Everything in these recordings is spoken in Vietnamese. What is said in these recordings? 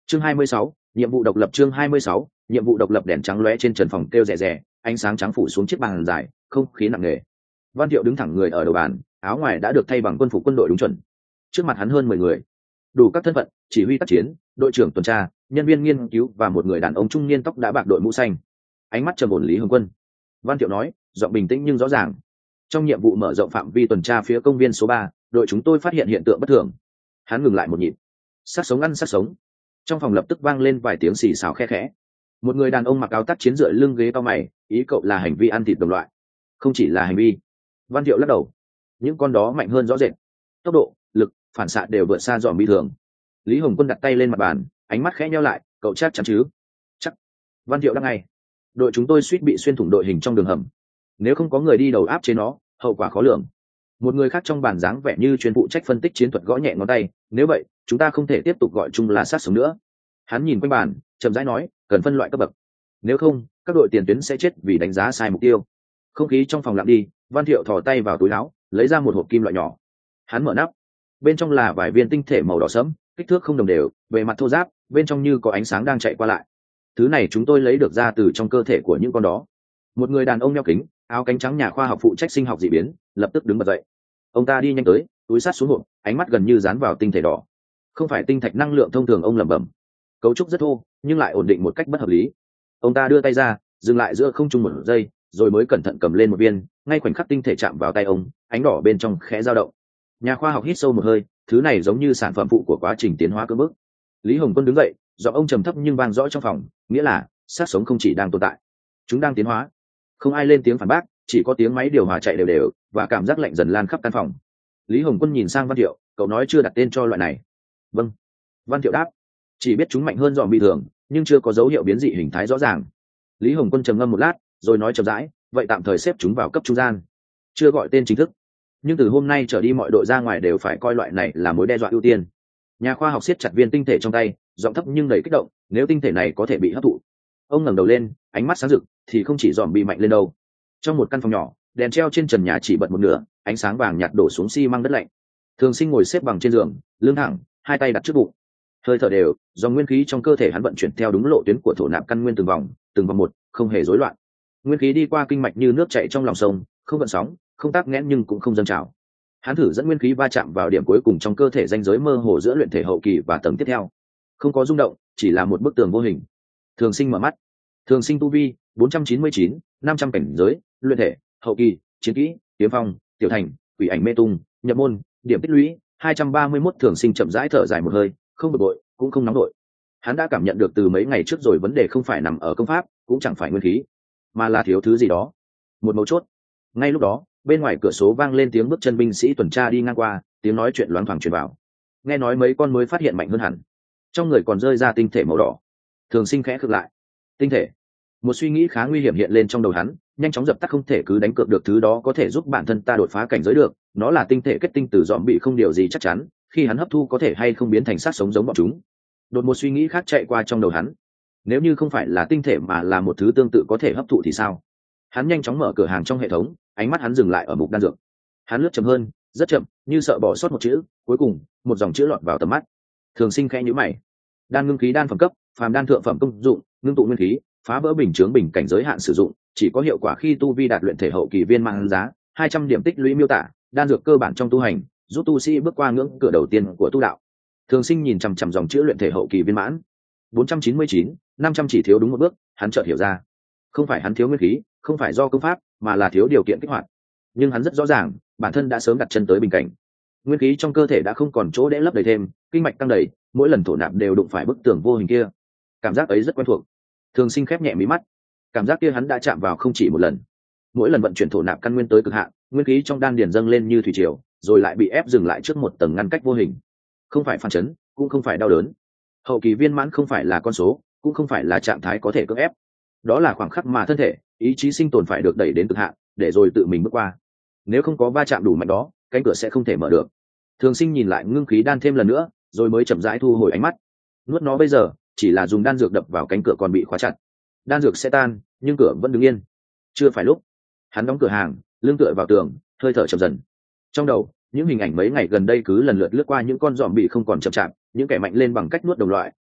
Chương 26, nhiệm vụ độc lập. Chương 26, nhiệm vụ độc lập. Đèn trắng lóe trên trần phòng kêu rè rè, ánh sáng trắng phủ xuống chiếc bàn dài, không khí nặng nề. Văn Thiệu đứng thẳng người ở đầu bàn, áo ngoài đã được thay bằng quân phục quân đội đúng chuẩn. Trước mặt hắn hơn 10 người, đủ các thân phận, chỉ huy tác chiến, đội trưởng tuần tra, nhân viên nghiên cứu và một người đàn ông trung niên tóc đã bạc đội mũ xanh. Ánh mắt trầm ổn Lý Hồng Quân. Văn Thiệu nói, giọng bình tĩnh nhưng rõ ràng. Trong nhiệm vụ mở rộng phạm vi tuần tra phía công viên số 3, đội chúng tôi phát hiện hiện tượng bất thường. Hắn ngừng lại một nhịp. Sát sống ăn sát sống. Trong phòng lập tức vang lên vài tiếng xì xào khe khẽ. Một người đàn ông mặc áo tác chiến dựa lưng ghế cao mày, ý cậu là hành vi ăn thịt đồng loại. Không chỉ là hành vi. Văn Thiệu lắc đầu. Những con đó mạnh hơn rõ rệt. Tốc độ, lực, phản xạ đều vượt xa dòm bi thường. Lý Hồng Quân đặt tay lên mặt bàn, ánh mắt khẽ nheo lại, cậu chắc chắn chứ? Chắc. Văn Thiệu đáp ngay. Đội chúng tôi suýt bị xuyên thủng đội hình trong đường hầm. Nếu không có người đi đầu áp chế nó, hậu quả khó lường. Một người khác trong bàn dáng vẻ như chuyên phụ trách phân tích chiến thuật gõ nhẹ ngón tay. Nếu vậy, chúng ta không thể tiếp tục gọi chung là sát sống nữa. Hắn nhìn quanh bàn, chậm rãi nói, cần phân loại cấp bậc. Nếu không, các đội tiền tuyến sẽ chết vì đánh giá sai mục tiêu. Không khí trong phòng lặng đi. Văn Thiệu thò tay vào túi áo, lấy ra một hộp kim loại nhỏ. Hắn mở nắp. Bên trong là vài viên tinh thể màu đỏ sẫm, kích thước không đồng đều, bề mặt thô ráp, bên trong như có ánh sáng đang chạy qua lại. Thứ này chúng tôi lấy được ra từ trong cơ thể của những con đó. Một người đàn ông đeo kính, áo cánh trắng nhà khoa học phụ trách sinh học dị biến, lập tức đứng bật dậy. Ông ta đi nhanh tới, túi sát xuống hộp, ánh mắt gần như dán vào tinh thể đỏ. Không phải tinh thạch năng lượng thông thường, ông lẩm bẩm. Cấu trúc rất thô, nhưng lại ổn định một cách bất hợp lý. Ông ta đưa tay ra, dừng lại giữa không trung một giây, rồi mới cẩn thận cầm lên một viên. Ngay khoảnh khắc tinh thể chạm vào tay ông, ánh đỏ bên trong khẽ dao động. Nhà khoa học hít sâu một hơi, thứ này giống như sản phẩm phụ của quá trình tiến hóa cưỡng bức. Lý Hồng Quân đứng dậy, giọng ông trầm thấp nhưng vang rõ trong phòng, nghĩa là sát sống không chỉ đang tồn tại, chúng đang tiến hóa. Không ai lên tiếng phản bác, chỉ có tiếng máy điều hòa chạy đều đều và cảm giác lạnh dần lan khắp căn phòng. Lý Hồng Quân nhìn sang Văn Thiệu, cậu nói chưa đặt tên cho loại này. Vâng. Văn Thiệu đáp, chỉ biết chúng mạnh hơn dòm bị thường, nhưng chưa có dấu hiệu biến dị hình thái rõ ràng. Lý Hồng Quân trầm ngâm một lát, rồi nói chậm rãi, vậy tạm thời xếp chúng vào cấp trung gian, chưa gọi tên chính thức. Nhưng từ hôm nay trở đi mọi đội ra ngoài đều phải coi loại này là mối đe dọa ưu tiên. Nhà khoa học siết chặt viên tinh thể trong tay, giọng thấp nhưng đầy kích động, nếu tinh thể này có thể bị hấp thụ. Ông ngẩng đầu lên, ánh mắt sáng rực, thì không chỉ dòm bị mạnh lên đâu. Trong một căn phòng nhỏ, đèn treo trên trần nhà chỉ bật một nửa, ánh sáng vàng nhạt đổ xuống xi măng đất lạnh. Thường Sinh ngồi xếp bằng trên giường, lưng thẳng, hai tay đặt trước bụng, hơi thở đều, dòng nguyên khí trong cơ thể hắn vận chuyển theo đúng lộ tuyến của thổ nạp căn nguyên từng vòng một, không hề rối loạn. Nguyên khí đi qua kinh mạch như nước chảy trong lòng sông, không gợn sóng, không tắc nghẽn nhưng cũng không dâng trào. Hắn thử dẫn nguyên khí va chạm vào điểm cuối cùng trong cơ thể, ranh giới mơ hồ giữa luyện thể hậu kỳ và tầng tiếp theo. Không có rung động, chỉ là một bức tường vô hình. Thường Sinh mở mắt. Thường Sinh tu vi 499, 500 cảnh giới, luyện thể hậu kỳ, chiến kỹ kiếm phong, tiểu thành, quỷ ảnh mê tung, nhập môn, điểm tích lũy 231. Thường Sinh chậm rãi thở dài một hơi, không bực bội, cũng không nóng đội. Hắn đã cảm nhận được từ mấy ngày trước rồi, vấn đề không phải nằm ở công pháp, cũng chẳng phải nguyên khí, mà là thiếu thứ gì đó, một mấu chốt. Ngay lúc đó, bên ngoài cửa sổ vang lên tiếng bước chân binh sĩ tuần tra đi ngang qua, tiếng nói chuyện loáng thoáng truyền vào. Nghe nói mấy con mới phát hiện mạnh hơn hẳn, trong người còn rơi ra tinh thể màu đỏ. Thường Sinh khẽ khựng lại. Tinh thể? Một suy nghĩ khá nguy hiểm hiện lên trong đầu hắn, nhanh chóng dập tắt. Không thể cứ đánh cược được thứ đó có thể giúp bản thân ta đột phá cảnh giới được. Nó là tinh thể kết tinh từ dòm bị, không điều gì chắc chắn, khi hắn hấp thu có thể hay không biến thành xác sống giống bọn chúng. Đột một suy nghĩ khác chạy qua trong đầu hắn. Nếu như không phải là tinh thể mà là một thứ tương tự có thể hấp thụ thì sao? Hắn nhanh chóng mở cửa hàng trong hệ thống, ánh mắt hắn dừng lại ở mục đan dược. Hắn lướt chậm hơn, rất chậm, như sợ bỏ sót một chữ. Cuối cùng, một dòng chữ lọt vào tầm mắt. Thường Sinh khẽ nhíu mày. Đan ngưng khí đan phẩm cấp, phàm đan thượng phẩm công dụng, ngưng tụ nguyên khí, phá vỡ bình chướng bình cảnh giới hạn sử dụng, chỉ có hiệu quả khi tu vi đạt luyện thể hậu kỳ viên mãn, giá 200 điểm tích lũy. Miêu tả: đan dược cơ bản trong tu hành, giúp tu sĩ bước qua ngưỡng cửa đầu tiên của tu đạo. Thường Sinh nhìn chằm chằm dòng chữ luyện thể hậu kỳ viên mãn 499, 500 chỉ thiếu đúng một bước. Hắn chợt hiểu ra, không phải hắn thiếu nguyên khí, không phải do công pháp, mà là thiếu điều kiện kích hoạt. Nhưng hắn rất rõ ràng, bản thân đã sớm đặt chân tới bình cảnh. Nguyên khí trong cơ thể đã không còn chỗ để lấp đầy thêm, kinh mạch tăng đầy, mỗi lần thổ nạp đều đụng phải bức tường vô hình kia. Cảm giác ấy rất quen thuộc. Thường Sinh khép nhẹ mí mắt. Cảm giác kia hắn đã chạm vào không chỉ một lần. Mỗi lần vận chuyển thổ nạp căn nguyên tới cực hạn, nguyên khí trong đan điền dâng lên như thủy triều, rồi lại bị ép dừng lại trước một tầng ngăn cách vô hình. Không phải phản chấn, cũng không phải đau đớn. Hậu kỳ viên mãn không phải là con số, cũng không phải là trạng thái có thể cưỡng ép. Đó là khoảng khắc mà thân thể, ý chí sinh tồn phải được đẩy đến cực hạn, để rồi tự mình bước qua. Nếu không có va chạm đủ mạnh đó, cánh cửa sẽ không thể mở được. Thường Sinh nhìn lại ngưng khí đan thêm lần nữa, rồi mới chậm rãi thu hồi ánh mắt. Nuốt nó bây giờ chỉ là dùng đan dược đập vào cánh cửa còn bị khóa chặt. Đan dược sẽ tan, nhưng cửa vẫn đứng yên. Chưa phải lúc. Hắn đóng cửa hàng, lưng tựa vào tường, hơi thở chậm dần. Trong đầu, những hình ảnh mấy ngày gần đây cứ lần lượt lướt qua. Những con giòm bị không còn chậm chạp, những kẻ mạnh lên bằng cách nuốt đồng loại,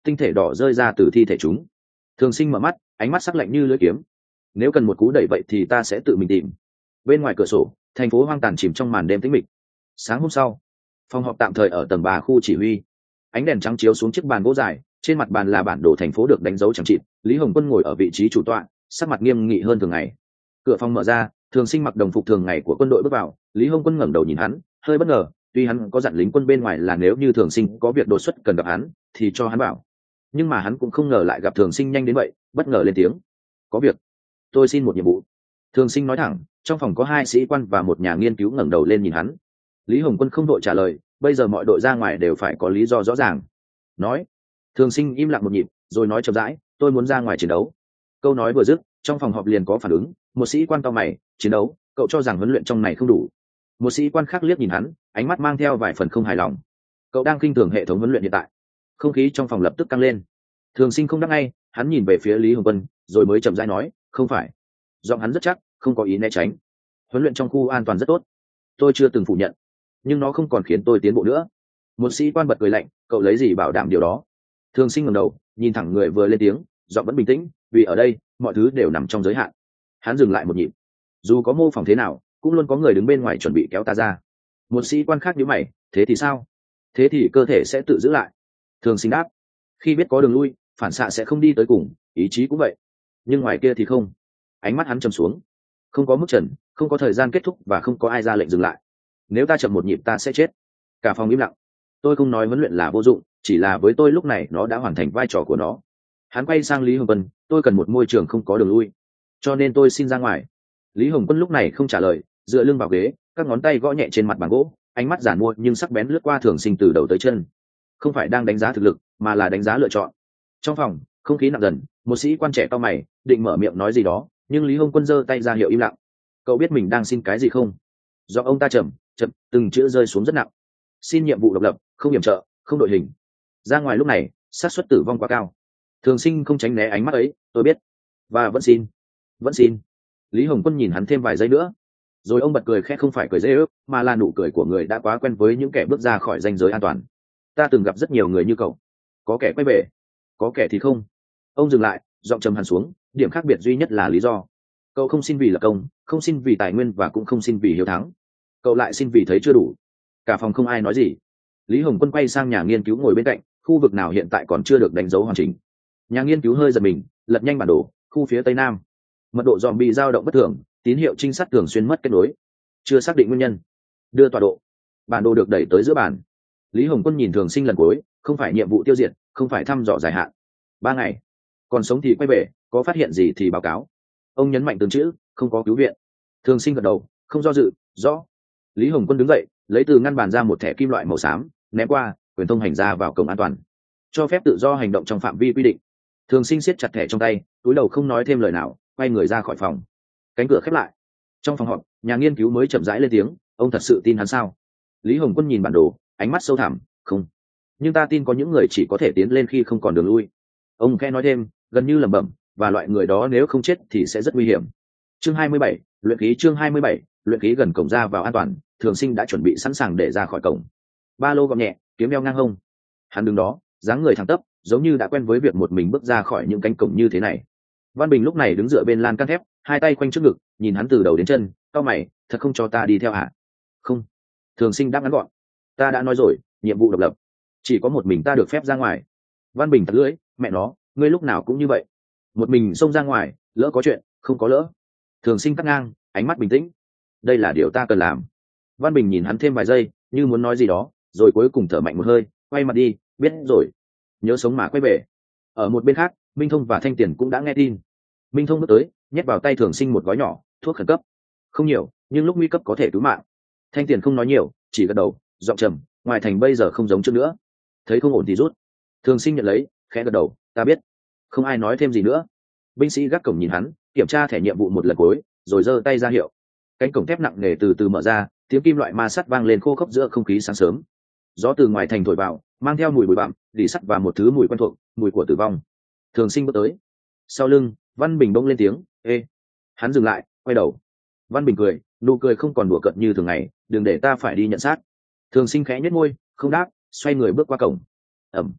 tinh thể đỏ rơi ra từ thi thể chúng. Thường Sinh mở mắt, ánh mắt sắc lạnh như lưỡi kiếm. Nếu cần một cú đẩy vậy thì ta sẽ tự mình tìm. Bên ngoài cửa sổ, thành phố hoang tàn chìm trong màn đêm tĩnh mịch. Sáng hôm sau, phòng họp tạm thời ở tầng 3 khu chỉ huy. Ánh đèn trắng chiếu xuống chiếc bàn gỗ dài, trên mặt bàn là bản đồ thành phố được đánh dấu chẳng chịt. Lý Hồng Quân ngồi ở vị trí chủ tọa, sắc mặt nghiêm nghị hơn thường ngày. Cửa phòng mở ra, Thường Sinh mặc đồng phục thường ngày của quân đội bước vào. Lý Hồng Quân ngẩng đầu nhìn hắn, hơi bất ngờ. Tuy hắn có dặn lính quân bên ngoài là nếu như Thường Sinh có việc đột xuất cần gặp hắn thì cho hắn bảo, nhưng mà hắn cũng không ngờ lại gặp Thường Sinh nhanh đến vậy, bất ngờ lên tiếng: có việc, tôi xin một nhiệm vụ. Thường Sinh nói thẳng. Trong phòng có 2 sĩ quan và một nhà nghiên cứu ngẩng đầu lên nhìn hắn. Lý Hồng Quân không đội trả lời, bây giờ mọi đội ra ngoài đều phải có lý do rõ ràng. Nói. Thường Sinh im lặng một nhịp, rồi nói chậm rãi: tôi muốn ra ngoài chiến đấu. Câu nói vừa dứt, trong phòng họp liền có phản ứng. Một sĩ quan cau mày: chiến đấu? Cậu cho rằng huấn luyện trong này không đủ? Một sĩ quan khác liếc nhìn hắn, ánh mắt mang theo vài phần không hài lòng. Cậu đang khinh thường hệ thống huấn luyện hiện tại. Không khí trong phòng lập tức căng lên. Thường Sinh không đáp ngay, hắn nhìn về phía Lý Hồng Quân, rồi mới chậm rãi nói: không phải. Giọng hắn rất chắc, không có ý né tránh. Huấn luyện trong khu an toàn rất tốt, tôi chưa từng phủ nhận, nhưng nó không còn khiến tôi tiến bộ nữa. Một sĩ quan bật cười lạnh: cậu lấy gì bảo đảm điều đó? Thường Sinh ngẩng đầu, nhìn thẳng người vừa lên tiếng, giọng vẫn bình tĩnh: vì ở đây mọi thứ đều nằm trong giới hạn. Hắn dừng lại một nhịp. Dù có mô phỏng thế nào, cũng luôn có người đứng bên ngoài chuẩn bị kéo ta ra. Một sĩ quan khác nhíu mày: thế thì sao? Thế thì cơ thể sẽ tự giữ lại. Thường Sinh đáp: khi biết có đường lui, phản xạ sẽ không đi tới cùng, ý chí cũng vậy. Nhưng ngoài kia thì không. Ánh mắt hắn trầm xuống. Không có mức trần, không có thời gian kết thúc và không có ai ra lệnh dừng lại. Nếu ta chậm một nhịp ta sẽ chết. Cả phòng im lặng. Tôi không nói huấn luyện là vô dụng, chỉ là với tôi lúc này nó đã hoàn thành vai trò của nó. Hắn quay sang Lý Hồng Quân: tôi cần một môi trường không có đường lui, cho nên tôi xin ra ngoài. Lý Hồng Quân lúc này không trả lời, dựa lưng vào ghế, các ngón tay gõ nhẹ trên mặt bàn gỗ, ánh mắt giản mua nhưng sắc bén lướt qua Thường Sinh từ đầu tới chân. Không phải đang đánh giá thực lực, mà là đánh giá lựa chọn. Trong phòng, không khí nặng dần. Một sĩ quan trẻ cau mày, định mở miệng nói gì đó, nhưng Lý Hồng Quân giơ tay ra hiệu im lặng. Cậu biết mình đang xin cái gì không? Do ông ta chậm, từng chữ rơi xuống rất nặng. Xin nhiệm vụ độc lập, không yểm trợ, không đội hình. Ra ngoài lúc này, xác suất tử vong quá cao. Thường Sinh không tránh né ánh mắt ấy. Tôi biết, và vẫn xin. Lý Hồng Quân nhìn hắn thêm vài giây nữa, rồi ông bật cười khẽ, không phải cười dễ ước, mà là nụ cười của người đã quá quen với những kẻ bước ra khỏi ranh giới an toàn. Ta từng gặp rất nhiều người như cậu, có kẻ quay về, có kẻ thì không. Ông dừng lại, giọng trầm hẳn xuống. Điểm khác biệt duy nhất là lý do. Cậu không xin vì lập công, không xin vì tài nguyên, và cũng không xin vì hiếu thắng. Cậu lại xin vì thấy chưa đủ. Cả phòng không ai nói gì. Lý Hồng Quân quay sang nhà nghiên cứu ngồi bên cạnh. Khu vực nào hiện tại còn chưa được đánh dấu hoàn chỉnh? Nhà nghiên cứu hơi giật mình, lật nhanh bản đồ. Khu phía tây nam, mật độ dòm bị dao động bất thường, tín hiệu trinh sát thường xuyên mất kết nối, chưa xác định nguyên nhân. Đưa tọa độ. Bản đồ được đẩy tới giữa bàn. Lý Hồng Quân nhìn Thường Sinh lần cuối. Không phải nhiệm vụ tiêu diệt, không phải thăm dò dài hạn. 3 ngày, còn sống thì quay về, có phát hiện gì thì báo cáo. Ông nhấn mạnh từng chữ: không có cứu viện. Thường Sinh gật đầu, không do dự: rõ. Lý Hồng Quân đứng dậy, lấy từ ngăn bàn ra một thẻ kim loại màu xám, ném qua. Quyền thông hành ra vào cổng an toàn, cho phép tự do hành động trong phạm vi quy định. Thường Sinh siết chặt thẻ trong tay, túi đầu không nói thêm lời nào, quay người ra khỏi phòng. Cánh cửa khép lại. Trong phòng họp, nhà nghiên cứu mới chậm rãi lên tiếng: ông thật sự tin hắn sao? Lý Hồng Quân nhìn bản đồ, ánh mắt sâu thẳm: không, nhưng ta tin có những người chỉ có thể tiến lên khi không còn đường lui. Ông khẽ nói thêm, gần như lẩm bẩm: và loại người đó nếu không chết thì sẽ rất nguy hiểm. Chương 27, luyện khí. Chương 27, luyện khí. Gần cổng ra vào an toàn, Thường Sinh đã chuẩn bị sẵn sàng để ra khỏi cổng. Ba lô gọn nhẹ, kiếm đeo ngang hông. Hắn đứng đó, dáng người thẳng tắp, giống như đã quen với việc một mình bước ra khỏi những cánh cổng như thế này. Văn Bình lúc này đứng dựa bên lan can thép, hai tay quanh trước ngực, nhìn hắn từ đầu đến chân. Cau mày: thật không cho ta đi theo hả? Không. Thường Sinh đáp ngắn gọn: ta đã nói rồi, nhiệm vụ độc lập, chỉ có một mình ta được phép ra ngoài. Văn Bình thật lưỡi: mẹ nó, ngươi lúc nào cũng như vậy, một mình xông ra ngoài, lỡ có chuyện. Không có lỡ. Thường Sinh cắt ngang, ánh mắt bình tĩnh: đây là điều ta cần làm. Văn Bình nhìn hắn thêm vài giây, như muốn nói gì đó, rồi cuối cùng thở mạnh một hơi, quay mặt đi: biết rồi, nhớ sống mà quay về. Ở một bên khác, Minh Thông và Thanh Tiền cũng đã nghe tin. Minh Thông bước tới, nhét vào tay Thường Sinh một gói nhỏ thuốc khẩn cấp, không nhiều, nhưng lúc nguy cấp có thể cứu mạng. Thanh Tiền không nói nhiều, chỉ gật đầu, giọng trầm: ngoài thành bây giờ không giống trước nữa, thấy không ổn thì rút. Thường Sinh nhận lấy, khẽ gật đầu: ta biết. Không ai nói thêm gì nữa. Binh sĩ gác cổng nhìn hắn, kiểm tra thẻ nhiệm vụ một lần cuối, rồi giơ tay ra hiệu. Cánh cổng thép nặng nề từ từ mở ra, tiếng kim loại ma sắt vang lên khô khốc giữa không khí sáng sớm. Gió từ ngoài thành thổi vào, mang theo mùi bụi bặm, rỉ sắt và một thứ mùi quen thuộc, mùi của tử vong. Thường Sinh bước tới. Sau lưng, Văn Bình bỗng lên tiếng: ê. Hắn dừng lại, quay đầu. Văn Bình cười, nụ cười không còn đùa cợt như thường ngày: đừng để ta phải đi nhận xác. Thường Sinh khẽ nhếch môi, không đáp, xoay người bước qua cổng. Ẩm.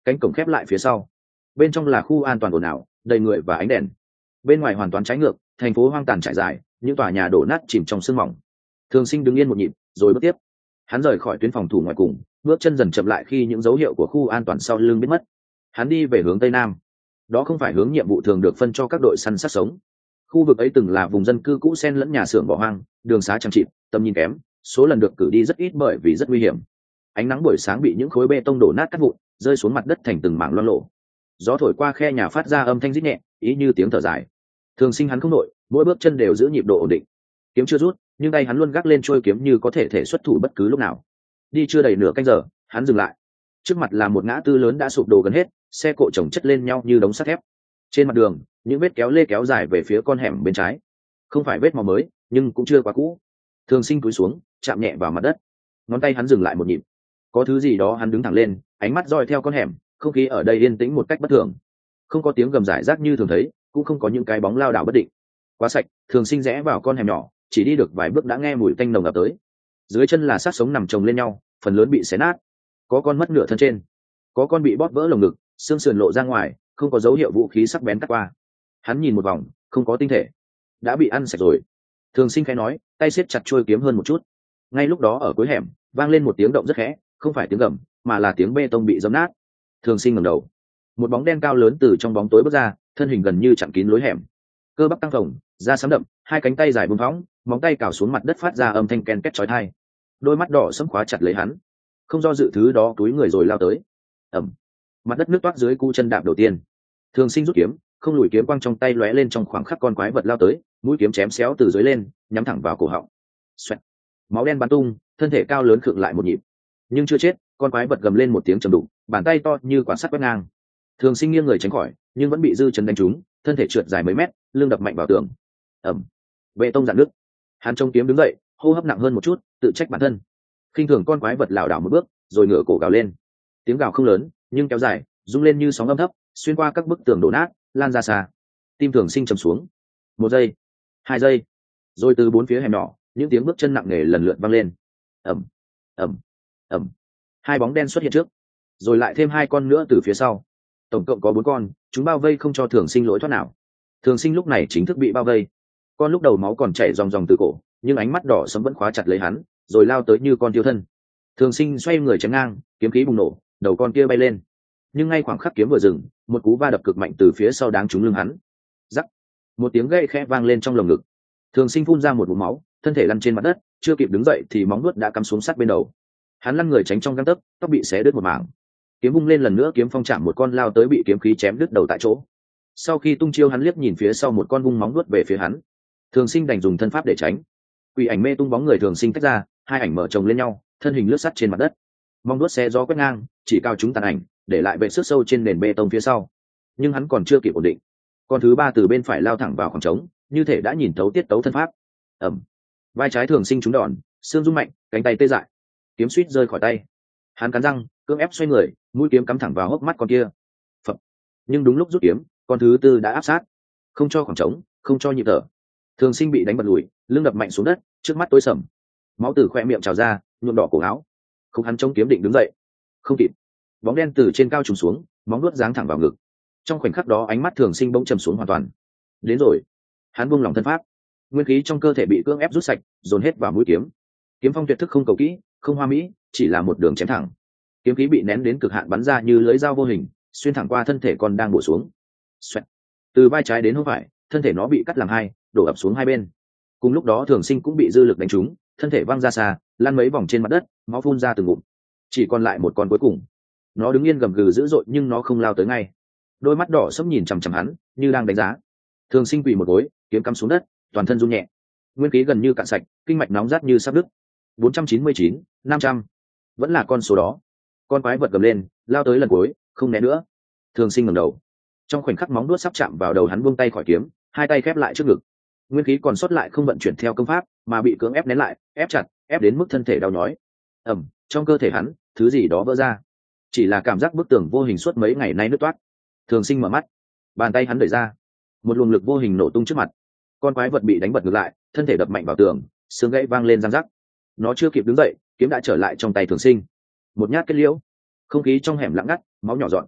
cánh cổng khép lại phía sau, bên trong là khu an toàn ồn ào, đầy người và ánh đèn. Bên ngoài hoàn toàn trái ngược, thành phố hoang tàn trải dài, những tòa nhà đổ nát chìm trong sương mỏng. Thường Sinh đứng yên một nhịp rồi bước tiếp. Hắn rời khỏi tuyến phòng thủ ngoài cùng, bước chân dần chậm lại khi những dấu hiệu của khu an toàn sau lưng biến mất. Hắn đi về hướng tây nam. Đó không phải hướng nhiệm vụ thường được phân cho các đội săn sát sống. Khu vực ấy từng là vùng dân cư cũ xen lẫn nhà xưởng bỏ hoang, đường xá chằng chịt, tầm nhìn kém, số lần được cử đi rất ít bởi vì rất nguy hiểm. Ánh nắng buổi sáng bị những khối bê tông đổ nát cắt vụn, rơi xuống mặt đất thành từng mảng loang lổ. Gió thổi qua khe nhà phát ra âm thanh rít nhẹ, ý như tiếng thở dài. Thường Sinh hắn không nổi, mỗi bước chân đều giữ nhịp độ ổn định. Kiếm chưa rút, nhưng tay hắn luôn gác lên chuôi kiếm như có thể xuất thủ bất cứ lúc nào. Đi chưa đầy nửa canh giờ, hắn dừng lại. Trước mặt là một ngã tư lớn đã sụp đổ gần hết, xe cộ chồng chất lên nhau như đống sắt thép. Trên mặt đường, những vết kéo lê kéo dài về phía con hẻm bên trái. Không phải vết máu mới, nhưng cũng chưa quá cũ. Thường Sinh cúi xuống, chạm nhẹ vào mặt đất. Ngón tay hắn dừng lại một nhịp. Có thứ gì đó hắn đứng thẳng lên, ánh mắt dõi theo con hẻm, không khí ở đây yên tĩnh một cách bất thường. Không có tiếng gầm rải rác như thường thấy, cũng không có những cái bóng lao đảo bất định. Quá sạch. Thường Sinh rẽ vào con hẻm nhỏ, chỉ đi được vài bước đã nghe mùi tanh nồng ập tới. Dưới chân là xác sống nằm chồng lên nhau, phần lớn bị xé nát. Có con mất nửa thân trên, có con bị bóp vỡ lồng ngực, xương sườn lộ ra ngoài, không có dấu hiệu vũ khí sắc bén cắt qua. Hắn nhìn một vòng, không có tinh thể, đã bị ăn sạch rồi. Thường Sinh khẽ nói, tay siết chặt chuôi kiếm hơn một chút. Ngay lúc đó ở cuối hẻm vang lên một tiếng động rất khẽ, không phải tiếng gầm mà là tiếng bê tông bị giẫm nát. Thường Sinh ngẩng đầu, một bóng đen cao lớn từ trong bóng tối bước ra, thân hình gần như chặn kín lối hẻm. Cơ bắp căng phồng, da xám đậm, hai cánh tay dài buông phóng, móng tay cào xuống mặt đất phát ra âm thanh ken két chói tai. Đôi mắt đỏ sẫm khóa chặt lấy hắn, không do dự thứ đó túi người rồi lao tới. Ầm, mặt đất nước toát dưới cú chân đạp đầu tiên. Thường Sinh rút kiếm, không lùi kiếm quang trong tay lóe lên trong khoảng khắc con quái vật lao tới, mũi kiếm chém xéo từ dưới lên, nhắm thẳng vào cổ họng. Xoẹt, máu đen bắn tung, thân thể cao lớn khựng lại một nhịp, nhưng chưa chết. Con quái vật gầm lên một tiếng trầm đục, bàn tay to như quả sắt quét ngang. Thường Sinh nghiêng người tránh khỏi, nhưng vẫn bị dư chấn đánh trúng, thân thể trượt dài mấy mét, lưng đập mạnh vào tường. Ầm, bê tông rạn nứt. Hắn trông kiếm đứng dậy, hô hấp nặng hơn một chút, tự trách bản thân. Khinh thường con quái vật lảo đảo một bước, rồi ngửa cổ gào lên. Tiếng gào không lớn, nhưng kéo dài, rung lên như sóng âm thấp, xuyên qua các bức tường đổ nát, lan ra xa. Tim Thường Sinh trầm xuống. 1 giây, 2 giây, rồi từ bốn phía hẻm nhỏ, những tiếng bước chân nặng nề lần lượt vang lên. Ầm, ầm, ầm. Hai bóng đen xuất hiện trước, rồi lại thêm 2 con nữa từ phía sau. Tổng cộng có 4 con, chúng bao vây không cho Thường Sinh lối thoát nào. Thường Sinh lúc này chính thức bị bao vây. Con lúc đầu máu còn chảy ròng ròng từ cổ, nhưng ánh mắt đỏ sẫm vẫn khóa chặt lấy hắn, rồi lao tới như con tiêu thân. Thường Sinh xoay người chém ngang, kiếm khí bùng nổ, đầu con kia bay lên. Nhưng ngay khoảng khắc kiếm vừa dừng, một cú va đập cực mạnh từ phía sau đáng trúng lưng hắn. Rắc, một tiếng gậy khẽ vang lên trong lồng ngực. Thường Sinh phun ra một ngụm máu, thân thể lăn trên mặt đất, chưa kịp đứng dậy thì móng vuốt đã cắm xuống sát bên đầu. Hắn lăn người tránh trong gang tấc, tóc bị xé đứt một mảng. Kiếm vung lên lần nữa, kiếm phong chạm một con lao tới bị kiếm khí chém đứt đầu tại chỗ. Sau khi tung chiêu hắn liếc nhìn phía sau, một con vung móng vuốt về phía hắn. Thường Sinh đành dùng thân pháp để tránh. Quỷ ảnh mê tung bóng người Thường Sinh tách ra, hai ảnh mở chồng lên nhau, thân hình lướt sắt trên mặt đất. Móng vuốt xé gió quét ngang, chỉ cao chúng tàn ảnh, để lại vệt xước sâu trên nền bê tông phía sau. Nhưng hắn còn chưa kịp ổn định, con thứ ba từ bên phải lao thẳng vào khoảng trống, như thể đã nhìn thấu tiết tấu thân pháp. Ầm, vai trái Thường Sinh trúng đòn, xương rung mạnh, cánh tay tê dại, kiếm suýt rơi khỏi tay. Hắn cắn răng, cưỡng ép xoay người, mũi kiếm cắm thẳng vào hốc mắt con kia. Phập. Nhưng đúng lúc rút kiếm, con thứ tư đã áp sát, không cho khoảng trống, không cho nhịp thở. Thường Sinh bị đánh bật lùi, lưng đập mạnh xuống đất, trước mắt tối sầm, máu từ khoe miệng trào ra, nhuộm đỏ cổ áo. Không, hắn chống kiếm định đứng dậy, không kịp. Bóng đen từ trên cao trùng xuống, móng vuốt giáng thẳng vào ngực. Trong khoảnh khắc đó ánh mắt Thường Sinh bỗng trầm xuống hoàn toàn. Đến rồi. Hắn buông lỏng thân pháp, nguyên khí trong cơ thể bị cưỡng ép rút sạch, dồn hết vào mũi kiếm. Kiếm phong tuyệt thức không cầu kỹ, không hoa mỹ, chỉ là một đường chém thẳng. Kiếm khí bị nén đến cực hạn bắn ra như lưỡi dao vô hình, xuyên thẳng qua thân thể con đang bổ xuống. Xoẹt. Từ vai trái đến hông phải, thân thể nó bị cắt làm hai, đổ ập xuống hai bên. Cùng lúc đó Thường Sinh cũng bị dư lực đánh trúng, thân thể văng ra xa, lăn mấy vòng trên mặt đất, máu phun ra từng ngụm. Chỉ còn lại một con cuối cùng. Nó đứng yên gầm gừ dữ dội, nhưng nó không lao tới ngay. Đôi mắt đỏ sẫm nhìn chằm chằm hắn, như đang đánh giá. Thường Sinh quỳ một gối, kiếm cắm xuống đất, toàn thân run nhẹ. Nguyên khí gần như cạn sạch, kinh mạch nóng rát như sắp đứt. 499, 500, vẫn là con số đó. Con quái vật gầm lên, lao tới lần cuối, không né nữa. Thường Sinh ngẩng đầu, trong khoảnh khắc móng đuốt sắp chạm vào đầu hắn, buông tay khỏi kiếm, hai tay khép lại trước ngực. Nguyên khí còn sót lại không vận chuyển theo công pháp, mà bị cưỡng ép nén lại, ép chặt, ép đến mức thân thể đau nhói. Trong cơ thể hắn, thứ gì đó vỡ ra. Chỉ là cảm giác bức tường vô hình suốt mấy ngày nay nứt toát. Thường Sinh mở mắt, bàn tay hắn đẩy ra, một luồng lực vô hình nổ tung trước mặt. Con quái vật bị đánh bật ngược lại, thân thể đập mạnh vào tường, xương gãy vang lên răng rắc. Nó chưa kịp đứng dậy, kiếm đã trở lại trong tay Thường Sinh. Một nhát kết liễu. Không khí trong hẻm lặng ngắt, máu nhỏ giọt,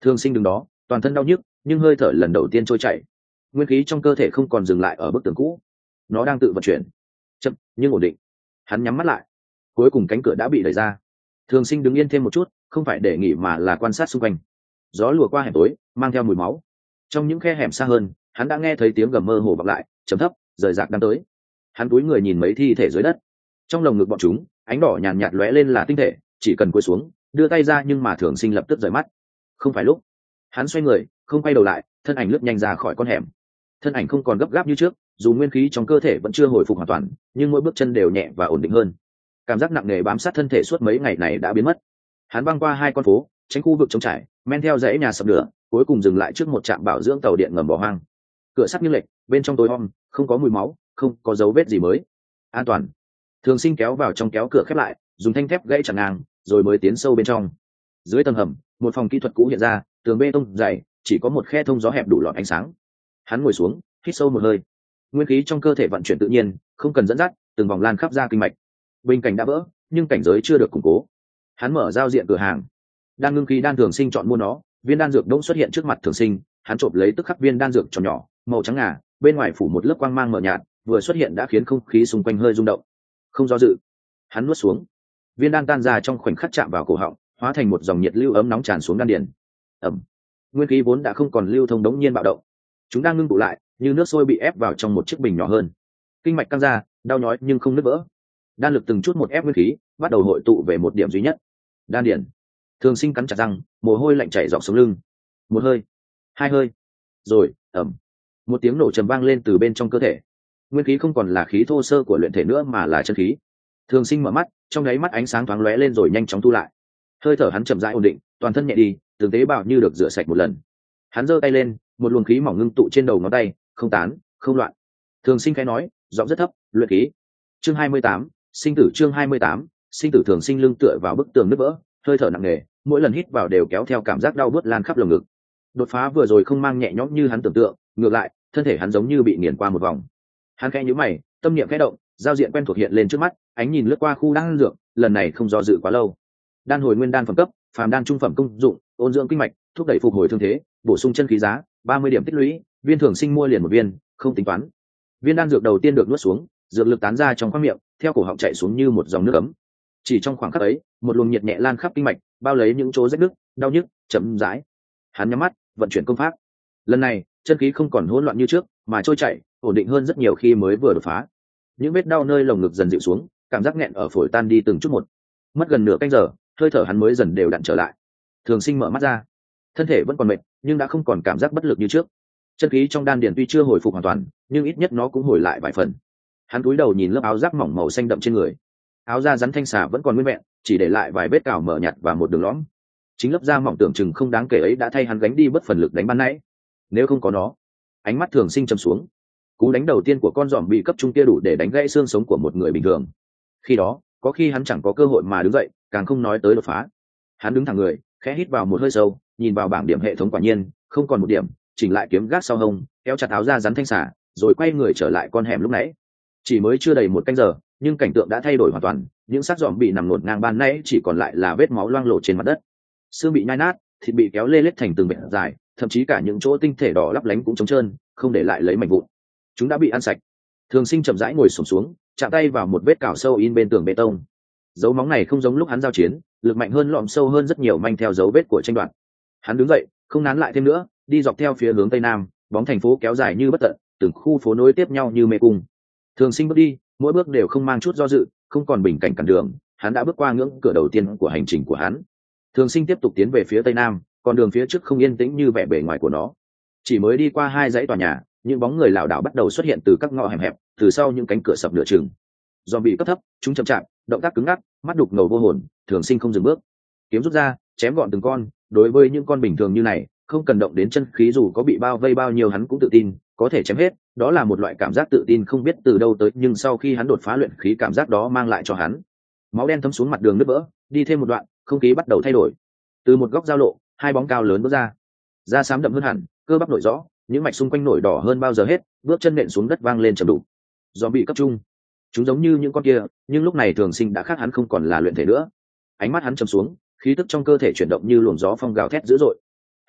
Thường Sinh đứng đó toàn thân đau nhức nhưng hơi thở lần đầu tiên trôi chảy, nguyên khí trong cơ thể không còn dừng lại ở bức tường cũ, nó đang tự vận chuyển, chậm nhưng ổn định. Hắn nhắm mắt lại, cuối cùng cánh cửa đã bị đẩy ra. Thường Sinh đứng yên thêm một chút, không phải để nghỉ mà là quan sát xung quanh. Gió lùa qua hẻm tối mang theo mùi máu, trong những khe hẻm xa hơn hắn đã nghe thấy tiếng gầm mơ hồ vọng lại, trầm thấp rời rạc đang tới. Hắn cúi người nhìn mấy thi thể dưới đất, trong lồng ngực bọn chúng ánh đỏ nhàn nhạt lóe lên là tinh thể, chỉ cần cúi xuống đưa tay ra, nhưng mà Thường Sinh lập tức rời mắt. Không phải lúc. Hắn xoay người không quay đầu lại, thân ảnh lướt nhanh ra khỏi con hẻm. Thân ảnh không còn gấp gáp như trước, dù nguyên khí trong cơ thể vẫn chưa hồi phục hoàn toàn, nhưng mỗi bước chân đều nhẹ và ổn định hơn. Cảm giác nặng nề bám sát thân thể suốt mấy ngày này đã biến mất. Hắn băng qua 2 con phố, tránh khu vực trống trải, men theo dãy nhà sập lửa, cuối cùng dừng lại trước một trạm bảo dưỡng tàu điện ngầm bỏ hoang. Cửa sắt nghiêng lệch, bên trong tối om, không có mùi máu, không có dấu vết gì mới. An toàn. Thường Sinh kéo vào trong, kéo cửa khép lại, dùng thanh thép gãy chặn ngang, rồi mới tiến sâu bên trong. Dưới tầng hầm, một phòng kỹ thuật cũ hiện ra, tường bê tông dày, chỉ có một khe thông gió hẹp đủ lọt ánh sáng. Hắn ngồi xuống, hít sâu một hơi. Nguyên khí trong cơ thể vận chuyển tự nhiên, không cần dẫn dắt, từng vòng lan khắp ra kinh mạch. Bình cảnh đã vỡ, nhưng cảnh giới chưa được củng cố. Hắn mở giao diện cửa hàng, đan ngưng khí đan. Thường Sinh chọn mua nó. Viên đan dược đông xuất hiện trước mặt Thường Sinh, hắn trộm lấy tức khắc viên đan dược tròn nhỏ, màu trắng ngà, bên ngoài phủ một lớp quang mang mờ nhạt, vừa xuất hiện đã khiến không khí xung quanh hơi rung động. Không do dự, hắn nuốt xuống. Viên đan tan ra trong khoảnh khắc chạm vào cổ họng, hóa thành một dòng nhiệt lưu ấm nóng tràn xuống đan điền. Ẩm. Nguyên khí vốn đã không còn lưu thông đống nhiên bạo động, chúng đang ngưng tụ lại như nước sôi bị ép vào trong một chiếc bình nhỏ hơn. Kinh mạch căng ra, đau nhói nhưng không nứt vỡ. Đan lực từng chút một ép nguyên khí, bắt đầu hội tụ về một điểm duy nhất, đan điền. Thường Sinh cắn chặt răng, mồ hôi lạnh chảy dọc sống lưng. Một hơi, 2 hơi, rồi ẩm, một tiếng nổ trầm vang lên từ bên trong cơ thể. Nguyên khí không còn là khí thô sơ của luyện thể nữa mà là chân khí. Thường Sinh mở mắt, trong đáy mắt ánh sáng thoáng lóe lên rồi nhanh chóng thu lại. Hơi thở hắn chậm rãi ổn định, toàn thân nhẹ đi, từng tế bào như được rửa sạch một lần. Hắn giơ tay lên, một luồng khí mỏng ngưng tụ trên đầu ngón tay, không tán không loạn. Thường Sinh khẽ nói, giọng rất thấp, luyện khí. Chương 28, sinh tử. Chương 28, sinh tử. Thường Sinh lưng tựa vào bức tường nứt vỡ, hơi thở nặng nề, mỗi lần hít vào đều kéo theo cảm giác đau bứt lan khắp lồng ngực. Đột phá vừa rồi không mang nhẹ nhõm như hắn tưởng tượng, ngược lại thân thể hắn giống như bị nghiền qua một vòng. Hắn khẽ nhíu mày, tâm niệm khẽ động, giao diện quen thuộc hiện lên trước mắt, ánh nhìn lướt qua khu đan dược, lần này không do dự quá lâu. Đan hồi nguyên đan phẩm cấp, phàm đan trung phẩm công dụng, ôn dưỡng kinh mạch, thúc đẩy phục hồi thương thế, bổ sung chân khí giá 30 điểm tích lũy. Viên Thường Sinh mua liền một viên, không tính toán. Viên đan dược đầu tiên được nuốt xuống, dược lực tán ra trong khoang miệng, theo cổ họng chảy xuống như một dòng nước ấm. Chỉ trong khoảng khắc ấy, một luồng nhiệt nhẹ lan khắp kinh mạch, bao lấy những chỗ rách nứt, đau nhức chậm rãi. Hắn nhắm mắt, vận chuyển công pháp. Lần này chân khí không còn hỗn loạn như trước, mà trôi chảy ổn định hơn rất nhiều khi mới vừa đột phá. Những vết đau nơi lồng ngực dần dịu xuống, cảm giác nghẹn ở phổi tan đi từng chút một. Mất gần nửa canh giờ, hơi thở hắn mới dần đều đặn trở lại. Thường Sinh mở mắt ra, thân thể vẫn còn mệt nhưng đã không còn cảm giác bất lực như trước. Chân khí trong đan điền tuy chưa hồi phục hoàn toàn, nhưng ít nhất nó cũng hồi lại vài phần. Hắn cúi đầu nhìn lớp áo giáp mỏng màu xanh đậm trên người, áo da rắn thanh xà vẫn còn nguyên vẹn, chỉ để lại vài vết cào mở nhạt và một đường lõm. Chính lớp da mỏng tưởng chừng không đáng kể ấy đã thay hắn gánh đi bất phần lực đánh ban nãy. Nếu không có nó, ánh mắt Thường Sinh trầm xuống. Cú đánh đầu tiên của con giòm bị cấp trung kia đủ để đánh gãy xương sống của một người bình thường. Khi đó có khi hắn chẳng có cơ hội mà đứng dậy, càng không nói tới đột phá. Hắn đứng thẳng người, khẽ hít vào một hơi sâu, nhìn vào bảng điểm hệ thống, quả nhiên không còn một điểm. Chỉnh lại kiếm gác sau hông, kéo chặt áo da rắn thanh xà, rồi quay người trở lại con hẻm lúc nãy. Chỉ mới chưa đầy một canh giờ, nhưng cảnh tượng đã thay đổi hoàn toàn. Những xác giòm bị nằm ngổn ngang ban nãy chỉ còn lại là vết máu loang lổ trên mặt đất, xương bị nhai nát, thịt bị kéo lê lết thành từng vệt dài, thậm chí cả những chỗ tinh thể đỏ lấp lánh cũng trống trơn, không để lại lấy mảnh vụn. Chúng đã bị ăn sạch. Thường Sinh chậm rãi ngồi xổm xuống, chạm tay vào một vết cào sâu in bên tường bê tông. Dấu móng này không giống lúc hắn giao chiến, lực mạnh hơn, lõm sâu hơn rất nhiều, manh theo dấu vết của tranh đoạt. Hắn đứng dậy, không nán lại thêm nữa, đi dọc theo phía hướng tây nam, bóng thành phố kéo dài như bất tận, từng khu phố nối tiếp nhau như mê cung. Thường Sinh bước đi, mỗi bước đều không mang chút do dự, không còn bình cảnh cản đường. Hắn đã bước qua ngưỡng cửa đầu tiên của hành trình của hắn. Thường Sinh tiếp tục tiến về phía tây nam, con đường phía trước không yên tĩnh như vẻ bề ngoài của nó. Chỉ mới đi qua 2 dãy tòa nhà, những bóng người lảo đảo bắt đầu xuất hiện từ các ngõ hẻm hẹp, từ sau những cánh cửa sập nửa chừng. Dòm bị cấp thấp, chúng chậm chạp, động tác cứng ngắc, mắt đục ngầu vô hồn. Thường Sinh không dừng bước, kiếm rút ra, chém gọn từng con. Đối với những con bình thường như này, không cần động đến chân khí, dù có bị bao vây bao nhiêu hắn cũng tự tin có thể chém hết. Đó là một loại cảm giác tự tin không biết từ đâu tới, nhưng sau khi hắn đột phá luyện khí, cảm giác đó mang lại cho hắn. Máu đen thấm xuống mặt đường nứt vỡ, đi thêm một đoạn, không khí bắt đầu thay đổi. Từ một góc giao lộ, 2 bóng cao lớn bước ra, da xám đậm hơn hẳn, cơ bắp nổi rõ, những mạch xung quanh nổi đỏ hơn bao giờ hết, bước chân nện xuống đất vang lên trầm đục. Do bị cấp trung, chúng giống như những con kia, nhưng lúc này Thường Sinh đã khác, hắn không còn là luyện thể nữa. Ánh mắt hắn trầm xuống, khí tức trong cơ thể chuyển động như luồng gió phong gào thét dữ dội.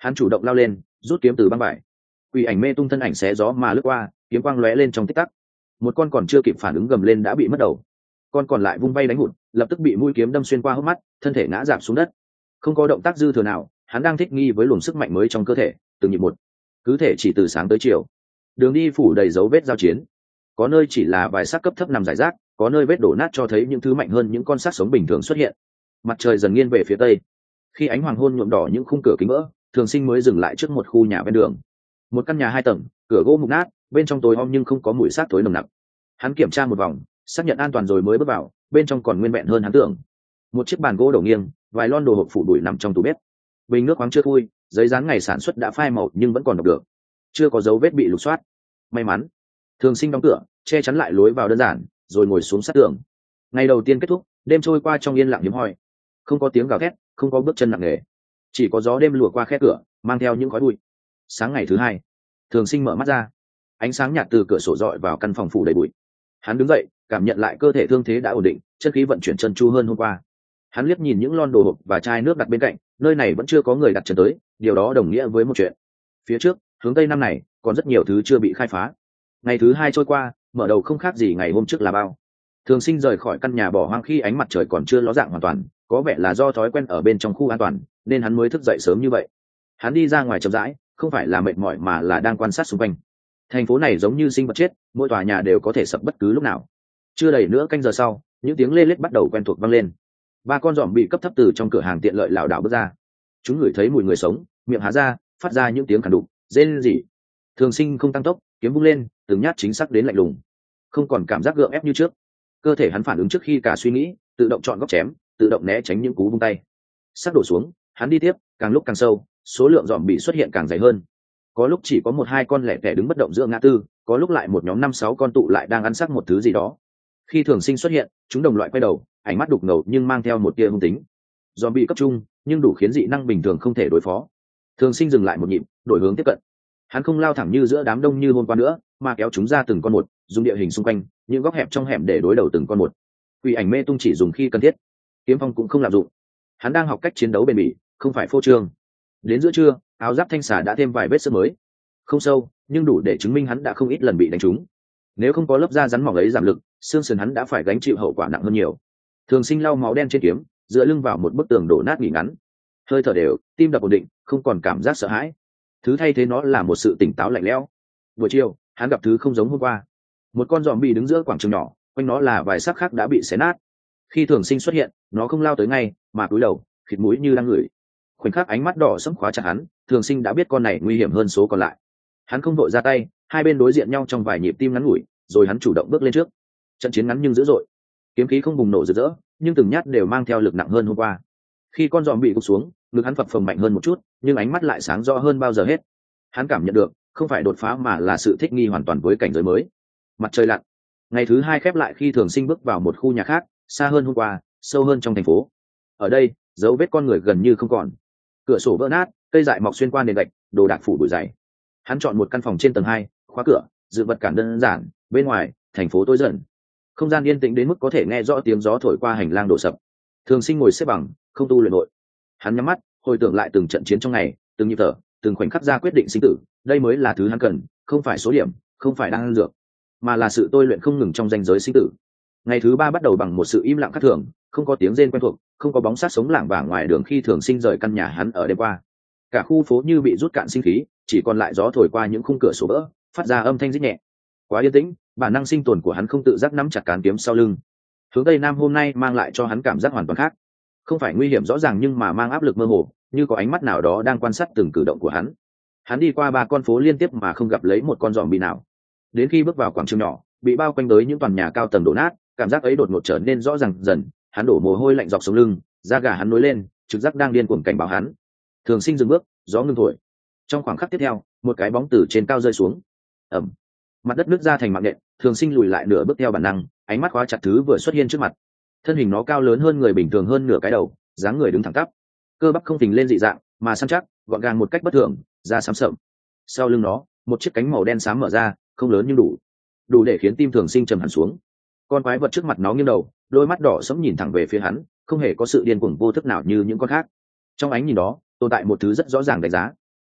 Hắn chủ động lao lên, rút kiếm từ băng vải. Quỷ ảnh mê tung thân ảnh xé gió mà lướt qua, kiếm quang lóe lên trong tích tắc. Một con còn chưa kịp phản ứng gầm lên đã bị mất đầu. Con còn lại vung bay đánh hụt, lập tức bị mũi kiếm đâm xuyên qua hốc mắt, thân thể ngã rạp xuống đất. Không có động tác dư thừa nào, hắn đang thích nghi với luồng sức mạnh mới trong cơ thể, từng nhịp một. Cứ thể chỉ từ sáng tới chiều. Đường đi phủ đầy dấu vết giao chiến. Có nơi chỉ là vài xác cấp thấp nằm rải rác, có nơi vết đổ nát cho thấy những thứ mạnh hơn những con xác sống bình thường xuất hiện. Mặt trời dần nghiêng về phía tây. Khi ánh hoàng hôn nhuộm đỏ những khung cửa kính vỡ, Thường Sinh mới dừng lại trước một khu nhà ven đường. Một căn nhà 2 tầng, cửa gỗ mục nát, bên trong tối om nhưng không có mùi xác thối nồng nặc. Hắn kiểm tra một vòng, xác nhận an toàn rồi mới bước vào, bên trong còn nguyên vẹn hơn hắn tưởng. Một chiếc bàn gỗ đổ nghiêng, vài lon đồ hộp phủ bụi nằm trong tủ bếp. Bình nước khoáng chưa thui, giấy dán ngày sản xuất đã phai màu nhưng vẫn còn đọc được, chưa có dấu vết bị lục soát. May mắn. Thường Sinh đóng cửa, che chắn lại lối vào đơn giản, rồi ngồi xuống sát tường. Ngày đầu tiên kết thúc, đêm trôi qua trong yên lặng hiếm hoi. Không có tiếng gào thét, không có bước chân nặng nề, chỉ có gió đêm lùa qua khe cửa, mang theo những khói bụi. Sáng ngày thứ hai, Thường Sinh mở mắt ra, ánh sáng nhạt từ cửa sổ rọi vào căn phòng phủ đầy bụi. Hắn đứng dậy, cảm nhận lại cơ thể thương thế đã ổn định, chân khí vận chuyển chân chu hơn hôm qua. Hắn liếc nhìn những lon đồ hộp và chai nước đặt bên cạnh, nơi này vẫn chưa có người đặt chân tới, điều đó đồng nghĩa với một chuyện. Phía trước, hướng tây năm này, còn rất nhiều thứ chưa bị khai phá. Ngày thứ hai trôi qua, mở đầu không khác gì ngày hôm trước là bao. Thường Sinh rời khỏi căn nhà bỏ hoang khi ánh mặt trời còn chưa ló dạng hoàn toàn, có vẻ là do thói quen ở bên trong khu an toàn, nên hắn mới thức dậy sớm như vậy. Hắn đi ra ngoài chậm rãi, không phải là mệt mỏi mà là đang quan sát xung quanh. Thành phố này giống như sinh vật chết, mỗi tòa nhà đều có thể sập bất cứ lúc nào. Chưa đầy nửa canh giờ sau, những tiếng lê lết bắt đầu quen thuộc vang lên. 3 con giòm bị cấp thấp từ trong cửa hàng tiện lợi lảo đảo bước ra. Chúng ngửi thấy mùi người sống, miệng há ra, phát ra những tiếng khàn đục, rên rỉ. Thường Sinh không tăng tốc, kiếm vung lên, từng nhát chính xác đến lạnh lùng. Không còn cảm giác gượng ép như trước. Cơ thể hắn phản ứng trước khi cả suy nghĩ, tự động chọn góc chém, tự động né tránh những cú vung tay. Sắc đổ xuống, hắn đi tiếp, càng lúc càng sâu, số lượng giòm bị xuất hiện càng dày hơn. Có lúc chỉ có 1-2 con lẻ tẻ đứng bất động giữa ngã tư, có lúc lại một nhóm 5-6 con tụ lại đang ăn xác một thứ gì đó. Khi Thường Sinh xuất hiện, chúng đồng loại quay đầu, ánh mắt đục ngầu nhưng mang theo một tia hung tính. Giòm bị cấp trung, nhưng đủ khiến dị năng bình thường không thể đối phó. Thường Sinh dừng lại một nhịp, đổi hướng tiếp cận. Hắn không lao thẳng như giữa đám đông như hôm qua nữa, mà kéo chúng ra từng con một, dùng địa hình xung quanh, những góc hẹp trong hẻm để đối đầu từng con một. Quỷ ảnh mê tung chỉ dùng khi cần thiết, kiếm phong cũng không lạm dụng. Hắn đang học cách chiến đấu bền bỉ, không phải phô trương. Đến giữa trưa, áo giáp thanh xà đã thêm vài vết xước mới, không sâu nhưng đủ để chứng minh hắn đã không ít lần bị đánh trúng. Nếu không có lớp da rắn mỏng ấy giảm lực, xương sườn hắn đã phải gánh chịu hậu quả nặng hơn nhiều. Thường Sinh lau máu đen trên kiếm, dựa lưng vào một bức tường đổ nát nghỉ ngắn, hơi thở đều, tim đập ổn định, không còn cảm giác sợ hãi. Thứ thay thế nó là một sự tỉnh táo lạnh lẽo. Buổi chiều, hắn gặp thứ không giống hôm qua. Một con giòm bị đứng giữa quảng trường nhỏ, quanh nó là vài xác khác đã bị xé nát. Khi Thường Sinh xuất hiện, nó không lao tới ngay, mà cúi đầu, khịt mũi như đang ngửi. Khoảnh khắc ánh mắt đỏ sẫm khóa chặt hắn, Thường Sinh đã biết con này nguy hiểm hơn số còn lại. Hắn không vội ra tay, hai bên đối diện nhau trong vài nhịp tim ngắn ngủi, rồi hắn chủ động bước lên trước. Trận chiến ngắn nhưng dữ dội, kiếm khí không bùng nổ rực rỡ, nhưng từng nhát đều mang theo lực nặng hơn hôm qua. Khi con giòm bị gục xuống, ngực hắn phập phồng mạnh hơn một chút, nhưng ánh mắt lại sáng rõ hơn bao giờ hết. Hắn cảm nhận được, không phải đột phá mà là sự thích nghi hoàn toàn với cảnh giới mới. Mặt trời lặn, ngày thứ hai khép lại khi Thường Sinh bước vào một khu nhà khác, xa hơn hôm qua, sâu hơn trong thành phố. Ở đây, dấu vết con người gần như không còn. Cửa sổ vỡ nát, cây dại mọc xuyên qua nền gạch, đồ đạc phủ bụi dày. Hắn chọn một căn phòng trên tầng 2, khóa cửa, dự vật cản đơn giản. Bên ngoài, thành phố tối dần, không gian yên tĩnh đến mức có thể nghe rõ tiếng gió thổi qua hành lang đổ sập. Thường Sinh ngồi xếp bằng, không tu luyện nội. Hắn nhắm mắt, hồi tưởng lại từng trận chiến trong ngày, từng nhịp thở, từng khoảnh khắc ra quyết định sinh tử. Đây mới là thứ hắn cần, không phải số điểm, không phải đan dược, mà là sự tôi luyện không ngừng trong ranh giới sinh tử. Ngày thứ 3 bắt đầu bằng một sự im lặng khác thường, không có tiếng rên quen thuộc, không có bóng sát sống lảng vảng ngoài đường khi Thường Sinh rời căn nhà hắn ở đêm qua. Cả khu phố như bị rút cạn sinh khí, chỉ còn lại gió thổi qua những khung cửa sổ vỡ, phát ra âm thanh rít nhẹ. Quá yên tĩnh, bản năng sinh tồn của hắn không tự giác nắm chặt cán kiếm sau lưng. Hướng tây nam hôm nay mang lại cho hắn cảm giác hoàn toàn khác, không phải nguy hiểm rõ ràng nhưng mà mang áp lực mơ hồ, như có ánh mắt nào đó đang quan sát từng cử động của hắn. Hắn đi qua 3 con phố liên tiếp mà không gặp lấy một con giòm bị nào. Đến khi bước vào quảng trường nhỏ, bị bao quanh tới những tòa nhà cao tầng đổ nát, cảm giác ấy đột ngột trở nên rõ ràng dần. Hắn đổ mồ hôi lạnh dọc sống lưng, da gà hắn nổi lên, trực giác đang điên cuồng cảnh báo hắn. Thường Sinh dừng bước, gió ngừng thổi. Trong khoảng khắc tiếp theo, một cái bóng từ trên cao rơi xuống. Ầm, mặt đất nứt ra thành mạng nện. Thường Sinh lùi lại nửa bước theo bản năng, ánh mắt khóa chặt thứ vừa xuất hiện trước mặt. Thân hình nó cao lớn hơn người bình thường hơn nửa cái đầu, dáng người đứng thẳng tắp, cơ bắp không phình lên dị dạng, mà săn chắc, gọn gàng một cách bất thường, da xám sậm. Sau lưng nó, một chiếc cánh màu đen xám mở ra, không lớn nhưng đủ để khiến tim Thường Sinh trầm hẳn xuống. Con quái vật trước mặt nó nghiêng đầu, đôi mắt đỏ sẫm nhìn thẳng về phía hắn, không hề có sự điên cuồng vô thức nào như những con khác. Trong ánh nhìn đó, tồn tại một thứ rất rõ ràng đánh giá.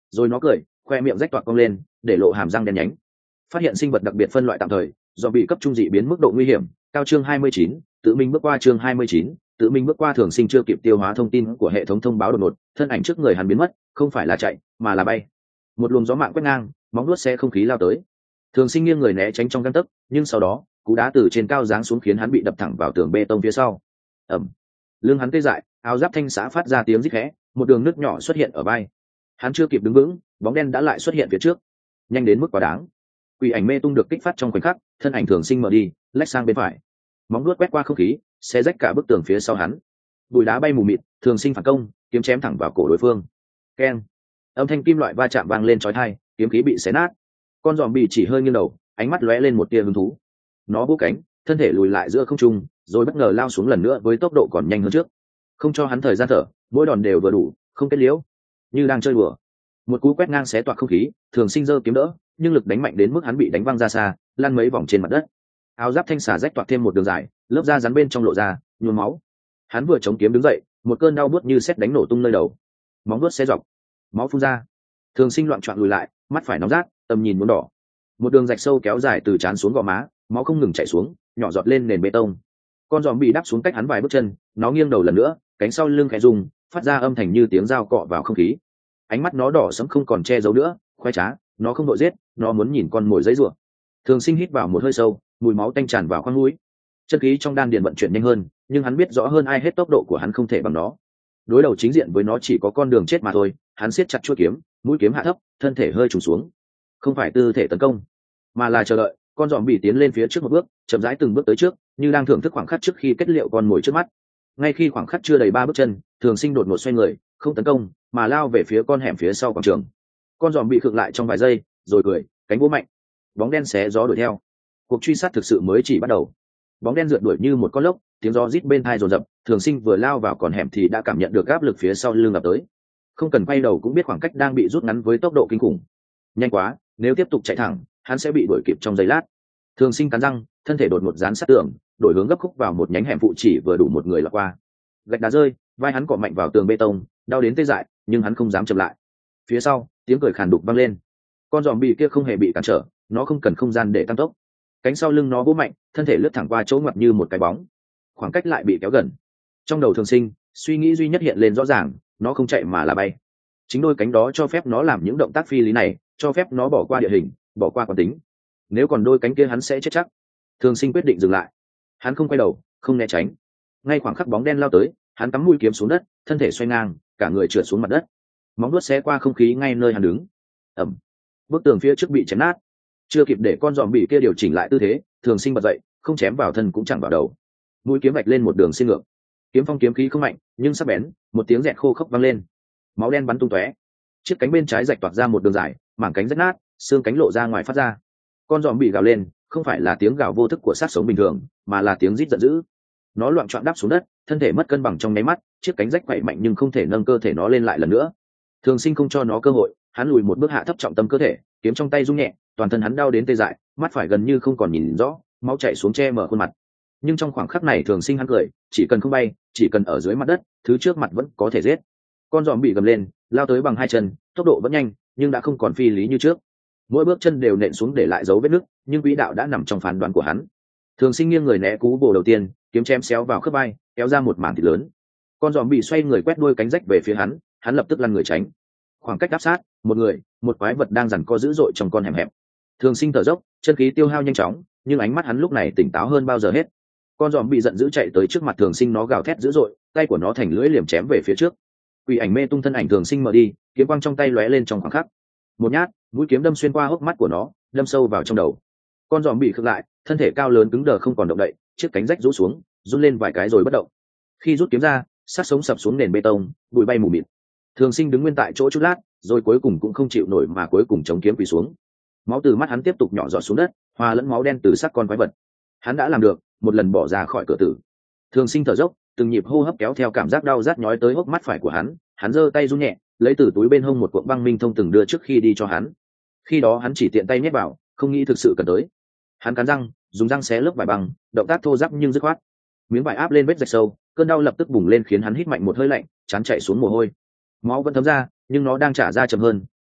rồi nó cười, khoe miệng rách toạc cong lên, để lộ hàm răng đen nhánh. Phát hiện sinh vật đặc biệt phân loại tạm thời, do bị cấp trung dị biến mức độ nguy hiểm cao. Chương 29, tự mình bước qua. Chương 29, tự mình bước qua. Thường sinh chưa kịp tiêu hóa thông tin của hệ thống thông báo đột ngột, thân ảnh trước người hắn biến mất, không phải là chạy mà là bay. Một luồng gió mạng quét ngang, móng vuốt xe không khí lao tới. Thường sinh nghiêng người né tránh trong gang tấc, nhưng sau đó cú đá từ trên cao giáng xuống khiến hắn bị đập thẳng vào tường bê tông phía sau. Ẩm. Lưng hắn tê dại, áo giáp thanh xả phát ra tiếng rít khẽ, một đường nứt nhỏ xuất hiện ở vai. Hắn chưa kịp đứng vững, bóng đen đã lại xuất hiện phía trước, nhanh đến mức quá đáng. Quỷ ảnh mê tung được kích phát trong khoảnh khắc, thân ảnh thường sinh mở đi, lách sang bên phải, móng vuốt quét qua không khí, xé rách cả bức tường phía sau hắn. Bụi đá bay mù mịt, thường sinh phản công, kiếm chém thẳng vào cổ đối phương. Keng. Âm thanh kim loại va chạm vang lên chói tai, kiếm khí bị xé nát. Con giòm bị chỉ hơi nghiêng đầu, ánh mắt lóe lên một tia hứng thú. Nó bốc cánh, thân thể lùi lại giữa không trung, rồi bất ngờ lao xuống lần nữa với tốc độ còn nhanh hơn trước. Không cho hắn thời gian thở, mỗi đòn đều vừa đủ, không kết liễu, như đang chơi đùa. Một cú quét ngang xé toạc không khí, thường sinh giơ kiếm đỡ, nhưng lực đánh mạnh đến mức hắn bị đánh văng ra xa, lăn mấy vòng trên mặt đất. Áo giáp thanh xả rách toạc thêm một đường dài, lớp da rắn bên trong lộ ra, nhuốm máu. Hắn vừa chống kiếm đứng dậy, một cơn đau buốt như sét đánh nổ tung nơi đầu, móng vuốt xé dọc, máu phun ra. Thường sinh loạn trọn lùi lại, mắt phải nóng rát, tầm nhìn muốn đỏ. Một đường rạch sâu kéo dài từ trán xuống gò má, máu không ngừng chảy xuống, nhỏ giọt lên nền bê tông. Con giòm bị đáp xuống cách hắn vài bước chân, nó nghiêng đầu lần nữa, cánh sau lưng khẽ rung, phát ra âm thanh như tiếng dao cọ vào không khí. Ánh mắt nó đỏ sẫm không còn che giấu nữa, khoái trá, nó không đội giết, nó muốn nhìn con mồi giấy rủa. Thường sinh hít vào một hơi sâu, mùi máu tanh tràn vào khoang mũi. Chân khí trong đan điền vận chuyển nhanh hơn, nhưng hắn biết rõ hơn ai hết tốc độ của hắn không thể bằng nó. Đối đầu chính diện với nó chỉ có con đường chết mà thôi. Hắn siết chặt chuôi kiếm, mũi kiếm hạ thấp, thân thể hơi trùng xuống. Không phải tư thế tấn công, mà là chờ đợi. Con giòm bị tiến lên phía trước một bước, chậm rãi từng bước tới trước, như đang thưởng thức khoảng khắc trước khi kết liễu con mồi trước mắt. Ngay khi khoảng khắc chưa đầy 3 bước chân, thường sinh đột ngột xoay người, không tấn công, mà lao về phía con hẻm phía sau quảng trường. Con giòm bị khựng lại trong vài giây, rồi cười, cánh vỗ mạnh, bóng đen xé gió đuổi theo. Cuộc truy sát thực sự mới chỉ bắt đầu. Bóng đen rượt đuổi như một con lốc, tiếng gió rít bên tai dồn dập. Thường sinh vừa lao vào con hẻm thì đã cảm nhận được áp lực phía sau lưng ập tới. Không cần quay đầu cũng biết khoảng cách đang bị rút ngắn với tốc độ kinh khủng. Nhanh quá, nếu tiếp tục chạy thẳng, hắn sẽ bị đuổi kịp trong giây lát. Thường sinh cắn răng, thân thể đột ngột dán sát tường, đổi hướng gấp khúc vào một nhánh hẻm phụ chỉ vừa đủ một người lọt qua. Gạch đá rơi, vai hắn cọ mạnh vào tường bê tông, đau đến tê dại, nhưng hắn không dám chậm lại. Phía sau, tiếng cười khàn đục vang lên. Con giòm bị kia không hề bị cản trở, nó không cần không gian để tăng tốc. Cánh sau lưng nó vỗ mạnh, thân thể lướt thẳng qua chỗ ngoặt như một cái bóng. Khoảng cách lại bị kéo gần. Trong đầu thường sinh, suy nghĩ duy nhất hiện lên rõ ràng, nó không chạy mà là bay. Chính đôi cánh đó cho phép nó làm những động tác phi lý này, cho phép nó bỏ qua địa hình, bỏ qua quán tính. Nếu còn đôi cánh kia hắn sẽ chết chắc. Thường sinh quyết định dừng lại. Hắn không quay đầu, không né tránh. Ngay khoảng khắc bóng đen lao tới, hắn cắm mũi kiếm xuống đất, thân thể xoay ngang, cả người trượt xuống mặt đất. Móng vuốt xé qua không khí ngay nơi hắn đứng. Ẩm. Bức tường phía trước bị chém nát. Chưa kịp để con giòm bị kia điều chỉnh lại tư thế, thường sinh bật dậy, không chém vào thân cũng chẳng vào đầu. Mũi kiếm vạch lên một đường xiên ngược. Kiếm phong kiếm khí không mạnh, nhưng sắc bén, một tiếng rẹt khô khốc vang lên. Máu đen bắn tung tóe. Chiếc cánh bên trái rạch toạc ra một đường dài, mảng cánh rách nát, xương cánh lộ ra ngoài phát ra. Con giòm bị gào lên, không phải là tiếng gào vô thức của sát sống bình thường, mà là tiếng rít giận dữ. Nó loạng choạng đáp xuống đất, thân thể mất cân bằng trong nháy mắt, chiếc cánh rách quậy mạnh nhưng không thể nâng cơ thể nó lên lại lần nữa. Thường sinh không cho nó cơ hội, hắn lùi một bước hạ thấp trọng tâm cơ thể, kiếm trong tay rung nhẹ, toàn thân hắn đau đến tê dại, mắt phải gần như không còn nhìn rõ, máu chảy xuống che mở khuôn mặt. Nhưng trong khoảng khắc này thường sinh hắn cười, chỉ cần không bay, chỉ cần ở dưới mặt đất, thứ trước mặt vẫn có thể giết. Con giòm bị gầm lên, lao tới bằng 2 chân, tốc độ vẫn nhanh, nhưng đã không còn phi lý như trước. Mỗi bước chân đều nện xuống để lại dấu vết nứt, nhưng quỹ đạo đã nằm trong phán đoán của hắn. Thường sinh nghiêng người né cú bổ đầu tiên, kiếm chém xéo vào khớp vai, kéo ra một mảng thịt lớn. Con giòm bị xoay người quét đuôi cánh rách về phía hắn lập tức lăn người tránh. Khoảng cách áp sát, một quái vật đang giằng co dữ dội trong con hẻm hẹp. Thường sinh thở dốc, chân khí tiêu hao nhanh chóng, nhưng ánh mắt hắn lúc này tỉnh táo hơn bao giờ hết. Con giòm bị giận dữ chạy tới trước mặt thường sinh, nó gào thét dữ dội, tay của nó thành lưỡi liềm chém về phía trước. Quỷ ảnh mê tung thân ảnh thường sinh mở đi, kiếm quang trong tay lóe lên trong khoảng khắc. Một nhát, mũi kiếm đâm xuyên qua hốc mắt của nó, đâm sâu vào trong đầu. Con giòm bị khựng lại, thân thể cao lớn cứng đờ không còn động đậy, chiếc cánh rách rũ xuống, run lên vài cái rồi bất động. Khi rút kiếm ra, xác sống sập xuống nền bê tông, bụi bay mù mịt. Thường sinh đứng nguyên tại chỗ chút lát, rồi cuối cùng cũng không chịu nổi mà cuối cùng chống kiếm quỳ xuống. Máu từ mắt hắn tiếp tục nhỏ giọt xuống đất, hòa lẫn máu đen từ xác con quái vật. Hắn đã làm được, một lần bỏ ra khỏi cửa tử. Thường sinh thở dốc, từng nhịp hô hấp kéo theo cảm giác đau rát nhói tới hốc mắt phải của hắn giơ tay run nhẹ, lấy từ túi bên hông một cuộn băng minh thông từng đưa trước khi đi cho hắn. Khi đó hắn chỉ tiện tay nhét vào, không nghĩ thực sự cần tới. Hắn cắn răng, dùng răng xé lớp vải băng, động tác thô ráp nhưng dứt khoát. Miếng vải áp lên vết rạch sâu, cơn đau lập tức bùng lên khiến hắn hít mạnh một hơi lạnh, chán chạy xuống mồ hôi. Máu vẫn thấm ra, nhưng nó đang trả ra chậm hơn,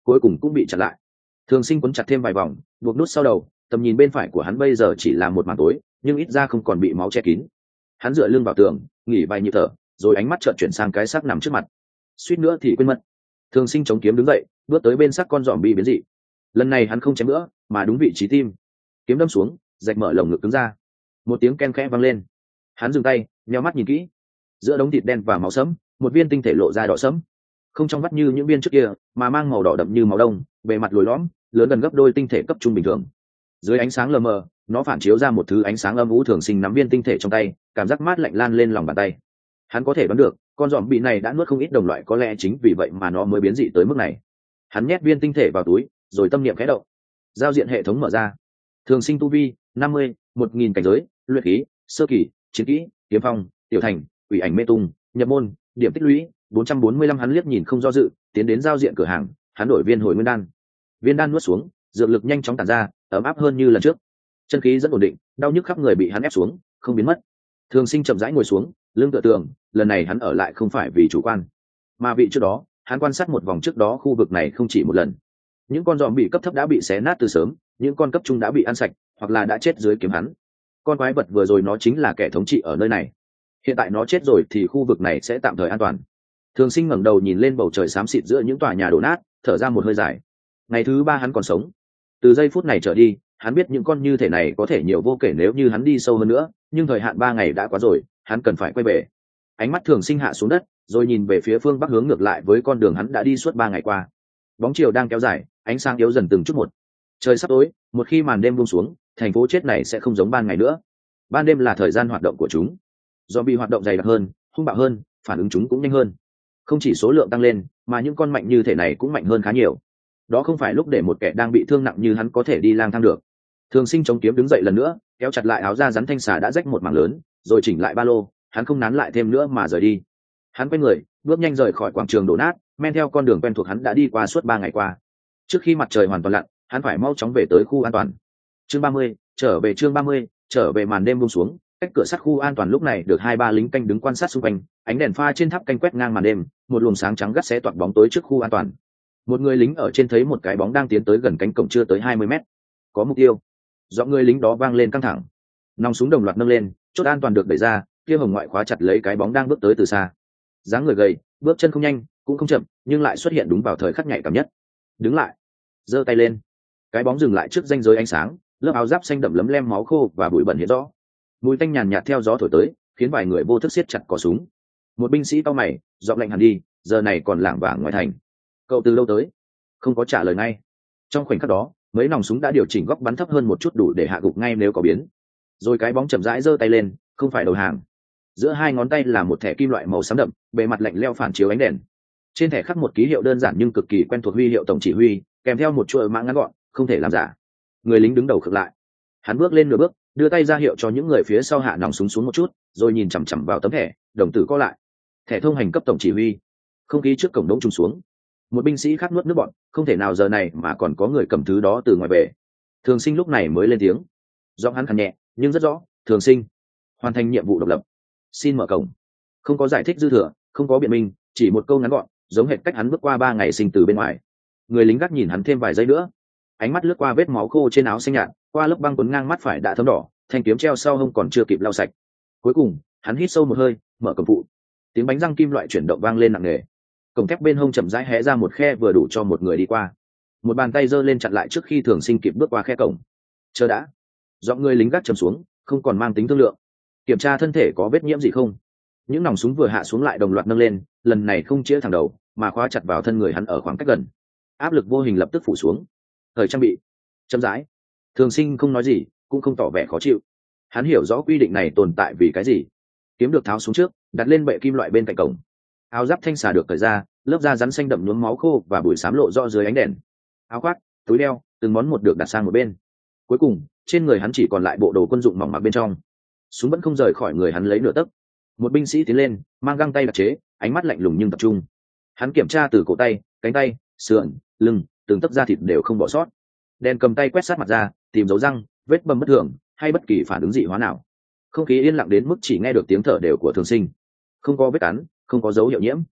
cuối cùng cũng bị chặn lại. Thường Sinh quấn chặt thêm vài vòng, buộc nút sau đầu, tầm nhìn bên phải của hắn bây giờ chỉ là một màn tối, nhưng ít ra không còn bị máu che kín. Hắn dựa lưng vào tường, nghỉ vài nhịp thở, rồi ánh mắt chợt chuyển sang cái xác nằm trước mặt. Suýt nữa thì quên mất. Thường Sinh chống kiếm đứng dậy, bước tới bên xác con zombie biến dị. Lần này hắn không chém nữa, mà đúng vị trí tim. Kiếm đâm xuống, rạch mở lồng ngực cứng ra. Một tiếng ken khẽ vang lên. Hắn dừng tay, nheo mắt nhìn kỹ. Giữa đống thịt đen và máu sẫm, một viên tinh thể lộ ra đỏ sẫm, không trong vắt như những viên trước kia, mà mang màu đỏ đậm như máu đông, bề mặt lồi lõm, lớn gần gấp đôi tinh thể cấp trung bình thường. Dưới ánh sáng lờ mờ, nó phản chiếu ra một thứ ánh sáng âm u. Thường Sinh nắm viên tinh thể trong tay, cảm giác mát lạnh lan lên lòng bàn tay. Hắn có thể đoán được, con giòm bị này đã nuốt không ít đồng loại, có lẽ chính vì vậy mà nó mới biến dị tới mức này. Hắn nhét viên tinh thể vào túi, rồi tâm niệm khẽ động. Giao diện hệ thống mở ra. Thường Sinh tu vi 50, 1000 cảnh giới, luyện khí sơ kỳ, chiến kỹ kiếm phong, tiểu thành, quỷ ảnh mê tung, nhập môn, điểm tích lũy 445. Hắn liếc nhìn không do dự, tiến đến giao diện cửa hàng, hắn đổi viên hồi nguyên đan. Viên đan nuốt xuống, dược lực nhanh chóng tản ra, ấm áp hơn như lần trước. Chân khí rất ổn định, đau nhức khắp người bị hắn ép xuống, không biến mất. Thường Sinh chậm rãi ngồi xuống, lưng tựa tường. Lần này hắn ở lại không phải vì chủ quan, mà vì trước đó hắn quan sát một vòng trước đó khu vực này không chỉ một lần. Những con giòm bị cấp thấp đã bị xé nát từ sớm, những con cấp trung đã bị ăn sạch, hoặc là đã chết dưới kiếm hắn. Con quái vật vừa rồi nó chính là kẻ thống trị ở nơi này. Hiện tại nó chết rồi thì khu vực này sẽ tạm thời an toàn. Thường Sinh ngẩng đầu nhìn lên bầu trời xám xịt giữa những tòa nhà đổ nát, thở ra một hơi dài. Ngày thứ 3 hắn còn sống. Từ giây phút này trở đi, hắn biết những con như thể này có thể nhiều vô kể nếu như hắn đi sâu hơn nữa, nhưng thời hạn 3 ngày đã quá rồi, hắn cần phải quay về. Ánh mắt Thường Sinh hạ xuống đất, rồi nhìn về phía phương bắc hướng ngược lại với con đường hắn đã đi suốt 3 ngày qua. Bóng chiều đang kéo dài, ánh sáng yếu dần từng chút một. Trời sắp tối, một khi màn đêm buông xuống, thành phố chết này sẽ không giống ban ngày nữa. Ban đêm là thời gian hoạt động của chúng. Zombie hoạt động dày đặc hơn, hung bạo hơn, phản ứng chúng cũng nhanh hơn. Không chỉ số lượng tăng lên, mà những con mạnh như thể này cũng mạnh hơn khá nhiều. Đó không phải lúc để một kẻ đang bị thương nặng như hắn có thể đi lang thang được. Thường Sinh chống kiếm đứng dậy lần nữa, kéo chặt lại áo da rắn thanh xà đã rách một mảng lớn, rồi chỉnh lại ba lô. Hắn không nán lại thêm nữa mà rời đi. Hắn quay người, bước nhanh rời khỏi quảng trường đổ nát, men theo con đường quen thuộc hắn đã đi qua suốt 3 ngày qua. Trước khi mặt trời hoàn toàn lặn, hắn phải mau chóng về tới khu an toàn. Chương 30, trở về. Chương 30, trở về. Màn đêm buông xuống, cách cửa sắt khu an toàn lúc này được 2-3 lính canh đứng quan sát xung quanh, ánh đèn pha trên tháp canh quét ngang màn đêm, một luồng sáng trắng gắt xé toạc bóng tối trước khu an toàn. Một người lính ở trên thấy một cái bóng đang tiến tới gần cánh cổng chưa tới 20 mét. Có mục tiêu. Giọng người lính đó vang lên căng thẳng. Nòng súng đồng loạt nâng lên, chốt an toàn được đẩy ra, kia hồng ngoại khóa chặt lấy cái bóng đang bước tới từ xa. Dáng người gầy, bước chân không nhanh cũng không chậm, nhưng lại xuất hiện đúng vào thời khắc nhạy cảm nhất. Đứng lại, giơ tay lên. Cái bóng dừng lại trước ranh giới ánh sáng, lớp áo giáp xanh đậm lấm lem máu khô và bụi bẩn hiện rõ. Mùi tanh nhàn nhạt theo gió thổi tới, khiến vài người vô thức siết chặt cò súng. Một binh sĩ cau mày, giọng lạnh hẳn đi, giờ này còn lảng vảng ngoài thành. Cậu từ lâu tới? Không có trả lời ngay. Trong khoảnh khắc đó, mấy nòng súng đã điều chỉnh góc bắn thấp hơn một chút đủ để hạ gục ngay nếu có biến. Rồi cái bóng chậm rãi giơ tay lên, không phải đầu hàng. Giữa hai ngón tay là một thẻ kim loại màu xám đậm, bề mặt lạnh lẽo phản chiếu ánh đèn. Trên thẻ khắc một ký hiệu đơn giản nhưng cực kỳ quen thuộc, huy hiệu tổng chỉ huy, kèm theo một chuỗi mã ngắn gọn, không thể làm giả. Người lính đứng đầu khựng lại. Hắn bước lên nửa bước, đưa tay ra hiệu cho những người phía sau hạ nòng súng xuống một chút, rồi nhìn chằm chằm vào tấm thẻ, đồng tử co lại. Thẻ thông hành cấp tổng chỉ huy. Không khí trước cổng đống trùng xuống. Một binh sĩ khát nuốt nước bọt, không thể nào giờ này mà còn có người cầm thứ đó từ ngoài về. Thường Sinh lúc này mới lên tiếng. Giọng hắn khàn nhẹ nhưng rất rõ. Thường Sinh, hoàn thành nhiệm vụ độc lập, xin mở cổng. Không có giải thích dư thừa, không có biện minh, chỉ một câu ngắn gọn, giống hệt cách hắn bước qua 3 ngày sinh từ bên ngoài. Người lính gác nhìn hắn thêm vài giây nữa, ánh mắt lướt qua vết máu khô trên áo xanh nhạt, qua lớp băng quấn ngang mắt phải đã thấm đỏ, thanh kiếm treo sau hông còn chưa kịp lau sạch. Cuối cùng hắn hít sâu một hơi, mở cổng phụ. Tiếng bánh răng kim loại chuyển động vang lên nặng nề. Cổng thép bên hông chậm rãi hé ra một khe vừa đủ cho một người đi qua. Một bàn tay giơ lên chặn lại trước khi Thường Sinh kịp bước qua khe cổng. Chờ đã. Giọng người lính gác trầm xuống, không còn mang tính thương lượng. Kiểm tra thân thể có vết nhiễm gì không. Những nòng súng vừa hạ xuống lại đồng loạt nâng lên, lần này không chĩa thẳng đầu mà khóa chặt vào thân người hắn ở khoảng cách gần. Áp lực vô hình lập tức phủ xuống. Thời trang bị. Chậm rãi. Thường Sinh không nói gì, cũng không tỏ vẻ khó chịu. Hắn hiểu rõ quy định này tồn tại vì cái gì. Kiếm được tháo xuống trước, đặt lên bệ kim loại bên cạnh cổng. Áo giáp thanh xà được cởi ra, lớp da rắn xanh đậm nhuốm máu khô và bụi xám lộ rõ dưới ánh đèn. Áo khoác, túi đeo, từng món một được đặt sang một bên. Cuối cùng trên người hắn chỉ còn lại bộ đồ quân dụng mỏng mặc bên trong. Súng vẫn không rời khỏi người hắn lấy nửa tấc. Một binh sĩ tiến lên, mang găng tay đặc chế, ánh mắt lạnh lùng nhưng tập trung. Hắn kiểm tra từ cổ tay, cánh tay, sườn, lưng, từng tấc da thịt đều không bỏ sót. Đèn cầm tay quét sát mặt ra, tìm dấu răng, vết bầm bất thường hay bất kỳ phản ứng dị hóa nào. Không khí yên lặng đến mức chỉ nghe được tiếng thở đều của Thường Sinh. Không có vết cắn, không có dấu hiệu nhiễm.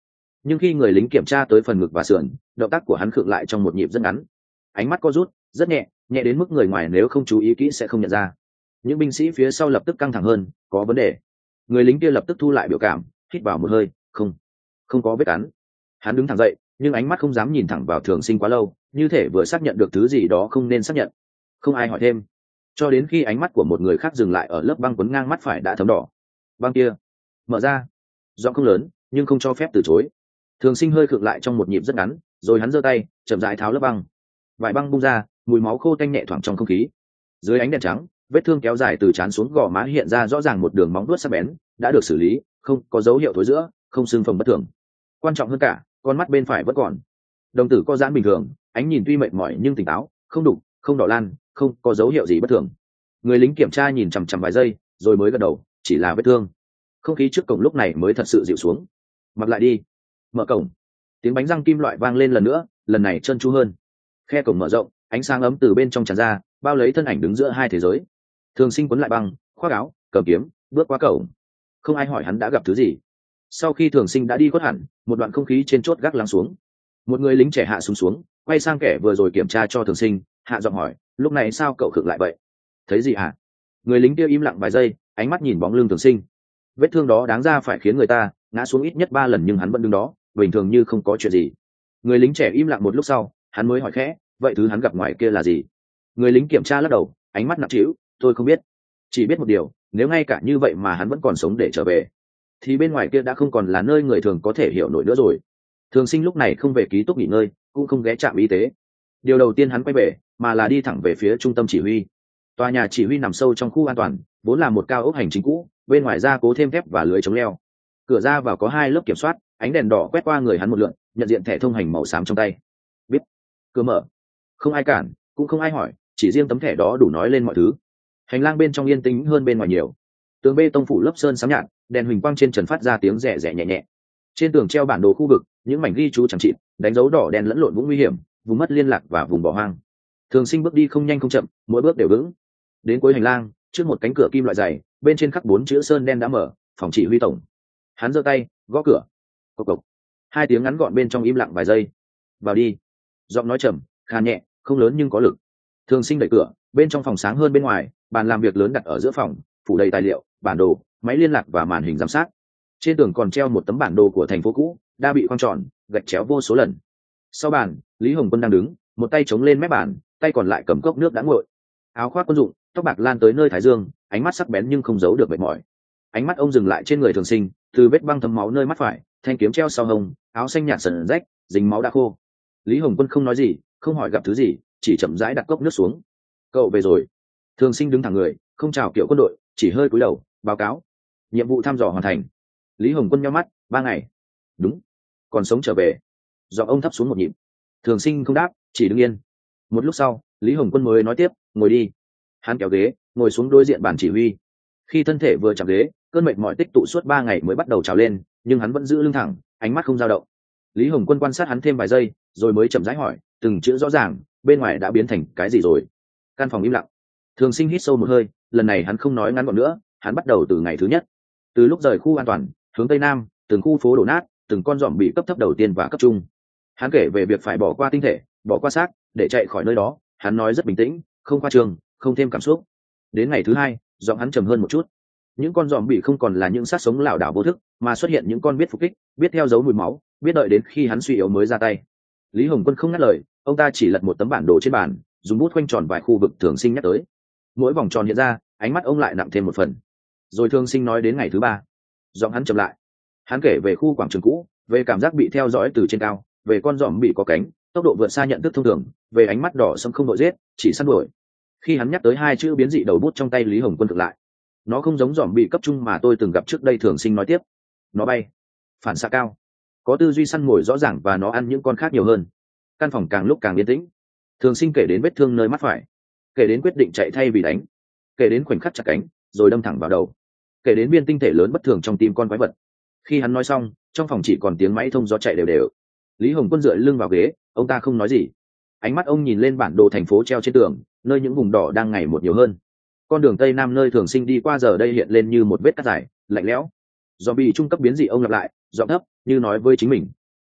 nhưng khi người lính kiểm tra tới phần ngực và sườn, động tác của hắn khựng lại trong một nhịp rất ngắn, ánh mắt co rút rất nhẹ, nhẹ đến mức người ngoài nếu không chú ý kỹ sẽ không nhận ra. Những binh sĩ phía sau lập tức căng thẳng hơn, có vấn đề. Người lính kia lập tức thu lại biểu cảm, hít vào một hơi, không có vết cắn. Hắn đứng thẳng dậy, nhưng ánh mắt không dám nhìn thẳng vào Thường Sinh quá lâu, như thể vừa xác nhận được thứ gì đó không nên xác nhận. Không ai hỏi thêm, cho đến khi ánh mắt của một người khác dừng lại ở lớp băng quấn ngang mắt phải đã thấm đỏ. Băng kia mở ra, giọng không lớn nhưng không cho phép từ chối. Thường Sinh hơi khựng lại trong một nhịp rất ngắn, rồi hắn giơ tay chậm rãi tháo lớp băng. Vải băng bung ra, mùi máu khô tanh nhẹ thoảng trong không khí. Dưới ánh đèn trắng, vết thương kéo dài từ trán xuống gò má hiện ra rõ ràng một đường móng vuốt sắc bén, đã được xử lý, không có dấu hiệu thối rữa, không xương phồng bất thường. Quan trọng hơn cả, con mắt bên phải vẫn còn. Đồng tử co giãn bình thường, ánh nhìn tuy mệt mỏi nhưng tỉnh táo, không đục, không đỏ lan, không có dấu hiệu gì bất thường. Người lính kiểm tra nhìn chằm chằm vài giây, rồi mới gật đầu, chỉ là vết thương. Không khí trước cổng lúc này mới thật sự dịu xuống. Mặc lại đi. Mở cổng. Tiếng bánh răng kim loại vang lên lần nữa, lần này trơn tru hơn. Khe cổng mở rộng, ánh sáng ấm từ bên trong tràn ra, bao lấy thân ảnh đứng giữa hai thế giới. Thường Sinh quấn lại băng, khoác áo, cầm kiếm, bước qua cổng. Không ai hỏi hắn đã gặp thứ gì. Sau khi Thường Sinh đã đi khuất hẳn, một đoạn không khí trên chốt gác lắng xuống. Một người lính trẻ hạ xuống, quay sang kẻ vừa rồi kiểm tra cho Thường Sinh, hạ giọng hỏi, lúc này sao cậu khựng lại vậy? Thấy gì hả? Người lính kia im lặng vài giây, ánh mắt nhìn bóng lưng Thường Sinh. Vết thương đó đáng ra phải khiến người ta ngã xuống ít nhất 3 lần, nhưng hắn vẫn đứng đó, bình thường như không có chuyện gì. Người lính trẻ im lặng một lúc sau, hắn mới hỏi khẽ, vậy thứ hắn gặp ngoài kia là gì? Người lính kiểm tra lắc đầu, ánh mắt nặng trĩu, tôi không biết. Chỉ biết một điều, nếu ngay cả như vậy mà hắn vẫn còn sống để trở về, thì bên ngoài kia đã không còn là nơi người thường có thể hiểu nổi nữa rồi. Thường Sinh lúc này không về ký túc nghỉ ngơi, cũng không ghé trạm y tế. Điều đầu tiên hắn quay về, mà là đi thẳng về phía trung tâm chỉ huy. Tòa nhà chỉ huy nằm sâu trong khu an toàn, vốn là một cao ốc hành chính cũ, bên ngoài ra cố thêm thép và lưới chống leo. Cửa ra vào có 2 lớp kiểm soát, ánh đèn đỏ quét qua người hắn một lượt, nhận diện thẻ thông hành màu xám trong tay. Biết. Cửa mở. Không ai cản, cũng không ai hỏi, chỉ riêng tấm thẻ đó đủ nói lên mọi thứ. Hành lang bên trong yên tĩnh hơn bên ngoài nhiều. Tường bê tông phủ lớp sơn xám nhạt, đèn huỳnh quang trên trần phát ra tiếng rẻ rẻ nhẹ nhẹ. Trên tường treo bản đồ khu vực, những mảnh ghi chú chẳng chịt, đánh dấu đỏ đen lẫn lộn vũng nguy hiểm, vùng mất liên lạc và vùng bỏ hoang. Thường Sinh bước đi không nhanh không chậm, mỗi bước đều vững. Đến cuối hành lang, trước một cánh cửa kim loại dày, bên trên khắc 4 chữ sơn đen đã mở, phòng chỉ huy tổng. Hắn giơ tay gõ cửa. Cộc cộc. 2 tiếng ngắn gọn bên trong im lặng vài giây. Vào đi. Giọng nói trầm, khàn nhẹ, không lớn nhưng có lực. Thường Sinh đẩy cửa, bên trong phòng sáng hơn bên ngoài, bàn làm việc lớn đặt ở giữa phòng, phủ đầy tài liệu, bản đồ, máy liên lạc và màn hình giám sát. Trên tường còn treo một tấm bản đồ của thành phố cũ, đã bị khoang tròn, gạch chéo vô số lần. Sau bàn, Lý Hồng Quân đang đứng, một tay chống lên mép bàn, tay còn lại cầm cốc nước đã nguội. Áo khoác quân dụng, tóc bạc lan tới nơi thái dương, ánh mắt sắc bén nhưng không giấu được mệt mỏi. Ánh mắt ông dừng lại trên người Thường Sinh, từ vết băng thấm máu nơi mắt phải, thanh kiếm treo sau hông, áo xanh nhạt sần rách, dính máu đã khô. Lý Hồng Quân không nói gì, không hỏi gặp thứ gì, chỉ chậm rãi đặt cốc nước xuống. Cậu về rồi. Thường Sinh đứng thẳng người, không chào kiểu quân đội, chỉ hơi cúi đầu, báo cáo. Nhiệm vụ thăm dò hoàn thành. Lý Hồng Quân nhíu mắt, 3 ngày. Đúng. Còn sống trở về. Giọng ông thấp xuống một nhịp. Thường Sinh không đáp, chỉ đứng yên. Một lúc sau, Lý Hồng Quân mới nói tiếp, ngồi đi. Hắn kéo ghế, ngồi xuống đối diện bàn chỉ huy. Khi thân thể vừa chạm ghế, cơn mệt mỏi tích tụ suốt 3 ngày mới bắt đầu trào lên, nhưng hắn vẫn giữ lưng thẳng, ánh mắt không dao động. Lý Hồng Quân quan sát hắn thêm vài giây, rồi mới chậm rãi hỏi, từng chữ rõ ràng, bên ngoài đã biến thành cái gì rồi? Căn phòng im lặng. Thường Sinh hít sâu một hơi, lần này hắn không nói ngắn gọn nữa, hắn bắt đầu từ ngày thứ nhất. Từ lúc rời khu an toàn, hướng tây nam, từng khu phố đổ nát, từng con giòm bị cấp thấp đầu tiên và cấp trung. Hắn kể về việc phải bỏ qua tinh thể, bỏ qua xác, để chạy khỏi nơi đó. Hắn nói rất bình tĩnh, không khoa trương, không thêm cảm xúc. Đến ngày thứ 2, giọng hắn trầm hơn một chút. Những con giòm bị không còn là những xác sống lảo đảo vô thức, mà xuất hiện những con biết phục kích, biết theo dấu mùi máu, biết đợi đến khi hắn suy yếu mới ra tay. Lý Hồng Quân không ngắt lời, ông ta chỉ lật một tấm bản đồ trên bàn, dùng bút khoanh tròn vài khu vực Thường Sinh nhắc tới. Mỗi vòng tròn hiện ra, ánh mắt ông lại nặng thêm một phần. Rồi Thường Sinh nói đến ngày thứ 3. Giọng hắn chậm lại. Hắn kể về khu quảng trường cũ, về cảm giác bị theo dõi từ trên cao, về con giòm bị có cánh, tốc độ vượt xa nhận thức thông thường, về ánh mắt đỏ sẫm không đội giết, chỉ săn đuổi. Khi hắn nhắc tới 2 chữ biến dị đầu bút trong tay Lý Hồng Quân thực lại. Nó không giống giòm bị cấp trung mà tôi từng gặp trước đây. Thường Sinh nói tiếp. Nó bay, phản xạ cao, có tư duy săn mồi rõ ràng và nó ăn những con khác nhiều hơn. Căn phòng càng lúc càng yên tĩnh. Thường Sinh kể đến vết thương nơi mắt phải, kể đến quyết định chạy thay vì đánh, kể đến khoảnh khắc chặt cánh rồi đâm thẳng vào đầu, kể đến viên tinh thể lớn bất thường trong tim con quái vật. Khi hắn nói xong, trong phòng chỉ còn tiếng máy thông gió chạy đều đều. Lý Hồng Quân dựa lưng vào ghế, ông ta không nói gì. Ánh mắt ông nhìn lên bản đồ thành phố treo trên tường, nơi những vùng đỏ đang ngày một nhiều hơn. Con đường tây nam nơi Thường Sinh đi qua giờ đây hiện lên như một vết cắt dài, lạnh lẽo. Do bị trung cấp biến dị, ông lặp lại, giọng thấp như nói với chính mình.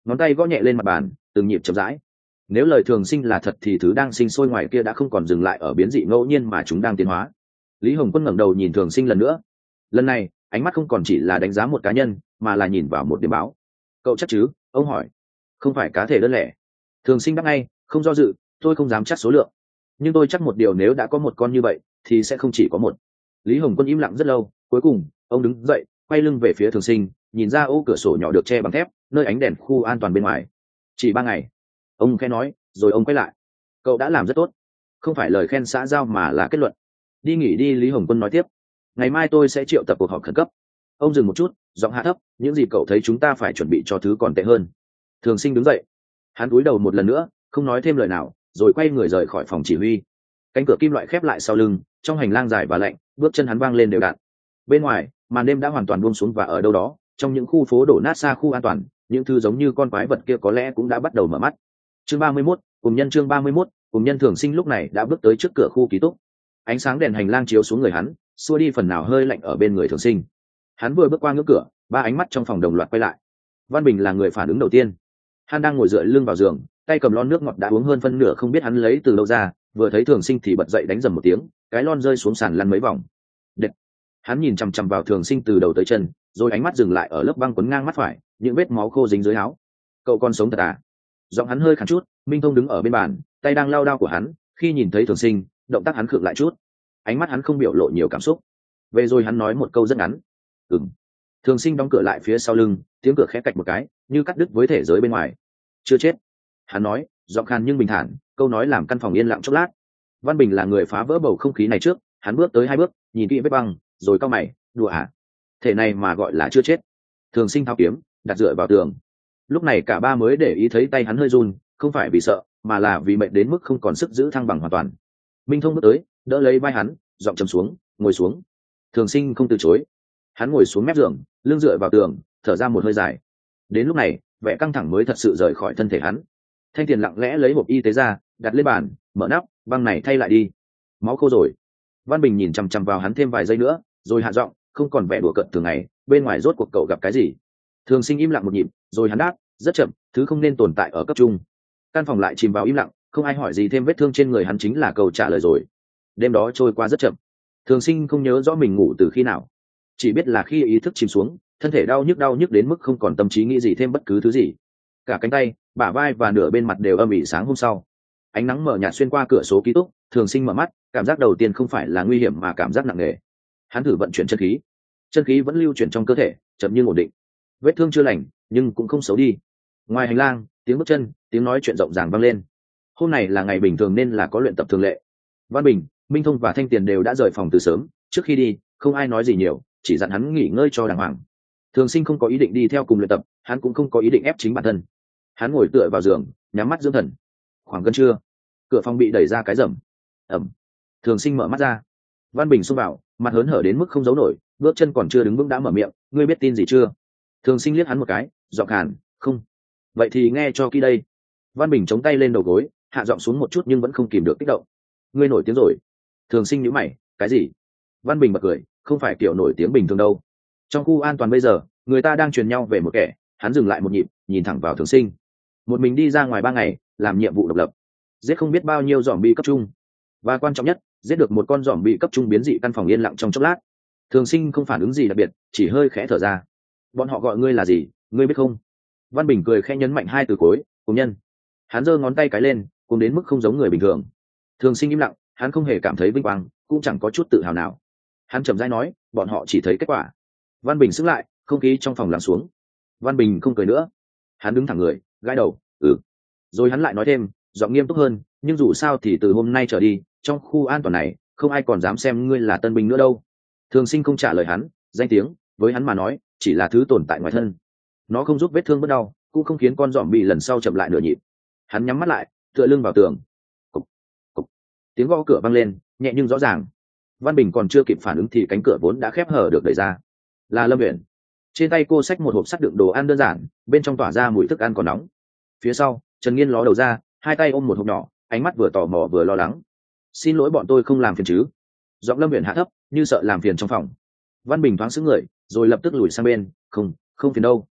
ngón tay gõ nhẹ lên mặt bàn, từng nhịp chậm rãi. Nếu lời thường sinh là thật thì thứ đang sinh sôi ngoài kia đã không còn dừng lại ở biến dị ngẫu nhiên mà chúng đang tiến hóa. Lý Hồng Quân ngẩng đầu nhìn thường sinh lần nữa. Lần này ánh mắt không còn chỉ là đánh giá một cá nhân mà là nhìn vào một điểm báo. Cậu chắc chứ? Ông hỏi. Không phải cá thể đơn lẻ. Thường sinh đáp ngay, không do dự. Tôi không dám chắc số lượng, nhưng tôi chắc một điều, nếu đã có một con như vậy thì sẽ không chỉ có một. Lý Hồng Quân im lặng rất lâu, cuối cùng ông đứng dậy, quay lưng về phía thường sinh, nhìn ra ô cửa sổ nhỏ được che bằng thép, nơi ánh đèn khu an toàn bên ngoài. Chỉ 3 ngày, ông khẽ nói, rồi ông quay lại. Cậu đã làm rất tốt. Không phải lời khen xã giao mà là kết luận. Đi nghỉ đi. Lý Hồng Quân nói tiếp, ngày mai tôi sẽ triệu tập cuộc họp khẩn cấp. Ông dừng một chút, giọng hạ thấp, những gì cậu thấy chúng ta phải chuẩn bị cho thứ còn tệ hơn. Thường sinh đứng dậy, hắn cúi đầu một lần nữa, không nói thêm lời nào, rồi quay người rời khỏi phòng chỉ huy. Cánh cửa kim loại khép lại sau lưng, trong hành lang dài và lạnh, bước chân hắn vang lên đều đặn. Bên ngoài màn đêm đã hoàn toàn buông xuống, và ở đâu đó trong những khu phố đổ nát xa khu an toàn, những thứ giống như con quái vật kia có lẽ cũng đã bắt đầu mở mắt. Chương 31, cùng nhân. Chương 31, cùng nhân. Thường sinh lúc này đã bước tới trước cửa khu ký túc. Ánh sáng đèn hành lang chiếu xuống người hắn, xua đi phần nào hơi lạnh ở bên người thường sinh. Hắn vừa bước qua ngưỡng cửa, 3 ánh mắt trong phòng đồng loạt quay lại. Văn Bình là người phản ứng đầu tiên. Hắn đang ngồi dựa lưng vào giường, tay cầm lon nước ngọt đã uống hơn phân nửa, không biết hắn lấy từ đâu ra, vừa thấy thường sinh thì bật dậy đánh dầm một tiếng, cái lon rơi xuống sàn lăn mấy vòng. Đệt. Hắn nhìn chằm chằm vào thường sinh từ đầu tới chân, rồi ánh mắt dừng lại ở lớp băng quấn ngang mắt phải, những vết máu khô dính dưới áo. Cậu còn sống thật à? Giọng hắn hơi khàn chút. Minh Thông đứng ở bên bàn, tay đang lau đao của hắn, khi nhìn thấy thường sinh, động tác hắn khựng lại chút. Ánh mắt hắn không biểu lộ nhiều cảm xúc. Về rồi hắn nói một câu rất ngắn. Ừm. Thường sinh đóng cửa lại phía sau lưng, tiếng cửa khẽ cạch một cái, như cắt đứt với thể giới bên ngoài. Chưa chết. Hắn nói, giọng khàn nhưng bình thản, câu nói làm căn phòng yên lặng chốc lát. Văn Bình là người phá vỡ bầu không khí này trước, hắn bước tới 2 bước, nhìn kỹ vết băng, rồi cau mày, đùa à? Thể này mà gọi là chưa chết? Thường sinh thao kiếm, đặt dựa vào tường. Lúc này cả ba mới để ý thấy tay hắn hơi run, không phải vì sợ, mà là vì mệt đến mức không còn sức giữ thăng bằng hoàn toàn. Minh Thông bước tới, đỡ lấy vai hắn, giọng trầm xuống, ngồi xuống. Thường sinh không từ chối. Hắn ngồi xuống mép giường, lưng dựa vào tường, thở ra một hơi dài. Đến lúc này, vẻ căng thẳng mới thật sự rời khỏi thân thể hắn. Thanh Tiền lặng lẽ lấy hộp y tế ra, đặt lên bàn, mở nắp, băng này thay lại đi. Máu khô rồi. Văn Bình nhìn chằm chằm vào hắn thêm vài giây nữa, rồi hạ giọng, không còn vẻ đùa cợt thường ngày. Bên ngoài rốt cuộc cậu gặp cái gì? Thường sinh im lặng một nhịp, rồi hắn đáp, rất chậm, thứ không nên tồn tại ở cấp trung. Căn phòng lại chìm vào im lặng, không ai hỏi gì thêm. Vết thương trên người hắn chính là câu trả lời rồi. Đêm đó trôi qua rất chậm. Thường sinh không nhớ rõ mình ngủ từ khi nào, chỉ biết là khi ý thức chìm xuống, thân thể đau nhức đến mức không còn tâm trí nghĩ gì thêm bất cứ thứ gì. Cả cánh tay, bả vai và nửa bên mặt đều âm ỉ. Sáng hôm sau, ánh nắng mờ nhạt xuyên qua cửa sổ ký túc. Thường sinh mở mắt, cảm giác đầu tiên không phải là nguy hiểm mà cảm giác nặng nề. Hắn thử vận chuyển chân khí vẫn lưu chuyển trong cơ thể, chậm nhưng ổn định. Vết thương chưa lành nhưng cũng không xấu đi. Ngoài hành lang, tiếng bước chân, tiếng nói chuyện rộng ràng vang lên. Hôm này là ngày bình thường nên là có luyện tập thường lệ. Văn Bình, Minh Thông và Thanh Tiền đều đã rời phòng từ sớm. Trước khi đi, không ai nói gì nhiều, chỉ dặn hắn nghỉ ngơi cho đàng hoàng. Thường sinh không có ý định đi theo cùng luyện tập, hắn cũng không có ý định ép chính bản thân. Hắn ngồi tựa vào giường, nhắm mắt dưỡng thần. Khoảng gần trưa, cửa phòng bị đẩy ra cái rầm. Ẩm. Thường sinh mở mắt ra. Văn Bình xông vào, mặt hớn hở đến mức không giấu nổi, bước chân còn chưa đứng vững đã mở miệng, ngươi biết tin gì chưa? Thường sinh liếc hắn một cái, giọng hàn, không. Vậy thì nghe cho kỹ đây. Văn Bình chống tay lên đầu gối, hạ giọng xuống một chút nhưng vẫn không kìm được kích động. Ngươi nổi tiếng rồi. Thường sinh nhíu mày, cái gì? Văn Bình bật cười, không phải kiểu nổi tiếng bình thường đâu. Trong khu an toàn bây giờ, người ta đang truyền nhau về một kẻ. Hắn dừng lại một nhịp, nhìn thẳng vào thường sinh. Một mình đi ra ngoài 3 ngày, làm nhiệm vụ độc lập, giết không biết bao nhiêu zombie cấp trung, và quan trọng nhất, giết được một con zombie cấp trung biến dị. Căn phòng yên lặng trong chốc lát. Thường sinh không phản ứng gì đặc biệt, chỉ hơi khẽ thở ra. Bọn họ gọi ngươi là gì, ngươi biết không? Văn Bình cười khẽ nhấn mạnh 2 từ cuối, cùng nhân. Hắn giơ ngón tay cái lên, cùng đến mức không giống người bình thường. Thường sinh im lặng, hắn không hề cảm thấy vinh quang, cũng chẳng có chút tự hào nào. Hắn chậm rãi nói, bọn họ chỉ thấy kết quả. Văn Bình sững lại, không khí trong phòng lắng xuống. Văn Bình không cười nữa. Hắn đứng thẳng người, gãi đầu, rồi hắn lại nói thêm, giọng nghiêm túc hơn, nhưng dù sao thì từ hôm nay trở đi, trong khu an toàn này, không ai còn dám xem ngươi là tân binh nữa đâu. Thường sinh không trả lời hắn. Danh tiếng với hắn mà nói chỉ là thứ tồn tại ngoài thân. Nó không giúp vết thương bớt đau, cũng không khiến con dòm bị lần sau chậm lại nửa nhịp. Hắn nhắm mắt lại, tựa lưng vào tường. Cục, cục. Tiếng gõ cửa vang lên, nhẹ nhưng rõ ràng. Văn Bình còn chưa kịp phản ứng thì cánh cửa vốn đã khép hở được đẩy ra. Là Lâm Uyển. Trên tay cô xách một hộp sắt đựng đồ ăn đơn giản, bên trong tỏa ra mùi thức ăn còn nóng. Phía sau, Trần Nghiên ló đầu ra, 2 tay ôm một hộp nhỏ, ánh mắt vừa tò mò vừa lo lắng. Xin lỗi, bọn tôi không làm phiền chứ? Giọng Lâm Uyển hạ thấp, như sợ làm phiền trong phòng. Văn Bình thoáng sững người, rồi lập tức lùi sang bên. Không phiền đâu.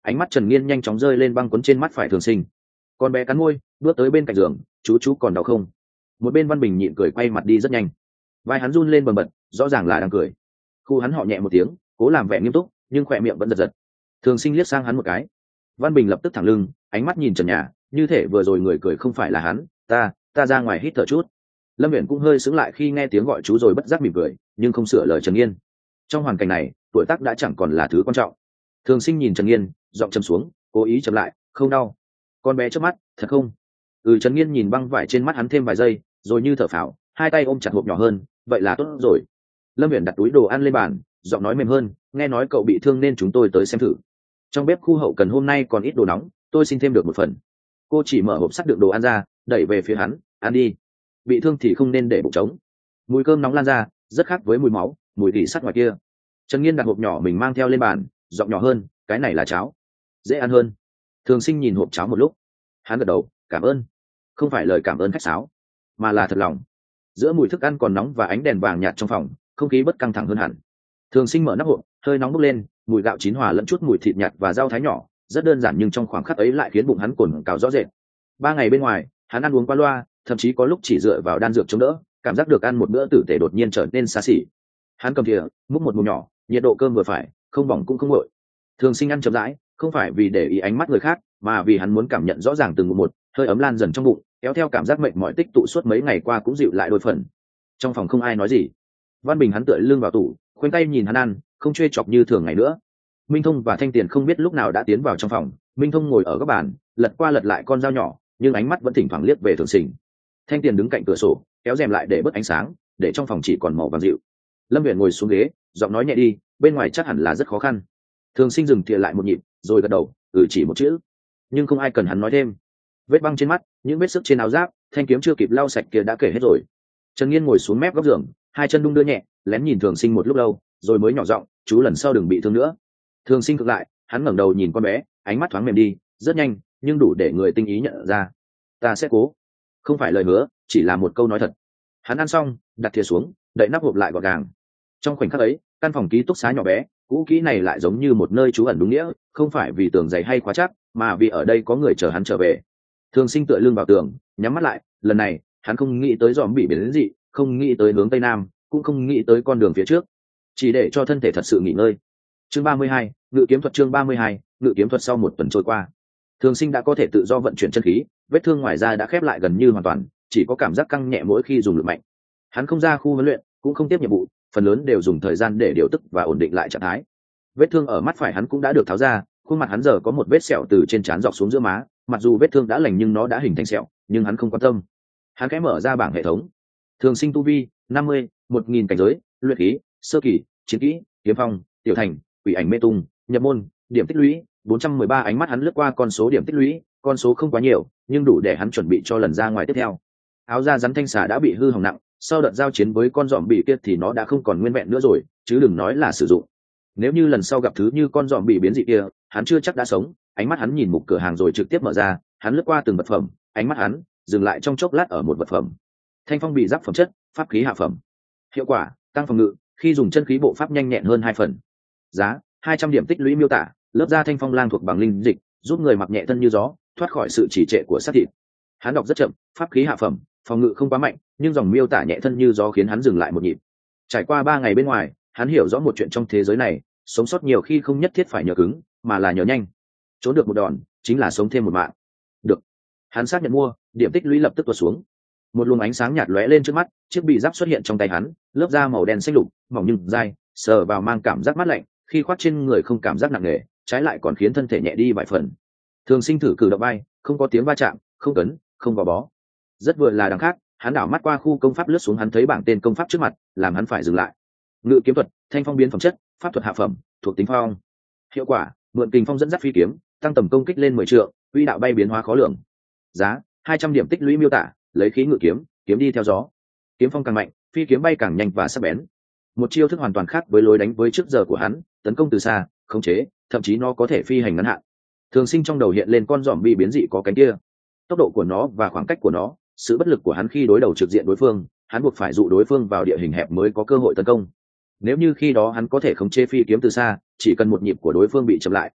ánh mắt Trần Nghiên nhanh chóng rơi lên băng quấn trên mắt phải Thường Sinh. Con bé cắn môi bước tới bên cạnh giường, chú còn đau không? Một bên Văn Bình nhịn cười quay mặt đi rất nhanh. Vai hắn run lên bần bật, rõ ràng là đang cười. Khu hắn họ nhẹ một tiếng, cố làm vẻ nghiêm túc nhưng khỏe miệng vẫn giật giật. Thường Sinh liếc sang hắn một cái. Văn Bình lập tức thẳng lưng, ánh mắt nhìn trần nhà, như thể vừa rồi người cười không phải là hắn. Ta ra ngoài hít thở chút. Lâm Viễn cũng hơi sững lại khi nghe tiếng gọi chú rồi bất giác mỉm cười, nhưng không sửa lời Trần Nghiên. Trong hoàn cảnh này, tuổi tác đã chẳng còn là thứ quan trọng. Thường Sinh nhìn Trần Nghiên, giọng trầm xuống, cố ý chậm lại, không đau. Con bé trước mắt, thật không? Trần Nghiên nhìn băng vải trên mắt hắn thêm vài giây, rồi như thở phào, hai tay ôm chặt hộp nhỏ hơn, vậy là tốt rồi. Lâm Viễn đặt túi đồ ăn lên bàn, giọng nói mềm hơn, nghe nói cậu bị thương nên chúng tôi tới xem thử. Trong bếp khu hậu cần hôm nay còn ít đồ nóng, tôi xin thêm được một phần. Cô chỉ mở hộp sắt đựng đồ ăn ra, đẩy về phía hắn, ăn đi. Bị thương thì không nên để bụng trống. Mùi cơm nóng lan ra, rất khác với mùi máu, mùi thịt sắt ngoài kia. Trần Nghiên đặt hộp nhỏ mình mang theo lên bàn, giọng nhỏ hơn, cái này là cháo, dễ ăn hơn. Thường Sinh nhìn hộp cháo một lúc, hắn gật đầu, cảm ơn. Không phải lời cảm ơn khách sáo, mà là thật lòng. Giữa mùi thức ăn còn nóng và ánh đèn vàng nhạt trong phòng, không khí bất căng thẳng hơn hẳn. Thường Sinh mở nắp hộp, hơi nóng bốc lên, mùi gạo chín hòa lẫn chút mùi thịt nhạt và rau thái nhỏ, rất đơn giản nhưng trong khoảng khắc ấy lại khiến bụng hắn cồn cào rõ rệt. 3 ngày bên ngoài, hắn ăn uống qua loa, thậm chí có lúc chỉ dựa vào đan dược chống đỡ, cảm giác được ăn một bữa tử tế đột nhiên trở nên xa xỉ. Hắn cầm thìa, múc một muỗng nhỏ, nhiệt độ cơm vừa phải, không bỏng cũng không nguội. Thường Sinh ăn chậm rãi, không phải vì để ý ánh mắt người khác, mà vì hắn muốn cảm nhận rõ ràng từng một, hơi ấm lan dần trong bụng, kéo theo cảm giác mệt mỏi tích tụ suốt mấy ngày qua cũng dịu lại đôi phần. Trong phòng không ai nói gì. Văn Bình hắn tựa lưng vào tủ, khoanh tay nhìn hắn ăn, không chê chọc như thường ngày nữa. Minh Thông và Thanh Tiền không biết lúc nào đã tiến vào trong phòng. Minh Thông ngồi ở góc bàn, lật qua lật lại con dao nhỏ, nhưng ánh mắt vẫn thỉnh thoảng liếc về Thường Sinh. Thanh Tiền đứng cạnh cửa sổ, kéo rèm lại để bớt ánh sáng, để trong phòng chỉ còn màu vàng dịu. Lâm Viễn ngồi xuống ghế, giọng nói nhẹ đi, bên ngoài chắc hẳn là rất khó khăn. Thường Sinh dừng thìa lại một nhịp, rồi gật đầu, chỉ một chữ. Nhưng không ai cần hắn nói thêm. Vết băng trên mắt, những vết sức trên áo giáp, thanh kiếm chưa kịp lau sạch kia đã kể hết rồi. Trần Nghiên ngồi xuống mép góc giường, hai chân đung đưa nhẹ, lén nhìn Thường Sinh một lúc lâu, rồi mới nhỏ giọng, chú lần sau đừng bị thương nữa. Thường Sinh ngược lại, hắn ngẩng đầu nhìn con bé, ánh mắt thoáng mềm đi, rất nhanh, nhưng đủ để người tinh ý nhận ra. Ta sẽ cố. Không phải lời hứa, chỉ là một câu nói thật. Hắn ăn xong, đặt thìa xuống, đậy nắp hộp lại gọn gàng. Trong khoảnh khắc ấy, căn phòng ký túc xá nhỏ bé, cũ kỹ này lại giống như một nơi trú ẩn đúng nghĩa, không phải vì tường dày hay quá chắc, mà vì ở đây có người chờ hắn trở về. Thường Sinh tựa lưng vào tường, nhắm mắt lại, lần này, hắn không nghĩ tới dòm bị biến dị, không nghĩ tới hướng tây nam, cũng không nghĩ tới con đường phía trước, chỉ để cho thân thể thật sự nghỉ ngơi. Chương 32, ngự kiếm thuật. Chương 32, ngự kiếm thuật. Sau một tuần trôi qua, Thường Sinh đã có thể tự do vận chuyển chân khí, vết thương ngoài da đã khép lại gần như hoàn toàn, chỉ có cảm giác căng nhẹ mỗi khi dùng lực mạnh. Hắn không ra khu huấn luyện, cũng không tiếp nhiệm vụ, phần lớn đều dùng thời gian để điều tức và ổn định lại trạng thái. Vết thương ở mắt phải hắn cũng đã được tháo ra, khuôn mặt hắn giờ có một vết sẹo từ trên trán dọc xuống giữa má, mặc dù vết thương đã lành nhưng nó đã hình thành sẹo, nhưng hắn không quan tâm. Hắn khẽ mở ra bảng hệ thống. Thường Sinh tu vi 50, 1000 cảnh giới, luyện khí sơ kỳ, chiến kỹ kiếm phong, tiểu thành, quỷ ảnh mê tung, nhập môn, điểm tích lũy 413. Ánh mắt hắn lướt qua con số điểm tích lũy, con số không quá nhiều, nhưng đủ để hắn chuẩn bị cho lần ra ngoài tiếp theo. Áo da rắn thanh xà đã bị hư hỏng nặng, sau đợt giao chiến với con dòm bị kia thì nó đã không còn nguyên vẹn nữa rồi, chứ đừng nói là sử dụng. Nếu như lần sau gặp thứ như con dòm bị biến dị kia, hắn chưa chắc đã sống. Ánh mắt hắn nhìn mục cửa hàng rồi trực tiếp mở ra, hắn lướt qua từng vật phẩm, ánh mắt hắn dừng lại trong chốc lát ở một vật phẩm. Thanh phong bị giáp phẩm chất, pháp khí hạ phẩm. Hiệu quả tăng phòng ngự, khi dùng chân khí bộ pháp nhanh nhẹn hơn 2 phần. Giá 200 điểm tích lũy. Miêu tả: lớp da thanh phong lang thuộc bằng linh dịch, giúp người mặc nhẹ thân như gió, thoát khỏi sự trì trệ của xác thịt. Hắn đọc rất chậm, pháp khí hạ phẩm, phòng ngự không quá mạnh, nhưng dòng miêu tả nhẹ thân như gió khiến hắn dừng lại một nhịp. Trải qua 3 ngày bên ngoài, hắn hiểu rõ một chuyện trong thế giới này, sống sót nhiều khi không nhất thiết phải nhờ cứng, mà là nhờ nhanh. Trốn được một đòn chính là sống thêm một mạng. Được. Hắn xác nhận mua, điểm tích lũy lập tức tuột xuống. Một luồng ánh sáng nhạt lóe lên trước mắt, chiếc bị giáp xuất hiện trong tay hắn, lớp da màu đen xanh lục, mỏng nhưng dai, sờ vào mang cảm giác mát lạnh, khi khoác trên người không cảm giác nặng nề, trái lại còn khiến thân thể nhẹ đi vài phần. Thường Sinh thử cử động vai, không có tiếng va chạm, không cấn, không gò bó. Rất vừa là đằng khác, hắn đảo mắt qua khu công pháp lướt xuống, hắn thấy bảng tên công pháp trước mặt, làm hắn phải dừng lại. Ngự kiếm thuật, thanh phong biến phẩm chất, pháp thuật hạ phẩm, thuộc tính phong. Hiệu quả: mượn kình phong dẫn dắt phi kiếm, tăng tầm công kích lên 10 trượng, uy đạo bay biến hóa khó lường. Giá 200 điểm tích lũy. Miêu tả: lấy khí ngự kiếm, kiếm đi theo gió, kiếm phong càng mạnh, phi kiếm bay càng nhanh và sắc bén. Một chiêu thức hoàn toàn khác với lối đánh với trước giờ của hắn, tấn công từ xa, khống chế, thậm chí nó có thể phi hành ngắn hạn. Thường Sinh trong đầu hiện lên con giòm bị biến dị có cánh kia, tốc độ của nó và khoảng cách của nó, sự bất lực của hắn khi đối đầu trực diện đối phương, hắn buộc phải dụ đối phương vào địa hình hẹp mới có cơ hội tấn công. Nếu như khi đó hắn có thể khống chế phi kiếm từ xa, chỉ cần một nhịp của đối phương bị chậm lại,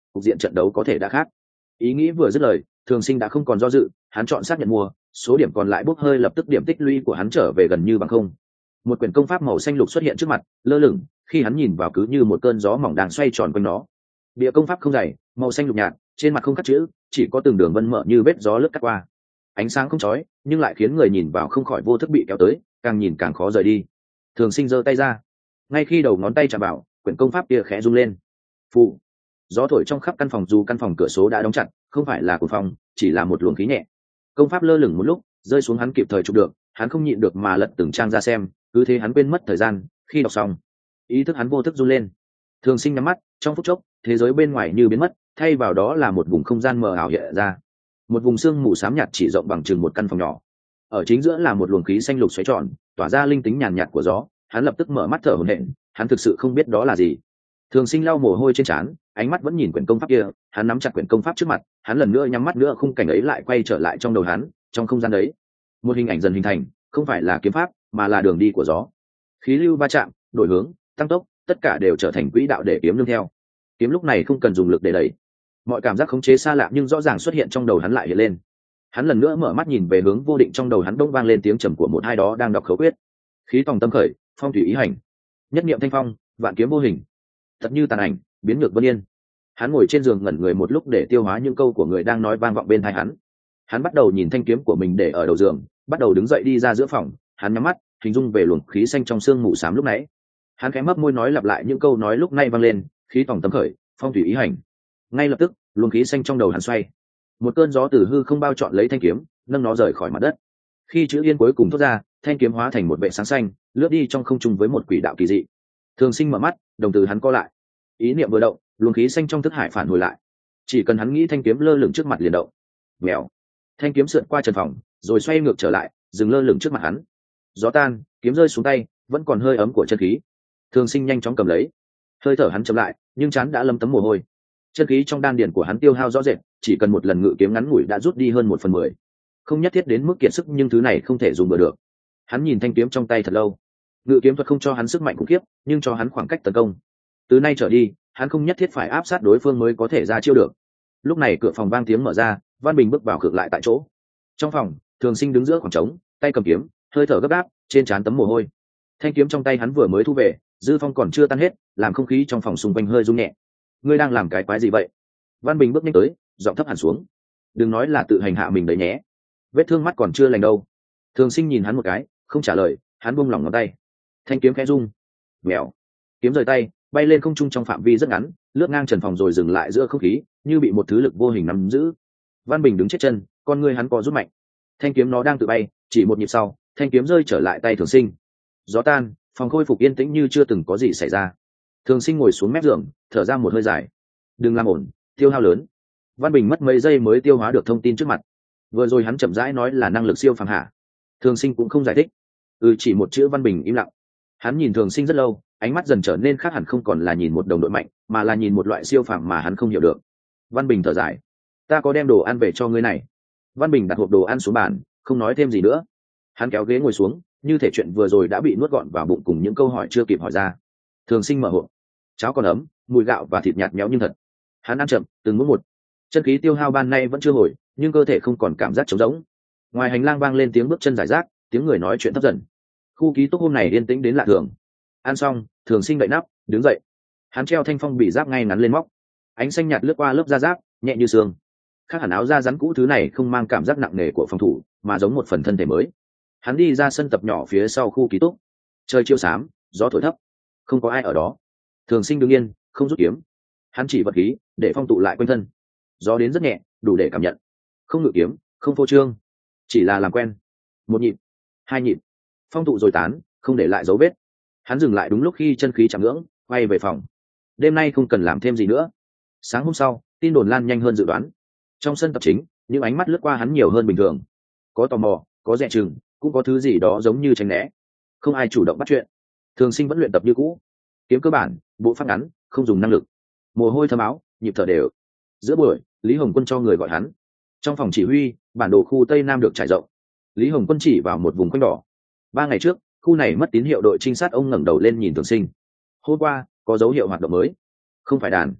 cục diện trận đấu có thể đã khác. Ý nghĩ vừa dứt lời, Thường Sinh đã không còn do dự, hắn chọn xác nhận mua, số điểm còn lại bốc hơi, lập tức điểm tích lũy của hắn trở về gần như bằng không. Một quyển công pháp màu xanh lục xuất hiện trước mặt, lơ lửng, khi hắn nhìn vào cứ như một cơn gió mỏng đang xoay tròn quanh nó. Bìa công pháp không dày, màu xanh lục nhạt, trên mặt không khắc chữ, chỉ có từng đường vân mờ như vết gió lướt cắt qua. Ánh sáng không chói, nhưng lại khiến người nhìn vào không khỏi vô thức bị kéo tới, càng nhìn càng khó rời đi. Thường Sinh giơ tay ra, ngay khi đầu ngón tay chạm vào, quyển công pháp kia khẽ rung lên. Phụ. Gió thổi trong khắp căn phòng, dù căn phòng cửa sổ đã đóng chặt, không phải là cuồng phong, chỉ là một luồng khí nhẹ. Công pháp lơ lửng một lúc, rơi xuống, hắn kịp thời chụp được, hắn không nhịn được mà lật từng trang ra xem, cứ thế hắn quên mất thời gian. Khi đọc xong, ý thức hắn vô thức run lên. Thường Sinh nhắm mắt, trong phút chốc, thế giới bên ngoài như biến mất, thay vào đó là một vùng không gian mờ ảo hiện ra. Một vùng sương mù xám nhạt chỉ rộng bằng chừng một căn phòng nhỏ. Ở chính giữa là một luồng khí xanh lục xoáy tròn, tỏa ra linh tính nhàn nhạt của gió. Hắn lập tức mở mắt thở hổn hển, hắn thực sự không biết đó là gì. Thường Sinh lau mồ hôi trên trán, ánh mắt vẫn nhìn quyển công pháp kia, hắn nắm chặt quyển công pháp trước mặt, hắn lần nữa nhắm mắt nữa, khung cảnh ấy lại quay trở lại trong đầu hắn. Trong không gian đấy, một hình ảnh dần hình thành, không phải là kiếm pháp, mà là đường đi của gió. Khí lưu va chạm, đổi hướng, tăng tốc, tất cả đều trở thành quỹ đạo để kiếm nương theo. Kiếm lúc này không cần dùng lực để đẩy, mọi cảm giác khống chế xa lạ nhưng rõ ràng xuất hiện trong đầu hắn lại hiện lên. Hắn lần nữa mở mắt nhìn về hướng vô định, trong đầu hắn bỗng vang lên tiếng trầm của một ai đó đang đọc khẩu quyết. Khí tòng tâm khởi, phong thủy ý hành, nhất niệm thanh phong, vạn kiếm vô hình, thật như tàn ảnh, biến ngược vân yên. Hắn ngồi trên giường ngẩn người một lúc để tiêu hóa những câu của người đang nói vang vọng bên tai hắn. Hắn bắt đầu nhìn thanh kiếm của mình để ở đầu giường, bắt đầu đứng dậy đi ra giữa phòng. Hắn nhắm mắt, hình dung về luồng khí xanh trong sương mù xám lúc nãy. Hắn khẽ mấp môi nói lặp lại những câu nói lúc nay vang lên, khí tòng tâm khởi, phong thủy ý hành. Ngay lập tức, luồng khí xanh trong đầu hắn xoay, một cơn gió từ hư không bao trọn lấy thanh kiếm, nâng nó rời khỏi mặt đất. Khi chữ yên cuối cùng thốt ra, thanh kiếm hóa thành một vệ sáng xanh, lướt đi trong không trung với một quỹ đạo kỳ dị. Thường Sinh mở mắt, đồng tử hắn co lại. Ý niệm vừa động, luồng khí xanh trong thức hải phản hồi lại. Chỉ cần hắn nghĩ, thanh kiếm lơ lửng trước mặt liền động. Mèo. Thanh kiếm sượt qua trần phòng, rồi xoay ngược trở lại, dừng lơ lửng trước mặt hắn. Gió tan, kiếm rơi xuống tay, vẫn còn hơi ấm của chân khí. Thường Sinh nhanh chóng cầm lấy. Hơi thở hắn chậm lại, nhưng trán đã lấm tấm mồ hôi. Chân khí trong đan điền của hắn tiêu hao rõ rệt, chỉ cần một lần ngự kiếm ngắn ngủi đã rút đi hơn 1/10. Không nhất thiết đến mức kiệt sức, nhưng thứ này không thể dùng bừa được. Hắn nhìn thanh kiếm trong tay thật lâu. Ngự kiếm thuật không cho hắn sức mạnh khủng khiếp, nhưng cho hắn khoảng cách tấn công. Từ nay trở đi, hắn không nhất thiết phải áp sát đối phương mới có thể ra chiêu được. Lúc này cửa phòng vang tiếng mở ra, Văn Bình bước vào, khựng lại tại chỗ. Trong phòng, Thường Sinh đứng giữa khoảng trống, tay cầm kiếm, hơi thở gấp gáp, trên trán tấm mồ hôi. Thanh kiếm trong tay hắn vừa mới thu về, dư phong còn chưa tan hết, làm không khí trong phòng xung quanh hơi rung nhẹ. Ngươi đang làm cái quái gì vậy? Văn Bình bước nhanh tới, giọng thấp hẳn xuống. Đừng nói là tự hành hạ mình đấy nhé, vết thương mắt còn chưa lành đâu. Thường Sinh nhìn hắn một cái, không trả lời. Hắn buông lỏng ngón tay, thanh kiếm khẽ rung, mèo, kiếm rời tay, bay lên không trung trong phạm vi rất ngắn, lướt ngang trần phòng rồi dừng lại giữa không khí, như bị một thứ lực vô hình nắm giữ. Văn Bình đứng chết chân, con ngươi hắn co rút mạnh. Thanh kiếm nó đang tự bay, chỉ một nhịp sau, thanh kiếm rơi trở lại tay Thường Sinh. Gió tan, phòng khôi phục yên tĩnh như chưa từng có gì xảy ra. Thường Sinh ngồi xuống mép giường, thở ra một hơi dài. Đừng làm ổn, tiêu hao lớn. Văn Bình mất mấy giây mới tiêu hóa được thông tin trước mặt. Vừa rồi hắn chậm rãi nói là năng lực siêu phàm hạ. Thường Sinh cũng không giải thích. Chỉ một chữ. Văn Bình im lặng. Hắn nhìn Thường Sinh rất lâu, ánh mắt dần trở nên khác hẳn, không còn là nhìn một đồng đội mạnh, mà là nhìn một loại siêu phàm mà hắn không hiểu được. Văn Bình thở dài. Ta có đem đồ ăn về cho ngươi này. Văn Bình đặt hộp đồ ăn xuống bàn, không nói thêm gì nữa. Hắn kéo ghế ngồi xuống, như thể chuyện vừa rồi đã bị nuốt gọn vào bụng cùng những câu hỏi chưa kịp hỏi ra. Thường Sinh mở hộp. Cháo còn ấm, mùi gạo và thịt nhạt nhẽo nhưng thật. Hắn ăn chậm, từng muỗng một. Chân khí tiêu hao ban nay vẫn chưa hồi, nhưng cơ thể không còn cảm giác trống rỗng. Ngoài hành lang vang lên tiếng bước chân rải rác, tiếng người nói chuyện thấp dần. Khu ký túc hôm này yên tĩnh đến lạ thường. Ăn xong, Thường Sinh đậy nắp, đứng dậy. Hắn treo thanh phong bị giáp ngay ngắn lên móc. Ánh xanh nhạt lướt qua lớp da giáp, nhẹ như sương. Khác hẳn áo da rắn cũ, thứ này không mang cảm giác nặng nề của phòng thủ, mà giống một phần thân thể mới. Hắn đi ra sân tập nhỏ phía sau khu ký túc. Trời chiều xám, gió thổi thấp, không có ai ở đó. Thường Sinh đứng yên, không rút kiếm. Hắn chỉ vật khí để phong tụ lại quanh thân. Gió đến rất nhẹ, đủ để cảm nhận. Không ngự kiếm, không phô trương, chỉ là làm quen. Một nhịp, hai nhịp, phong tụ rồi tán, không để lại dấu vết. Hắn dừng lại đúng lúc khi chân khí chạm ngưỡng, quay về phòng. Đêm nay không cần làm thêm gì nữa. Sáng hôm sau, tin đồn lan nhanh hơn dự đoán. Trong sân tập chính, những ánh mắt lướt qua hắn nhiều hơn bình thường. Có tò mò, có dè chừng, cũng có thứ gì đó giống như tránh né. Không ai chủ động bắt chuyện. Thường Sinh vẫn luyện tập như cũ. Kiếm cơ bản, bộ pháp ngắn, không dùng năng lực. Mồ hôi thấm áo, nhịp thở đều. Giữa buổi, Lý Hồng Quân cho người gọi hắn. Trong phòng chỉ huy, bản đồ khu Tây Nam được trải rộng. Lý Hồng Quân chỉ vào một vùng quanh đỏ. 3 ngày trước, khu này mất tín hiệu đội trinh sát. Ông ngẩng đầu lên nhìn Thường Sinh. Hôm qua, có dấu hiệu hoạt động mới. Không phải đàn.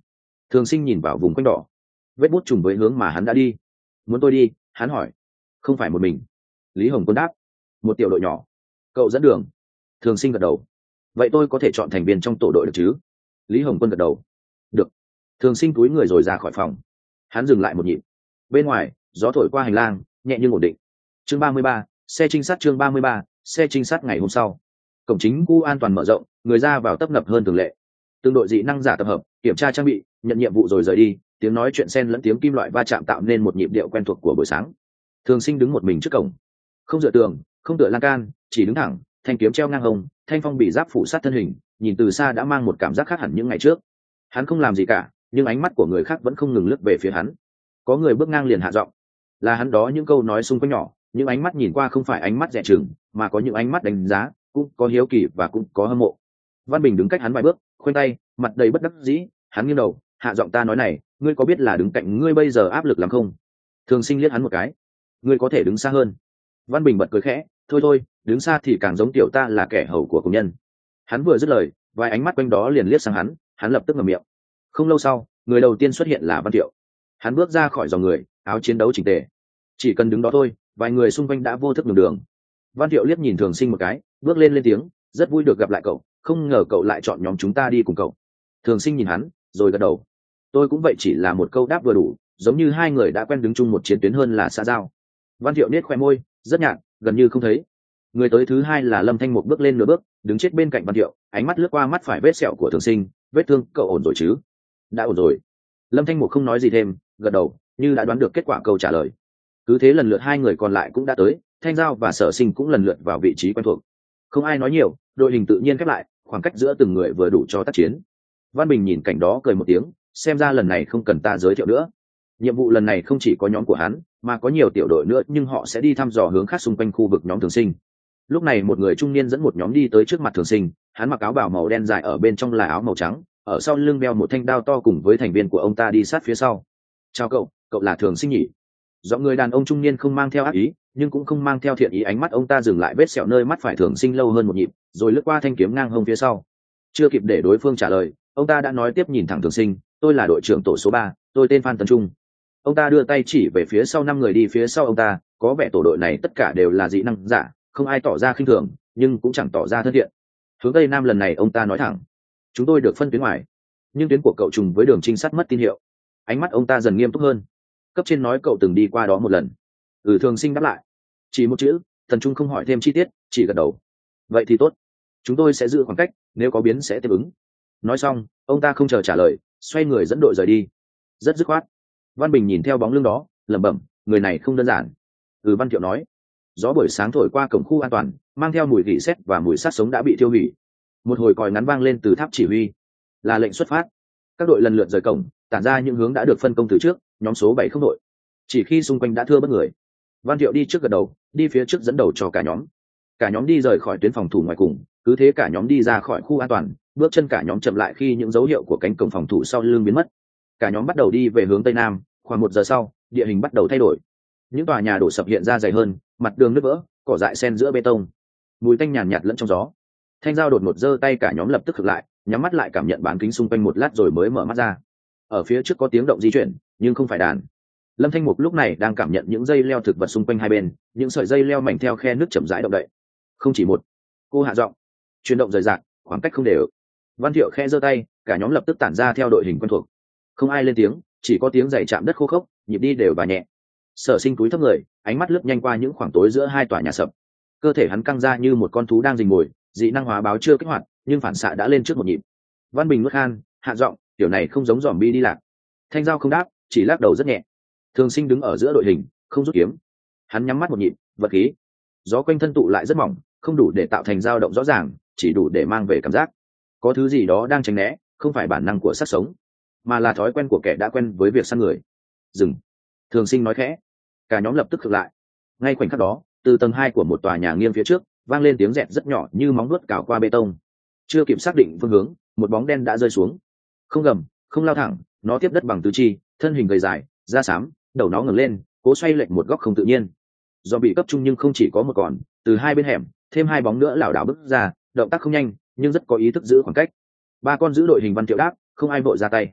Thường Sinh nhìn vào vùng quanh đỏ, vết bút trùng với hướng mà hắn đã đi. Muốn tôi đi? Hắn hỏi. Không phải một mình. Lý Hồng Quân đáp. Một tiểu đội nhỏ. Cậu dẫn đường. Thường Sinh gật đầu. Vậy tôi có thể chọn thành viên trong tổ đội được chứ? Lý Hồng Quân gật đầu. Được. Thường Sinh cúi người rồi ra khỏi phòng. Hắn dừng lại một nhịp. Bên ngoài, gió thổi qua hành lang, nhẹ nhưng ổn định. Chương 33, xe trinh sát. Chương 33, xe trinh sát. Ngày hôm sau, cổng chính khu an toàn mở rộng, người ra vào tấp nập hơn thường lệ. Từng đội dị năng giả tập hợp, kiểm tra trang bị, nhận nhiệm vụ rồi rời đi. Tiếng nói chuyện xen lẫn tiếng kim loại va chạm tạo nên một nhịp điệu quen thuộc của buổi sáng. Thường Sinh đứng một mình trước cổng, không dựa tường, không tựa lan can, chỉ đứng thẳng, thanh kiếm treo ngang hông, thanh phong bị giáp phủ sát thân hình, nhìn từ xa đã mang một cảm giác khác hẳn những ngày trước. Hắn không làm gì cả, nhưng ánh mắt của người khác vẫn không ngừng lướt về phía hắn. Có người bước ngang liền hạ giọng, là hắn đó. Những câu nói xung quanh nhỏ, những ánh mắt nhìn qua không phải ánh mắt dè chừng, mà có những ánh mắt đánh giá, cũng có hiếu kỳ và cũng có hâm mộ. Văn Bình đứng cách hắn vài bước, khoanh tay, mặt đầy bất đắc dĩ. Hắn nghiêng đầu, hạ giọng, ta nói này, ngươi có biết là đứng cạnh ngươi bây giờ áp lực lắm không? Thường Sinh liếc hắn một cái, ngươi có thể đứng xa hơn. Văn Bình bật cười khẽ, thôi thôi, đứng xa thì càng giống tiểu ta là kẻ hầu của công nhân. Hắn vừa dứt lời, vài ánh mắt quanh đó liền liếc sang hắn, hắn lập tức ngậm miệng. Không lâu sau, người đầu tiên xuất hiện là Văn Thiệu. Hắn bước ra khỏi dòng người, áo chiến đấu chỉnh tề. Chỉ cần đứng đó thôi, vài người xung quanh đã vô thức nhường đường. Văn Thiệu liếc nhìn Thường Sinh một cái, bước lên tiếng, rất vui được gặp lại cậu, không ngờ cậu lại chọn nhóm chúng ta đi cùng cậu. Thường Sinh nhìn hắn, rồi gật đầu. Tôi cũng vậy, chỉ là một câu đáp vừa đủ, giống như hai người đã quen đứng chung một chiến tuyến hơn là xã giao. Văn Thiệu nết khoe môi, rất nhạt, gần như không thấy. Người tới thứ hai là Lâm Thanh Mục, bước lên nửa bước, đứng chết bên cạnh Văn Thiệu, ánh mắt lướt qua mắt phải vết sẹo của Thường Sinh. Vết thương cậu ổn rồi chứ? Đã ổn rồi. Lâm Thanh Mục không nói gì thêm, gật đầu, như đã đoán được kết quả câu trả lời. Cứ thế lần lượt hai người còn lại cũng đã tới, Thanh Giao và Sở Sinh cũng lần lượt vào vị trí quen thuộc. Không ai nói nhiều, đội hình tự nhiên khép lại, khoảng cách giữa từng người vừa đủ cho tác chiến. Văn Bình nhìn cảnh đó cười một tiếng, xem ra lần này không cần ta giới thiệu nữa. Nhiệm vụ lần này không chỉ có nhóm của hắn, mà có nhiều tiểu đội nữa, nhưng họ sẽ đi thăm dò hướng khác xung quanh khu vực nhóm Thường Sinh. Lúc này một người trung niên dẫn một nhóm đi tới trước mặt Thường Sinh. Hắn mặc áo bào màu đen dài, ở bên trong là áo màu trắng, ở sau lưng đeo một thanh đao to, cùng với thành viên của ông ta đi sát phía sau. Chào cậu, cậu là Thường Sinh nhỉ? Giọng người đàn ông trung niên không mang theo ác ý, nhưng cũng không mang theo thiện ý. Ánh mắt ông ta dừng lại vết sẹo nơi mắt phải Thường Sinh lâu hơn một nhịp, rồi lướt qua thanh kiếm ngang hông phía sau. Chưa kịp để đối phương trả lời, ông ta đã nói tiếp, nhìn thẳng Thường Sinh, tôi là đội trưởng tổ số 3, tôi tên Phan Tấn Trung. Ông ta đưa tay chỉ về phía sau 5 người đi phía sau ông ta, có vẻ tổ đội này tất cả đều là dị năng giả, không ai tỏ ra khinh thường, nhưng cũng chẳng tỏ ra thân thiện. Hướng Tây Nam lần này ông ta nói thẳng, chúng tôi được phân tuyến ngoài, nhưng tuyến của cậu trùng với đường trinh sát mất tín hiệu. Ánh mắt ông ta dần nghiêm túc hơn. Cấp trên nói cậu từng đi qua đó một lần. Thường Sinh đáp lại. Chỉ một chữ. Tần Trung không hỏi thêm chi tiết, chỉ gật đầu. Vậy thì tốt, chúng tôi sẽ giữ khoảng cách, nếu có biến sẽ tiếp ứng. Nói xong, ông ta không chờ trả lời, xoay người dẫn đội rời đi. Rất dứt khoát. Văn Bình nhìn theo bóng lưng đó, lẩm bẩm, người này không đơn giản. Văn Thiệu nói. Gió buổi sáng thổi qua cổng khu an toàn, mang theo mùi gỉ sét và mùi sát sống đã bị tiêu hủy. Một hồi còi ngắn vang lên từ tháp chỉ huy, là lệnh xuất phát. Các đội lần lượt rời cổng, tản ra những hướng đã được phân công từ trước. Nhóm số 7 không đội. Chỉ khi xung quanh đã thưa bất người, Văn Thiệu đi trước gật đầu, đi phía trước dẫn đầu cho cả nhóm. Cả nhóm đi rời khỏi tuyến phòng thủ ngoài cùng, cứ thế cả nhóm đi ra khỏi khu an toàn. Bước chân cả nhóm chậm lại khi những dấu hiệu của cánh cổng phòng thủ sau lưng biến mất. Cả nhóm bắt đầu đi về hướng tây nam. Khoảng 1 giờ sau, địa hình bắt đầu thay đổi. Những tòa nhà đổ sập hiện ra dày hơn, mặt đường nứt vỡ, cỏ dại xen giữa bê tông, mùi tanh nhàn nhạt lẫn trong gió. Thanh Giao đột ngột giơ tay, cả nhóm lập tức khựng lại, nhắm mắt lại cảm nhận bán kính xung quanh một lát rồi mới mở mắt ra. Ở phía trước có tiếng động di chuyển, nhưng không phải đàn. Lâm Thanh Mục lúc này đang cảm nhận những dây leo thực vật xung quanh hai bên, những sợi dây leo mảnh theo khe nước chậm rãi động đậy. Không chỉ một. Cô hạ giọng, chuyển động rời rạc, khoảng cách không đều. Văn Thiệu khẽ giơ tay, cả nhóm lập tức tản ra theo đội hình quen thuộc. Không ai lên tiếng, chỉ có tiếng giày chạm đất khô khốc, nhịp đi đều và nhẹ. Sở Sinh cúi thấp người, ánh mắt lướt nhanh qua những khoảng tối giữa hai tòa nhà sập. Cơ thể hắn căng ra như một con thú đang rình mồi, dị năng hóa báo chưa kích hoạt, nhưng phản xạ đã lên trước một nhịp. Văn Bình nuốt khan, hạ giọng, kiểu này không giống zombie đi lạc. Thanh Giao không đáp, chỉ lắc đầu rất nhẹ. Thường Sinh đứng ở giữa đội hình, không rút kiếm. Hắn nhắm mắt một nhịp, vật khí. Gió quanh thân tụ lại rất mỏng, không đủ để tạo thành dao động rõ ràng, chỉ đủ để mang về cảm giác có thứ gì đó đang tránh né, không phải bản năng của xác sống, mà là thói quen của kẻ đã quen với việc săn người. Dừng. Thường Sinh nói khẽ. Cả nhóm lập tức khựng lại. Ngay khoảnh khắc đó, từ tầng 2 của một tòa nhà nghiêng phía trước vang lên tiếng rẹt rất nhỏ như móng vuốt cào qua bê tông. Chưa kịp xác định phương hướng, một bóng đen đã rơi xuống. Không gầm, không lao thẳng, nó tiếp đất bằng tứ chi, thân hình gầy dài, da xám, đầu nó ngẩng lên, cố xoay lệch một góc không tự nhiên. Do bị cấp trung nhưng không chỉ có một con, từ hai bên hẻm thêm 2 bóng nữa lảo đảo bước ra, động tác không nhanh nhưng rất có ý thức giữ khoảng cách. 3 con giữ đội hình Văn Thiệu đáp, không ai vội ra tay.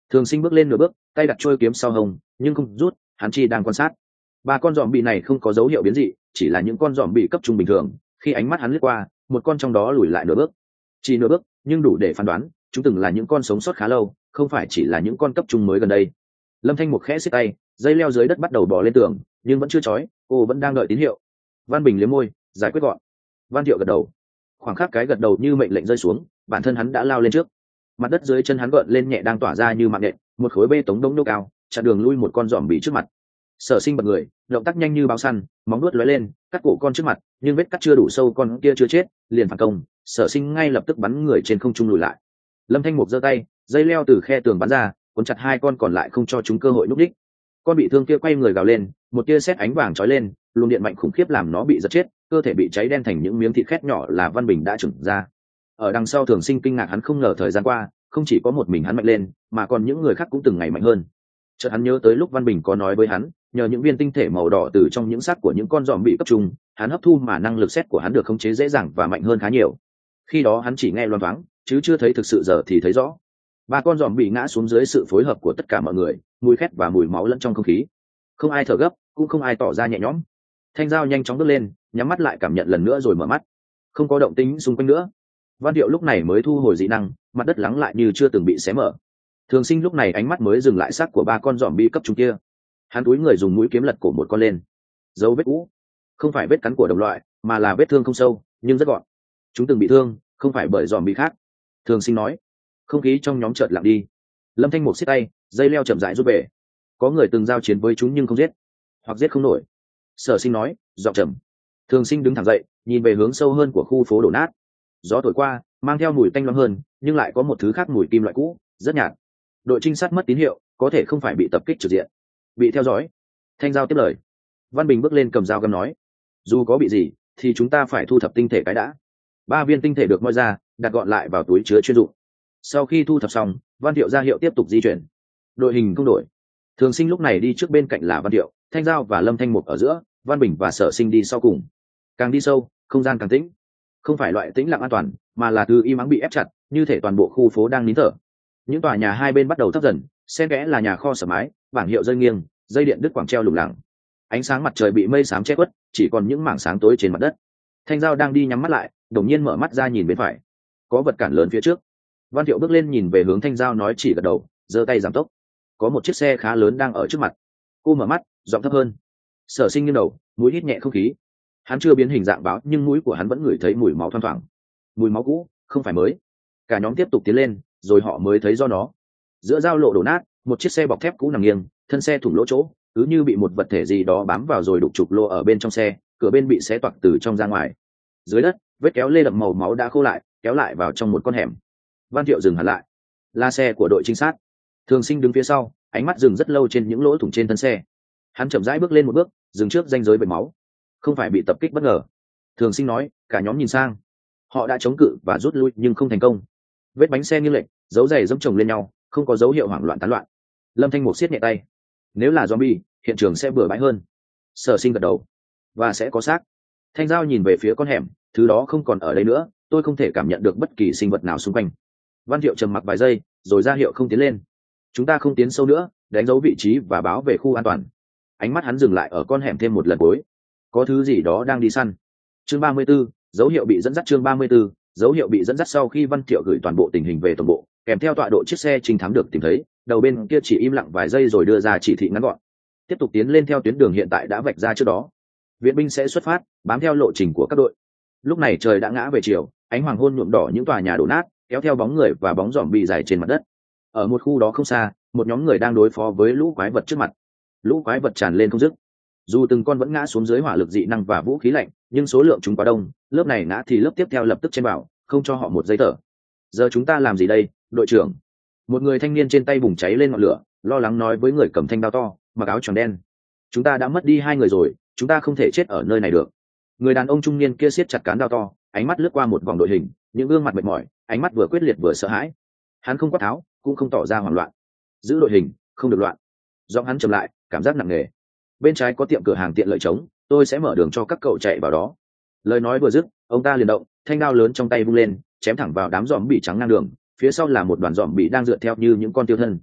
Thường Sinh bước lên nửa bước, tay đặt trôi kiếm sau hông nhưng không rút, hắn chi đang quan sát. Ba con giòm bị này không có dấu hiệu biến dị, chỉ là những con giòm bị cấp trung bình thường. Khi ánh mắt hắn lướt qua, một con trong đó lùi lại nửa bước, chỉ nửa bước nhưng đủ để phán đoán chúng từng là những con sống sót khá lâu, không phải chỉ là những con cấp trung mới gần đây. Lâm Thanh một khẽ xiết tay, dây leo dưới đất bắt đầu bò lên tường, nhưng vẫn chưa chói, cô vẫn đang đợi tín hiệu. Văn Bình liếm môi, giải quyết gọn. Văn Thiệu gật đầu. Khoảng khắc cái gật đầu như mệnh lệnh rơi xuống, bản thân hắn đã lao lên trước. Mặt đất dưới chân hắn gợn lên nhẹ đang tỏa ra như mạng nện, một khối bê tống đông đô cao chặn đường lui một con giòm bị trước mặt. Sở Sinh bật người, động tác nhanh như báo săn, móng vuốt lóe lên, cắt cổ con trước mặt, nhưng vết cắt chưa đủ sâu, con kia chưa chết, liền phản công. Sở Sinh ngay lập tức bắn người trên không trung lùi lại. Lâm Thanh Mục giơ tay, dây leo từ khe tường bắn ra, cuốn chặt hai con còn lại không cho chúng cơ hội núp đích. Con bị thương kia quay người gào lên, một tia sét ánh vàng chói lên, luồng điện mạnh khủng khiếp làm nó bị giật chết, cơ thể bị cháy đen thành những miếng thịt khét nhỏ là Văn Bình đã trưởng ra. Ở đằng sau Thường Sinh kinh ngạc, hắn không ngờ thời gian qua không chỉ có một mình hắn mạnh lên, mà còn những người khác cũng từng ngày mạnh hơn. Chợt hắn nhớ tới lúc Văn Bình có nói với hắn, nhờ những viên tinh thể màu đỏ từ trong những xác của những con giòm bị cấp trung, hắn hấp thu mà năng lực sét của hắn được khống chế dễ dàng và mạnh hơn khá nhiều. Khi đó hắn chỉ nghe loáng thoáng, chứ chưa thấy thực sự, giờ thì thấy rõ. Ba con giòm bị ngã xuống dưới sự phối hợp của tất cả mọi người, mùi khét và mùi máu lẫn trong không khí. Không ai thở gấp, cũng không ai tỏ ra nhẹ nhõm. Thanh Giao nhanh chóng bước lên, nhắm mắt lại cảm nhận lần nữa rồi mở mắt. Không có động tĩnh xung quanh nữa. Văn Điệu lúc này mới thu hồi dị năng, mặt đất lắng lại như chưa từng bị xé mở. Thường Sinh lúc này ánh mắt mới dừng lại xác của ba con giòm bị cấp trung kia. Hắn cúi người dùng mũi kiếm lật cổ một con lên. Dấu vết cũ, không phải vết cắn của đồng loại, mà là vết thương không sâu nhưng rất gọn. Chúng từng bị thương, không phải bởi giòm bị khác. Thường Sinh nói. Không khí trong nhóm chợt lặng đi. Lâm Thanh Mục siết tay, dây leo chậm rãi rút về. Có người từng giao chiến với chúng nhưng không giết, hoặc giết không nổi. Sở Sinh nói, giọng trầm. Thường Sinh đứng thẳng dậy, nhìn về hướng sâu hơn của khu phố đổ nát. Gió thổi qua, mang theo mùi tanh loãng hơn, nhưng lại có một thứ khác, mùi kim loại cũ, rất nhạt. Đội trinh sát mất tín hiệu, có thể không phải bị tập kích trực diện, bị theo dõi. Thanh Giao tiếp lời. Văn Bình bước lên cầm dao găm nói, dù có bị gì thì chúng ta phải thu thập tinh thể cái đã. 3 viên tinh thể được moi ra, đặt gọn lại vào túi chứa chuyên dụng. Sau khi thu thập xong, Văn Thiệu ra hiệu tiếp tục di chuyển. Đội hình không đổi. Thường Sinh lúc này đi trước, bên cạnh là Văn Thiệu, Thanh Giao và Lâm Thanh Mục ở giữa, Văn Bình và Sở Sinh đi sau cùng. Càng đi sâu, không gian càng tĩnh. Không phải loại tĩnh lặng an toàn, mà là thứ im ắng bị ép chặt, như thể toàn bộ khu phố đang nín thở. Những tòa nhà hai bên bắt đầu thấp dần, xen kẽ là nhà kho sở mái, bảng hiệu rơi nghiêng, dây điện đứt quãng treo lủng lẳng. Ánh sáng mặt trời bị mây xám che khuất, chỉ còn những mảng sáng tối trên mặt đất. Thanh Giao đang đi nhắm mắt lại, đột nhiên mở mắt ra nhìn bên phải, có vật cản lớn phía trước. Văn Thiệu bước lên nhìn về hướng Thanh Giao, nói chỉ gật đầu, giơ tay giảm tốc. Có một chiếc xe khá lớn đang ở trước mặt. Cô mở mắt, giọng thấp hơn. Sở Sinh nghiêng đầu, mũi hít nhẹ không khí. Hắn chưa biến hình dạng báo, nhưng mũi của hắn vẫn ngửi thấy mùi máu thoang thoảng. Mùi máu cũ, không phải mới. Cả nhóm tiếp tục tiến lên, rồi họ mới thấy do nó. Giữa giao lộ đổ nát, một chiếc xe bọc thép cũ nằm nghiêng, thân xe thủng lỗ chỗ, cứ như bị một vật thể gì đó bám vào rồi đục trục lô ở bên trong xe, cửa bên bị xé toạc từ trong ra ngoài. Dưới đất, vết kéo lê đậm màu máu đã khô lại, kéo lại vào trong một con hẻm. Văn Thiệu dừng hẳn lại. Là xe của đội trinh sát. Thường Sinh đứng phía sau, ánh mắt dừng rất lâu trên những lỗ thủng trên thân xe. Hắn chậm rãi bước lên một bước, dừng trước ranh giới vệt máu. Không phải bị tập kích bất ngờ. Thường Sinh nói. Cả nhóm nhìn sang. Họ đã chống cự và rút lui nhưng không thành công. Vết bánh xe nghiêng lệch, dấu giày dẫm chồng lên nhau, không có dấu hiệu hoảng loạn tán loạn. Lâm Thanh Mục siết nhẹ tay. Nếu là zombie, hiện trường sẽ bừa bãi hơn. Sở Sinh gật đầu. Và sẽ có xác. Thanh Giao nhìn về phía con hẻm, thứ đó không còn ở đây nữa, tôi không thể cảm nhận được bất kỳ sinh vật nào xung quanh. Văn Thiệu trầm mặc vài giây, rồi ra hiệu không tiến lên. Chúng ta không tiến sâu nữa, đánh dấu vị trí và báo về khu an toàn. Ánh mắt hắn dừng lại ở con hẻm thêm một lần cuối. Có thứ gì đó đang đi săn. Chương 34, dấu hiệu bị dẫn dắt. Chương 34, dấu hiệu bị dẫn dắt. Sau khi Văn Thiệu gửi toàn bộ tình hình về tổng bộ, kèm theo tọa độ chiếc xe trinh thám được tìm thấy, đầu bên kia chỉ im lặng vài giây rồi đưa ra chỉ thị ngắn gọn. Tiếp tục tiến lên theo tuyến đường hiện tại đã vạch ra trước đó. Viện binh sẽ xuất phát, bám theo lộ trình của các đội. Lúc này trời đã ngã về chiều, ánh hoàng hôn nhuộm đỏ những tòa nhà đổ nát, kéo theo bóng người và bóng giòm bị dài trên mặt đất. Ở một khu đó không xa, một nhóm người đang đối phó với lũ quái vật trước mặt. Lũ quái vật tràn lên không dứt. Dù từng con vẫn ngã xuống dưới hỏa lực dị năng và vũ khí lạnh, nhưng số lượng chúng quá đông, lớp này ngã thì lớp tiếp theo lập tức chen vào, không cho họ một giây thở. Giờ chúng ta làm gì đây, đội trưởng? Một người thanh niên trên tay bùng cháy lên ngọn lửa, lo lắng nói với người cầm thanh đao to, mặc áo choàng đen. Chúng ta đã mất đi 2 người rồi, chúng ta không thể chết ở nơi này được. Người đàn ông trung niên kia siết chặt cán đao to, ánh mắt lướt qua một vòng đội hình, những gương mặt mệt mỏi, ánh mắt vừa quyết liệt vừa sợ hãi. Hắn không quát tháo, cũng không tỏ ra hoảng loạn. Giữ đội hình, không được loạn. Giọng hắn trầm lại, cảm giác nặng nề. Bên trái có tiệm cửa hàng tiện lợi trống, tôi sẽ mở đường cho các cậu chạy vào đó. Lời nói vừa dứt, ông ta liền động, thanh đao lớn trong tay vung lên, chém thẳng vào đám giòm bị trắng ngang đường. Phía sau là một đoàn giòm bị đang dựa theo như những con tiêu thân.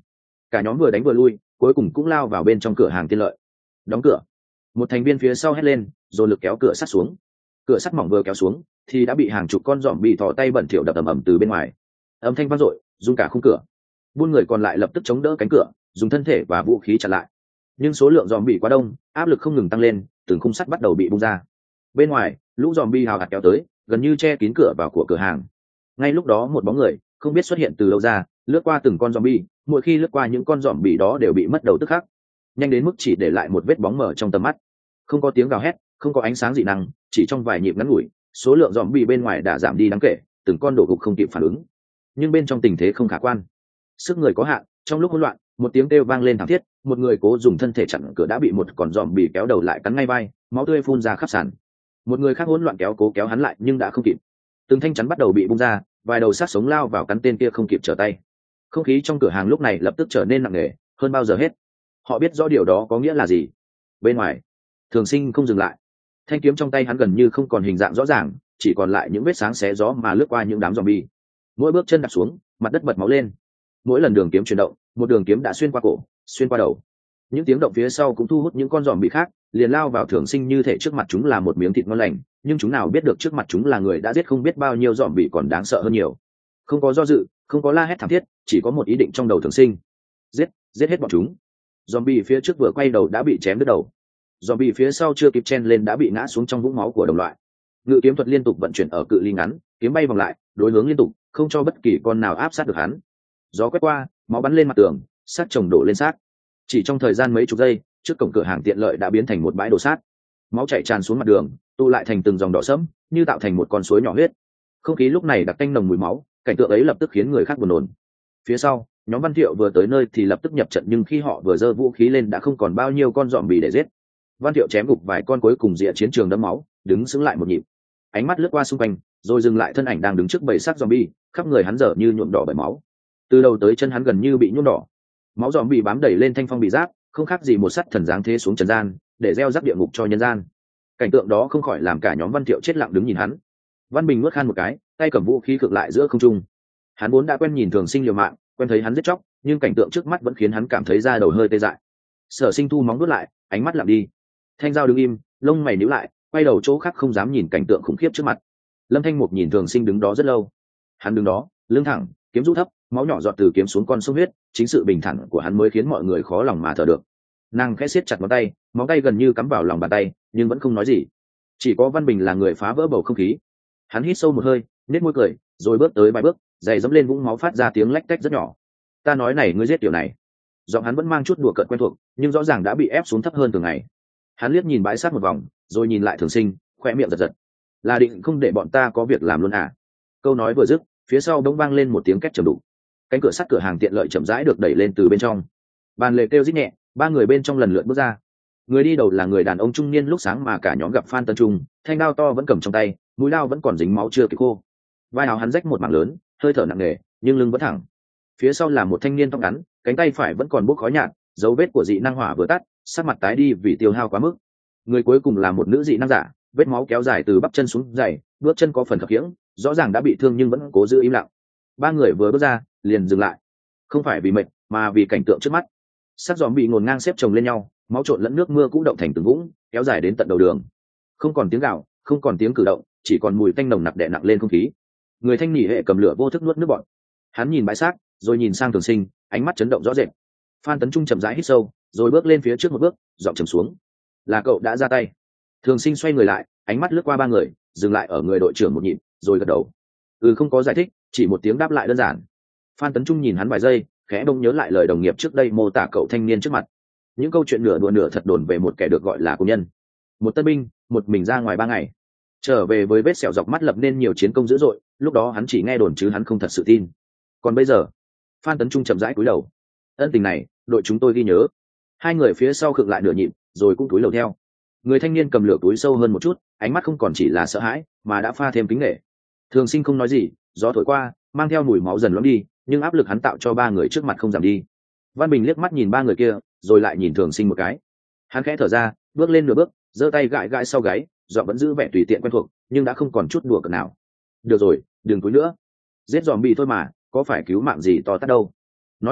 cả nhóm vừa đánh vừa lui, cuối cùng cũng lao vào bên trong cửa hàng tiện lợi. Đóng cửa. Một thành viên phía sau hét lên, rồi lực kéo cửa sắt xuống. Cửa sắt mỏng vừa kéo xuống thì đã bị hàng chục con giòm bị thò tay bẩn thỉu đập ầm ầm từ bên ngoài. Âm thanh vang dội, rung cả khung cửa. Buôn người còn lại lập tức chống đỡ cánh cửa, dùng thân thể và vũ khí chặn lại. Nhưng số lượng giòm bị quá đông, áp lực không ngừng tăng lên, từng khung sắt bắt đầu bị bung ra. Bên ngoài, lũ giòm bị hào hạt kéo tới, gần như che kín cửa vào của cửa hàng. Ngay lúc đó một bóng người không biết xuất hiện từ đâu ra, lướt qua từng con zombie, mỗi khi lướt qua những con zombie đó đều bị mất đầu tức khắc, nhanh đến mức chỉ để lại một vết bóng mờ trong tầm mắt. Không có tiếng gào hét, không có ánh sáng dị năng, chỉ trong vài nhịp ngắn ngủi, số lượng zombie bên ngoài đã giảm đi đáng kể, từng con đổ gục không kịp phản ứng. Nhưng bên trong tình thế không khả quan, sức người có hạn, trong lúc hỗn loạn, một tiếng kêu vang lên thảm thiết, một người cố dùng thân thể chặn cửa đã bị một con zombie kéo đầu lại cắn ngay vai, máu tươi phun ra khắp sàn. Một người khác hỗn loạn cố kéo hắn lại nhưng đã không kịp. Từng thanh chắn bắt đầu bị bung ra, vài đầu sát sống lao vào cắn tên kia không kịp trở tay. Không khí trong cửa hàng lúc này lập tức trở nên nặng nề hơn bao giờ hết. Họ biết rõ điều đó có nghĩa là gì. Bên ngoài, Thường Sinh không dừng lại. Thanh kiếm trong tay hắn gần như không còn hình dạng rõ ràng, chỉ còn lại những vết sáng xé gió mà lướt qua những đám zombie. Mỗi bước chân đặt xuống, mặt đất bật máu lên. Mỗi lần đường kiếm chuyển động, một đường kiếm đã xuyên qua cổ, xuyên qua đầu. Những tiếng động phía sau cũng thu hút những con zombie khác, liền lao vào Thường Sinh như thể trước mặt chúng là một miếng thịt ngon lành, nhưng chúng nào biết được trước mặt chúng là người đã giết không biết bao nhiêu zombie còn đáng sợ hơn nhiều. Không có do dự, không có la hét thảm thiết, chỉ có một ý định trong đầu Thường Sinh: giết hết bọn chúng. Zombie phía trước vừa quay đầu đã bị chém đứt đầu, zombie phía sau chưa kịp chen lên đã bị ngã xuống trong vũng máu của đồng loại. Ngự kiếm thuật liên tục vận chuyển ở cự ly ngắn, kiếm bay vòng lại, đối hướng liên tục, không cho bất kỳ con nào áp sát được hắn. Gió quét qua, máu bắn lên mặt tường, xác chồng đổ lên xác. Chỉ trong thời gian mấy chục giây, trước cổng cửa hàng tiện lợi đã biến thành một bãi đổ sát. Máu chảy tràn xuống mặt đường, tụ lại thành từng dòng đỏ sẫm, như tạo thành một con suối nhỏ huyết. Không khí lúc này đặc tanh nồng mùi máu, cảnh tượng ấy lập tức khiến người khác buồn nôn. Phía sau, nhóm Văn Thiệu vừa tới nơi thì lập tức nhập trận, nhưng khi họ vừa giơ vũ khí lên đã không còn bao nhiêu con zombie để giết. Văn Thiệu chém gục vài con cuối cùng rỉa chiến trường đẫm máu, đứng sững lại một nhịp, ánh mắt lướt qua xung quanh, rồi dừng lại thân ảnh đang đứng trước bầy xác zombie, khắp người hắn giờ như nhuộm đỏ bởi máu. Từ đầu tới chân hắn gần như bị nhuộm đỏ, máu zombie bám đầy lên thanh phong bị giáp, không khác gì một sắt thần giáng thế xuống trần gian, để gieo rắc địa ngục cho nhân gian. Cảnh tượng đó không khỏi làm cả nhóm Văn Thiệu chết lặng đứng nhìn hắn. Văn Bình nuốt khan một cái, tay cầm vũ khí cực lại giữa không trung. Hắn vốn đã quen nhìn Thường Sinh liều mạng, quen thấy hắn giết chóc, nhưng cảnh tượng trước mắt vẫn khiến hắn cảm thấy da đầu hơi tê dại. Sở Sinh thu móng nuốt lại, ánh mắt lặng đi. Thanh Giao đứng im, lông mày nhíu lại, quay đầu chỗ khác không dám nhìn cảnh tượng khủng khiếp trước mặt. Lâm Thanh Mục nhìn Thường Sinh đứng đó rất lâu. Hắn đứng đó, lưng thẳng, kiếm rũ thấp, máu nhỏ giọt từ kiếm xuống con sông huyết, chính sự bình thản của hắn mới khiến mọi người khó lòng mà thở được. Nàng khẽ siết chặt ngón tay, móng tay gần như cắm vào lòng bàn tay, nhưng vẫn không nói gì. Chỉ có Văn Bình là người phá vỡ bầu không khí. Hắn hít sâu một hơi, nét môi cười, rồi bước tới vài bước, giày dẫm lên vũng máu phát ra tiếng lách tách rất nhỏ. Ta nói này, ngươi giết tiểu này. Giọng hắn vẫn mang chút đùa cợt quen thuộc, nhưng rõ ràng đã bị ép xuống thấp hơn từng ngày. Hắn liếc nhìn bãi sát một vòng, rồi nhìn lại Thường Sinh, khoe miệng giật giật. Là định không để bọn ta có việc làm luôn à? Câu nói vừa dứt, phía sau bỗng vang lên một tiếng két trầm đục. Cánh cửa sắt cửa hàng tiện lợi chậm rãi được đẩy lên từ bên trong. Bàn lề kêu rít nhẹ, ba người bên trong lần lượt bước ra. Người đi đầu là người đàn ông trung niên lúc sáng mà cả nhóm gặp Phan Tân Trung, thanh đao to vẫn cầm trong tay, mũi đao vẫn còn dính máu chưa kịp khô. Vai áo hắn rách một mảng lớn, hơi thở nặng nề, nhưng lưng vẫn thẳng. Phía sau là một thanh niên tóc ngắn, cánh tay phải vẫn còn bốc khói nhạt, dấu vết của dị năng hỏa vừa tắt, sắc mặt tái đi vì tiêu hao quá mức. Người cuối cùng là một nữ dị năng giả, vết máu kéo dài từ bắp chân xuống giày, bước chân có phần khập khiễng, rõ ràng đã bị thương nhưng vẫn cố giữ im lặng. Ba người vừa bước ra, liền dừng lại, không phải vì mệt, mà vì cảnh tượng trước mắt. Xác giòm bị ngổn ngang xếp chồng lên nhau, máu trộn lẫn nước mưa cũng động thành từng vũng, kéo dài đến tận đầu đường. Không còn tiếng gào, không còn tiếng cử động, chỉ còn mùi tanh nồng nặc đè nặng lên không khí. Người thanh nỉ hệ cầm lửa vô thức nuốt nước bọt. Hắn nhìn bãi xác, rồi nhìn sang Thường Sinh, ánh mắt chấn động rõ rệt. Phan Tấn Trung chậm rãi hít sâu, rồi bước lên phía trước một bước, giọng trầm xuống: là cậu đã ra tay. Thường Sinh xoay người lại, ánh mắt lướt qua ba người, dừng lại ở người đội trưởng một nhịp, rồi gật đầu. Không có giải thích, chỉ một tiếng đáp lại đơn giản. Phan Tấn Trung nhìn hắn vài giây, khẽ bỗng nhớ lại lời đồng nghiệp trước đây mô tả cậu thanh niên trước mặt. Những câu chuyện nửa đùa nửa thật đồn về một kẻ được gọi là công nhân, một tân binh, một mình ra ngoài 3 ngày, trở về với vết sẹo dọc mắt, lập nên nhiều chiến công dữ dội. Lúc đó hắn chỉ nghe đồn chứ hắn không thật sự tin. Còn bây giờ, Phan Tấn Trung chậm rãi cúi đầu. Ân tình này, đội chúng tôi ghi nhớ. Hai người phía sau khựng lại nửa nhịp, rồi cũng cúi đầu theo. Người thanh niên cầm lửa túi sâu hơn một chút, ánh mắt không còn chỉ là sợ hãi, mà đã pha thêm kính nể. Thường Sinh không nói gì, gió thổi qua, mang theo mùi máu dần loãng đi, nhưng áp lực hắn tạo cho ba người trước mặt không giảm đi. Văn Bình liếc mắt nhìn ba người kia, rồi lại nhìn Thường Sinh một cái. Hắn khẽ thở ra, bước lên nửa bước, giơ tay gãi gãi sau gáy, giọng vẫn giữ vẻ tùy tiện quen thuộc, nhưng đã không còn chút đùa cợt nào. Được rồi, đừng cúi nữa. Giết zombie thôi mà, có phải cứu mạng gì to tát đâu. Nói vậy,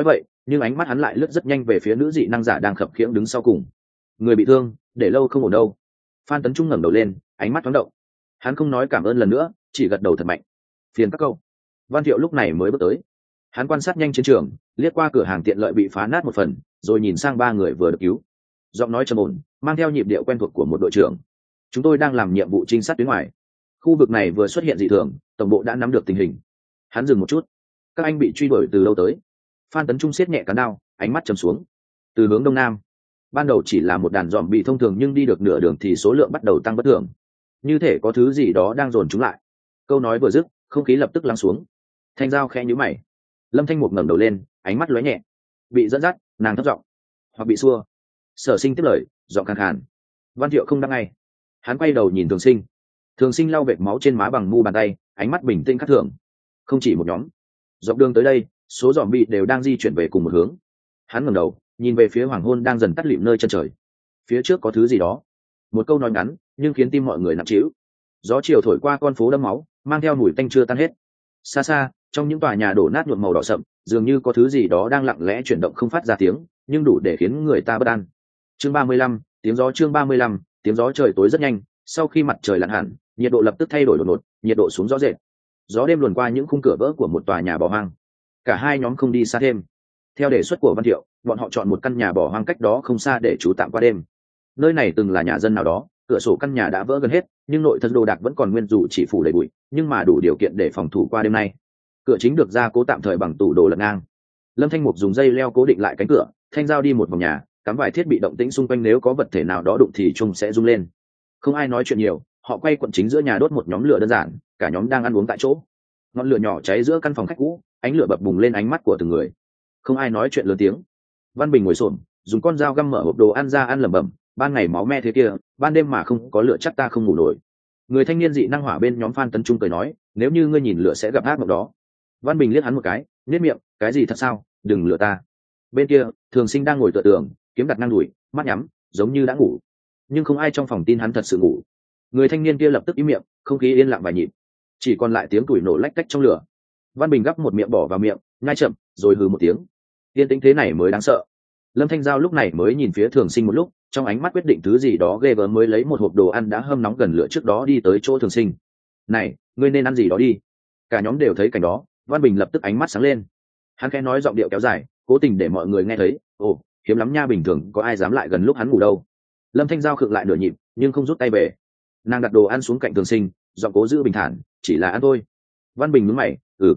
nhưng ánh mắt hắn lại lướt rất nhanh về phía nữ dị năng giả đang khập khiễng đứng sau cùng. Người bị thương, để lâu không ổn đâu. Phan Tấn Trung ngẩng đầu lên, ánh mắt thoáng động. Hắn không nói cảm ơn lần nữa, chỉ gật đầu thật mạnh. Phiền các câu. Văn Thiệu lúc này mới bước tới. Hắn quan sát nhanh chiến trường, liếc qua cửa hàng tiện lợi bị phá nát một phần, rồi nhìn sang ba người vừa được cứu. Giọng nói trầm ổn, mang theo nhịp điệu quen thuộc của một đội trưởng. Chúng tôi đang làm nhiệm vụ trinh sát tuyến ngoài. Khu vực này vừa xuất hiện dị thường, tổng bộ đã nắm được tình hình. Hắn dừng một chút. Các anh bị truy đuổi từ lâu tới? Phan Tấn Trung siết nhẹ cán đao, ánh mắt trầm xuống. Từ hướng đông nam. Ban đầu chỉ là một đàn dòm bị thông thường, nhưng đi được nửa đường thì số lượng bắt đầu tăng bất thường. Như thể có thứ gì đó đang dồn chúng lại. Câu nói vừa dứt, không khí lập tức lắng xuống. Thanh Giao khẽ nhíu mày. Lâm Thanh Mục ngẩng đầu lên, ánh mắt lóe nhẹ. Bị dẫn dắt, nàng thấp giọng, hoặc bị xua. Sở Sinh tiếp lời, giọng khàn khàn. Văn Thiệu không đáp ngay. Hắn quay đầu nhìn Thường Sinh. Thường Sinh lau vệt máu trên má bằng mu bàn tay, ánh mắt bình tĩnh khác thường. Không chỉ một nhóm. Dọc đường tới đây, số dòm bị đều đang di chuyển về cùng một hướng. Hắn ngẩng đầu, nhìn về phía hoàng hôn đang dần tắt lịm nơi chân trời. Phía trước có thứ gì đó. Một câu nói ngắn, nhưng khiến tim mọi người nặng trĩu. Gió chiều thổi qua con phố đẫm máu, mang theo mùi tanh chưa tan hết. Xa xa, trong những tòa nhà đổ nát nhuộm màu đỏ sậm, dường như có thứ gì đó đang lặng lẽ chuyển động không phát ra tiếng, nhưng đủ để khiến người ta bất an. Chương 35, tiếng gió. Chương 35, tiếng gió. Trời tối rất nhanh, sau khi mặt trời lặn hẳn, nhiệt độ lập tức thay đổi đột ngột, nhiệt độ xuống rõ rệt. Gió đêm luồn qua những khung cửa vỡ của một tòa nhà bỏ hoang. Cả hai nhóm không đi xa thêm. Theo đề xuất của Văn Thiệu, bọn họ chọn một căn nhà bỏ hoang cách đó không xa để trú tạm qua đêm. Nơi này từng là nhà dân nào đó, cửa sổ căn nhà đã vỡ gần hết, nhưng nội thất đồ đạc vẫn còn nguyên, dù chỉ phủ đầy bụi, nhưng mà đủ điều kiện để phòng thủ qua đêm nay. Cửa chính được gia cố tạm thời bằng tủ đồ lật ngang. Lâm Thanh Mục dùng dây leo cố định lại cánh cửa, Thanh Giao đi một vòng nhà, cắm vài thiết bị động tĩnh xung quanh, nếu có vật thể nào đó đụng thì chung sẽ rung lên. Không ai nói chuyện nhiều, họ quay quần chính giữa nhà đốt một nhóm lửa đơn giản, cả nhóm đang ăn uống tại chỗ. Ngọn lửa nhỏ cháy giữa căn phòng khách cũ, ánh lửa bập bùng lên ánh mắt của từng người. Không ai nói chuyện lớn tiếng. Văn Bình ngồi xổm, dùng con dao găm mở hộp đồ ăn ra ăn lẩm bẩm, ban ngày máu me thế kia, ban đêm mà không có lửa chắc ta không ngủ nổi. Người thanh niên dị năng hỏa bên nhóm Phan Tấn Trung cười nói, nếu như ngươi nhìn lửa sẽ gặp ác mộng đó. Văn Bình liếc hắn một cái, nhếch miệng, cái gì thật sao, đừng lừa ta. Bên kia, Thường Sinh đang ngồi tựa tường, kiếm đặt ngang đùi, mắt nhắm, giống như đã ngủ. Nhưng không ai trong phòng tin hắn thật sự ngủ. Người thanh niên kia lập tức im miệng, không khí yên lặng vài nhịp, chỉ còn lại tiếng củi nổ lách tách trong lửa. Văn Bình gắp một miệng bỏ vào miệng, nhai chậm, rồi hừ một tiếng. Yên tĩnh thế này mới đáng sợ. Lâm Thanh Giao lúc này mới nhìn phía Thường Sinh một lúc, trong ánh mắt quyết định thứ gì đó ghê gớm, mới lấy một hộp đồ ăn đã hâm nóng gần lửa trước đó đi tới chỗ Thường Sinh. Này, ngươi nên ăn gì đó đi. Cả nhóm đều thấy cảnh đó, Văn Bình lập tức ánh mắt sáng lên. Hắn khẽ nói giọng điệu kéo dài, cố tình để mọi người nghe thấy. Ồ, hiếm lắm nha, bình thường có ai dám lại gần lúc hắn ngủ đâu. Lâm Thanh Giao khựng lại nửa nhịp, nhưng không rút tay về. Nàng đặt đồ ăn xuống cạnh Thường Sinh, giọng cố giữ bình thản, chỉ là ăn thôi. Văn Bình nhướng mày,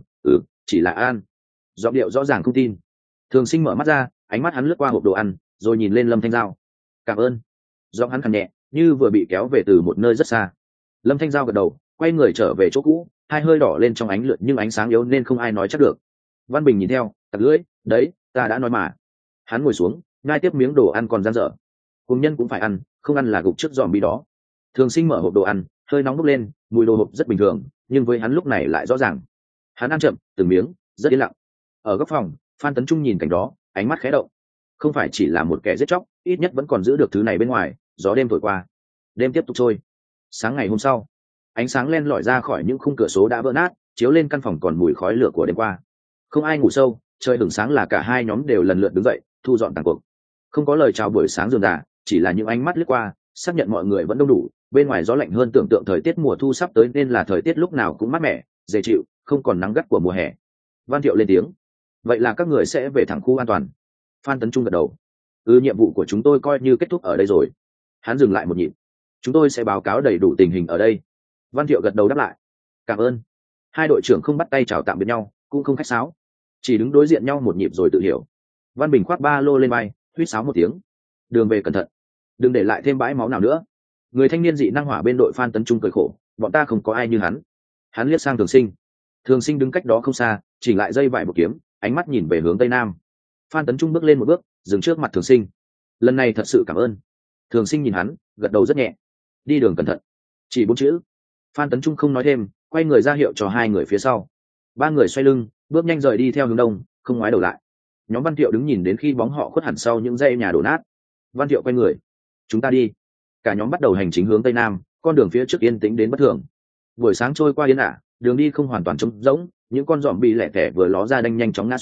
chỉ là ăn. Giọng điệu rõ ràng không tin. Thường Sinh mở mắt ra, ánh mắt hắn lướt qua hộp đồ ăn, rồi nhìn lên Lâm Thanh Giao. Cảm ơn. Giọng hắn khàn nhẹ, như vừa bị kéo về từ một nơi rất xa. Lâm Thanh Giao gật đầu, quay người trở về chỗ cũ, hai hơi đỏ lên trong ánh lửa, nhưng ánh sáng yếu nên không ai nói chắc được. Văn Bình nhìn theo, tặc lưỡi, đấy, ta đã nói mà. Hắn ngồi xuống, nhai tiếp miếng đồ ăn còn dang dở. Cùng nhân cũng phải ăn, không ăn là gục trước giòm bi đó. Thường Sinh mở hộp đồ ăn, hơi nóng bốc lên, mùi đồ hộp rất bình thường, nhưng với hắn lúc này lại rõ ràng. Hắn ăn chậm, từng miếng, rất yên lặng. Ở góc phòng, Phan Tấn Trung nhìn cảnh đó, ánh mắt khẽ động. Không phải chỉ là một kẻ giết chóc, ít nhất vẫn còn giữ được thứ này bên ngoài. Gió đêm thổi qua, đêm tiếp tục trôi. Sáng ngày hôm sau, ánh sáng len lỏi ra khỏi những khung cửa sổ đã vỡ nát, chiếu lên căn phòng còn mùi khói lửa của đêm qua. Không ai ngủ sâu, trời hửng sáng là cả hai nhóm đều lần lượt đứng dậy, thu dọn tàn cuộc. Không có lời chào buổi sáng rườm rà, chỉ là những ánh mắt lướt qua, xác nhận mọi người vẫn đông đủ. Bên ngoài gió lạnh hơn tưởng tượng, thời tiết mùa thu sắp tới nên là thời tiết lúc nào cũng mát mẻ, dễ chịu, không còn nắng gắt của mùa hè. Văn Thiệu lên tiếng, vậy là các người sẽ về thẳng khu an toàn? Phan Tấn Trung gật đầu. Nhiệm vụ của chúng tôi coi như kết thúc ở đây rồi. Hắn dừng lại một nhịp. Chúng tôi sẽ báo cáo đầy đủ tình hình ở đây. Văn Thiệu gật đầu đáp lại. Cảm ơn. Hai đội trưởng không bắt tay chào tạm biệt nhau, cũng không khách sáo, chỉ đứng đối diện nhau một nhịp rồi tự hiểu. Văn Bình khoác ba lô lên vai, huýt sáo một tiếng. Đường về cẩn thận, đừng để lại thêm bãi máu nào nữa. Người thanh niên dị năng hỏa bên đội Phan Tấn Trung cười khổ, bọn ta không có ai như hắn. Hắn liếc sang Thường Sinh. Thường Sinh đứng cách đó không xa, chỉnh lại dây vải buộc kiếm, ánh mắt nhìn về hướng tây nam. Phan Tấn Trung bước lên một bước, dừng trước mặt Thường Sinh. Lần này thật sự cảm ơn. Thường Sinh nhìn hắn, gật đầu rất nhẹ. Đi đường cẩn thận. Chỉ 4 chữ. Phan Tấn Trung không nói thêm, quay người ra hiệu cho hai người phía sau. Ba người xoay lưng, bước nhanh rời đi theo hướng đông, không ngoái đầu lại. Nhóm Văn Thiệu đứng nhìn đến khi bóng họ khuất hẳn sau những dãy nhà đổ nát. Văn Thiệu quay người. Chúng ta đi. Cả nhóm bắt đầu hành chính hướng tây nam, con đường phía trước yên tĩnh đến bất thường. Buổi sáng trôi qua yên ả, đường đi không hoàn toàn trống rỗng, những con giòm bị lẻ tẻ vừa ló ra đanh nhanh chóng ngã xuống,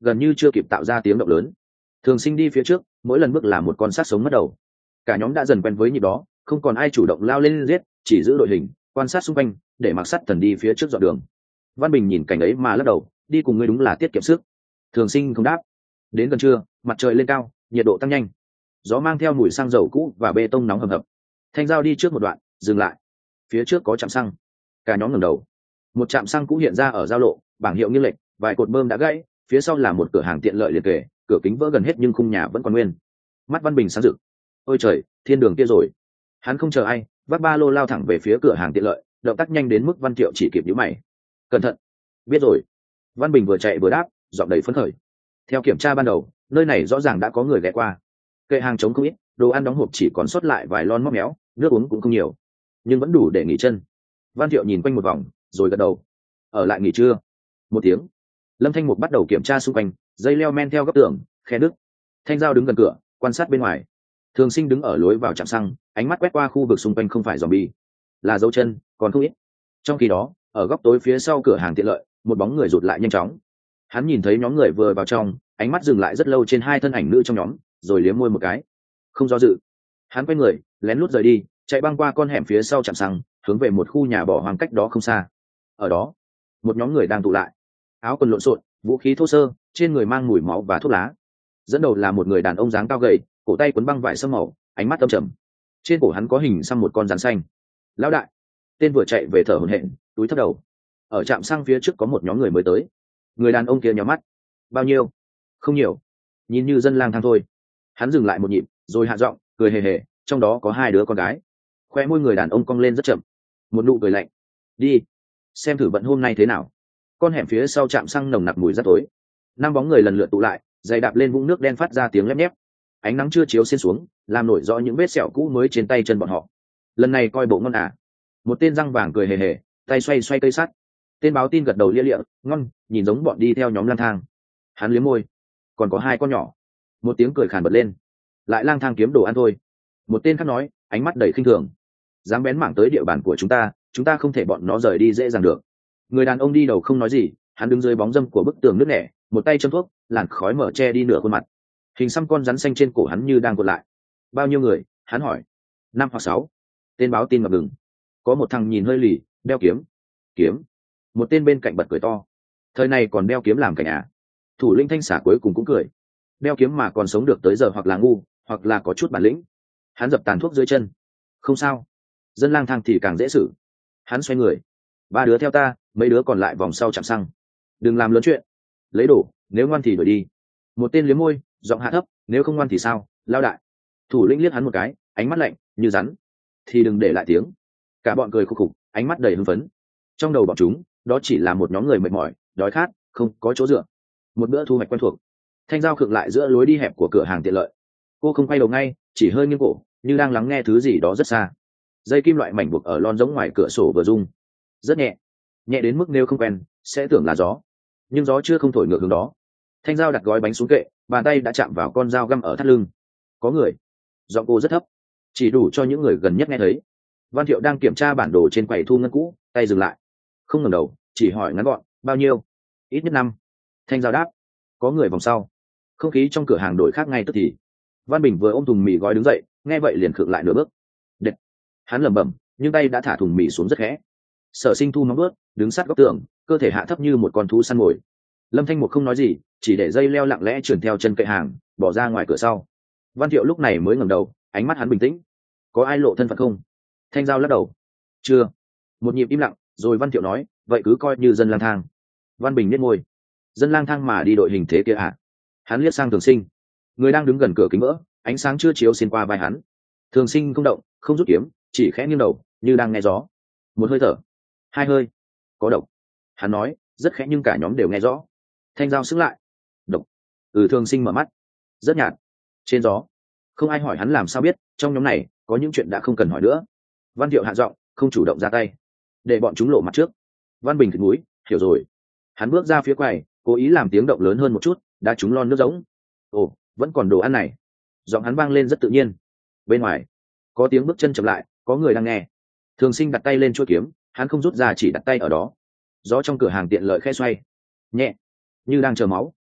gần như chưa kịp tạo ra tiếng động lớn. Thường Sinh đi phía trước, mỗi lần bước là một con sát sống mất đầu. Cả nhóm đã dần quen với nhịp đó, không còn ai chủ động lao lên giết, chỉ giữ đội hình quan sát xung quanh, để Mặc Sắt Thần đi phía trước dọn đường. Văn Bình nhìn cảnh ấy mà lắc đầu, đi cùng ngươi đúng là tiết kiệm sức. Thường Sinh không đáp. Đến gần trưa, mặt trời lên cao, nhiệt độ tăng nhanh, gió mang theo mùi xăng dầu cũ và bê tông nóng hầm hập. Thanh Giao đi trước một đoạn, dừng lại. Phía trước có trạm xăng. Cả nhóm ngẩng đầu. Một trạm xăng cũ hiện ra ở giao lộ, bảng hiệu nghiêng lệch, vài cột bơm đã gãy, phía sau là một cửa hàng tiện lợi liệt kề, cửa kính vỡ gần hết nhưng khung nhà vẫn còn nguyên. Mắt Văn Bình sáng rực. Ôi trời, thiên đường kia rồi. Hắn không chờ ai, vác ba lô lao thẳng về phía cửa hàng tiện lợi, động tác nhanh đến mức Văn Thiệu chỉ kịp nhíu mày. Cẩn thận. Biết rồi. Văn Bình vừa chạy vừa đáp, giọng đầy phấn khởi. Theo kiểm tra ban đầu, nơi này rõ ràng đã có người ghé qua. Kệ hàng trống không ít, đồ ăn đóng hộp chỉ còn sót lại vài lon móc méo, nước uống cũng không nhiều, nhưng vẫn đủ để nghỉ chân. Văn Thiệu nhìn quanh một vòng, rồi gật đầu. Ở lại nghỉ trưa. Một tiếng. Lâm Thanh Mục bắt đầu kiểm tra xung quanh, dây leo men theo góc tường, khe nứt. Thanh Giao đứng gần cửa, quan sát bên ngoài. Thường Sinh đứng ở lối vào trạm xăng, ánh mắt quét qua khu vực xung quanh, không phải zombie, là dấu chân, còn không ít. Trong khi đó, ở góc tối phía sau cửa hàng tiện lợi, một bóng người rụt lại nhanh chóng. Hắn nhìn thấy nhóm người vừa vào trong, ánh mắt dừng lại rất lâu trên hai thân ảnh nữ trong nhóm, rồi liếm môi một cái. Không do dự, hắn quay người, lén lút rời đi, chạy băng qua con hẻm phía sau trạm xăng, hướng về một khu nhà bỏ hoang cách đó không xa. Ở đó, một nhóm người đang tụ lại, áo quần lộn xộn, vũ khí thô sơ, trên người mang mùi máu và thuốc lá. Dẫn đầu là một người đàn ông dáng cao gầy, cổ tay quấn băng vải sẫm màu, ánh mắt âm trầm. Trên cổ hắn có hình xăm một con rắn xanh. Lão đại. Tên vừa chạy về thở hổn hển, túi thấp đầu. Ở trạm xăng phía trước có một nhóm người mới tới. Người đàn ông kia nhắm mắt. Bao nhiêu? Không nhiều, nhìn như dân lang thang thôi. Hắn dừng lại một nhịp, rồi hạ giọng, cười hề hề, trong đó có hai đứa con gái. Khoe môi người đàn ông cong lên rất chậm, một nụ cười lạnh. Đi, xem thử vận hôm nay thế nào. Con hẻm phía sau trạm xăng nồng nặc mùi rất tối. Năm bóng người lần lượt tụ lại, giày đạp lên vũng nước đen phát ra tiếng lép nhép. Ánh nắng chưa chiếu xuyên xuống, làm nổi rõ những vết sẹo cũ mới trên tay chân bọn họ. Lần này coi bộ ngon à? Một tên răng vàng cười hề hề, tay xoay xoay cây sắt. Tên báo tin gật đầu lia lịa, ngon, nhìn giống bọn đi theo nhóm lang thang. Hắn liếm môi. Còn có hai con nhỏ. Một tiếng cười khàn bật lên. Lại lang thang kiếm đồ ăn thôi. Một tên khác nói, ánh mắt đầy khinh thường. Dám bén mảng tới địa bàn của chúng ta không thể bọn nó rời đi dễ dàng được. Người đàn ông đi đầu không nói gì, hắn đứng dưới bóng râm của bức tường nứt nẻ, một tay châm thuốc, làn khói mở che đi nửa khuôn mặt. Hình xăm con rắn xanh trên cổ hắn như đang cuộn lại. Bao nhiêu người? Hắn hỏi. 5 hoặc 6. Tên báo tin ngập ngừng. Có một thằng nhìn hơi lì, đeo kiếm. Kiếm? Một tên bên cạnh bật cười to. Thời này còn đeo kiếm làm cảnh à? Thủ lĩnh Thanh Xả cuối cùng cũng cười. Đeo kiếm mà còn sống được tới giờ hoặc là ngu, hoặc là có chút bản lĩnh. Hắn dập tàn thuốc dưới chân. Không sao, dân lang thang thì càng dễ xử. Hắn xoay người. 3 đứa theo ta, mấy đứa còn lại vòng sau chạm xăng. Đừng làm lớn chuyện. Lấy đồ, nếu ngoan thì đuổi đi. Một tên liếm môi, giọng hạ thấp, nếu không ngoan thì sao, lao đại. Thủ lĩnh liếc hắn một cái, ánh mắt lạnh như rắn. Thì đừng để lại tiếng. Cả bọn cười khục khục, ánh mắt đầy hưng phấn. Trong đầu bọn chúng, đó chỉ là một nhóm người mệt mỏi, đói khát, không có chỗ dựa. Một bữa thu hoạch quen thuộc. Thanh Giao khựng lại giữa lối đi hẹp của cửa hàng tiện lợi. Cô không quay đầu ngay, chỉ hơi nghiêng cổ, như đang lắng nghe thứ gì đó rất xa. Dây kim loại mảnh buộc ở lon giống ngoài cửa sổ vừa rung, rất nhẹ, nhẹ đến mức nếu không quen sẽ tưởng là gió, nhưng gió chưa không thổi ngược hướng đó. Thanh Giao đặt gói bánh xuống kệ, bàn tay đã chạm vào con dao găm ở thắt lưng. Có người. Giọng cô rất thấp, chỉ đủ cho những người gần nhất nghe thấy. Văn Thiệu đang kiểm tra bản đồ trên quầy thu ngân cũ, tay dừng lại, không ngẩng đầu, chỉ hỏi ngắn gọn, bao nhiêu? Ít nhất 5. Thanh Giao đáp. Có người vòng sau. Không khí trong cửa hàng đổi khác ngay tức thì. Văn Bình vừa ôm thùng mì gói đứng dậy, nghe vậy liền khựng lại nửa bước. Đệt. Hắn lẩm bẩm, nhưng tay đã thả thùng mì xuống rất khẽ. Sở Sinh thu nóng bước, đứng sát góc tường, cơ thể hạ thấp như một con thú săn mồi. Lâm Thanh Mục không nói gì, chỉ để dây leo lặng lẽ trườn theo chân kệ hàng, bỏ ra ngoài cửa sau. Văn Thiệu lúc này mới ngẩng đầu, ánh mắt hắn bình tĩnh. Có ai lộ thân phận không? Thanh Giao lắc đầu. Chưa. Một nhịp im lặng, rồi Văn Thiệu nói, vậy cứ coi như dân lang thang. Văn Bình nhếch môi. Dân lang thang mà đi đội hình thế kia à? Hắn liếc sang Thường Sinh. Người đang đứng gần cửa kính vỡ, ánh sáng chưa chiếu xuyên qua vai hắn. Thường Sinh không động, không rút kiếm, chỉ khẽ nghiêng đầu, như đang nghe gió. Một hơi thở, 2 hơi. Có độc. Hắn nói, rất khẽ nhưng cả nhóm đều nghe rõ. Thanh Giao sững lại. Độc. Thường Sinh mở mắt. Rất nhạt. Trên gió. Không ai hỏi hắn làm sao biết, trong nhóm này có những chuyện đã không cần hỏi nữa. Văn Thiệu hạ giọng, không chủ động ra tay, để bọn chúng lộ mặt trước. Văn Bình thịt mũi, hiểu rồi. Hắn bước ra phía quầy, cố ý làm tiếng động lớn hơn một chút, đã trúng lon nước giống. Ồ, vẫn còn đồ ăn này. Giọng hắn vang lên rất tự nhiên. Bên ngoài có tiếng bước chân chậm lại, có người đang nghe. Thường Sinh đặt tay lên chuôi kiếm, hắn không rút ra, chỉ đặt tay ở đó. Gió trong cửa hàng tiện lợi khẽ xoay nhẹ, như đang chờ máu.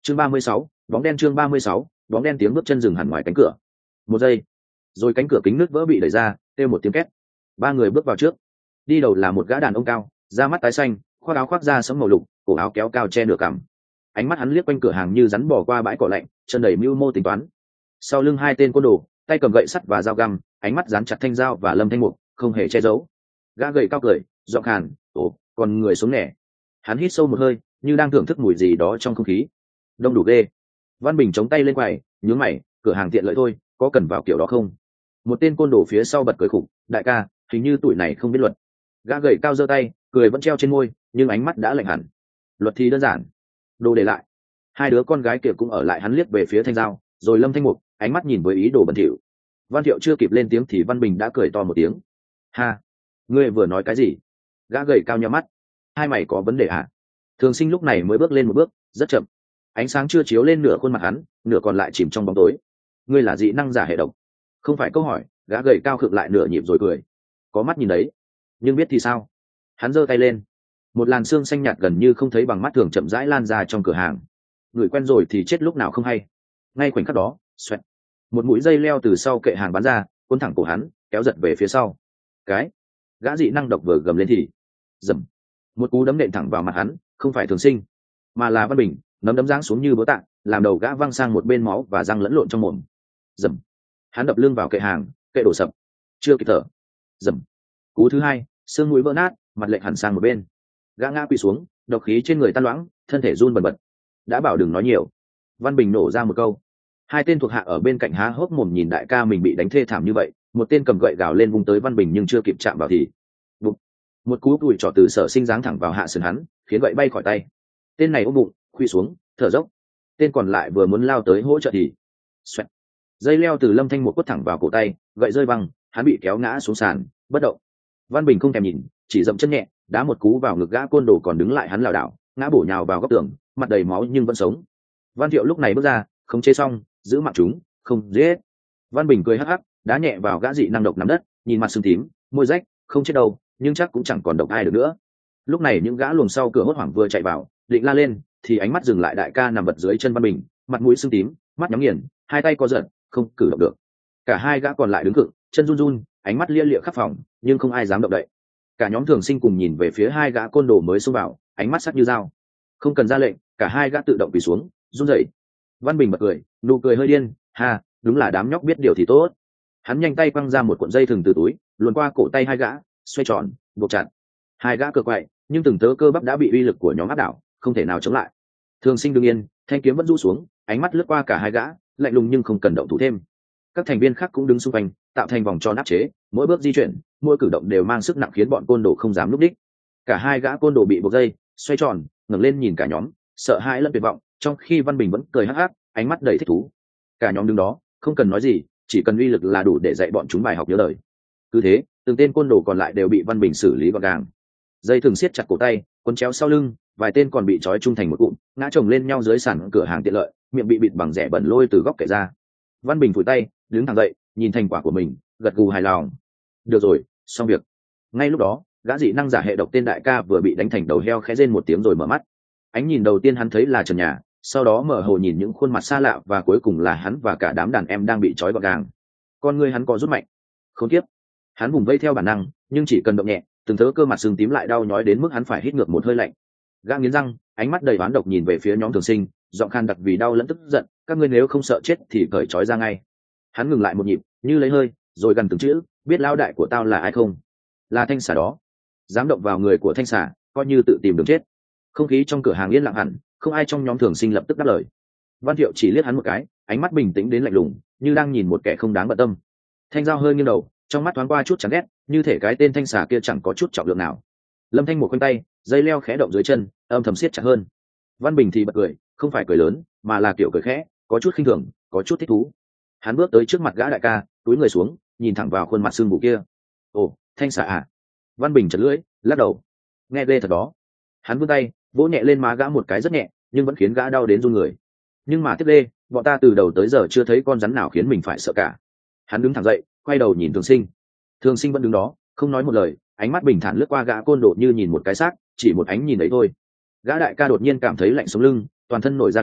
Chương 36, bóng đen. Chương 36, bóng đen. Tiếng bước chân dừng hẳn ngoài cánh cửa. Một giây, rồi cánh cửa kính nứt vỡ bị đẩy ra, kêu một tiếng két. Ba người bước vào trước. Đi đầu là một gã đàn ông cao, da mắt tái xanh, khoác áo khoác da sẫm màu lục, cổ áo kéo cao che nửa cằm. Ánh mắt hắn liếc quanh cửa hàng như rắn bò qua bãi cỏ lạnh, chân đầy mưu mô tính toán. Sau lưng hai tên côn đồ, tay cầm gậy sắt và dao găm, ánh mắt dán chặt Thanh Dao và Lâm Thanh Mục, không hề che giấu. Gã gầy cao cười, giọng khàn, "Ồ, còn người xuống nẻ." Hắn hít sâu một hơi, như đang thưởng thức mùi gì đó trong không khí. Đông đủ ghê. Văn Bình chống tay lên quầy, nhướng mày, "Cửa hàng tiện lợi thôi, có cần vào kiểu đó không?" Một tên côn đồ phía sau bật cười khủng, "Đại ca, hình như tụi này không biết luật." Gã gầy cao giơ tay, cười vẫn treo trên môi, nhưng ánh mắt đã lạnh hẳn. "Luật thì đơn giản, đồ để lại." Hai đứa con gái kia cũng ở lại. Hắn liếc về phía Thanh Dao, rồi Lâm Thanh Mục, ánh mắt nhìn với ý đồ bẩn thỉu. Văn Thiệu chưa kịp lên tiếng thì Văn Bình đã cười to một tiếng. "Ha, ngươi vừa nói cái gì?" Gã gầy cao nhắm mắt. "Hai mày có vấn đề à?" Thường Sinh lúc này mới bước lên một bước, rất chậm. Ánh sáng chưa chiếu lên nửa khuôn mặt hắn, nửa còn lại chìm trong bóng tối. "Ngươi là dị năng giả hệ độc?" Không phải câu hỏi. Gã gầy cao khựng lại nửa nhịp rồi cười. "Có mắt nhìn đấy, nhưng biết thì sao?" Hắn giơ tay lên. Một làn sương xanh nhạt gần như không thấy bằng mắt thường chậm rãi lan ra trong cửa hàng. Người quen rồi thì chết lúc nào không hay. Ngay khoảnh khắc đó, xoẹt, một mũi dây leo từ sau kệ hàng bắn ra, cuốn thẳng cổ hắn, kéo giật về phía sau. Cái gã dị năng độc vừa gầm lên thì dầm, một cú đấm nện thẳng vào mặt hắn. Không phải Thường Sinh, mà là Văn Bình. Nắm đấm giáng xuống như búa tạ, làm đầu gã văng sang một bên, máu và răng lẫn lộn trong mồm. Dầm, hắn đập lưng vào kệ hàng, kệ đổ sập. Chưa kịp thở. Dầm, cú thứ hai, xương mũi vỡ nát, mặt lệch hẳn sang một bên. Gã ngã quỵ xuống, độc khí trên người tan loãng, thân thể run bần bật. "Đã bảo đừng nói nhiều." Văn Bình nổ ra một câu. Hai tên thuộc hạ ở bên cạnh há hốc mồm nhìn đại ca mình bị đánh thê thảm như vậy. Một tên cầm gậy gào lên vung tới Văn Bình, nhưng chưa kịp chạm vào thì bụng, một cú đùi trỏ từ Sở Sinh giáng thẳng vào hạ sườn hắn, khiến gậy bay khỏi tay. Tên này ôm bụng, khuỵu xuống, thở dốc. Tên còn lại vừa muốn lao tới hỗ trợ thì xoẹt, dây leo từ Lâm Thanh một quất thẳng vào cổ tay, gậy rơi văng, hắn bị kéo ngã xuống sàn, bất động. Văn Bình không thèm nhìn, chỉ dậm chân nhẹ, đá một cú vào ngực gã côn đồ còn đứng lại. Hắn lảo đảo ngã bổ nhào vào góc tường, mặt đầy máu nhưng vẫn sống. Văn Thiệu lúc này bước ra, không chế xong, giữ mạng chúng, không giết. Văn Bình cười hắc hắc, đá nhẹ vào gã dị năng độc nằm đất, nhìn mặt sưng tím, môi rách, không chết đâu, nhưng chắc cũng chẳng còn độc ai được nữa. Lúc này những gã luồng sau cửa hốt hoảng vừa chạy vào, định la lên, thì ánh mắt dừng lại. Đại ca nằm vật dưới chân Văn Bình, mặt mũi sưng tím, mắt nhắm nghiền, hai tay co giật, không cử động được. Cả hai gã còn lại đứng khựng, chân run run, ánh mắt lia lịa khắp phòng, nhưng không ai dám động đậy. Cả nhóm Thường Sinh cùng nhìn về phía hai gã côn đồ mới xông vào, ánh mắt sắc như dao. Không cần ra lệnh, cả hai gã tự động quỳ xuống, run rẩy. Văn Bình bật cười, nụ cười hơi điên, "Ha, đúng là đám nhóc biết điều thì tốt." Hắn nhanh tay quăng ra một cuộn dây thừng từ túi, luồn qua cổ tay hai gã, xoay tròn, buộc chặt. Hai gã cược quậy, nhưng từng tớ cơ bắp đã bị uy lực của nhóm áp đảo, không thể nào chống lại. Thường Sinh đương yên, thanh kiếm vẫn rũ xuống, ánh mắt lướt qua cả hai gã, lạnh lùng nhưng không cần động thủ thêm. Các thành viên khác cũng đứng xung quanh, tạo thành vòng tròn áp chế, mỗi bước di chuyển, mỗi cử động đều mang sức nặng khiến bọn côn đồ không dám lúc đích. Cả hai gã côn đồ bị buộc dây, xoay tròn, ngẩng lên nhìn cả nhóm, sợ hãi lẫn tuyệt vọng, trong khi Văn Bình vẫn cười hắc hắc, ánh mắt đầy thích thú. Cả nhóm đứng đó, không cần nói gì, chỉ cần uy lực là đủ để dạy bọn chúng bài học nhớ đời. Cứ thế, từng tên côn đồ còn lại đều bị Văn Bình xử lý gọn gàng. Dây thường siết chặt cổ tay, quấn chéo sau lưng, vài tên còn bị trói chung thành một cụm, ngã chồng lên nhau dưới sàn cửa hàng tiện lợi, miệng bị bịt bằng rẻ bẩn lôi từ góc kệ ra. Văn Bình phủi tay, đứng thẳng dậy, nhìn thành quả của mình, gật gù hài lòng. "Được rồi, xong việc." Ngay lúc đó, gã dị năng giả hệ độc tên đại ca vừa bị đánh thành đầu heo khẽ rên một tiếng rồi mở mắt. Ánh nhìn đầu tiên hắn thấy là trần nhà, sau đó mở hồ nhìn những khuôn mặt xa lạ, và cuối cùng là hắn và cả đám đàn em đang bị trói gọn gàng. Con người hắn co rút mạnh. Không tiếp. Hắn vùng vây theo bản năng, nhưng chỉ cần động nhẹ, từng thớ cơ mặt sưng tím lại đau nhói đến mức hắn phải hít ngược một hơi lạnh. Gã nghiến răng, ánh mắt đầy oán độc nhìn về phía nhóm Thường Sinh, giọng khan đặc vì đau lẫn tức giận, "Các ngươi nếu không sợ chết thì cởi trói ra ngay." Hắn ngừng lại một nhịp, như lấy hơi, rồi gần từng chữ, "Biết lão đại của tao là ai không? Là Thanh Xà đó. Dám động vào người của Thanh Xà, coi như tự tìm đường chết." Không khí trong cửa hàng yên lặng hẳn, không ai trong nhóm Thường Sinh lập tức đáp lời. Văn Thiệu chỉ liếc hắn một cái, ánh mắt bình tĩnh đến lạnh lùng, như đang nhìn một kẻ không đáng bận tâm. Thanh Dao hơi nghiêng đầu, trong mắt thoáng qua chút chán ghét, như thể cái tên Thanh Xà kia chẳng có chút trọng lượng nào. Lâm Thanh một quanh tay, dây leo khẽ động dưới chân, âm thầm siết chặt hơn. Văn Bình thì bật cười, không phải cười lớn, mà là kiểu cười khẽ, có chút khinh thường, có chút thích thú. Hắn bước tới trước mặt gã đại ca, túi người xuống, nhìn thẳng vào khuôn mặt sưng vụ kia. "Ồ, Thanh Xà à?" Văn Bình chật lưỡi, lắc đầu. "Nghe ghê thật đó." Hắn vươn tay, vỗ nhẹ lên má gã một cái rất nhẹ, nhưng vẫn khiến gã đau đến run người. "Nhưng mà tiếp đê, bọn ta từ đầu tới giờ chưa thấy con rắn nào khiến mình phải sợ cả." Hắn đứng thẳng dậy, quay đầu nhìn Thường Sinh. Thường Sinh vẫn đứng đó, không nói một lời, ánh mắt bình thản lướt qua gã côn đồ như nhìn một cái xác, chỉ một ánh nhìn ấy thôi. Gã đại ca đột nhiên cảm thấy lạnh sống lưng, toàn thân nổi da gà,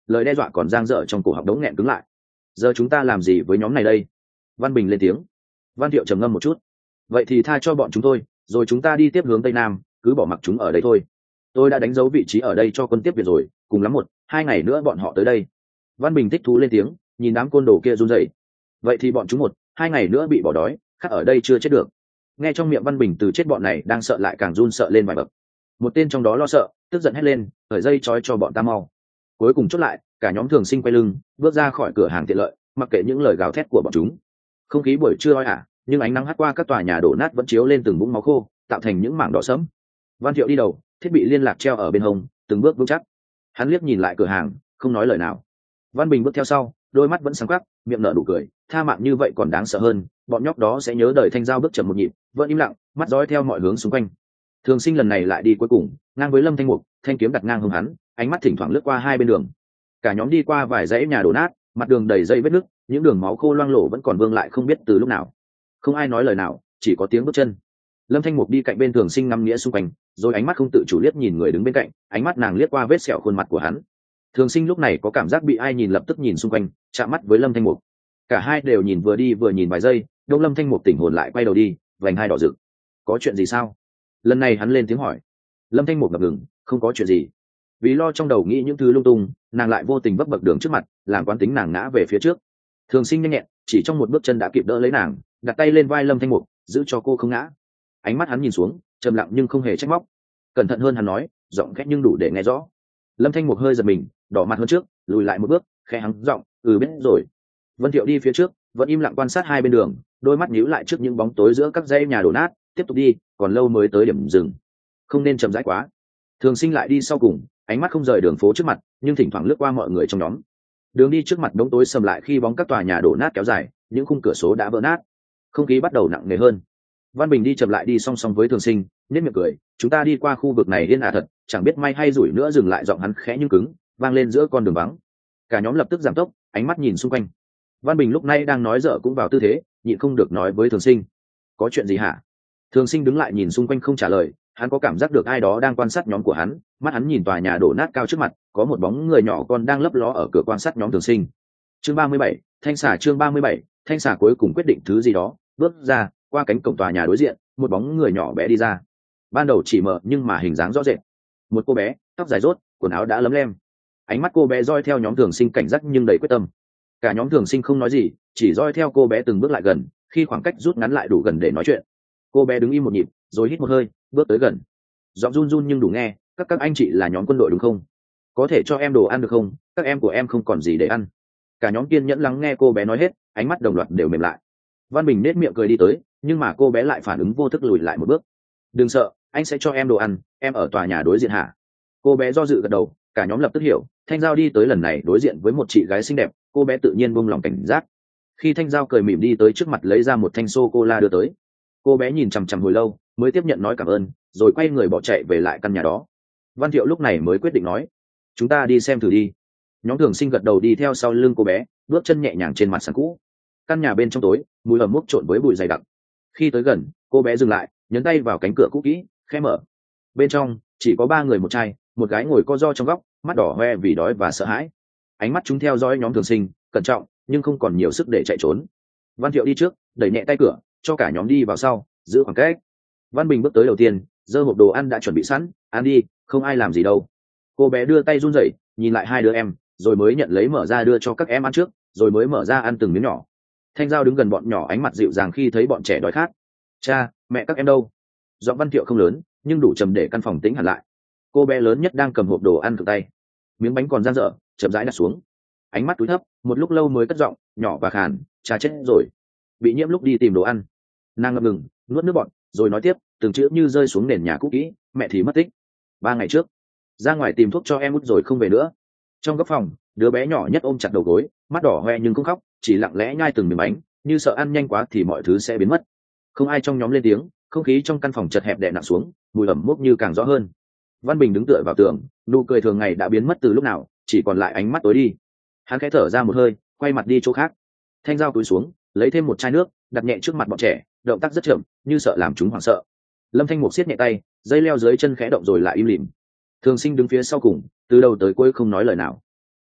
lời đe dọa còn giang dở trong cổ họng đống nghẹn cứng lại. Giờ chúng ta làm gì với nhóm này đây? Văn Bình lên tiếng. Văn Thiệu trầm ngâm một chút. Vậy thì tha cho bọn chúng tôi, rồi chúng ta đi tiếp hướng tây nam, cứ bỏ mặc chúng ở đây thôi. Tôi đã đánh dấu vị trí ở đây cho quân tiếp viện rồi, cùng lắm 1-2 ngày nữa bọn họ tới đây. Văn Bình thích thú lên tiếng, nhìn đám côn đồ kia run rẩy. Vậy thì bọn chúng 1-2 ngày nữa bị bỏ đói, khác ở đây chưa chết được. Nghe trong miệng Văn Bình từ chết bọn này đang sợ lại càng run sợ lên vài bậc. Một tên trong đó lo sợ, tức giận hét lên, khởi dây trói cho bọn ta mau. Cuối cùng chốt lại, cả nhóm Thường Sinh quay lưng, bước ra khỏi cửa hàng tiện lợi, mặc kệ những lời gào thét của bọn chúng. Không khí buổi trưa oi ả, nhưng ánh nắng hắt qua các tòa nhà đổ nát vẫn chiếu lên từng vũng máu khô, tạo thành những mảng đỏ sẫm. Văn Thiệu đi đầu, thiết bị liên lạc treo ở bên hông, từng bước vững chắc. Hắn liếc nhìn lại cửa hàng, không nói lời nào. Văn Bình bước theo sau, đôi mắt vẫn sáng quắc, miệng nở nụ cười, tha mạng như vậy còn đáng sợ hơn, bọn nhóc đó sẽ nhớ đời Thanh Giao bước chậm một nhịp, vẫn im lặng, mắt dõi theo mọi hướng xung quanh. Thường Sinh lần này lại đi cuối cùng, ngang với Lâm Thanh Mục, thanh kiếm đặt ngang hông hắn, ánh mắt thỉnh thoảng lướt qua hai bên đường. Cả nhóm đi qua vài dãy nhà đổ nát, mặt đường đầy dây vết nứt, những đường máu khô loang lổ vẫn còn vương lại không biết từ lúc nào. Không ai nói lời nào, chỉ có tiếng bước chân. Lâm Thanh Mục đi cạnh bên Thường Sinh ngắm nghĩa xung quanh, rồi ánh mắt không tự chủ liếc nhìn người đứng bên cạnh, ánh mắt nàng liếc qua vết sẹo khuôn mặt của hắn. Thường Sinh lúc này có cảm giác bị ai nhìn, lập tức nhìn xung quanh, chạm mắt với Lâm Thanh Mục. Cả hai đều nhìn vừa đi vừa nhìn vài giây, đông Lâm Thanh Mục tỉnh hồn lại quay đầu đi, vành hai đỏ rực. Có chuyện gì sao? Lần này hắn lên tiếng hỏi. Lâm Thanh Mục ngập ngừng, không có chuyện gì. Vì lo trong đầu nghĩ những thứ lung tung, nàng lại vô tình vấp bậc đường trước mặt, làm quán tính nàng ngã về phía trước. Thường Sinh nhanh nhẹn, chỉ trong một bước chân đã kịp đỡ lấy nàng, đặt tay lên vai Lâm Thanh Mục, giữ cho cô không ngã. Ánh mắt hắn nhìn xuống, trầm lặng nhưng không hề trách móc. Cẩn thận hơn hắn nói, giọng khét nhưng đủ để nghe rõ. Lâm Thanh Mục hơi giật mình, đỏ mặt hơn trước, lùi lại một bước, khẽ hắng giọng, biết rồi. Vân Thiệu đi phía trước, vẫn im lặng quan sát hai bên đường, đôi mắt nhíu lại trước những bóng tối giữa các dãy nhà đổ nát. Tiếp tục đi, còn lâu mới tới điểm dừng, không nên chậm rãi quá. Thường Sinh lại đi sau cùng, ánh mắt không rời đường phố trước mặt, nhưng thỉnh thoảng lướt qua mọi người trong nhóm. Đường đi trước mặt đống tối sầm lại khi bóng các tòa nhà đổ nát kéo dài, những khung cửa sổ đã vỡ nát, không khí bắt đầu nặng nề hơn. Văn Bình đi chậm lại đi song song với Thường Sinh, nét miệng cười, chúng ta đi qua khu vực này yên ả thật, chẳng biết may hay rủi nữa. Dừng lại, giọng hắn khẽ nhưng cứng, vang lên giữa con đường vắng. Cả nhóm lập tức giảm tốc, ánh mắt nhìn xung quanh. Văn Bình lúc này đang nói dở cũng vào tư thế, nhịn không được nói với Thường Sinh, có chuyện gì hả? Thường Sinh đứng lại nhìn xung quanh không trả lời, hắn có cảm giác được ai đó đang quan sát nhóm của hắn. Mắt hắn nhìn tòa nhà đổ nát cao trước mặt, có một bóng người nhỏ con đang lấp ló ở cửa quan sát nhóm Thường Sinh. Chương 37, Thanh xà. Chương 37, Thanh xà cuối cùng quyết định thứ gì đó, bước ra, qua cánh cổng tòa nhà đối diện, một bóng người nhỏ bé đi ra. Ban đầu chỉ mờ nhưng mà hình dáng rõ rệt. Một cô bé, tóc dài rốt, quần áo đã lấm lem. Ánh mắt cô bé dõi theo nhóm Thường Sinh cảnh giác nhưng đầy quyết tâm. Cả nhóm Thường Sinh không nói gì, chỉ dõi theo cô bé từng bước lại gần, khi khoảng cách rút ngắn lại đủ gần để nói chuyện. Cô bé đứng im một nhịp, rồi hít một hơi, bước tới gần. Giọng run run nhưng đủ nghe, các anh chị là nhóm quân đội đúng không? Có thể cho em đồ ăn được không? Các em của em không còn gì để ăn. Cả nhóm kiên nhẫn lắng nghe cô bé nói hết, ánh mắt đồng loạt đều mềm lại. Văn Bình nết miệng cười đi tới, nhưng mà cô bé lại phản ứng vô thức lùi lại một bước. Đừng sợ, anh sẽ cho em đồ ăn, em ở tòa nhà đối diện hả? Cô bé do dự gật đầu, cả nhóm lập tức hiểu. Thanh Giao đi tới lần này đối diện với một chị gái xinh đẹp, cô bé tự nhiên buông lòng cảnh giác. Khi Thanh Giao cười mỉm đi tới trước mặt lấy ra một thanh sô cô la đưa tới. Cô bé nhìn chằm chằm hồi lâu, mới tiếp nhận nói cảm ơn, rồi quay người bỏ chạy về lại căn nhà đó. Văn Thiệu lúc này mới quyết định nói, chúng ta đi xem thử đi. Nhóm Thường Sinh gật đầu đi theo sau lưng cô bé, bước chân nhẹ nhàng trên mặt sàn cũ. Căn nhà bên trong tối, mùi ẩm mốc trộn với bụi dày đặc. Khi tới gần, cô bé dừng lại, nhấn tay vào cánh cửa cũ kỹ, khẽ mở. Bên trong chỉ có 3 người một trai, một gái ngồi co ro trong góc, mắt đỏ hoe vì đói và sợ hãi. Ánh mắt chúng theo dõi nhóm Thường Sinh, cẩn trọng nhưng không còn nhiều sức để chạy trốn. Văn Thiệu đi trước, đẩy nhẹ tay cửa, cho cả nhóm đi vào sau, giữ khoảng cách. Văn Bình bước tới đầu tiên, giơ hộp đồ ăn đã chuẩn bị sẵn, ăn đi, không ai làm gì đâu. Cô bé đưa tay run rẩy, nhìn lại hai đứa em, rồi mới nhận lấy mở ra đưa cho các em ăn trước, rồi mới mở ra ăn từng miếng nhỏ. Thanh Giao đứng gần bọn nhỏ, ánh mặt dịu dàng khi thấy bọn trẻ đói khát. Cha, mẹ các em đâu? Giọng Văn Thiệu không lớn, nhưng đủ trầm để căn phòng tĩnh hẳn lại. Cô bé lớn nhất đang cầm hộp đồ ăn từ tay, miếng bánh còn dang dở, chậm rãi đặt xuống. Ánh mắt cúi thấp, một lúc lâu mới cất giọng, nhỏ và khàn, cha chết rồi, bị nhiễm lúc đi tìm đồ ăn. Nàng ngập ngừng, nuốt nước bọt, rồi nói tiếp, từng chữ như rơi xuống nền nhà cũ kỹ, mẹ thì mất tích 3 ngày trước, ra ngoài tìm thuốc cho em út rồi không về nữa. Trong góc phòng, đứa bé nhỏ nhất ôm chặt đầu gối, mắt đỏ hoe nhưng không khóc, chỉ lặng lẽ nhai từng miếng bánh, như sợ ăn nhanh quá thì mọi thứ sẽ biến mất. Không ai trong nhóm lên tiếng, không khí trong căn phòng chật hẹp đè nặng xuống, mùi ẩm mốc như càng rõ hơn. Văn Bình đứng tựa vào tường, nụ cười thường ngày đã biến mất từ lúc nào, chỉ còn lại ánh mắt tối đi. Hắn khẽ thở ra một hơi, quay mặt đi chỗ khác. Thanh Giao cúi xuống, lấy thêm một chai nước, đặt nhẹ trước mặt bọn trẻ, động tác rất chậm, như sợ làm chúng hoảng sợ. Lâm Thanh Mục siết nhẹ tay, dây leo dưới chân khẽ động rồi lại im lìm. Thường Sinh đứng phía sau cùng, từ đầu tới cuối không nói lời nào.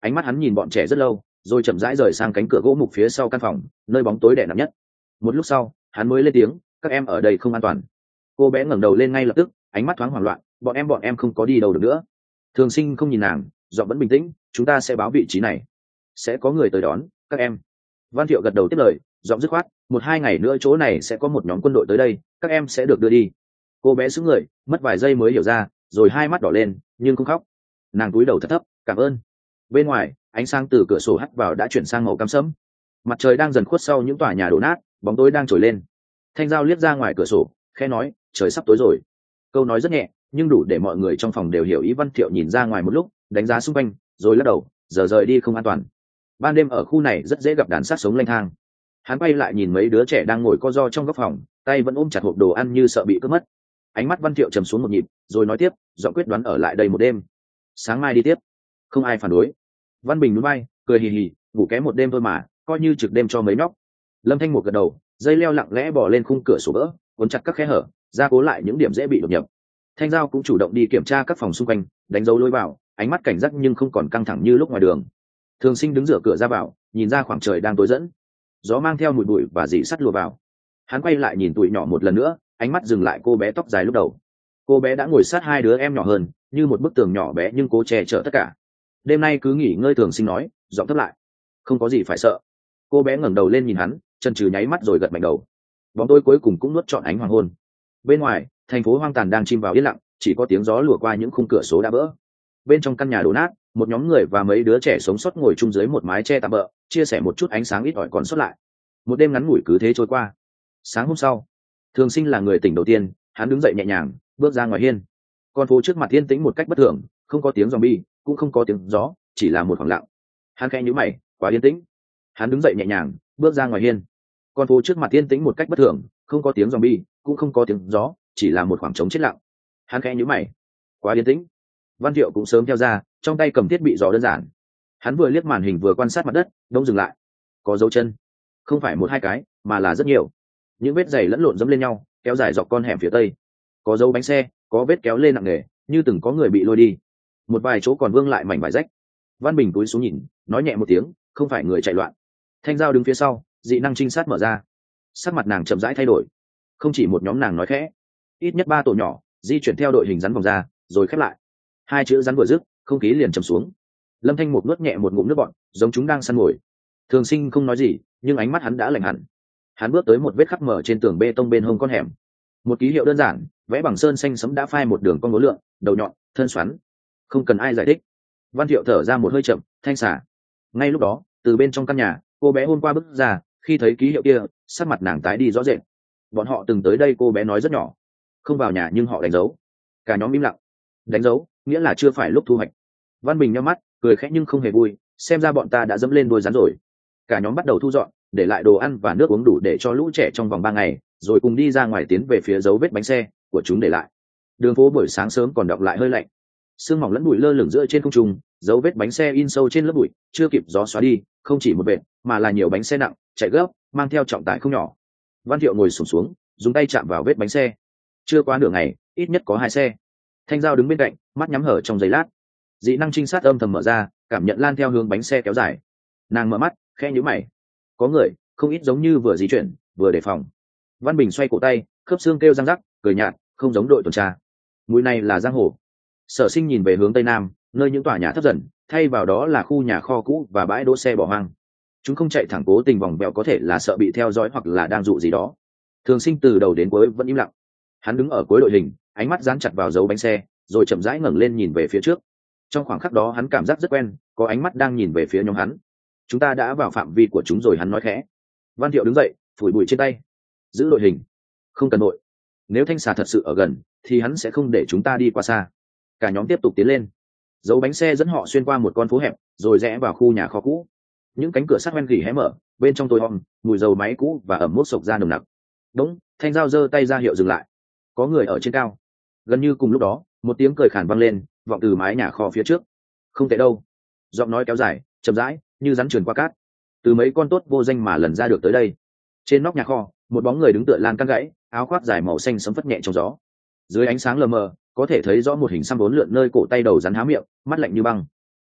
ánh mắt hắn nhìn bọn trẻ rất lâu, rồi chậm rãi rời sang cánh cửa gỗ mục phía sau căn phòng, nơi bóng tối đè nặng nhất. Một lúc sau hắn mới lên tiếng, các em ở đây không an toàn. Cô bé ngẩng đầu lên ngay lập tức, ánh mắt thoáng hoảng loạn. Bọn em không có đi đâu được nữa. Thường Sinh không nhìn nàng, giọng vẫn bình tĩnh, chúng ta sẽ báo vị trí này, sẽ có người tới đón các em. Văn Thiệu gật đầu tiếp lời, giọng dứt khoát, 1-2 ngày nữa chỗ này sẽ có một nhóm quân đội tới đây, các em sẽ được đưa đi. Cô bé sững người, mất vài giây mới hiểu ra, rồi hai mắt đỏ lên nhưng không khóc. Nàng cúi đầu thật thấp, cảm ơn. Bên ngoài ánh sáng từ cửa sổ hắt vào đã chuyển sang màu cam sẫm. Mặt trời đang dần khuất sau những tòa nhà đổ nát, bóng tối đang trồi lên. Thanh Giao liếc ra ngoài cửa sổ, khẽ nói, trời sắp tối rồi. Câu nói rất nhẹ nhưng đủ để mọi người trong phòng đều hiểu ý. Văn Thiệu nhìn ra ngoài một lúc, đánh giá xung quanh rồi lắc đầu, giờ rời đi không an toàn. Ban đêm ở khu này rất dễ gặp đàn sát sống lanh thang. Hắn quay lại nhìn mấy đứa trẻ đang ngồi co ro trong góc phòng, tay vẫn ôm chặt hộp đồ ăn như sợ bị cướp mất. Ánh mắt Văn Thiệu trầm xuống một nhịp, rồi nói tiếp, giọng quyết đoán ở lại đây một đêm, sáng mai đi tiếp. Không ai phản đối. Văn Bình núi bay, cười hì hì, ngủ kém một đêm thôi mà, coi như trực đêm cho mấy nhóc. Lâm Thanh một gật đầu, dây leo lặng lẽ bò lên khung cửa sổ vỡ, cuốn chặt các khe hở, gia cố lại những điểm dễ bị đột nhập. Thanh Giao cũng chủ động đi kiểm tra các phòng xung quanh, đánh dấu lối vào, ánh mắt cảnh giác nhưng không còn căng thẳng như lúc ngoài đường. Thường Sinh đứng dựa cửa ra vào, nhìn ra khoảng trời đang tối dẫn, gió mang theo mùi bụi và rỉ sắt lùa vào. Hắn quay lại nhìn tụi nhỏ một lần nữa, ánh mắt dừng lại cô bé tóc dài lúc đầu. Cô bé đã ngồi sát hai đứa em nhỏ hơn, như một bức tường nhỏ bé nhưng cố che chở tất cả. Đêm nay cứ nghỉ ngơi. Thường Sinh nói, giọng thấp lại, không có gì phải sợ. Cô bé ngẩng đầu lên nhìn hắn, chần chừ nháy mắt rồi gật mạnh đầu. Bóng tối cuối cùng cũng nuốt trọn ánh hoàng hôn. Bên ngoài thành phố hoang tàn đang chìm vào yên lặng, chỉ có tiếng gió lùa qua những khung cửa sổ đã vỡ. Bên trong căn nhà đổ nát, một nhóm người và mấy đứa trẻ sống sót ngồi chung dưới một mái che tạm bợ, chia sẻ một chút ánh sáng ít ỏi còn sót lại. Một đêm ngắn ngủi cứ thế trôi qua. Sáng hôm sau, Thường Sinh là người tỉnh đầu tiên, hắn đứng dậy nhẹ nhàng bước ra ngoài hiên. Con phố trước mặt yên tĩnh một cách bất thường, không có tiếng zombie, cũng không có tiếng gió, chỉ là một khoảng lặng. Hắn khẽ nhíu mày, quá yên tĩnh. Hắn đứng dậy nhẹ nhàng bước ra ngoài hiên. Con phố trước mặt yên tĩnh một cách bất thường, không có tiếng zombie, cũng không có tiếng gió, chỉ là một khoảng trống chết lặng. Hắn khẽ nhíu mày, quá yên tĩnh. Văn Thiệu cũng sớm theo ra, trong tay cầm thiết bị dò đơn giản. Hắn vừa liếc màn hình vừa quan sát mặt đất, đông dừng lại. Có dấu chân, không phải 1-2 cái mà là rất nhiều. Những vết giày lẫn lộn dẫm lên nhau, kéo dài dọc con hẻm phía tây. Có dấu bánh xe, có vết kéo lên nặng nề, như từng có người bị lôi đi. Một vài chỗ còn vương lại mảnh vải rách. Văn Bình cúi xuống nhìn, nói nhẹ một tiếng, không phải người chạy loạn. Thanh Giao đứng phía sau, dị năng trinh sát mở ra. Sắc mặt nàng chậm rãi thay đổi. Không chỉ một nhóm, nàng nói khẽ, ít nhất 3 tổ nhỏ di chuyển theo đội hình rắn vòng ra, rồi khép lại. 2 chữ rắn vừa dứt, không khí liền trầm xuống. Lâm Thanh một nuốt nhẹ một ngụm nước bọt, giống chúng đang săn mồi. Thường Sinh không nói gì, nhưng ánh mắt hắn đã lạnh hẳn. Hắn bước tới một vết khắc mở trên tường bê tông bên hông con hẻm. Một ký hiệu đơn giản, vẽ bằng sơn xanh sẫm đã phai một đường cong ngố lượng, đầu nhọn, thân xoắn. Không cần ai giải thích. Văn Thiệu thở ra một hơi chậm, thanh xả. Ngay lúc đó, từ bên trong căn nhà, cô bé hôm qua bước ra, khi thấy ký hiệu kia, sắc mặt nàng tái đi rõ rệt. Bọn họ từng tới đây, cô bé nói rất nhỏ, không vào nhà nhưng họ đánh dấu. Cả nhóm im lặng. Đánh dấu nghĩa là chưa phải lúc thu hoạch. Văn Bình nhắm mắt, cười khẽ nhưng không hề vui, xem ra bọn ta đã dẫm lên đuôi rắn rồi. Cả nhóm bắt đầu thu dọn, để lại đồ ăn và nước uống đủ để cho lũ trẻ trong vòng 3 ngày, rồi cùng đi ra ngoài tiến về phía dấu vết bánh xe của chúng để lại. Đường phố buổi sáng sớm còn đọng lại hơi lạnh, sương mỏng lẫn bụi lơ lửng giữa trên không trung, dấu vết bánh xe in sâu trên lớp bụi, chưa kịp gió xóa đi, không chỉ một vệt mà là nhiều bánh xe nặng chạy gấp, mang theo trọng tải không nhỏ. Văn Thiệu ngồi xổm xuống, dùng tay chạm vào vết bánh xe. Chưa quá nửa ngày, ít nhất có 2 xe. Thanh Giao đứng bên cạnh, mắt nhắm hở trong giây lát. Dị năng trinh sát âm thầm mở ra, cảm nhận lan theo hướng bánh xe kéo dài. Nàng mở mắt, khẽ nhíu mày. Có người, không ít giống như vừa di chuyển, vừa đề phòng. Văn Bình xoay cổ tay, khớp xương kêu răng rắc, cười nhạt, không giống đội tuần tra. Mùi này là giang hồ. Sở Sinh nhìn về hướng tây nam, nơi những tòa nhà thấp dần, thay vào đó là khu nhà kho cũ và bãi đỗ xe bỏ hoang. Chúng không chạy thẳng cố tình vòng vèo, có thể là sợ bị theo dõi hoặc là đang dụ gì đó. Thường Sinh từ đầu đến cuối vẫn im lặng. Hắn đứng ở cuối đội hình, ánh mắt dán chặt vào dấu bánh xe, rồi chậm rãi ngẩng lên nhìn về phía trước. Trong khoảng khắc đó hắn cảm giác rất quen, có ánh mắt đang nhìn về phía nhóm hắn. Chúng ta đã vào phạm vi của chúng rồi, hắn nói khẽ. Văn Thiệu đứng dậy, phủi bụi trên tay. Giữ đội hình, không cần đội. Nếu thanh xà thật sự ở gần thì hắn sẽ không để chúng ta đi qua xa. Cả nhóm tiếp tục tiến lên. Dấu bánh xe dẫn họ xuyên qua một con phố hẹp, rồi rẽ vào khu nhà kho cũ. Những cánh cửa sắt hoen gỉ hé mở, bên trong tối om, mùi dầu máy cũ và ẩm mốc sộc ra nồng nặc. Đúng, Thanh Giao giơ tay ra hiệu dừng lại. Có người ở trên cao. Gần như cùng lúc đó, một tiếng cười khàn vang lên, vọng từ mái nhà kho phía trước. Không tệ đâu. Giọng nói kéo dài, chậm rãi, như rắn trườn qua cát. Từ mấy con tốt vô danh mà lần ra được tới đây. Trên nóc nhà kho, một bóng người đứng tựa lan can gãy, áo khoác dài màu xanh sẫm phất nhẹ trong gió. Dưới ánh sáng lờ mờ, có thể thấy rõ một hình xăm vốn lượn nơi cổ tay đầu rắn há miệng, mắt lạnh như băng.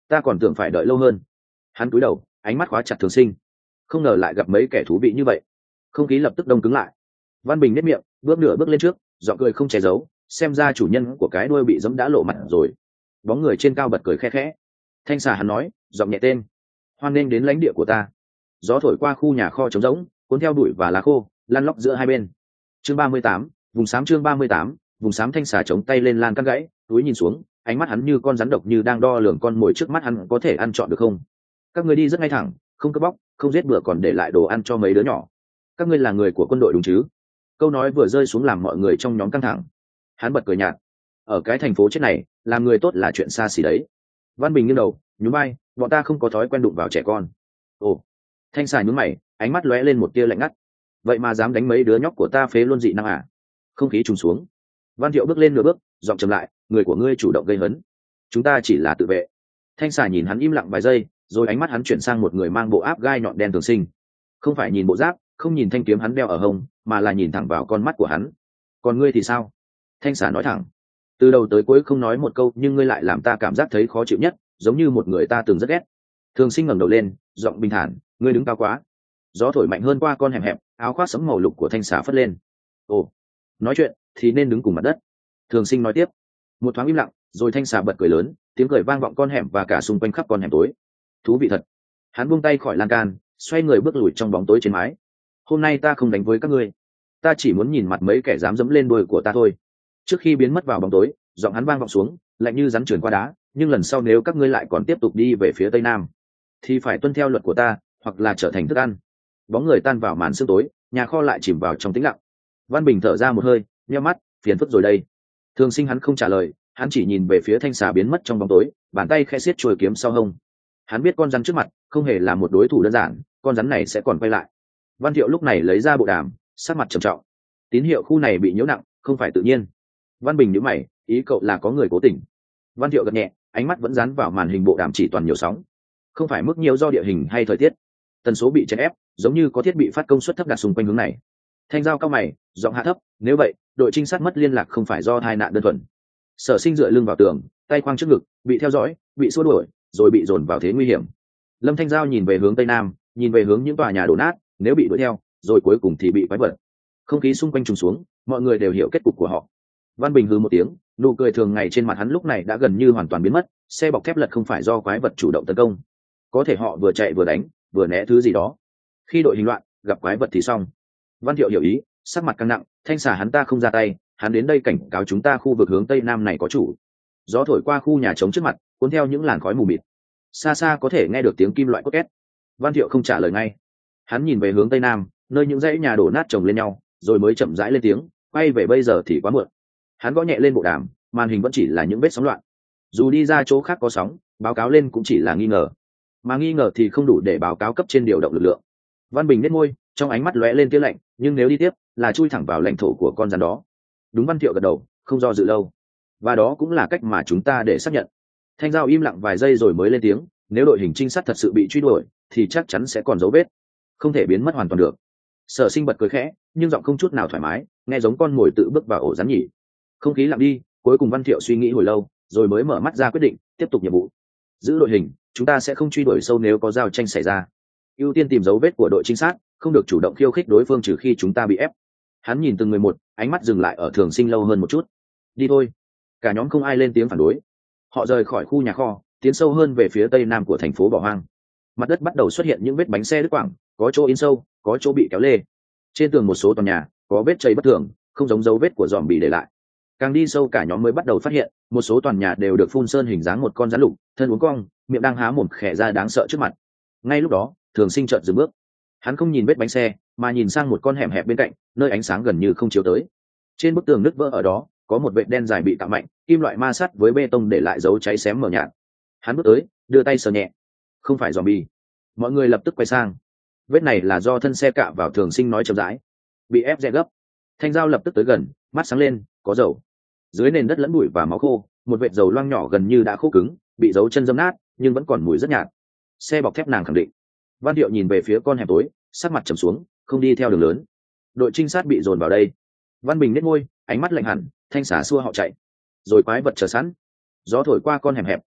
ta còn tưởng phải đợi lâu hơn. Hắn cúi đầu, ánh mắt khóa chặt Thường Sinh, không ngờ lại gặp mấy kẻ thú vị như vậy. Không khí lập tức đông cứng lại. Văn Bình nét miệng, bước nửa bước lên trước, giọng cười không che giấu, xem ra chủ nhân của cái đuôi bị giẫm đã lộ mặt rồi. Bóng người trên cao bật cười khẽ khẽ. Thanh xà hắn nói, giọng nhẹ tên, hoan nghênh đến lãnh địa của ta. Gió thổi qua khu nhà kho trống rỗng, cuốn theo bụi và lá khô, lăn lóc giữa hai bên. Chương 38, vùng xám. Chương 38, vùng xám. Thanh xà chống tay lên lan căn gãy, túi nhìn xuống, ánh mắt hắn như con rắn độc, như đang đo lường con mồi trước mắt hắn có thể ăn trọn được không. Các ngươi đi rất ngay thẳng, không cướp bóc, không giết bừa, còn để lại đồ ăn cho mấy đứa nhỏ. Các ngươi là người của quân đội đúng chứ? Câu nói vừa rơi xuống làm mọi người trong nhóm căng thẳng. Hắn bật cười nhạt, ở cái thành phố chết này, làm người tốt là chuyện xa xỉ đấy. Văn Bình nghiêng đầu, nhún vai, bọn ta không có thói quen đụng vào trẻ con. Ồ. Thanh xà nhún mày, ánh mắt lóe lên một tia lạnh ngắt. Vậy mà dám đánh mấy đứa nhóc của ta phế luôn dị năng à? Không khí trùng xuống. Văn Thiệu bước lên nửa bước, giọng trầm lại, người của ngươi chủ động gây hấn, chúng ta chỉ là tự vệ. Thanh xà nhìn hắn im lặng vài giây, rồi ánh mắt hắn chuyển sang một người mang bộ áp gai nhọn đen Thường Sinh. Không phải nhìn bộ giáp, không nhìn thanh kiếm hắn đeo ở hông, mà là nhìn thẳng vào con mắt của hắn. Còn ngươi thì sao? Thanh xà nói thẳng, từ đầu tới cuối không nói một câu, nhưng ngươi lại làm ta cảm giác thấy khó chịu nhất, giống như một người ta từng rất ghét. Thường Sinh ngẩng đầu lên, giọng bình thản, ngươi đứng cao quá. Gió thổi mạnh hơn qua con hẻm hẹp, áo khoác sẫm màu lục của thanh xà phất lên. Ồ, nói chuyện thì nên đứng cùng mặt đất. Thường Sinh nói tiếp. Một thoáng im lặng, rồi thanh xà bật cười lớn, tiếng cười vang vọng con hẻm và cả xung quanh khắp con hẻm tối. Thú vị thật. Hắn buông tay khỏi lan can, xoay người bước lùi trong bóng tối trên mái. Hôm nay ta không đánh với các ngươi, ta chỉ muốn nhìn mặt mấy kẻ dám dẫm lên đuôi của ta thôi. Trước khi biến mất vào bóng tối, giọng hắn vang vọng xuống, lạnh như rắn trườn qua đá, nhưng lần sau nếu các ngươi lại còn tiếp tục đi về phía tây nam, thì phải tuân theo luật của ta, hoặc là trở thành thức ăn. Bóng người tan vào màn sương tối, nhà kho lại chìm vào trong tĩnh lặng. Văn Bình thở ra một hơi, nheo mắt, phiền phức rồi đây. Thường Sinh hắn không trả lời, hắn chỉ nhìn về phía thanh xà biến mất trong bóng tối, bàn tay khẽ siết chuôi kiếm sau hông. Hắn biết con rắn trước mặt không hề là một đối thủ đơn giản, con rắn này sẽ còn quay lại. Văn Thiệu lúc này lấy ra bộ đàm, sắc mặt trầm trọng. Tín hiệu khu này bị nhiễu nặng, không phải tự nhiên. Văn Bình nhíu mày, ý cậu là có người cố tình. Văn Thiệu gật nhẹ, ánh mắt vẫn dán vào màn hình bộ đàm, chỉ toàn nhiều sóng. Không phải mức nhiều do địa hình hay thời tiết, tần số bị chèn ép, giống như có thiết bị phát công suất thấp đặt xung quanh hướng này. Thanh Giao cao mày, giọng hạ thấp, nếu vậy đội trinh sát mất liên lạc không phải do tai nạn đơn thuần. Sở Sinh dựa lưng vào tường, tay khoang trước ngực, bị theo dõi, bị xua đuổi, rồi bị dồn vào thế nguy hiểm. Lâm Thanh Giao nhìn về hướng tây nam, nhìn về hướng những tòa nhà đổ nát, nếu bị đuổi theo, rồi cuối cùng thì bị quái vật. Không khí xung quanh trùng xuống, mọi người đều hiểu kết cục của họ. Văn Bình hừ một tiếng, nụ cười thường ngày trên mặt hắn lúc này đã gần như hoàn toàn biến mất. Xe bọc thép lật không phải do quái vật chủ động tấn công, có thể họ vừa chạy vừa đánh, vừa né thứ gì đó. Khi đội hình loạn, gặp quái vật thì xong. Văn Thiệu hiểu ý, sắc mặt căng nặng, thanh xà hắn ta không ra tay, hắn đến đây cảnh cáo chúng ta khu vực hướng tây nam này có chủ. Gió thổi qua khu nhà trống trước mặt, cuốn theo những làn khói mù mịt. Xa xa có thể nghe được tiếng kim loại cốt két. Văn Thiệu không trả lời ngay, hắn nhìn về hướng tây nam, nơi những dãy nhà đổ nát chồng lên nhau, rồi mới chậm rãi lên tiếng, quay về bây giờ thì quá muộn. Hắn gõ nhẹ lên bộ đàm, màn hình vẫn chỉ là những vết sóng loạn. Dù đi ra chỗ khác có sóng, báo cáo lên cũng chỉ là nghi ngờ, mà nghi ngờ thì không đủ để báo cáo cấp trên điều động lực lượng. Văn Bình nhếch môi, trong ánh mắt lóe lên tia lạnh, nhưng nếu đi tiếp là chui thẳng vào lãnh thổ của con rắn đó. Đúng. Văn Thiệu gật đầu, không do dự lâu, và đó cũng là cách mà chúng ta để xác nhận. Thanh Giao im lặng vài giây rồi mới lên tiếng, nếu đội hình trinh sát thật sự bị truy đuổi thì chắc chắn sẽ còn dấu vết, không thể biến mất hoàn toàn được. Sở Sinh bật cười khẽ, nhưng giọng không chút nào thoải mái, nghe giống con mồi tự bước vào ổ rắn nhỉ. Không khí lặng đi, cuối cùng Văn Thiệu suy nghĩ hồi lâu, rồi mới mở mắt ra quyết định tiếp tục nhiệm vụ. Giữ đội hình, chúng ta sẽ không truy đuổi sâu nếu có giao tranh xảy ra. Ưu tiên tìm dấu vết của đội trinh sát, không được chủ động khiêu khích đối phương trừ khi chúng ta bị ép. Hắn nhìn từng người một, ánh mắt dừng lại ở Thường Sinh lâu hơn một chút. Đi thôi. Cả nhóm không ai lên tiếng phản đối. Họ rời khỏi khu nhà kho, tiến sâu hơn về phía tây nam của thành phố bỏ hoang. Mặt đất bắt đầu xuất hiện những vết bánh xe đứt quãng, có chỗ in sâu, có chỗ bị kéo lê. Trên tường một số tòa nhà có vết chảy bất thường, không giống dấu vết của dòm bị để lại. Càng đi sâu cả nhóm mới bắt đầu phát hiện, một số tòa nhà đều được phun sơn hình dáng một con rắn lục, thân uốn cong, miệng đang há mồm khẽ ra đáng sợ trước mặt. Ngay lúc đó, Thường Sinh chợt dừng bước. Hắn không nhìn vết bánh xe, mà nhìn sang một con hẻm hẹp bên cạnh, nơi ánh sáng gần như không chiếu tới. Trên bức tường nứt vỡ ở đó, có một vệt đen dài bị tạo mạnh, kim loại ma sát với bê tông để lại dấu cháy xém mờ nhạt. Hắn bước tới, đưa tay sờ nhẹ. Không phải zombie. Mọi người lập tức quay sang. Vết này là do thân xe cạ vào, Thường Sinh nói chậm rãi. Bị ép rẽ gấp. Thanh Giao lập tức tới gần, mắt sáng lên, có dầu. Dưới nền đất lẫn bụi và máu khô, một vệt dầu loang nhỏ gần như đã khô cứng, bị dấu chân dẫm nát, nhưng vẫn còn mùi rất nhạt. Xe bọc thép, nàng khẳng định. Văn Điệu nhìn về phía con hẻm tối, sắc mặt trầm xuống, không đi theo đường lớn. Đội trinh sát bị dồn vào đây. Văn Bình nhếch môi, ánh mắt lạnh hẳn, thanh xả xua họ chạy. Rồi quái vật chờ sẵn. Gió thổi qua con hẻm hẹp,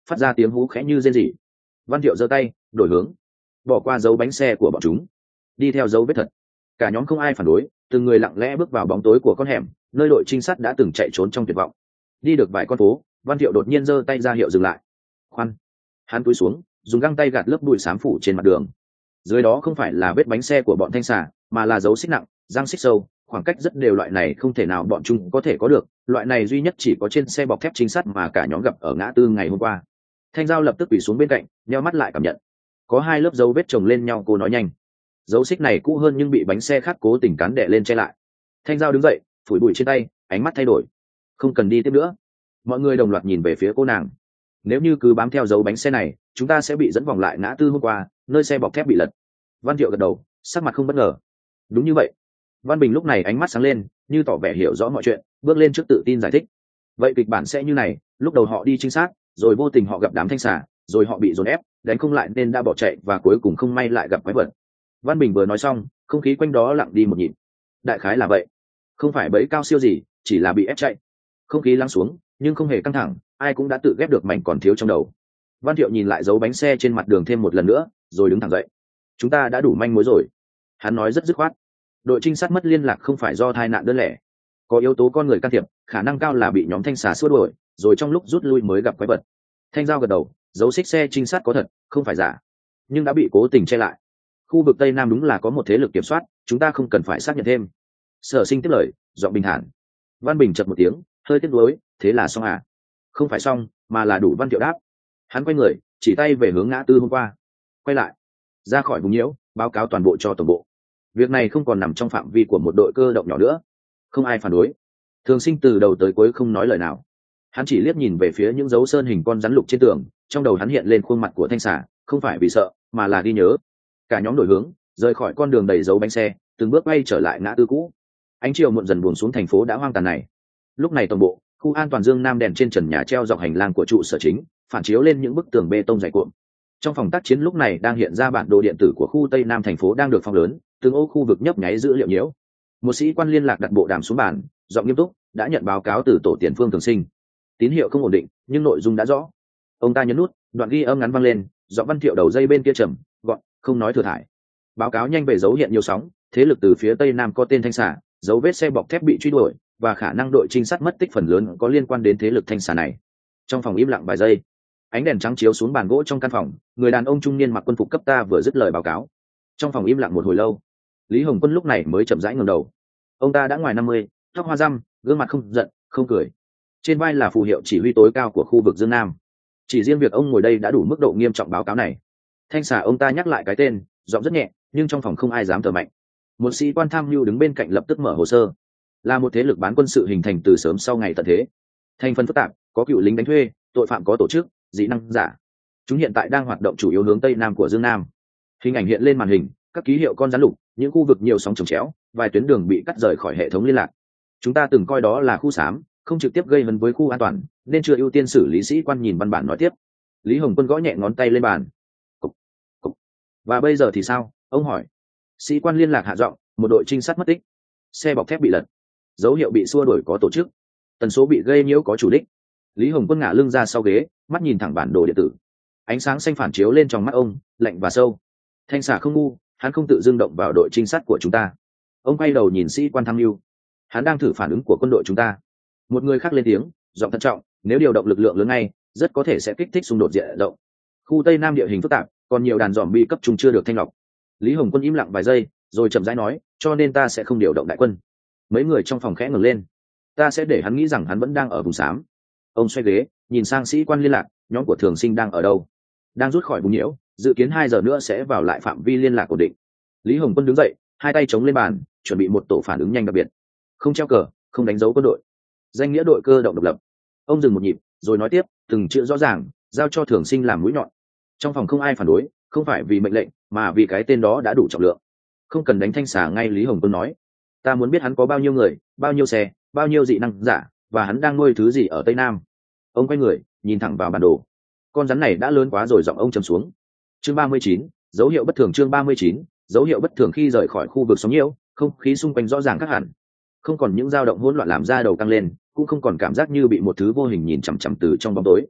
phát ra tiếng hú khẽ như rên rỉ. Văn Thiệu giơ tay đổi hướng, bỏ qua dấu bánh xe của bọn chúng, đi theo dấu vết thật. Cả nhóm không ai phản đối, từng người lặng lẽ bước vào bóng tối của con hẻm, nơi đội trinh sát đã từng chạy trốn trong tuyệt vọng. Đi được vài con phố, Văn Thiệu đột nhiên giơ tay ra hiệu dừng lại. Khoan! Hắn cúi xuống, dùng găng tay gạt lớp bụi xám phủ trên mặt đường. Dưới đó không phải là vết bánh xe của bọn thanh xà, mà là dấu xích nặng, răng xích sâu, khoảng cách rất đều. Loại này không thể nào bọn chúng có thể có được, loại này duy nhất chỉ có trên xe bọc thép trinh sát mà cả nhóm gặp ở ngã tư ngày hôm qua. Thanh Giao lập tức quỳ xuống bên cạnh, nheo mắt lại cảm nhận. Có 2 lớp dấu vết chồng lên nhau. Cô nói nhanh. Dấu xích này cũ hơn nhưng bị bánh xe khác cố tình cán đè lên che lại. Thanh Giao đứng dậy, phủi bụi trên tay, ánh mắt thay đổi. Không cần đi tiếp nữa. Mọi người đồng loạt nhìn về phía cô nàng. Nếu như cứ bám theo dấu bánh xe này, chúng ta sẽ bị dẫn vòng lại ngã tư hôm qua, nơi xe bọc thép bị lật. Văn Thiệu gật đầu, sắc mặt không bất ngờ. Đúng như vậy. Văn Bình lúc này ánh mắt sáng lên, như tỏ vẻ hiểu rõ mọi chuyện, bước lên trước tự tin giải thích. Vậy kịch bản sẽ như này, lúc đầu họ đi trinh sát, rồi vô tình họ gặp đám thanh xà, rồi họ bị dồn ép, đánh không lại nên đã bỏ chạy, và cuối cùng không may lại gặp quái vật. Văn Bình vừa nói xong, không khí quanh đó lặng đi một nhịp. Đại khái là vậy. Không phải bẫy cao siêu gì, chỉ là bị ép chạy. Không khí lắng xuống, nhưng không hề căng thẳng, ai cũng đã tự ghép được mảnh còn thiếu trong đầu. Văn Thiệu nhìn lại dấu bánh xe trên mặt đường thêm một lần nữa, rồi đứng thẳng dậy. Chúng ta đã đủ manh mối rồi. Hắn nói rất dứt khoát. Đội trinh sát mất liên lạc không phải do tai nạn đơn lẻ, có yếu tố con người can thiệp, khả năng cao là bị nhóm thanh xà xua đuổi, rồi trong lúc rút lui mới gặp quái vật. Thanh Giao gật đầu, dấu xích xe trinh sát có thật, không phải giả, nhưng đã bị cố tình che lại. Khu vực Tây Nam đúng là có một thế lực kiểm soát, chúng ta không cần phải xác nhận thêm. Sở Sinh tiếp lời, giọng bình thản. Văn Bình chợt một tiếng, hơi tiếc nuối, thế là xong à? Không phải xong, mà là đủ. Văn Thiệu đáp. Hắn quay người, chỉ tay về hướng ngã tư hôm qua. Quay lại, ra khỏi vùng nhiễu, báo cáo toàn bộ cho tổng bộ. Việc này không còn nằm trong phạm vi của một đội cơ động nhỏ nữa. Không ai phản đối. Thường Sinh từ đầu tới cuối không nói lời nào. Hắn chỉ liếc nhìn về phía những dấu sơn hình con rắn lục trên tường, trong đầu hắn hiện lên khuôn mặt của thanh xà, không phải vì sợ, mà là ghi nhớ. Cả nhóm đổi hướng, rời khỏi con đường đầy dấu bánh xe, từng bước bay trở lại ngã tư cũ. Ánh chiều muộn dần buồn xuống thành phố đã hoang tàn này. Lúc này tổng bộ, khu an toàn Dương Nam, đèn trên trần nhà treo dọc hành lang của trụ sở chính, phản chiếu lên những bức tường bê tông dày cuộn. Trong phòng tác chiến lúc này đang hiện ra bản đồ điện tử của khu Tây Nam thành phố đang được phong lớn, từng ô khu vực nhấp nháy dữ liệu nhiễu. Một sĩ quan liên lạc đặt bộ đàm xuống bàn, giọng nghiêm túc, đã nhận báo cáo từ tổ tiền phương Thường Sinh. Tín hiệu không ổn định, nhưng nội dung đã rõ. Ông ta nhấn nút, đoạn ghi âm ngắn vang lên, giọng Văn Thiệu đầu dây bên kia trầm gọn, không nói thừa thải. Báo cáo nhanh về dấu hiện nhiều sóng, thế lực từ phía Tây Nam có tên thanh xà, dấu vết xe bọc thép bị truy đuổi, và khả năng đội trinh sát mất tích phần lớn có liên quan đến thế lực thanh xà này. Trong phòng im lặng vài giây, ánh đèn trắng chiếu xuống bàn gỗ trong căn phòng, người đàn ông trung niên mặc quân phục cấp ta vừa dứt lời báo cáo. Trong phòng im lặng một hồi lâu, Lý Hồng Quân lúc này mới chậm rãi ngẩng đầu. Ông ta đã ngoài 50, tóc hoa răm, gương mặt không giận không cười, trên vai là phù hiệu chỉ huy tối cao của khu vực Dương Nam. Chỉ riêng việc ông ngồi đây đã đủ mức độ nghiêm trọng báo cáo này. Thanh xà, ông ta nhắc lại cái tên, giọng rất nhẹ, nhưng trong phòng không ai dám thở mạnh. Một sĩ quan tham mưu đứng bên cạnh lập tức mở hồ sơ. Là một thế lực bán quân sự hình thành từ sớm sau ngày tận thế, thành phần phức tạp, có cựu lính đánh thuê, tội phạm có tổ chức, dị năng giả. Chúng hiện tại đang hoạt động chủ yếu hướng Tây Nam của Dương Nam. Hình ảnh hiện lên màn hình, các ký hiệu con rắn lục, những khu vực nhiều sóng chồng chéo, vài tuyến đường bị cắt rời khỏi hệ thống liên lạc. Chúng ta từng coi đó là khu xám, không trực tiếp gây hấn với khu an toàn, nên chưa ưu tiên xử lý. Sĩ quan nhìn văn bản nói tiếp. Lý Hồng Quân gõ nhẹ ngón tay lên bàn. Cục, cục. Và bây giờ thì sao, ông hỏi. Sĩ quan liên lạc hạ giọng, một đội trinh sát mất tích, xe bọc thép bị lật, dấu hiệu bị xua đuổi có tổ chức, tần số bị gây nhiễu có chủ đích. Lý Hồng Quân ngả lưng ra sau ghế, mắt nhìn thẳng bản đồ điện tử. Ánh sáng xanh phản chiếu lên trong mắt ông, lạnh và sâu. Thanh xà không ngu, hắn không tự dưng động vào đội trinh sát của chúng ta. Ông quay đầu nhìn sĩ quan tham mưu. Hắn đang thử phản ứng của quân đội chúng ta. Một người khác lên tiếng, giọng thận trọng, nếu điều động lực lượng lớn ngay, rất có thể sẽ kích thích xung đột diện rộng. Khu Tây Nam địa hình phức tạp, còn nhiều đàn dòm bi cấp trung chưa được thanh lọc. Lý Hồng Quân im lặng vài giây, rồi chậm rãi nói, cho nên ta sẽ không điều động đại quân. Mấy người trong phòng khẽ ngẩng lên. Ta sẽ để hắn nghĩ rằng hắn vẫn đang ở vùng xám. Ông xoay ghế, nhìn sang sĩ quan liên lạc, nhóm của Thường Sinh đang ở đâu? Đang rút khỏi vùng nhiễu, dự kiến 2 giờ nữa sẽ vào lại phạm vi liên lạc ổn định. Lý Hồng Quân đứng dậy, hai tay chống lên bàn, chuẩn bị một tổ phản ứng nhanh đặc biệt. Không treo cờ, không đánh dấu quân đội, danh nghĩa đội cơ động độc lập. Ông dừng một nhịp, rồi nói tiếp, từng chữ rõ ràng, giao cho Thường Sinh làm mũi nhọn. Trong phòng không ai phản đối, không phải vì mệnh lệnh, mà vì cái tên đó đã đủ trọng lượng. Không cần đánh thanh xà ngay, Lý Hồng Quân nói. Ta muốn biết hắn có bao nhiêu người, bao nhiêu xe, bao nhiêu dị năng giả, và hắn đang nuôi thứ gì ở Tây Nam. Ông quay người, nhìn thẳng vào bản đồ. Con rắn này đã lớn quá rồi, giọng ông trầm xuống. Chương 39, dấu hiệu bất thường. Chương 39, dấu hiệu bất thường. Khi rời khỏi khu vực sóng nhiễu, không khí xung quanh rõ ràng khác hẳn. Không còn những dao động hỗn loạn làm da đầu căng lên, cũng không còn cảm giác như bị một thứ vô hình nhìn chằm chằm từ trong bóng tối.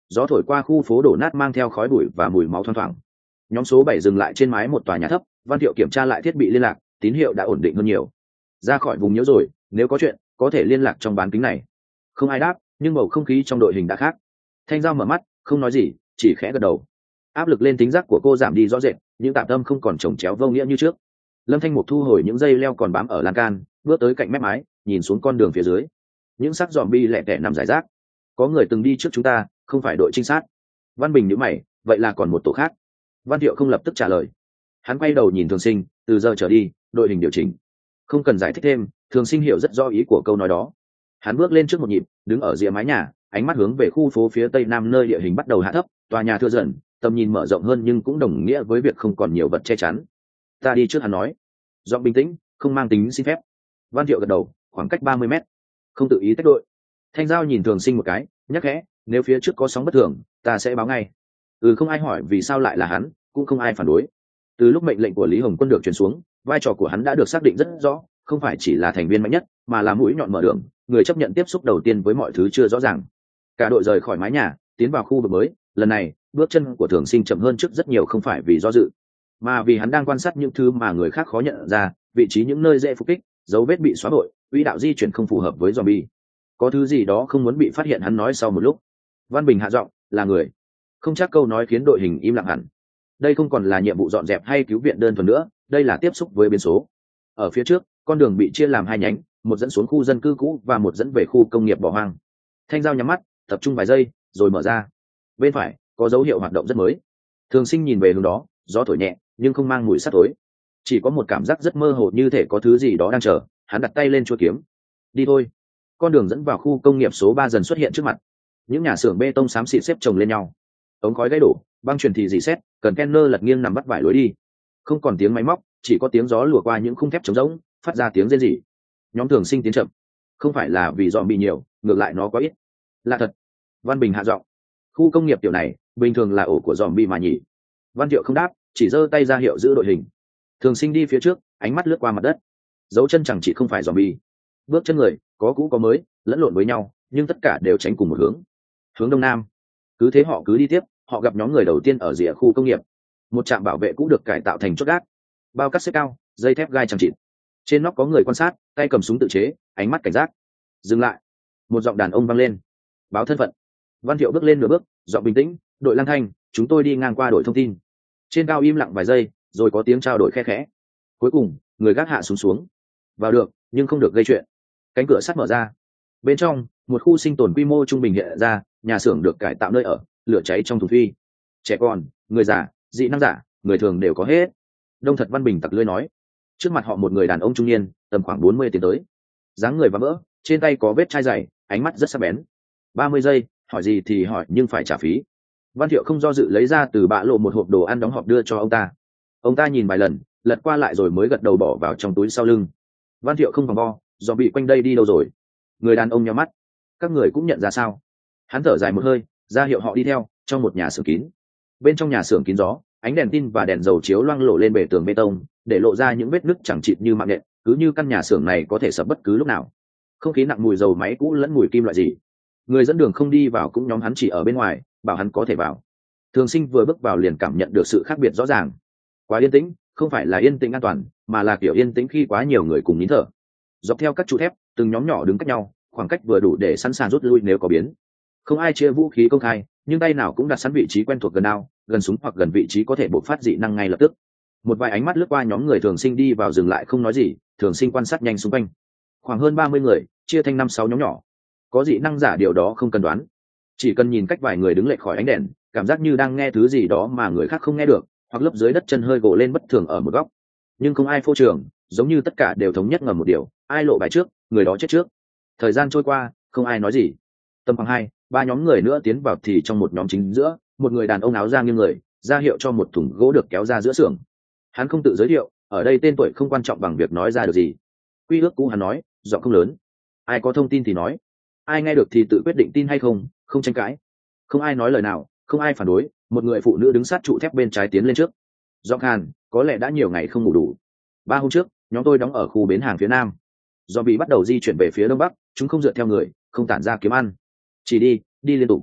Gió thổi qua khu phố đổ nát mang theo khói bụi và mùi máu thoang thoảng. Nhóm số 7 dừng lại trên mái một tòa nhà thấp. Văn Thiệu kiểm tra lại thiết bị liên lạc, tín hiệu đã ổn định hơn nhiều. Ra khỏi vùng nhiễu rồi, nếu có chuyện có thể liên lạc trong bán kính này. Không ai đáp, nhưng bầu không khí trong đội hình đã khác. Thanh Giao mở mắt, không nói gì, chỉ khẽ gật đầu. Áp lực lên tính giác của cô giảm đi rõ rệt, những tạp tâm không còn chồng chéo vô nghĩa như trước. Lâm Thanh Mục thu hồi những dây leo còn bám ở lan can, bước tới cạnh mép mái, nhìn xuống con đường phía dưới. Những xác zombie lẻ tẻ nằm rải rác. Có người từng đi trước chúng ta, không phải đội trinh sát. Văn Bình nhíu mày, vậy là còn một tổ khác. Văn Thiệu không lập tức trả lời. Hắn quay đầu nhìn Thường Sinh, từ giờ trở đi, đội hình điều chỉnh. Không cần giải thích thêm, Thường Sinh hiểu rất rõ ý của câu nói đó. Hắn bước lên trước một nhịp, đứng ở rìa mái nhà, ánh mắt hướng về khu phố phía tây nam nơi địa hình bắt đầu hạ thấp, tòa nhà thưa dần, tầm nhìn mở rộng hơn nhưng cũng đồng nghĩa với việc không còn nhiều vật che chắn. Ta đi trước, hắn nói. Giọng bình tĩnh, không mang tính xin phép. Văn Thiệu gật đầu, khoảng cách 30 mét. Không tự ý tách đội. Thanh Giao nhìn Thường Sinh một cái, nhắc khẽ, nếu phía trước có sóng bất thường, ta sẽ báo ngay. Không ai hỏi vì sao lại là hắn, cũng không ai phản đối. Từ lúc mệnh lệnh của Lý Hồng Quân được truyền xuống, vai trò của hắn đã được xác định rất rõ, không phải chỉ là thành viên mạnh nhất, mà là mũi nhọn mở đường, người chấp nhận tiếp xúc đầu tiên với mọi thứ chưa rõ ràng. Cả đội rời khỏi mái nhà, tiến vào khu vực mới. Lần này, bước chân của Thường Sinh chậm hơn trước rất nhiều, không phải vì do dự, mà vì hắn đang quan sát những thứ mà người khác khó nhận ra, vị trí những nơi dễ phục kích, dấu vết bị xóa bội, quỹ đạo di chuyển không phù hợp với zombie. Có thứ gì đó không muốn bị phát hiện, hắn nói sau một lúc. Văn Bình hạ giọng, là người. Không chắc câu nói khiến đội hình im lặng hẳn. Đây không còn là nhiệm vụ dọn dẹp hay cứu viện đơn thuần nữa, đây là tiếp xúc với biến số. Ở phía trước, con đường bị chia làm hai nhánh, một dẫn xuống khu dân cư cũ và một dẫn về khu công nghiệp bỏ hoang. Thanh Giao nhắm mắt, tập trung vài giây, rồi mở ra. Bên phải có dấu hiệu hoạt động rất mới. Thường Sinh nhìn về hướng đó, gió thổi nhẹ nhưng không mang mùi sắt tối, chỉ có một cảm giác rất mơ hồ, như thể có thứ gì đó đang chờ. Hắn đặt tay lên chuôi kiếm. Đi thôi. Con đường dẫn vào khu công nghiệp số 3 dần xuất hiện trước mặt. Những nhà xưởng bê tông xám xịt xếp chồng lên nhau, ống khói gãy đổ, băng truyền thì rỉ sét, cần kenner lật nghiêng nằm bắt vải lối đi. Không còn tiếng máy móc, chỉ có tiếng gió lùa qua những khung thép trống rỗng, phát ra tiếng rên rỉ. Nhóm Thường Sinh tiến chậm, không phải là vì dọn bị nhiều, ngược lại nó quá ít. Là thật. Văn Bình hạ giọng. Khu công nghiệp tiểu này bình thường là ổ của zombie mà nhỉ? Văn Thiệu không đáp, chỉ giơ tay ra hiệu giữ đội hình. Thường Sinh đi phía trước, ánh mắt lướt qua mặt đất. Dấu chân chẳng chỉ không phải zombie. Bước chân người, có cũ có mới, lẫn lộn với nhau, nhưng tất cả đều tránh cùng một hướng đông nam. Cứ thế họ cứ đi tiếp, họ gặp nhóm người đầu tiên ở rìa khu công nghiệp. Một trạm bảo vệ cũ được cải tạo thành chốt gác, bao cắt xếp cao, dây thép gai chằng chịt. Trên nóc có người quan sát, tay cầm súng tự chế, ánh mắt cảnh giác. Dừng lại. Một giọng đàn ông vang lên. Báo thân phận. Văn Thiệu bước lên nửa bước, giọng bình tĩnh, đội Lang Thanh, chúng tôi đi ngang qua đội thông tin. Trên cao im lặng vài giây, rồi có tiếng trao đổi khe khẽ. Cuối cùng, người gác hạ súng xuống. Vào được, nhưng không được gây chuyện. Cánh cửa sắt mở ra. Bên trong, một khu sinh tồn quy mô trung bình hiện ra, nhà xưởng được cải tạo nơi ở, lửa cháy trong thùng phi. Trẻ con, người già, dị năng giả, người thường đều có hết. Đông Thật Văn Bình tặc lưỡi nói. Trước mặt họ một người đàn ông trung niên, tầm khoảng 40 tiến tới. Dáng người và vỡ, trên tay có vết chai dày, ánh mắt rất sắc bén. 30 giây, hỏi gì thì hỏi nhưng phải trả phí. Văn Thiệu không do dự lấy ra từ bạ lộ một hộp đồ ăn đóng hộp đưa cho ông ta. Ông ta nhìn vài lần, lật qua lại rồi mới gật đầu bỏ vào trong túi sau lưng. Văn Thiệu không vòng vo, do bị quanh đây đi đâu rồi? Người đàn ông nhắm mắt. Các người cũng nhận ra sao? Hắn thở dài một hơi, ra hiệu họ đi theo. Trong một nhà xưởng kín. Bên trong nhà xưởng kín gió, ánh đèn tin và đèn dầu chiếu loang lổ lên bề tường bê tông, để lộ ra những vết nứt chẳng chịt như mạng nhện, cứ như căn nhà xưởng này có thể sập bất cứ lúc nào. Không khí nặng mùi dầu máy cũ lẫn mùi kim loại gì. Người dẫn đường không đi vào, cũng nhóm hắn chỉ ở bên ngoài, bảo hắn có thể vào. Thường Sinh vừa bước vào liền cảm nhận được sự khác biệt rõ ràng. Quá yên tĩnh, không phải là yên tĩnh an toàn, mà là kiểu yên tĩnh khi quá nhiều người cùng nín thở. Dọc theo các trụ thép, từng nhóm nhỏ đứng cách nhau, khoảng cách vừa đủ để sẵn sàng rút lui nếu có biến. Không ai chia vũ khí công khai, nhưng tay nào cũng đặt sẵn vị trí quen thuộc, gần đao, gần súng hoặc gần vị trí có thể bộc phát dị năng ngay lập tức. Một vài ánh mắt lướt qua nhóm người Thường Sinh đi vào dừng lại không nói gì. Thường Sinh quan sát nhanh xung quanh. Khoảng hơn 30 người, chia thành 5-6 nhóm nhỏ. Có dị năng giả, điều đó không cần đoán. Chỉ cần nhìn cách vài người đứng lệch khỏi ánh đèn, cảm giác như đang nghe thứ gì đó mà người khác không nghe được, hoặc lớp dưới đất chân hơi gồ lên bất thường ở một góc. Nhưng không ai phô trương, giống như tất cả đều thống nhất ngầm một điều, ai lộ bài trước, người đó chết trước. Thời gian trôi qua, không ai nói gì. Tầm khoảng 2-3 nhóm người nữa tiến vào, thì trong một nhóm chính giữa, một người đàn ông áo da nghiêng người, ra hiệu cho một thùng gỗ được kéo ra giữa xưởng. Hắn không tự giới thiệu, ở đây tên tuổi không quan trọng bằng việc nói ra được gì. Quy ước cũ, hắn nói, giọng không lớn. Ai có thông tin thì nói, ai nghe được thì tự quyết định tin hay không, không tranh cãi. Không ai nói lời nào, không ai phản đối. Một người phụ nữ đứng sát trụ thép bên trái tiến lên trước. Giọng hàn, có lẽ đã nhiều ngày không ngủ đủ. 3 hôm trước, nhóm tôi đóng ở khu bến hàng phía nam. Do bị bắt đầu di chuyển về phía đông bắc, chúng không dựa theo người, không tản ra kiếm ăn, chỉ đi liên tục.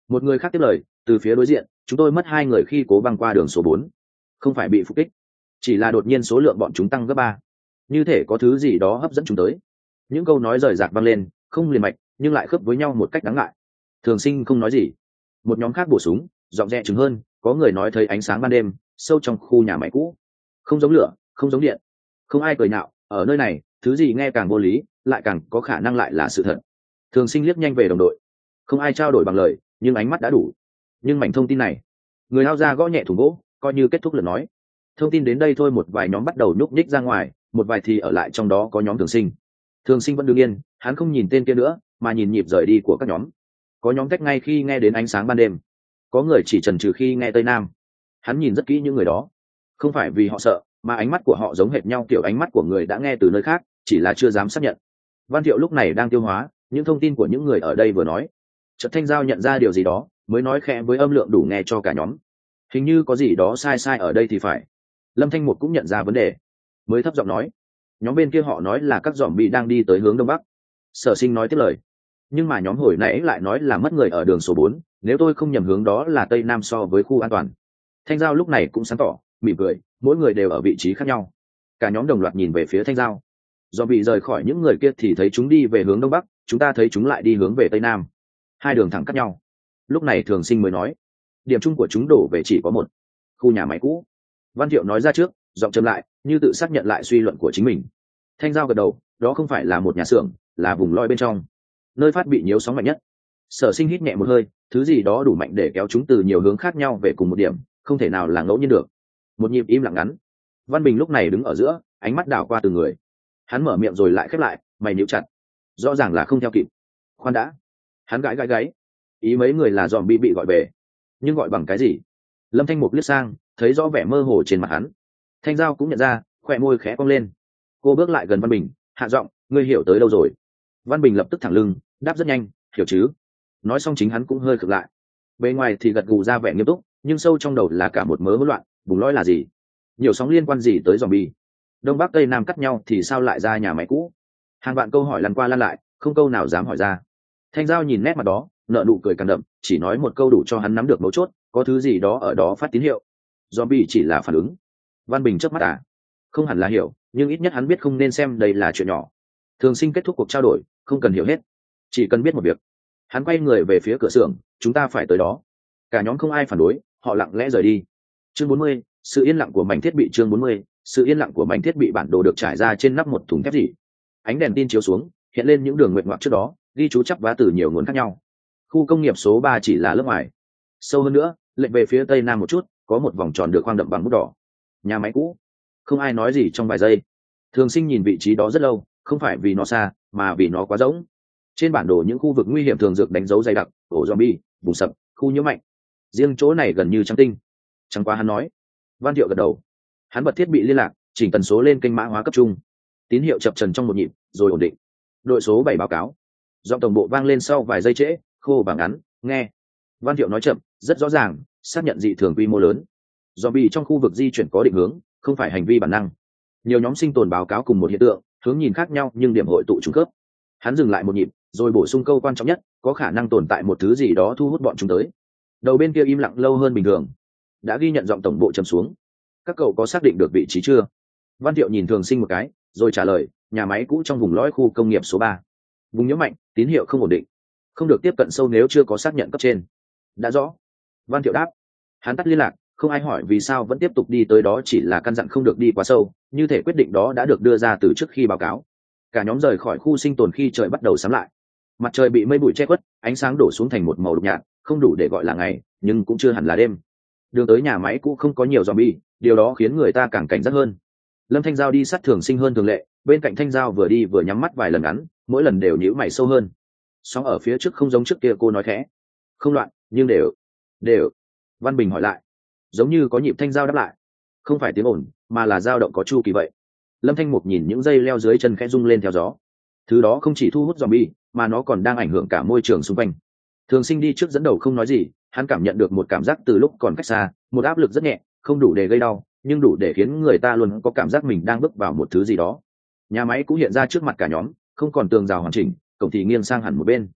Một người khác tiếp lời, từ phía đối diện, chúng tôi mất 2 người khi cố băng qua đường số 4. Không phải bị phục kích, chỉ là đột nhiên số lượng bọn chúng tăng gấp 3. Như thể có thứ gì đó hấp dẫn chúng tới. Những câu nói rời rạc vang lên, không liền mạch nhưng lại khớp với nhau một cách đáng ngại. Thường Sinh không nói gì. Một nhóm khác bổ súng, giọng dẹ chứng hơn, có người nói thấy ánh sáng ban đêm sâu trong khu nhà máy cũ. Không giống lửa, không giống điện. Không ai cười nhạo, ở nơi này thứ gì nghe càng vô lý lại càng có khả năng lại là sự thật. Thường Sinh liếc nhanh về đồng đội. Không ai trao đổi bằng lời, nhưng ánh mắt đã đủ. Nhưng mảnh thông tin này, người lao ra gõ nhẹ thùng gỗ, coi như kết thúc lần nói. Thông tin đến đây thôi, một vài nhóm bắt đầu nhúc nhích ra ngoài, một vài thì ở lại, trong đó có nhóm Thường Sinh. Thường Sinh vẫn đứng yên, hắn không nhìn tên kia nữa mà nhìn nhịp rời đi của các nhóm. Có nhóm cách ngay khi nghe đến ánh sáng ban đêm, có người chỉ chần chừ khi nghe Tây Nam. Hắn nhìn rất kỹ những người đó, không phải vì họ sợ mà ánh mắt của họ giống hệt nhau, kiểu ánh mắt của người đã nghe từ nơi khác, chỉ là chưa dám xác nhận. Văn Thiệu lúc này đang tiêu hóa những thông tin của những người ở đây vừa nói. Chợt Thanh Giao nhận ra điều gì đó, mới nói khẽ với âm lượng đủ nghe cho cả nhóm. Hình như có gì đó sai sai ở đây thì phải. Lâm Thanh Một cũng nhận ra vấn đề, mới thấp giọng nói, nhóm bên kia họ nói là các dòm bị đang đi tới hướng đông bắc. Sở Sinh nói tiếp lời, nhưng mà nhóm hồi nãy lại nói là mất người ở đường số 4, nếu tôi không nhầm hướng đó là tây nam so với khu an toàn. Thanh Giao lúc này cũng sáng tỏ, mỉm cười, mỗi người đều ở vị trí khác nhau. Cả nhóm đồng loạt nhìn về phía Thanh Giao. Do bị rời khỏi những người kia thì thấy chúng đi về hướng đông bắc, chúng ta thấy chúng lại đi hướng về tây nam. 2 đường thẳng cắt nhau. Lúc này Thường Sinh mới nói, điểm chung của chúng đổ về chỉ có một, khu nhà máy cũ. Văn Thiệu nói ra trước, giọng châm lại, như tự xác nhận lại suy luận của chính mình. Thanh Giao gật đầu, đó không phải là một nhà xưởng, là vùng lõi bên trong, nơi phát bị nhiễu sóng mạnh nhất. Sở Sinh hít nhẹ một hơi, thứ gì đó đủ mạnh để kéo chúng từ nhiều hướng khác nhau về cùng một điểm, không thể nào là ngẫu nhiên được. Một nhịp im lặng ngắn. Văn Bình lúc này đứng ở giữa, ánh mắt đảo qua từng người. Hắn mở miệng rồi lại khép lại, mày nhíu chặt, rõ ràng là không theo kịp. Khoan đã. Hắn gãi gáy, ý mấy người là dòm bị gọi về, nhưng gọi bằng cái gì? Lâm Thanh Mục liếc sang, thấy rõ vẻ mơ hồ trên mặt hắn. Thanh Giao cũng nhận ra, khỏe môi khẽ cong lên. Cô bước lại gần Văn Bình, hạ giọng, ngươi hiểu tới đâu rồi? Văn Bình lập tức thẳng lưng, đáp rất nhanh, hiểu chứ. Nói xong chính hắn cũng hơi khựng lại. Bề ngoài thì gật gù ra vẻ nghiêm túc, nhưng sâu trong đầu là cả một mớ hỗn loạn. Vùng lõi là gì? Nhiều sóng liên quan gì tới zombie? Đông bắc tây nam cắt nhau thì sao lại ra nhà máy cũ? Hàng vạn câu hỏi lăn qua lăn lại, không câu nào dám hỏi ra. Thanh Giao nhìn nét mặt đó, nợ nụ cười càng đậm, chỉ nói một câu đủ cho hắn nắm được mấu chốt, có thứ gì đó ở đó phát tín hiệu. Zombie chỉ là phản ứng. Văn Bình chớp mắt à? Không hẳn là hiểu, nhưng ít nhất hắn biết không nên xem đây là chuyện nhỏ. Thường Sinh kết thúc cuộc trao đổi, không cần hiểu hết, chỉ cần biết một việc. Hắn quay người về phía cửa xưởng, chúng ta phải tới đó. Cả nhóm không ai phản đối, họ lặng lẽ rời đi. Chương 40, sự yên lặng của mảnh thiết bị. Chương 40, sự yên lặng của mảnh thiết bị. Bản đồ được trải ra trên nắp một thùng thép dỉ. Ánh đèn tin chiếu xuống, hiện lên những đường nguyện ngoạc trước đó, ghi chú chắp vá từ nhiều nguồn khác nhau. Khu công nghiệp số 3 chỉ là lớp ngoài. Sâu hơn nữa, lệch về phía tây nam một chút, có một vòng tròn được khoang đậm bằng bút đỏ. Nhà máy cũ. Không ai nói gì trong vài giây. Thường Sinh nhìn vị trí đó rất lâu, không phải vì nó xa, mà vì nó quá rỗng. Trên bản đồ những khu vực nguy hiểm thường được đánh dấu dày đặc, ổ zombie, vùng sập, khu nhiễu mạnh. Riêng chỗ này gần như trắng tinh. Chẳng qua hắn nói. Văn Thiệu gật đầu. Hắn bật thiết bị liên lạc, chỉnh tần số lên kênh mã hóa cấp trung. Tín hiệu chập chờn trong một nhịp, rồi ổn định. Đội số 7 báo cáo. Giọng tổng bộ vang lên sau vài giây trễ, khô và ngắn, nghe. Văn Thiệu nói chậm, rất rõ ràng, xác nhận dị thường quy mô lớn. Zombie trong khu vực di chuyển có định hướng, không phải hành vi bản năng. Nhiều nhóm sinh tồn báo cáo cùng một hiện tượng, hướng nhìn khác nhau nhưng điểm hội tụ trùng khớp. Hắn dừng lại một nhịp, rồi bổ sung câu quan trọng nhất, có khả năng tồn tại một thứ gì đó thu hút bọn chúng tới. Đầu bên kia im lặng lâu hơn bình thường. Đã ghi nhận giọng tổng bộ trầm xuống. Các cậu có xác định được vị trí chưa? Văn Thiệu nhìn Thường Sinh một cái, rồi trả lời, nhà máy cũ trong vùng lõi khu công nghiệp số 3. Vùng nhiễu mạnh, tín hiệu không ổn định, không được tiếp cận sâu nếu chưa có xác nhận cấp trên. Đã rõ. Văn Thiệu đáp. Hắn tắt liên lạc, không ai hỏi vì sao vẫn tiếp tục đi tới đó, chỉ là căn dặn không được đi quá sâu, như thể quyết định đó đã được đưa ra từ trước khi báo cáo. Cả nhóm rời khỏi khu sinh tồn khi trời bắt đầu sáng lại. Mặt trời bị mây bụi che khuất, ánh sáng đổ xuống thành một màu đục nhạt, không đủ để gọi là ngày, nhưng cũng chưa hẳn là đêm. Đường tới nhà máy cũ không có nhiều zombie, điều đó khiến người ta càng cảnh giác hơn. Lâm Thanh Giao đi sát Thường Sinh hơn thường lệ, bên cạnh Thanh Giao vừa đi vừa nhắm mắt vài lần ngắn, mỗi lần đều nhíu mày sâu hơn. Sóng ở phía trước không giống trước kia, cô nói khẽ. Không loạn, nhưng đều. Văn Bình hỏi lại. Giống như có nhịp. Thanh Giao đáp lại. Không phải tiếng ồn, mà là dao động có chu kỳ vậy. Lâm Thanh Mục nhìn những dây leo dưới chân khẽ rung lên theo gió. Thứ đó không chỉ thu hút zombie, mà nó còn đang ảnh hưởng cả môi trường xung quanh. Thường Sinh đi trước dẫn đầu không nói gì, hắn cảm nhận được một cảm giác từ lúc còn cách xa, một áp lực rất nhẹ, không đủ để gây đau, nhưng đủ để khiến người ta luôn có cảm giác mình đang bước vào một thứ gì đó. Nhà máy cũng hiện ra trước mặt cả nhóm, không còn tường rào hoàn chỉnh, cổng thì nghiêng sang hẳn một bên.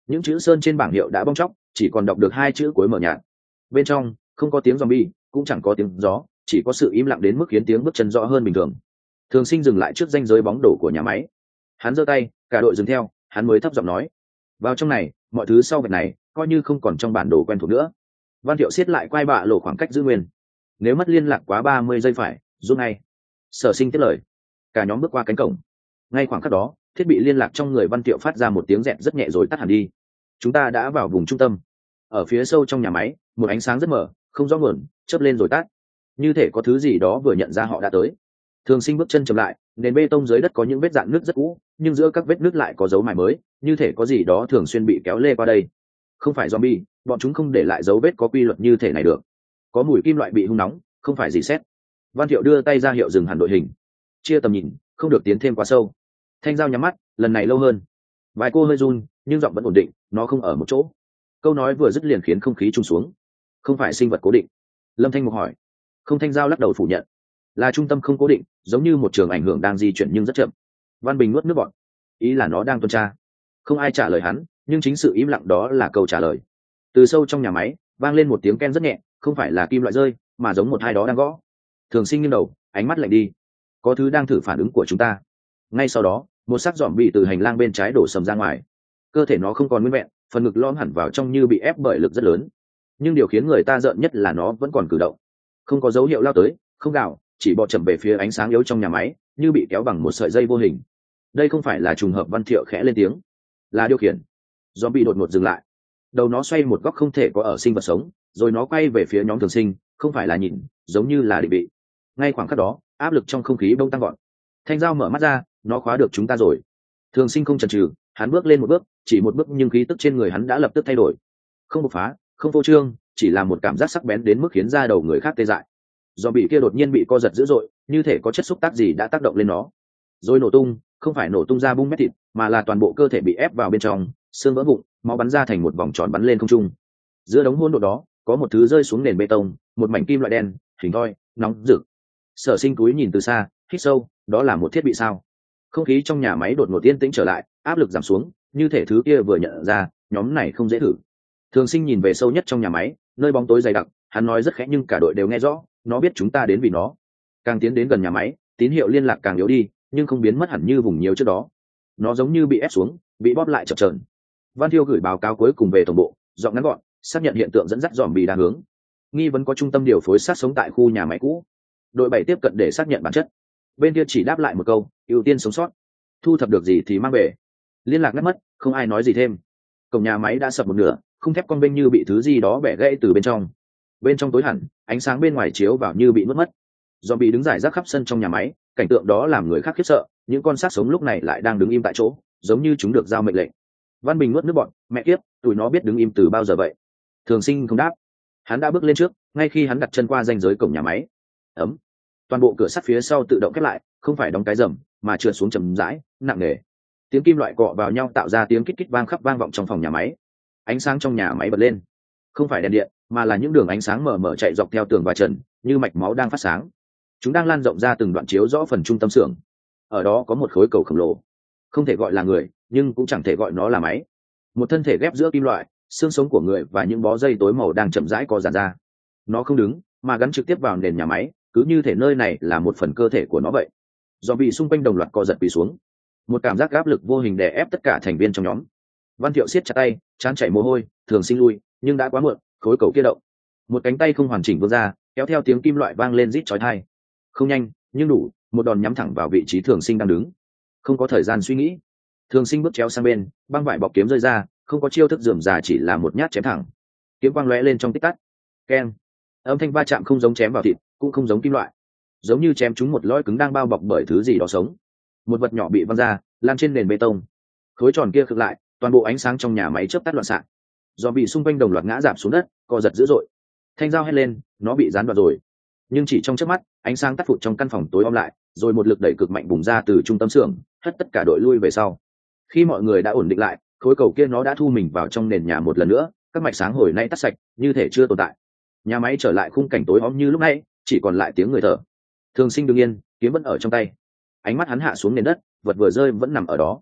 Những chữ sơn trên bảng hiệu đã bong chóc, chỉ còn đọc được hai chữ cuối mờ nhạt. Bên trong không có tiếng zombie, cũng chẳng có tiếng gió, chỉ có sự im lặng đến mức khiến tiếng bước chân rõ hơn bình thường. Thường Sinh dừng lại trước ranh giới bóng đổ của nhà máy. Hắn giơ tay, cả đội dừng theo, hắn mới thấp giọng nói: vào trong này, mọi thứ sau vạch này coi như không còn trong bản đồ quen thuộc nữa. Văn Thiệu siết lại quai bạ lộ khoảng cách giữ nguyên. Nếu mất liên lạc quá 30 giây phải rút ngay. Sở Sinh tiếp lời. Cả nhóm bước qua cánh cổng. Ngay khoảng khắc đó, thiết bị liên lạc trong người Văn Thiệu phát ra một tiếng rẹt rất nhẹ rồi tắt hẳn đi. Chúng ta đã vào vùng trung tâm. Ở phía sâu trong nhà máy, một ánh sáng rất mờ, không rõ nguồn, chớp lên rồi tắt, như thể có thứ gì đó vừa nhận ra họ đã tới. Thường Sinh bước chân chậm lại, nền bê tông dưới đất có những vết rạn nứt rất cũ, nhưng giữa các vết nứt lại có dấu mài mới, như thể có gì đó thường xuyên bị kéo lê qua đây. Không phải zombie, bọn chúng không để lại dấu vết có quy luật như thể này được. Có mùi kim loại bị hun nóng, không phải gì xét. Văn Thiệu đưa tay ra hiệu dừng hẳn đội hình. Chia tầm nhìn, không được tiến thêm quá sâu. Thanh Giao nhắm mắt, lần này lâu hơn. Vài cô hơi run, nhưng giọng vẫn ổn định, nó không ở một chỗ. Câu nói vừa dứt liền khiến không khí trùng xuống. Không phải sinh vật cố định. Lâm Thanh Mục hỏi. Không. Thanh Giao lắc đầu phủ nhận. Là trung tâm không cố định, giống như một trường ảnh hưởng đang di chuyển nhưng rất chậm. Văn Bình nuốt nước bọt. Ý là nó đang tuần tra. Không ai trả lời hắn, nhưng chính sự im lặng đó là câu trả lời. Từ sâu trong nhà máy vang lên một tiếng ken rất nhẹ, không phải là kim loại rơi, mà giống một ai đó đang gõ. Thường Sinh nghiêng đầu, ánh mắt lạnh đi. Có thứ đang thử phản ứng của chúng ta. Ngay sau đó, một xác dòm bị từ hành lang bên trái đổ sầm ra ngoài. Cơ thể nó không còn nguyên vẹn, phần ngực lõm hẳn vào trong như bị ép bởi lực rất lớn. Nhưng điều khiến người ta rợn nhất là nó vẫn còn cử động, không có dấu hiệu lao tới, không gào, chỉ bò chậm về phía ánh sáng yếu trong nhà máy, như bị kéo bằng một sợi dây vô hình. Đây không phải là trùng hợp. Văn Thiệu khẽ lên tiếng. Là điều khiển. Zombie đột ngột dừng lại. Đầu nó xoay một góc không thể có ở sinh vật sống, rồi nó quay về phía nhóm Thường Sinh, không phải là nhìn, giống như là định vị. Ngay khoảng khắc đó, áp lực trong không khí bỗng tăng gọn. Thanh Giao mở mắt ra, nó khóa được chúng ta rồi. Thường Sinh không chần chừ, hắn bước lên một bước, chỉ một bước nhưng khí tức trên người hắn đã lập tức thay đổi. Không bộc phá, không phô trương, chỉ là một cảm giác sắc bén đến mức khiến da đầu người khác tê dại. Do bị kia đột nhiên bị co giật dữ dội, như thể có chất xúc tác gì đã tác động lên nó, rồi nổ tung. Không phải nổ tung ra bung mét thịt, mà là toàn bộ cơ thể bị ép vào bên trong, xương vỡ vụn, máu bắn ra thành một vòng tròn bắn lên không trung. Giữa đống hỗn độn đó, có một thứ rơi xuống nền bê tông, một mảnh kim loại đen, hình thoi, nóng rực. Sở Sinh cúi nhìn từ xa, hít sâu, đó là một thiết bị sao? Không khí trong nhà máy đột ngột yên tĩnh trở lại, áp lực giảm xuống, như thể thứ kia vừa nhận ra, nhóm này không dễ thử. Thường Sinh nhìn về sâu nhất trong nhà máy, nơi bóng tối dày đặc, hắn nói rất khẽ nhưng cả đội đều nghe rõ, nó biết chúng ta đến vì nó. Càng tiến đến gần nhà máy, tín hiệu liên lạc càng yếu đi, nhưng không biến mất hẳn như vùng nhiều trước đó. Nó giống như bị ép xuống, bị bóp lại chập chờn. Văn Thiêu gửi báo cáo cuối cùng về tổng bộ, giọng ngắn gọn, xác nhận hiện tượng dẫn dắt dòm bị đa hướng. Nghi vấn có trung tâm điều phối sát sống tại khu nhà máy cũ. Đội 7 tiếp cận để xác nhận bản chất. Bên kia chỉ đáp lại một câu, ưu tiên sống sót. Thu thập được gì thì mang về. Liên lạc ngắt mất, không ai nói gì thêm. Cổng nhà máy đã sập một nửa, khung thép con bênh như bị thứ gì đó bẻ gãy từ bên trong. Bên trong tối hẳn, ánh sáng bên ngoài chiếu vào như bị nuốt mất. Zombie đứng rải rác khắp sân trong nhà máy, cảnh tượng đó làm người khác khiếp sợ. Những con xác sống lúc này lại đang đứng im tại chỗ, giống như chúng được giao mệnh lệnh. Văn Bình nuốt nước bọt, mẹ kiếp, tụi nó biết đứng im từ bao giờ vậy? Thường Sinh không đáp. Hắn đã bước lên trước, ngay khi hắn đặt chân qua ranh giới cổng nhà máy. Ấm. Toàn bộ cửa sắt phía sau tự động khép lại, không phải đóng cái rầm, mà trượt xuống chậm rãi, nặng nề. Tiếng kim loại cọ vào nhau tạo ra tiếng kít kít vang khắp vang vọng trong phòng nhà máy. Ánh sáng trong nhà máy bật lên, không phải đèn điện, mà là những đường ánh sáng mờ mờ chạy dọc theo tường và trần, như mạch máu đang phát sáng. Chúng đang lan rộng ra từng đoạn chiếu rõ phần trung tâm xưởng. Ở đó có một khối cầu khổng lồ, không thể gọi là người, nhưng cũng chẳng thể gọi nó là máy. Một thân thể ghép giữa kim loại, xương sống của người và những bó dây tối màu đang chậm rãi co giãn ra. Nó không đứng, mà gắn trực tiếp vào nền nhà máy, cứ như thể nơi này là một phần cơ thể của nó vậy. Do bị xung quanh đồng loạt co giật quỳ xuống. Một cảm giác áp lực vô hình đè ép tất cả thành viên trong nhóm. Văn Thiệu siết chặt tay, trán chảy mồ hôi, Thường Sinh lui, nhưng đã quá muộn, khối cầu kia động. Một cánh tay không hoàn chỉnh vươn ra, kéo theo tiếng kim loại vang lên rít chói tai. Không nhanh, nhưng đủ, một đòn nhắm thẳng vào vị trí Thường Sinh đang đứng. Không có thời gian suy nghĩ. Thường Sinh bước chéo sang bên, băng vải bọc kiếm rơi ra, không có chiêu thức rườm rà, chỉ là một nhát chém thẳng. Kiếm quang lóe lên trong tích tắc. Keng. Âm thanh va chạm không giống chém vào thịt, cũng không giống kim loại, giống như chém trúng một lõi cứng đang bao bọc bởi thứ gì đó sống. Một vật nhỏ bị văng ra, lan trên nền bê tông. Khối tròn kia khựng lại, toàn bộ ánh sáng trong nhà máy chớp tắt loạn xạ. Do bị xung quanh đồng loạt ngã rạp xuống đất, co giật dữ dội. Thanh Giao hét lên, nó bị gián đoạn rồi. Nhưng chỉ trong chớp mắt, ánh sáng tắt phụt trong căn phòng tối om lại, rồi một lực đẩy cực mạnh bùng ra từ trung tâm xưởng, hất tất cả đội lui về sau. Khi mọi người đã ổn định lại, khối cầu kia nó đã thu mình vào trong nền nhà một lần nữa, các mạch sáng hồi nay tắt sạch, như thể chưa tồn tại. Nhà máy trở lại khung cảnh tối om như lúc nãy, chỉ còn lại tiếng người thở. Thường Sinh đứng yên, kiếm vẫn ở trong tay. Ánh mắt hắn hạ xuống nền đất, vật vừa rơi vẫn nằm ở đó.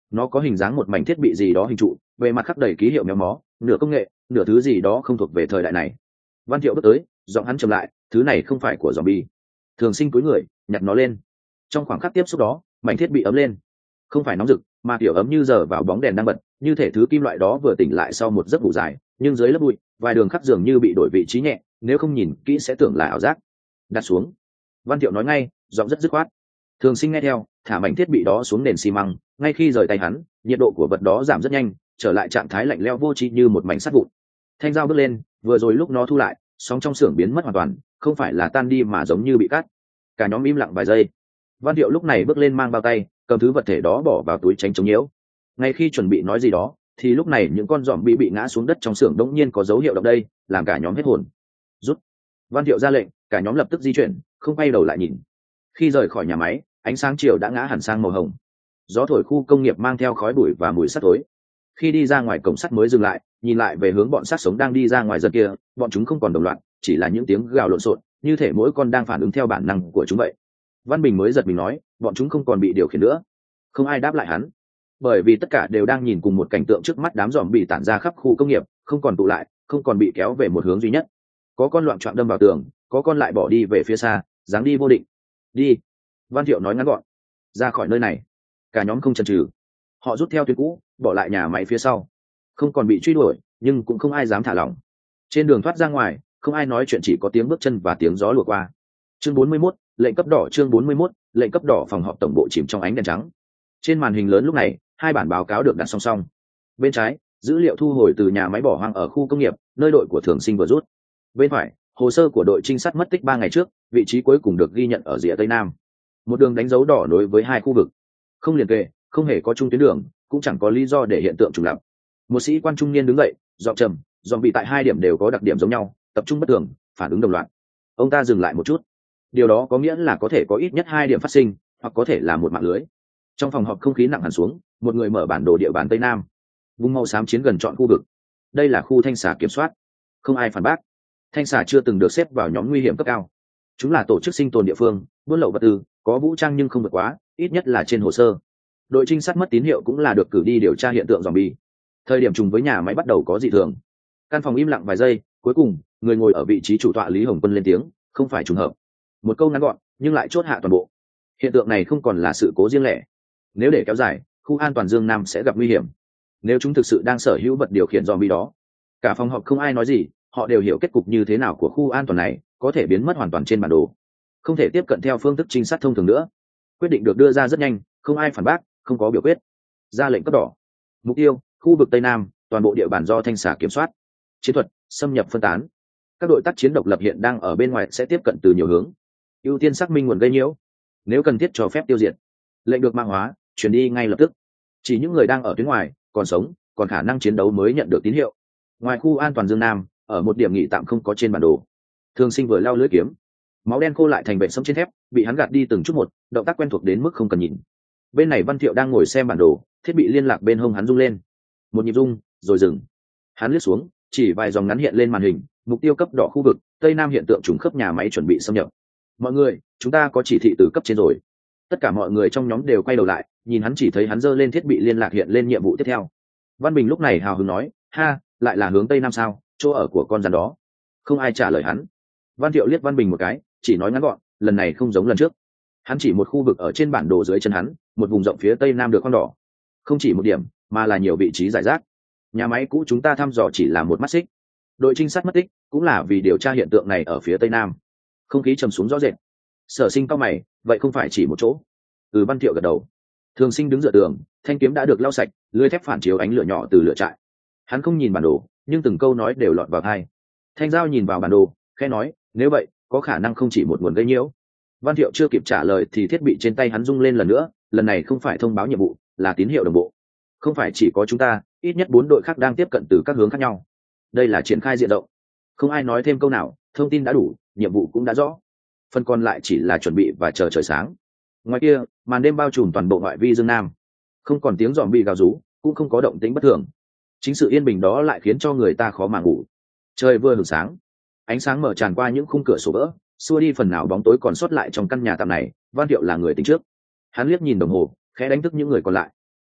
nó có hình dáng một mảnh thiết bị gì đó hình trụ, bề mặt khắc đầy ký hiệu méo mó, nửa công nghệ nửa thứ gì đó không thuộc về thời đại này. Văn Thiệu bước tới, giọng hắn trầm lại, thứ này không phải của zombie. Thường Sinh cúi người nhặt nó lên. Trong khoảng khắc tiếp xúc đó, mảnh thiết bị ấm lên, không phải nóng rực mà kiểu ấm như giờ vào bóng đèn đang bật, như thể thứ kim loại đó vừa tỉnh lại sau một giấc ngủ dài. Nhưng dưới lớp bụi, vài đường khắc dường như bị đổi vị trí nhẹ, nếu không nhìn kỹ sẽ tưởng là ảo giác. Đặt xuống, Văn Thiệu nói ngay, giọng rất dứt khoát. Thường Sinh nghe theo, thả mảnh thiết bị đó xuống nền xi măng. Ngay khi rời tay hắn, nhiệt độ của vật đó giảm rất nhanh, trở lại trạng thái lạnh lẽo vô tri như một mảnh sắt vụn. Thanh dao bước lên, vừa rồi lúc nó thu lại, sóng trong xưởng biến mất hoàn toàn, không phải là tan đi mà giống như bị cắt. Cả nhóm im lặng vài giây. Văn Thiệu lúc này bước lên mang bao tay, cầm thứ vật thể đó bỏ vào túi tránh chống nhiễu. Ngay khi chuẩn bị nói gì đó, thì lúc này những con giòm bị ngã xuống đất trong xưởng đống nhiên có dấu hiệu động đây, làm cả nhóm hết hồn. Rút. Văn Thiệu ra lệnh, cả nhóm lập tức di chuyển, không quay đầu lại nhìn. Khi rời khỏi nhà máy, ánh sáng chiều đã ngã hẳn sang màu hồng. Gió thổi khu công nghiệp mang theo khói bụi và mùi sắt tối. Khi đi ra ngoài cổng sắt mới dừng lại, nhìn lại về hướng bọn sát sống đang đi ra ngoài dân kia, bọn chúng không còn đồng loạt, chỉ là những tiếng gào lộn xộn, như thể mỗi con đang phản ứng theo bản năng của chúng vậy. Văn Bình mới giật mình nói, bọn chúng không còn bị điều khiển nữa. Không ai đáp lại hắn, bởi vì tất cả đều đang nhìn cùng một cảnh tượng trước mắt. Đám giòm bị tản ra khắp khu công nghiệp, không còn tụ lại, không còn bị kéo về một hướng duy nhất. Có con loạng choạng đâm vào tường, có con lại bỏ đi về phía xa, dáng đi vô định. Đi, Văn Thiệu nói ngắn gọn. Ra khỏi nơi này. Cả nhóm không chần chừ, họ rút theo tuyến cũ, bỏ lại nhà máy phía sau. Không còn bị truy đuổi, nhưng cũng không ai dám thả lỏng. Trên đường thoát ra ngoài, không ai nói chuyện, chỉ có tiếng bước chân và tiếng gió lùa qua. Chương 41, lệnh cấp đỏ. Chương 41, lệnh cấp đỏ. Phòng họp tổng bộ chìm trong ánh đèn trắng. Trên màn hình lớn lúc này, hai bản báo cáo được đặt song song. Bên trái, dữ liệu thu hồi từ nhà máy bỏ hoang ở khu công nghiệp, nơi đội của Thường Sinh vừa rút. Bên phải, hồ sơ của đội trinh sát mất tích 3 ngày trước, vị trí cuối cùng được ghi nhận ở rìa tây nam. Một đường đánh dấu đỏ nối với hai khu vực, không liền kề, không hề có chung tuyến đường, cũng chẳng có lý do để hiện tượng trùng lặp. Một sĩ quan trung niên đứng dậy, giọng trầm, giòm bị tại hai điểm đều có đặc điểm giống nhau, tập trung bất thường, phản ứng đồng loạt. Ông ta dừng lại một chút. Điều đó có nghĩa là có thể có ít nhất 2 điểm phát sinh, hoặc có thể là một mạng lưới. Trong phòng họp không khí nặng hẳn xuống, một người mở bản đồ địa bàn tây nam. Vùng màu xám chiến gần trọn khu vực. Đây là khu thanh xà kiểm soát. Không ai phản bác. Thanh xà chưa từng được xếp vào nhóm nguy hiểm cấp cao. Chúng là tổ chức sinh tồn địa phương, buôn lậu vật tư, có vũ trang nhưng không vượt quá, ít nhất là trên hồ sơ. Đội trinh sát mất tín hiệu cũng là được cử đi điều tra hiện tượng zombie. Thời điểm trùng với nhà máy bắt đầu có dị thường. Căn phòng im lặng vài giây, cuối cùng người ngồi ở vị trí chủ tọa Lý Hồng Quân lên tiếng, không phải trùng hợp. Một câu ngắn gọn nhưng lại chốt hạ toàn bộ. Hiện tượng này không còn là sự cố riêng lẻ. Nếu để kéo dài, khu an toàn Dương Nam sẽ gặp nguy hiểm. Nếu chúng thực sự đang sở hữu vật điều khiển zombie đó. Cả phòng họp không ai nói gì, họ đều hiểu kết cục như thế nào của khu an toàn này, có thể biến mất hoàn toàn trên bản đồ, không thể tiếp cận theo phương thức trinh sát thông thường nữa. Quyết định được đưa ra rất nhanh, không ai phản bác, không có biểu quyết. Ra lệnh cấp đỏ. Mục tiêu, khu vực tây nam, toàn bộ địa bàn do thanh xà kiểm soát. Chiến thuật, xâm nhập phân tán. Các đội tác chiến độc lập hiện đang ở bên ngoài sẽ tiếp cận từ nhiều hướng. Ưu tiên xác minh nguồn gây nhiễu, nếu cần thiết cho phép tiêu diệt. Lệnh được mã hóa, chuyển đi ngay lập tức. Chỉ những người đang ở tuyến ngoài, còn sống, còn khả năng chiến đấu mới nhận được tín hiệu. Ngoài khu an toàn Dương Nam, ở một điểm nghỉ tạm không có trên bản đồ. Thường Sinh vừa lao lưỡi kiếm, máu đen khô lại thành vệt sẫm trên thép, bị hắn gạt đi từng chút một, động tác quen thuộc đến mức không cần nhìn. Bên này Văn Thiệu đang ngồi xem bản đồ, thiết bị liên lạc bên hông hắn rung lên. Một nhịp rung, rồi dừng. Hắn liếc xuống, chỉ vài dòng ngắn hiện lên màn hình, mục tiêu cấp đỏ khu vực tây nam, hiện tượng trùng khớp nhà máy chuẩn bị xâm nhập. Mọi người, chúng ta có chỉ thị từ cấp trên rồi. Tất cả mọi người trong nhóm đều quay đầu lại, nhìn hắn, chỉ thấy hắn giơ lên thiết bị liên lạc hiện lên nhiệm vụ tiếp theo. Văn Bình lúc này hào hứng nói, ha, lại là hướng tây nam sao, chỗ ở của con rắn đó. Không ai trả lời hắn. Văn Thiệu liếc Văn Bình một cái, chỉ nói ngắn gọn, lần này không giống lần trước. Hắn chỉ một khu vực ở trên bản đồ dưới chân hắn, một vùng rộng phía tây nam được khoan đỏ. Không chỉ một điểm, mà là nhiều vị trí rải rác. Nhà máy cũ chúng ta thăm dò chỉ là một mắt xích. Đội trinh sát mất tích cũng là vì điều tra hiện tượng này ở phía tây nam. Không khí trầm xuống rõ rệt. Sở Sinh cau mày, vậy không phải chỉ một chỗ? Văn Thiệu gật đầu. Thường Sinh đứng dựa tường, thanh kiếm đã được lau sạch, lưỡi thép phản chiếu ánh lửa nhỏ từ lửa trại. Hắn không nhìn bản đồ, nhưng từng câu nói đều lọt vào tai. Thanh Giao nhìn vào bản đồ, khẽ nói, nếu vậy, có khả năng không chỉ một nguồn gây nhiễu. Văn Thiệu chưa kịp trả lời thì thiết bị trên tay hắn rung lên lần nữa, lần này không phải thông báo nhiệm vụ, là tín hiệu đồng bộ. Không phải chỉ có chúng ta, ít nhất 4 đội khác đang tiếp cận từ các hướng khác nhau. Đây là triển khai diện rộng. Không ai nói thêm câu nào, thông tin đã đủ, nhiệm vụ cũng đã rõ. Phần còn lại chỉ là chuẩn bị và chờ trời sáng. Ngoài kia, màn đêm bao trùm toàn bộ ngoại vi Dương Nam. Không còn tiếng dòm bị gào rú, cũng không có động tĩnh bất thường. Chính sự yên bình đó lại khiến cho người ta khó mà ngủ. Trời vừa hửng sáng, ánh sáng mở tràn qua những khung cửa sổ vỡ, xua đi phần nào bóng tối còn sót lại trong căn nhà tạm này. Văn Thiệu là người tính trước. Hắn liếc nhìn đồng hồ, khẽ đánh thức những người còn lại.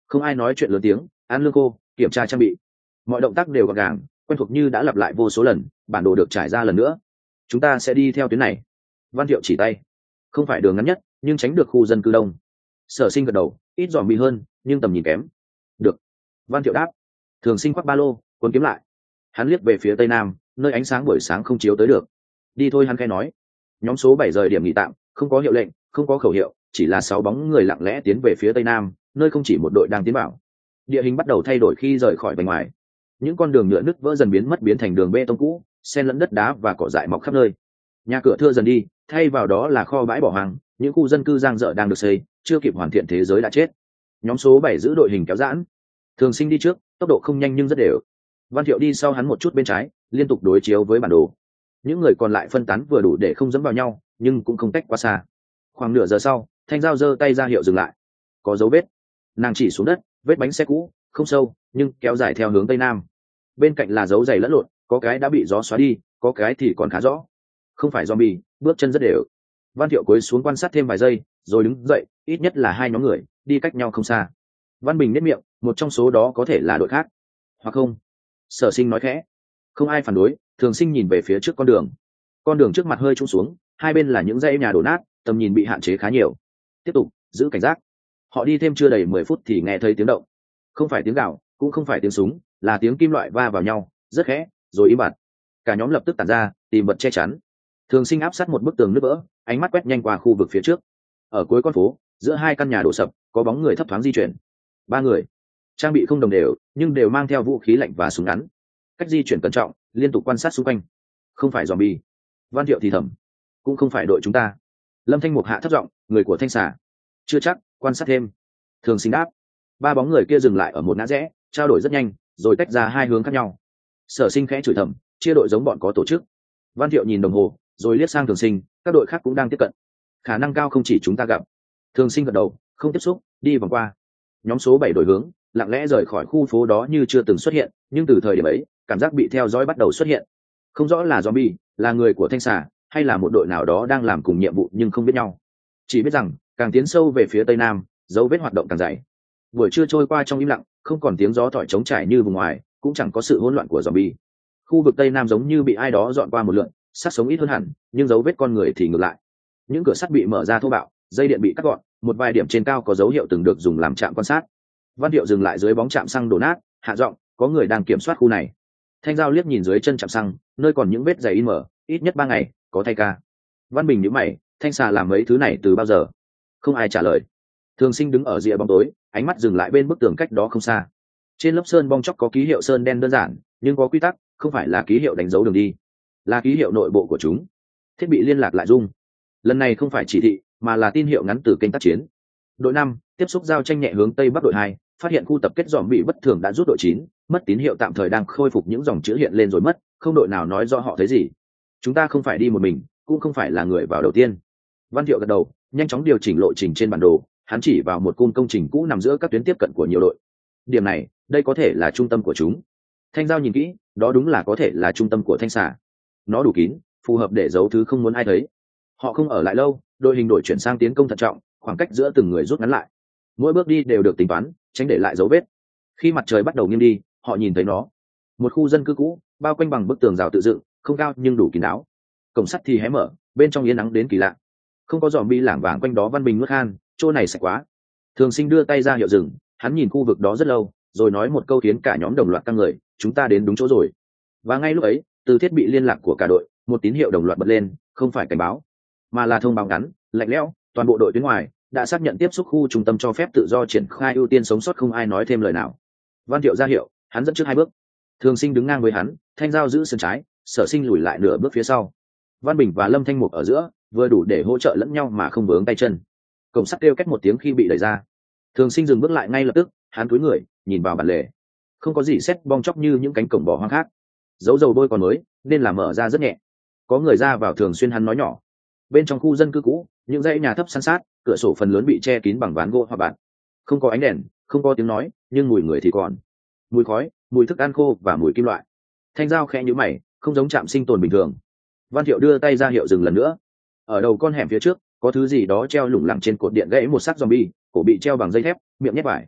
Không ai nói chuyện lớn tiếng, ăn lương khô, kiểm tra trang bị, mọi động tác đều gọn gàng, quen thuộc như đã lặp lại vô số lần. Bản đồ được trải ra lần nữa. Chúng ta sẽ đi theo tuyến này. Văn Thiệu chỉ tay. Không phải đường ngắn nhất, nhưng tránh được khu dân cư đông. Sở Sinh gật đầu, ít dòm bị hơn, nhưng tầm nhìn kém. Được. Văn Thiệu đáp. Thường Sinh khoác ba lô, cuốn kiếm lại. Hắn liếc về phía tây nam, nơi ánh sáng buổi sáng không chiếu tới được. Đi thôi, hắn khẽ nói. Nhóm số 7 rời điểm nghỉ tạm, không có hiệu lệnh, không có khẩu hiệu, chỉ là 6 bóng người lặng lẽ tiến về phía tây nam, nơi không chỉ một đội đang tiến vào. Địa hình bắt đầu thay đổi khi rời khỏi bên ngoài. Những con đường nhựa nứt vỡ dần biến thành đường bê tông cũ, xen lẫn đất đá và cỏ dại mọc khắp nơi. Nhà cửa thưa dần đi, thay vào đó là kho bãi bỏ hoang, những khu dân cư giang dở đang được xây, chưa kịp hoàn thiện thế giới đã chết. Nhóm số 7 giữ đội hình kéo giãn. Thường Sinh đi trước, tốc độ không nhanh nhưng rất đều. Văn Thiệu đi sau hắn một chút bên trái, liên tục đối chiếu với bản đồ. Những người còn lại phân tán vừa đủ để không dẫm vào nhau, nhưng cũng không cách quá xa. Khoảng nửa giờ sau, Thanh Giao giơ tay ra hiệu dừng lại. Có dấu vết. Nàng chỉ xuống đất, vết bánh xe cũ, không sâu, nhưng kéo dài theo hướng tây nam. Bên cạnh là dấu giày lẫn lộn, có cái đã bị gió xóa đi, có cái thì còn khá rõ. Không phải zombie, bước chân rất đều. Văn Thiệu cúi xuống quan sát thêm vài giây, rồi đứng dậy, ít nhất là 2 nhóm người, đi cách nhau không xa. Văn Bình nhếch miệng, một trong số đó có thể là đội khác, hoặc không. Sở Sinh nói khẽ. Không ai phản đối. Thường Sinh nhìn về phía trước con đường. Con đường trước mặt hơi trũng xuống, hai bên là những dãy nhà đổ nát, tầm nhìn bị hạn chế khá nhiều. Tiếp tục giữ cảnh giác. Họ đi thêm chưa đầy 10 phút thì nghe thấy tiếng động. Không phải tiếng gào, cũng không phải tiếng súng, là tiếng kim loại va vào nhau, rất khẽ, rồi im bặt. Cả nhóm lập tức tản ra, tìm vật che chắn. Thường Sinh áp sát một bức tường nứt vỡ, ánh mắt quét nhanh qua khu vực phía trước. Ở cuối con phố, giữa 2 căn nhà đổ sập, có bóng người thấp thoáng di chuyển. 3 người, trang bị không đồng đều, nhưng đều mang theo vũ khí lạnh và súng ngắn. Cách di chuyển cẩn trọng, liên tục quan sát xung quanh. Không phải zombie. Văn Thiệu thì thầm. Cũng không phải đội chúng ta. Lâm Thanh Mục hạ thấp giọng, người của Thanh Xà. Chưa chắc, quan sát thêm. Thường Sinh đáp. 3 bóng người kia dừng lại ở một ngã rẽ, trao đổi rất nhanh, rồi tách ra 2 hướng khác nhau. Sở Sinh khẽ chửi thầm, chia đội giống bọn có tổ chức. Văn Thiệu nhìn đồng hồ, rồi liếc sang Thường Sinh, các đội khác cũng đang tiếp cận. Khả năng cao không chỉ chúng ta gặp. Thường Sinh gật đầu, không tiếp xúc, đi vòng qua. Nhóm số 7 đổi hướng, lặng lẽ rời khỏi khu phố đó như chưa từng xuất hiện, nhưng từ thời điểm ấy, cảm giác bị theo dõi bắt đầu xuất hiện. Không rõ là zombie, là người của Thanh Xà, hay là một đội nào đó đang làm cùng nhiệm vụ nhưng không biết nhau. Chỉ biết rằng, càng tiến sâu về phía tây nam, dấu vết hoạt động càng dày. Buổi trưa trôi qua trong im lặng, không còn tiếng gió thổi trống trải như vùng ngoài, cũng chẳng có sự hỗn loạn của zombie. Khu vực tây nam giống như bị ai đó dọn qua một lượt, sát sống ít hơn hẳn, nhưng dấu vết con người thì ngược lại. Những cửa sắt bị mở ra thô bạo, dây điện bị cắt gọn, một vài điểm trên cao có dấu hiệu từng được dùng làm trạm quan sát. Văn Thiệu dừng lại dưới bóng trạm xăng đổ nát, hạ giọng, có người đang kiểm soát khu này. Thanh Giao liếc nhìn dưới chân trạm xăng, nơi còn những vết giày in mở, ít nhất 3 ngày, có thay ca. Văn Bình nhíu mày, Thanh Xà làm mấy thứ này từ bao giờ? Không ai trả lời. Thường Sinh đứng ở rìa bóng tối, ánh mắt dừng lại bên bức tường cách đó không xa. Trên lớp sơn bong chóc có ký hiệu sơn đen đơn giản, nhưng có quy tắc, không phải là ký hiệu đánh dấu đường đi, là ký hiệu nội bộ của chúng. Thiết bị liên lạc lại rung. Lần này không phải chỉ thị, mà là tin hiệu ngắn từ kênh tác chiến. Đội 5 tiếp xúc giao tranh nhẹ hướng tây bắc. Đội 2 phát hiện khu tập kết dòm bị bất thường đã rút. Đội 9 mất tín hiệu tạm thời đang khôi phục, những dòng chữ hiện lên rồi mất, không đội nào nói rõ họ thấy gì. Chúng ta không phải đi một mình, cũng không phải là người vào đầu tiên. Văn Thiệu gật đầu, nhanh chóng điều chỉnh lộ trình trên bản đồ. Hắn chỉ vào một cung công trình cũ nằm giữa các tuyến tiếp cận của nhiều đội. Điểm này, đây có thể là trung tâm của chúng. Thanh Giao nhìn kỹ, đó đúng là có thể là trung tâm của Thanh Xà. Nó đủ kín, phù hợp để giấu thứ không muốn ai thấy. Họ không ở lại lâu, đội hình đổi chuyển sang tiến công thận trọng, khoảng cách giữa từng người rút ngắn lại. Mỗi bước đi đều được tính toán, tránh để lại dấu vết. Khi mặt trời bắt đầu nghiêng đi, họ nhìn thấy nó. Một khu dân cư cũ, bao quanh bằng bức tường rào tự dựng, không cao nhưng đủ kín đáo. Cổng sắt thì hé mở, bên trong yên nắng đến kỳ lạ. Không có zombie lảng vảng quanh đó. Văn Bình nuốt khan, chỗ này sạch quá. Thường Sinh đưa tay ra hiệu dừng, hắn nhìn khu vực đó rất lâu, rồi nói một câu khiến cả nhóm đồng loạt căng người, chúng ta đến đúng chỗ rồi. Và ngay lúc ấy, từ thiết bị liên lạc của cả đội, một tín hiệu đồng loạt bật lên, không phải cảnh báo, mà là thông báo ngắn, lạnh lẽo, toàn bộ đội tuyến ngoài đã xác nhận tiếp xúc khu trung tâm cho phép tự do triển khai, ưu tiên sống sót, không ai nói thêm lời nào. Văn Thiệu ra hiệu, hắn dẫn trước 2 bước. Thường Sinh đứng ngang với hắn, Thanh Giao giữ sân trái, Sở Sinh lùi lại nửa bước phía sau. Văn Bình và Lâm Thanh Mục ở giữa, vừa đủ để hỗ trợ lẫn nhau mà không vướng tay chân. Cổng sắt kêu két một tiếng khi bị đẩy ra. Thường Sinh dừng bước lại ngay lập tức, hắn cúi người, nhìn vào bản lề. Không có gì sét bong chóc như những cánh cổng bỏ hoang khác. Dấu dầu bôi còn mới, nên là mở ra rất nhẹ. Có người ra vào thường xuyên, hắn nói nhỏ. Bên trong khu dân cư cũ, những dãy nhà thấp san sát, cửa sổ phần lớn bị che kín bằng ván gỗ hoặc bạt. Không có ánh đèn, không có tiếng nói, nhưng mùi người thì còn. Mùi khói, mùi thức ăn khô và mùi kim loại. Thanh Giao khẽ nhíu mày, không giống trạm sinh tồn bình thường. Văn Thiệu đưa tay ra hiệu dừng lần nữa. Ở đầu con hẻm phía trước, có thứ gì đó treo lủng lẳng trên cột điện, gãy một xác zombie, cổ bị treo bằng dây thép, miệng nhét vải.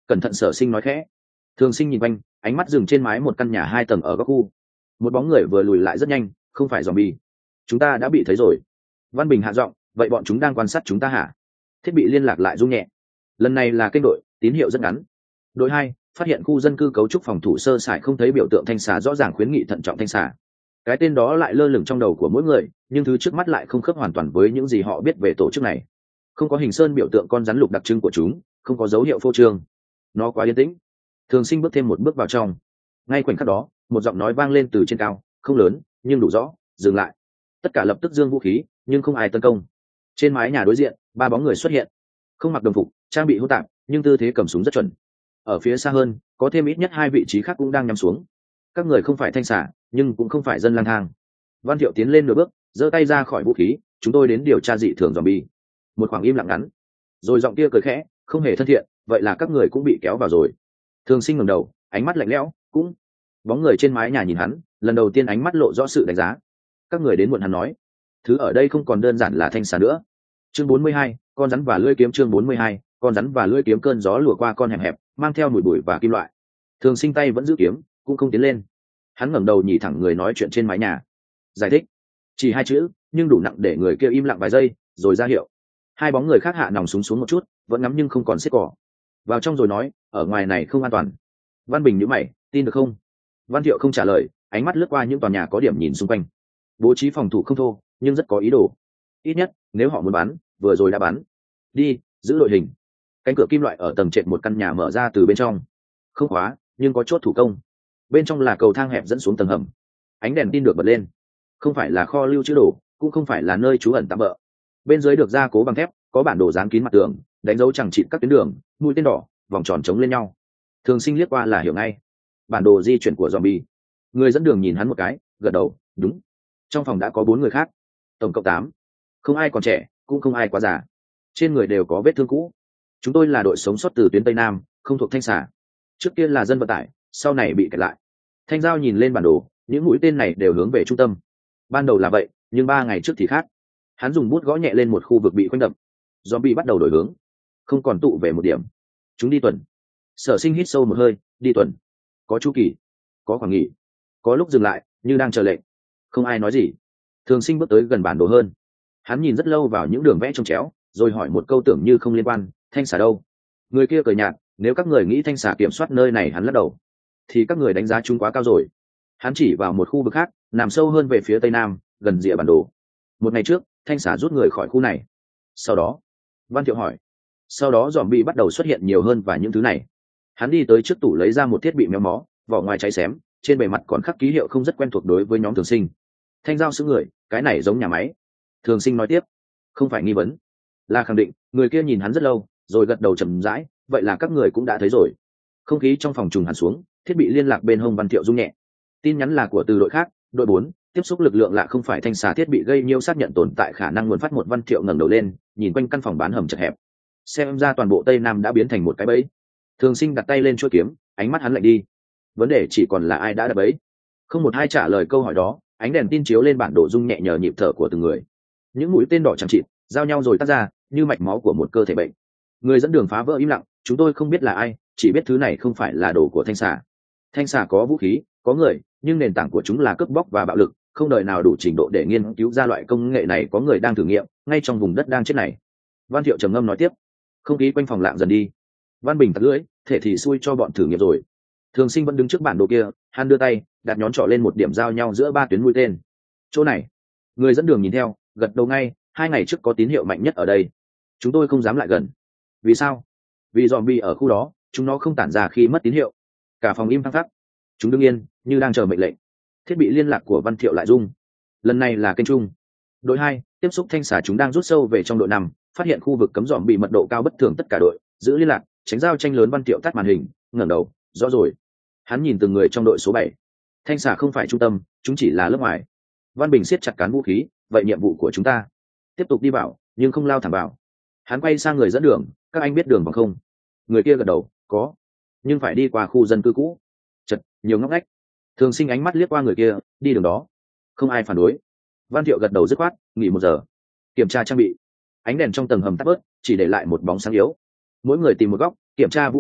Cẩn thận, Sở Sinh nói khẽ. Thường Sinh nhìn quanh, ánh mắt dừng trên mái một căn nhà 2 tầng ở góc khu. Một bóng người vừa lùi lại rất nhanh, không phải zombie. Chúng ta đã bị thấy rồi. Văn Bình hạ giọng, vậy bọn chúng đang quan sát chúng ta hả? Thiết bị liên lạc lại rung nhẹ. Lần này là kênh đội, tín hiệu rất ngắn. Đội 2, phát hiện khu dân cư cấu trúc phòng thủ sơ sài, không thấy biểu tượng thanh xà rõ ràng, khuyến nghị thận trọng thanh xà. Cái tên đó lại lơ lửng trong đầu của mỗi người, nhưng thứ trước mắt lại không khớp hoàn toàn với những gì họ biết về tổ chức này. Không có hình sơn biểu tượng con rắn lục đặc trưng của chúng, không có dấu hiệu phô trương. Nó quá yên tĩnh. Thường Sinh bước thêm một bước vào trong. Ngay khoảnh khắc đó, một giọng nói vang lên từ trên cao, không lớn nhưng đủ rõ, dừng lại. Tất cả lập tức giương vũ khí, nhưng không ai tấn công. Trên mái nhà đối diện, 3 bóng người xuất hiện, không mặc đồng phục, trang bị hỗn tạp, nhưng tư thế cầm súng rất chuẩn. Ở phía xa hơn, có thêm ít nhất 2 vị trí khác cũng đang nhắm xuống. Các người không phải thanh xà, nhưng cũng không phải dân lang thang. Văn Thiệu tiến lên nửa bước, giơ tay ra khỏi vũ khí, chúng tôi đến điều tra dị thường zombie. Một khoảng im lặng ngắn, rồi giọng kia cười khẽ, không hề thân thiện, vậy là các người cũng bị kéo vào rồi. Thường Sinh ngẩng đầu, ánh mắt lạnh lẽo, cũng. Bóng người trên mái nhà nhìn hắn, lần đầu tiên ánh mắt lộ rõ sự đánh giá. Các người đến muộn, hắn nói. Thứ ở đây không còn đơn giản là thanh xà nữa. Chương 42, con rắn và lưỡi kiếm. Chương 42, con rắn và lưỡi kiếm. Cơn gió lùa qua con hẻm hẹp, mang theo mùi bụi và kim loại. Thường Sinh tay vẫn giữ kiếm, cũng không tiến lên. Hắn ngẩng đầu nhìn thẳng người nói chuyện trên mái nhà. Giải thích. Chỉ 2 chữ, nhưng đủ nặng để người kia im lặng vài giây, rồi ra hiệu. 2 bóng người khác hạ nòng súng xuống một chút, vẫn ngắm nhưng không còn xiết cỏ. Vào trong rồi nói, ở ngoài này không an toàn. Văn Bình nhíu mày, tin được không? Văn Thiệu không trả lời, ánh mắt lướt qua những tòa nhà có điểm nhìn xung quanh. Bố trí phòng thủ không thô, nhưng rất có ý đồ. Ít nhất, nếu họ muốn bắn, vừa rồi đã bắn. Đi, giữ đội hình. Cánh cửa kim loại ở tầng trệt một căn nhà mở ra từ bên trong. Không khóa, nhưng có chốt thủ công. Bên trong là cầu thang hẹp dẫn xuống tầng hầm. Ánh đèn tin được bật lên. Không phải là kho lưu trữ đồ, cũng không phải là nơi trú ẩn tạm bợ. Bên dưới được gia cố bằng thép, có bản đồ dán kín mặt tường, đánh dấu chẳng chịt các tuyến đường, mũi tên đỏ, vòng tròn chống lên nhau. Thường Sinh liếc qua là hiểu ngay. Bản đồ di chuyển của zombie. Người dẫn đường nhìn hắn một cái, gật đầu, đúng. Trong phòng đã có 4 người khác, tổng cộng 8. Không ai còn trẻ, cũng không ai quá già. Trên người đều có vết thương cũ. Chúng tôi là đội sống sót từ tuyến Tây Nam, không thuộc thanh xà. Trước kia là dân vận tải, sau này bị kẹt lại. Thanh Giao nhìn lên bản đồ, những mũi tên này đều hướng về trung tâm. Ban đầu là vậy, nhưng 3 ngày trước thì khác. Hắn dùng bút gõ nhẹ lên một khu vực bị khoanh đậm. Zombie bắt đầu đổi hướng, không còn tụ về một điểm. Chúng đi tuần. Sở Sinh hít sâu một hơi, đi tuần. Có chu kỳ, có khoảng nghỉ, có lúc dừng lại, như đang chờ lệnh. Không ai nói gì. Thường Sinh bước tới gần bản đồ hơn. Hắn nhìn rất lâu vào những đường vẽ trông chéo, rồi hỏi một câu tưởng như không liên quan, thanh xà đâu? Người kia cười nhạt, nếu các người nghĩ thanh xà kiểm soát nơi này, hắn lắc đầu, thì các người đánh giá chúng quá cao rồi. Hắn chỉ vào một khu vực khác, nằm sâu hơn về phía tây nam, gần rìa bản đồ. 1 ngày trước, thanh xà rút người khỏi khu này. Sau đó, Văn Thiệu hỏi, sau đó zombie bắt đầu xuất hiện nhiều hơn và những thứ này. Hắn đi tới trước tủ lấy ra một thiết bị méo mó, vỏ ngoài cháy xém, trên bề mặt còn khắc ký hiệu không rất quen thuộc đối với nhóm Thường Sinh. Thanh Giao sững người, cái này giống nhà máy. Thường Sinh nói tiếp, không phải nghi vấn, là khẳng định. Người kia nhìn hắn rất lâu, rồi gật đầu chậm rãi, vậy là các người cũng đã thấy rồi. Không khí trong phòng trùng hẳn xuống, thiết bị liên lạc bên hông Văn Thiệu rung nhẹ. Tin nhắn là của từ đội khác, đội 4, tiếp xúc lực lượng lạ không phải thanh xà, thiết bị gây nhiễu xác nhận tồn tại khả năng nguồn phát. Một Văn Thiệu ngẩng đầu lên, nhìn quanh căn phòng bán hầm chật hẹp. Xem ra toàn bộ Tây Nam đã biến thành một cái bẫy. Thường Sinh đặt tay lên chuôi kiếm, ánh mắt hắn lạnh đi. Vấn đề chỉ còn là ai đã đập bẫy. Không một ai trả lời câu hỏi đó. Ánh đèn tin chiếu lên bản đồ rung nhẹ nhờ nhịp thở của từng người. Những mũi tên đỏ chẳng chịt giao nhau rồi tắt ra, như mạch máu của một cơ thể bệnh. Người dẫn đường phá vỡ im lặng, chúng tôi không biết là ai, chỉ biết thứ này không phải là đồ của thanh xà. Thanh xà có vũ khí, có người, nhưng nền tảng của chúng là cướp bóc và bạo lực, không đời nào đủ trình độ để nghiên cứu ra loại công nghệ này. Có người đang thử nghiệm ngay trong vùng đất đang chết này. Văn Thiệu trầm ngâm nói tiếp. Không khí quanh phòng lặng dần đi. Văn Bình tặc lưỡi, thể thì xui cho bọn thử nghiệm rồi. Thường Sinh vẫn đứng trước bản đồ kia, hắn đưa tay đặt nhón trỏ lên một điểm giao nhau giữa 3 tuyến mũi tên. Chỗ này. Người dẫn đường nhìn theo, gật đầu ngay. 2 ngày trước có tín hiệu mạnh nhất ở đây. Chúng tôi không dám lại gần. Vì sao? Vì zombie ở khu đó, chúng nó không tản ra khi mất tín hiệu. Cả phòng im phăng phắc. Chúng đứng yên, như đang chờ mệnh lệnh. Thiết bị liên lạc của Văn Thiệu lại rung. Lần này là kênh trung. Đội 2, tiếp xúc thanh xà. Chúng đang rút sâu về trong đội 5, phát hiện khu vực cấm dòm bị mật độ cao bất thường. Tất cả đội giữ liên lạc, tránh giao tranh lớn. Văn Thiệu tắt màn hình, ngẩng đầu, rõ rồi. Hắn nhìn từng người trong đội số 7. Thanh xà không phải trung tâm, chúng chỉ là lớp ngoài. Văn Bình siết chặt cán vũ khí, vậy nhiệm vụ của chúng ta tiếp tục đi vào, nhưng không lao thẳng vào. Hắn quay sang người dẫn đường, các anh biết đường bằng không? Người kia gật đầu, có, nhưng phải đi qua khu dân cư cũ, chật nhiều ngóc ngách. Thường Sinh ánh mắt liếc qua người kia, đi đường đó. Không ai phản đối. Văn Thiệu gật đầu dứt khoát, nghỉ 1 giờ. Kiểm tra trang bị. Ánh đèn trong tầng hầm tắt bớt, chỉ để lại một bóng sáng yếu. Mỗi người tìm một góc, kiểm tra vũ khí,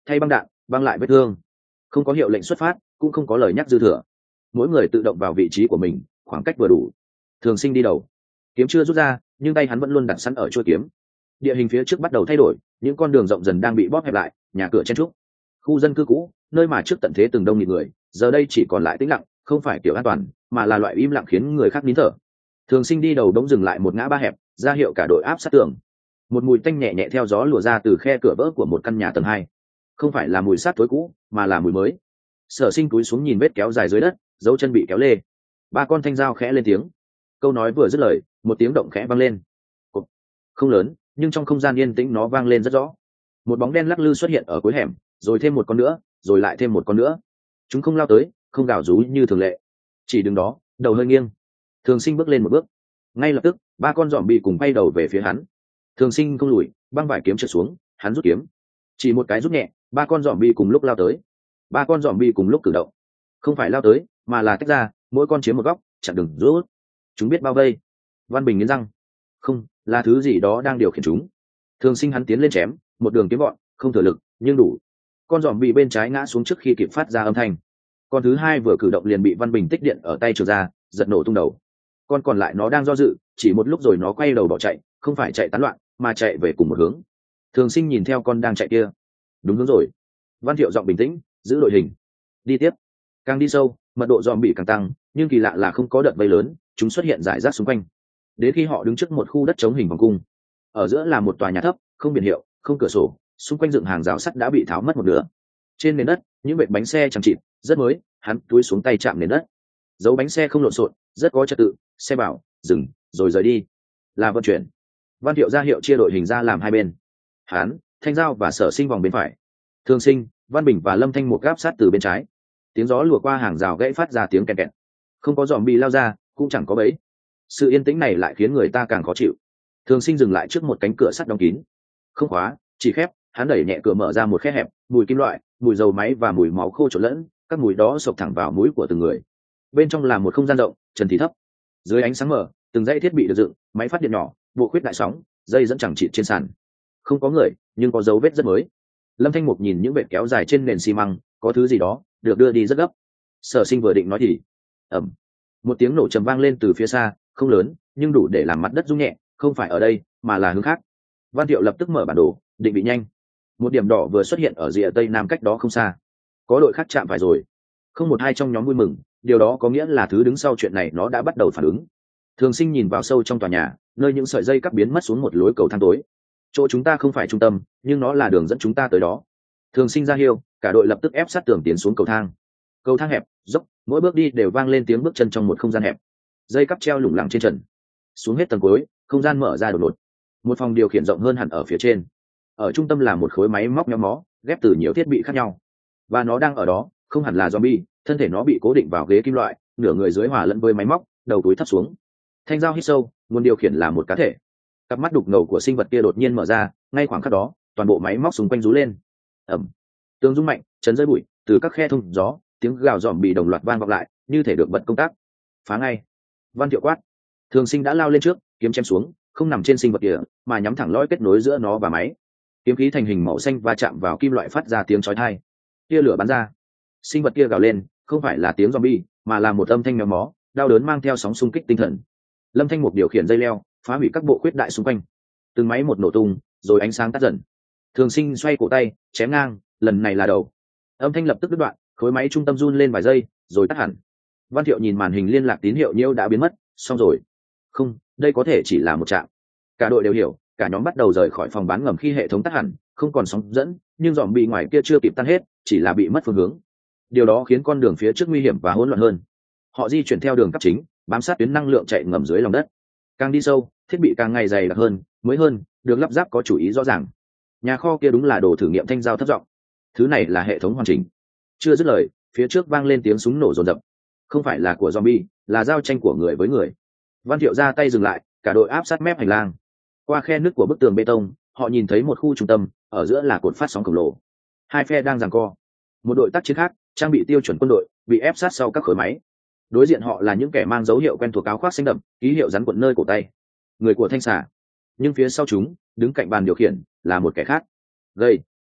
thay băng đạn, băng lại vết thương. Không có hiệu lệnh xuất phát, cũng không có lời nhắc dư thừa. Mỗi người tự động vào vị trí của mình, khoảng cách vừa đủ. Thường Sinh đi đầu, kiếm chưa rút ra, nhưng tay hắn vẫn luôn đặt sẵn ở chuôi kiếm. Địa hình phía trước bắt đầu thay đổi, những con đường rộng dần đang bị bóp hẹp lại, nhà cửa chen trúc. Khu dân cư cũ, nơi mà trước tận thế từng đông nghịt người, giờ đây chỉ còn lại tĩnh lặng, không phải kiểu an toàn, mà là loại im lặng khiến người khác nín thở. Thường Sinh đi đầu đống dừng lại một ngã ba hẹp, ra hiệu cả đội áp sát tường. Một mùi tanh nhẹ nhẹ theo gió lùa ra từ khe cửa vỡ của một căn nhà tầng 2. Không phải là mùi xác tối cũ, mà là mùi mới. Sở Sinh cúi xuống nhìn vết kéo dài dưới đất, dấu chân bị kéo lê. Ba con thanh dao khẽ lên tiếng. Câu nói vừa dứt lời, một tiếng động khẽ vang lên. Cục. Không lớn, nhưng trong không gian yên tĩnh nó vang lên rất rõ. Một bóng đen lắc lư xuất hiện ở cuối hẻm, rồi thêm một con nữa, rồi lại thêm một con nữa. Chúng không lao tới, không gào rú như thường lệ, chỉ đứng đó, đầu hơi nghiêng. Thường Sinh bước lên một bước, ngay lập tức ba con dòm bị cùng bay đầu về phía hắn. Thường Sinh không lùi, băng vải kiếm trượt xuống, hắn rút kiếm, chỉ một cái rút nhẹ, ba con dòm bị cùng lúc lao tới. Ba con dòm bị cùng lúc cử động, không phải lao tới, mà là tách ra, mỗi con chiếm một góc, chặn đường rút. Chúng biết bao vây. Văn Bình nghiến răng, không, là thứ gì đó đang điều khiển chúng. Thường Sinh hắn tiến lên chém, một đường kiếm gọn, không thừa lực, nhưng đủ. Con dòm bị bên trái ngã xuống trước khi kịp phát ra âm thanh. Con thứ hai vừa cử động liền bị Văn Bình tích điện ở tay trượt ra, giật nổ tung đầu. Con còn lại nó đang do dự, chỉ một lúc rồi nó quay đầu bỏ chạy, không phải chạy tán loạn, mà chạy về cùng một hướng. Thường Sinh nhìn theo con đang chạy kia. Đúng hướng rồi. Văn Thiệu giọng bình tĩnh, giữ đội hình. Đi tiếp. Càng đi sâu, mật độ dòm bị càng tăng, nhưng kỳ lạ là không có đợt vây lớn, chúng xuất hiện rải rác xung quanh. Đến khi họ đứng trước một khu đất trống hình vòng cung, ở giữa là một tòa nhà thấp, không biển hiệu, không cửa sổ, xung quanh dựng hàng rào sắt đã bị tháo mất một nửa. Trên nền đất, những vệt bánh xe chẳng chịt, rất mới, hắn túi xuống tay chạm nền đất. Dấu bánh xe không lộn xộn, rất có trật tự, xe bảo, dừng, rồi rời đi. Là vận chuyển. Văn Thiệu ra hiệu chia đội hình ra làm hai bên. Hán, Thanh Giao và Sở Sinh vòng bên phải. Thường Sinh, Văn Bình và Lâm Thanh một gáp sát từ bên trái. Tiếng gió lùa qua hàng rào gãy phát ra tiếng kẹt kẹt. Không có dòm bi lao ra, cũng chẳng có bẫy. Sự yên tĩnh này lại khiến người ta càng khó chịu. Thường Sinh dừng lại trước một cánh cửa sắt đóng kín, không khóa, chỉ khép. Hắn đẩy nhẹ cửa mở ra một khe hẹp, mùi kim loại, mùi dầu máy và mùi máu khô trộn lẫn, các mùi đó xộc thẳng vào mũi của từng người. Bên trong là một không gian rộng, trần thì thấp. Dưới ánh sáng mờ, từng dãy thiết bị được dựng, máy phát điện nhỏ, bộ khuyết đại sóng, dây dẫn chẳng chịt trên sàn. Không có người, nhưng có dấu vết rất mới. Lâm Thanh Mục nhìn những vệt kéo dài trên nền xi măng, có thứ gì đó được đưa đi rất gấp. Sở Sinh vừa định nói thì ầm, một tiếng nổ trầm vang lên từ phía xa, không lớn, nhưng đủ để làm mặt đất rung nhẹ, không phải ở đây, mà là hướng khác. Văn Thiệu lập tức mở bản đồ, định vị nhanh. Một điểm đỏ vừa xuất hiện ở rìa tây nam cách đó không xa. Có đội khác chạm phải rồi. Không một ai trong nhóm vui mừng, điều đó có nghĩa là thứ đứng sau chuyện này nó đã bắt đầu phản ứng. Thường Sinh nhìn vào sâu trong tòa nhà, nơi những sợi dây cắp biến mất xuống một lối cầu thang tối. Chỗ chúng ta không phải trung tâm, nhưng nó là đường dẫn chúng ta tới đó. Thường Sinh ra hiệu, cả đội lập tức ép sát tường tiến xuống cầu thang. Cầu thang hẹp, dốc, mỗi bước đi đều vang lên tiếng bước chân trong một không gian hẹp. Dây cắp treo lủng lẳng trên trần. Xuống hết tầng cuối, không gian mở ra đột ngột. Một phòng điều khiển rộng hơn hẳn ở phía trên. Ở trung tâm là một khối máy móc méo mó, ghép từ nhiều thiết bị khác nhau. Và nó đang ở đó, không hẳn là zombie, thân thể nó bị cố định vào ghế kim loại, nửa người dưới hòa lẫn với máy móc, đầu túi thấp xuống. Thanh Giao hít sâu, nguồn điều khiển là một cá thể. Cặp mắt đục ngầu của sinh vật kia đột nhiên mở ra, ngay khoảng khắc đó, toàn bộ máy móc xung quanh rú lên. Ầm, tường rung mạnh, chấn rơi bụi, từ các khe thông gió, tiếng gào dòm bị đồng loạt vang vọng lại, như thể được bật công tác. Phá ngay. Văn Thiệu quát. Thường Sinh đã lao lên trước, kiếm chém xuống, không nằm trên sinh vật kia, mà nhắm thẳng lõi kết nối giữa nó và máy. Kiếm khí thành hình màu xanh va chạm vào kim loại phát ra tiếng chói tai. Tia lửa bắn ra. Sinh vật kia gào lên, không phải là tiếng zombie, mà là một âm thanh méo mó, đau đớn mang theo sóng xung kích tinh thần. Lâm Thanh Mục điều khiển dây leo, phá hủy các bộ khuyết đại xung quanh. Từng máy một nổ tung, rồi ánh sáng tắt dần. Thường Sinh xoay cổ tay, chém ngang, lần này là đầu. Âm thanh lập tức đứt đoạn, khối máy trung tâm run lên vài giây, rồi tắt hẳn. Văn Thiệu nhìn màn hình liên lạc tín hiệu nhiễu đã biến mất, xong rồi. Không, đây có thể chỉ là một trạm. Cả đội đều hiểu, cả nhóm bắt đầu rời khỏi phòng bán ngầm khi hệ thống tắt hẳn, không còn sóng dẫn, nhưng dòm bị ngoài kia chưa kịp tan hết, chỉ là bị mất phương hướng. Điều đó khiến con đường phía trước nguy hiểm và hỗn loạn hơn. Họ di chuyển theo đường cấp chính, bám sát tuyến năng lượng chạy ngầm dưới lòng đất. Càng đi sâu, thiết bị càng ngày dày đặc hơn, mới hơn, được lắp ráp có chủ ý rõ ràng. Nhà kho kia đúng là đồ thử nghiệm Thanh Giao thấp giọng. Thứ này là hệ thống hoàn chỉnh. Chưa dứt lời, phía trước vang lên tiếng súng nổ rồn rập. Không phải là của zombie, là giao tranh của người với người. Văn Thiệu ra tay dừng lại, cả đội áp sát mép hành lang. Qua khe nứt của bức tường bê tông, họ nhìn thấy một khu trung tâm, ở giữa là cột phát sóng khổng lồ. Hai phe đang giằng co. Một đội tác chiến khác, trang bị tiêu chuẩn quân đội, bị ép sát sau các khối máy. Đối diện họ là những kẻ mang dấu hiệu quen thuộc, áo khoác xanh đậm, ký hiệu rắn cuộn nơi cổ tay. Người của Thanh Xà. Nhưng phía sau chúng, đứng cạnh bàn điều khiển, là một kẻ khác. Gầy, cao,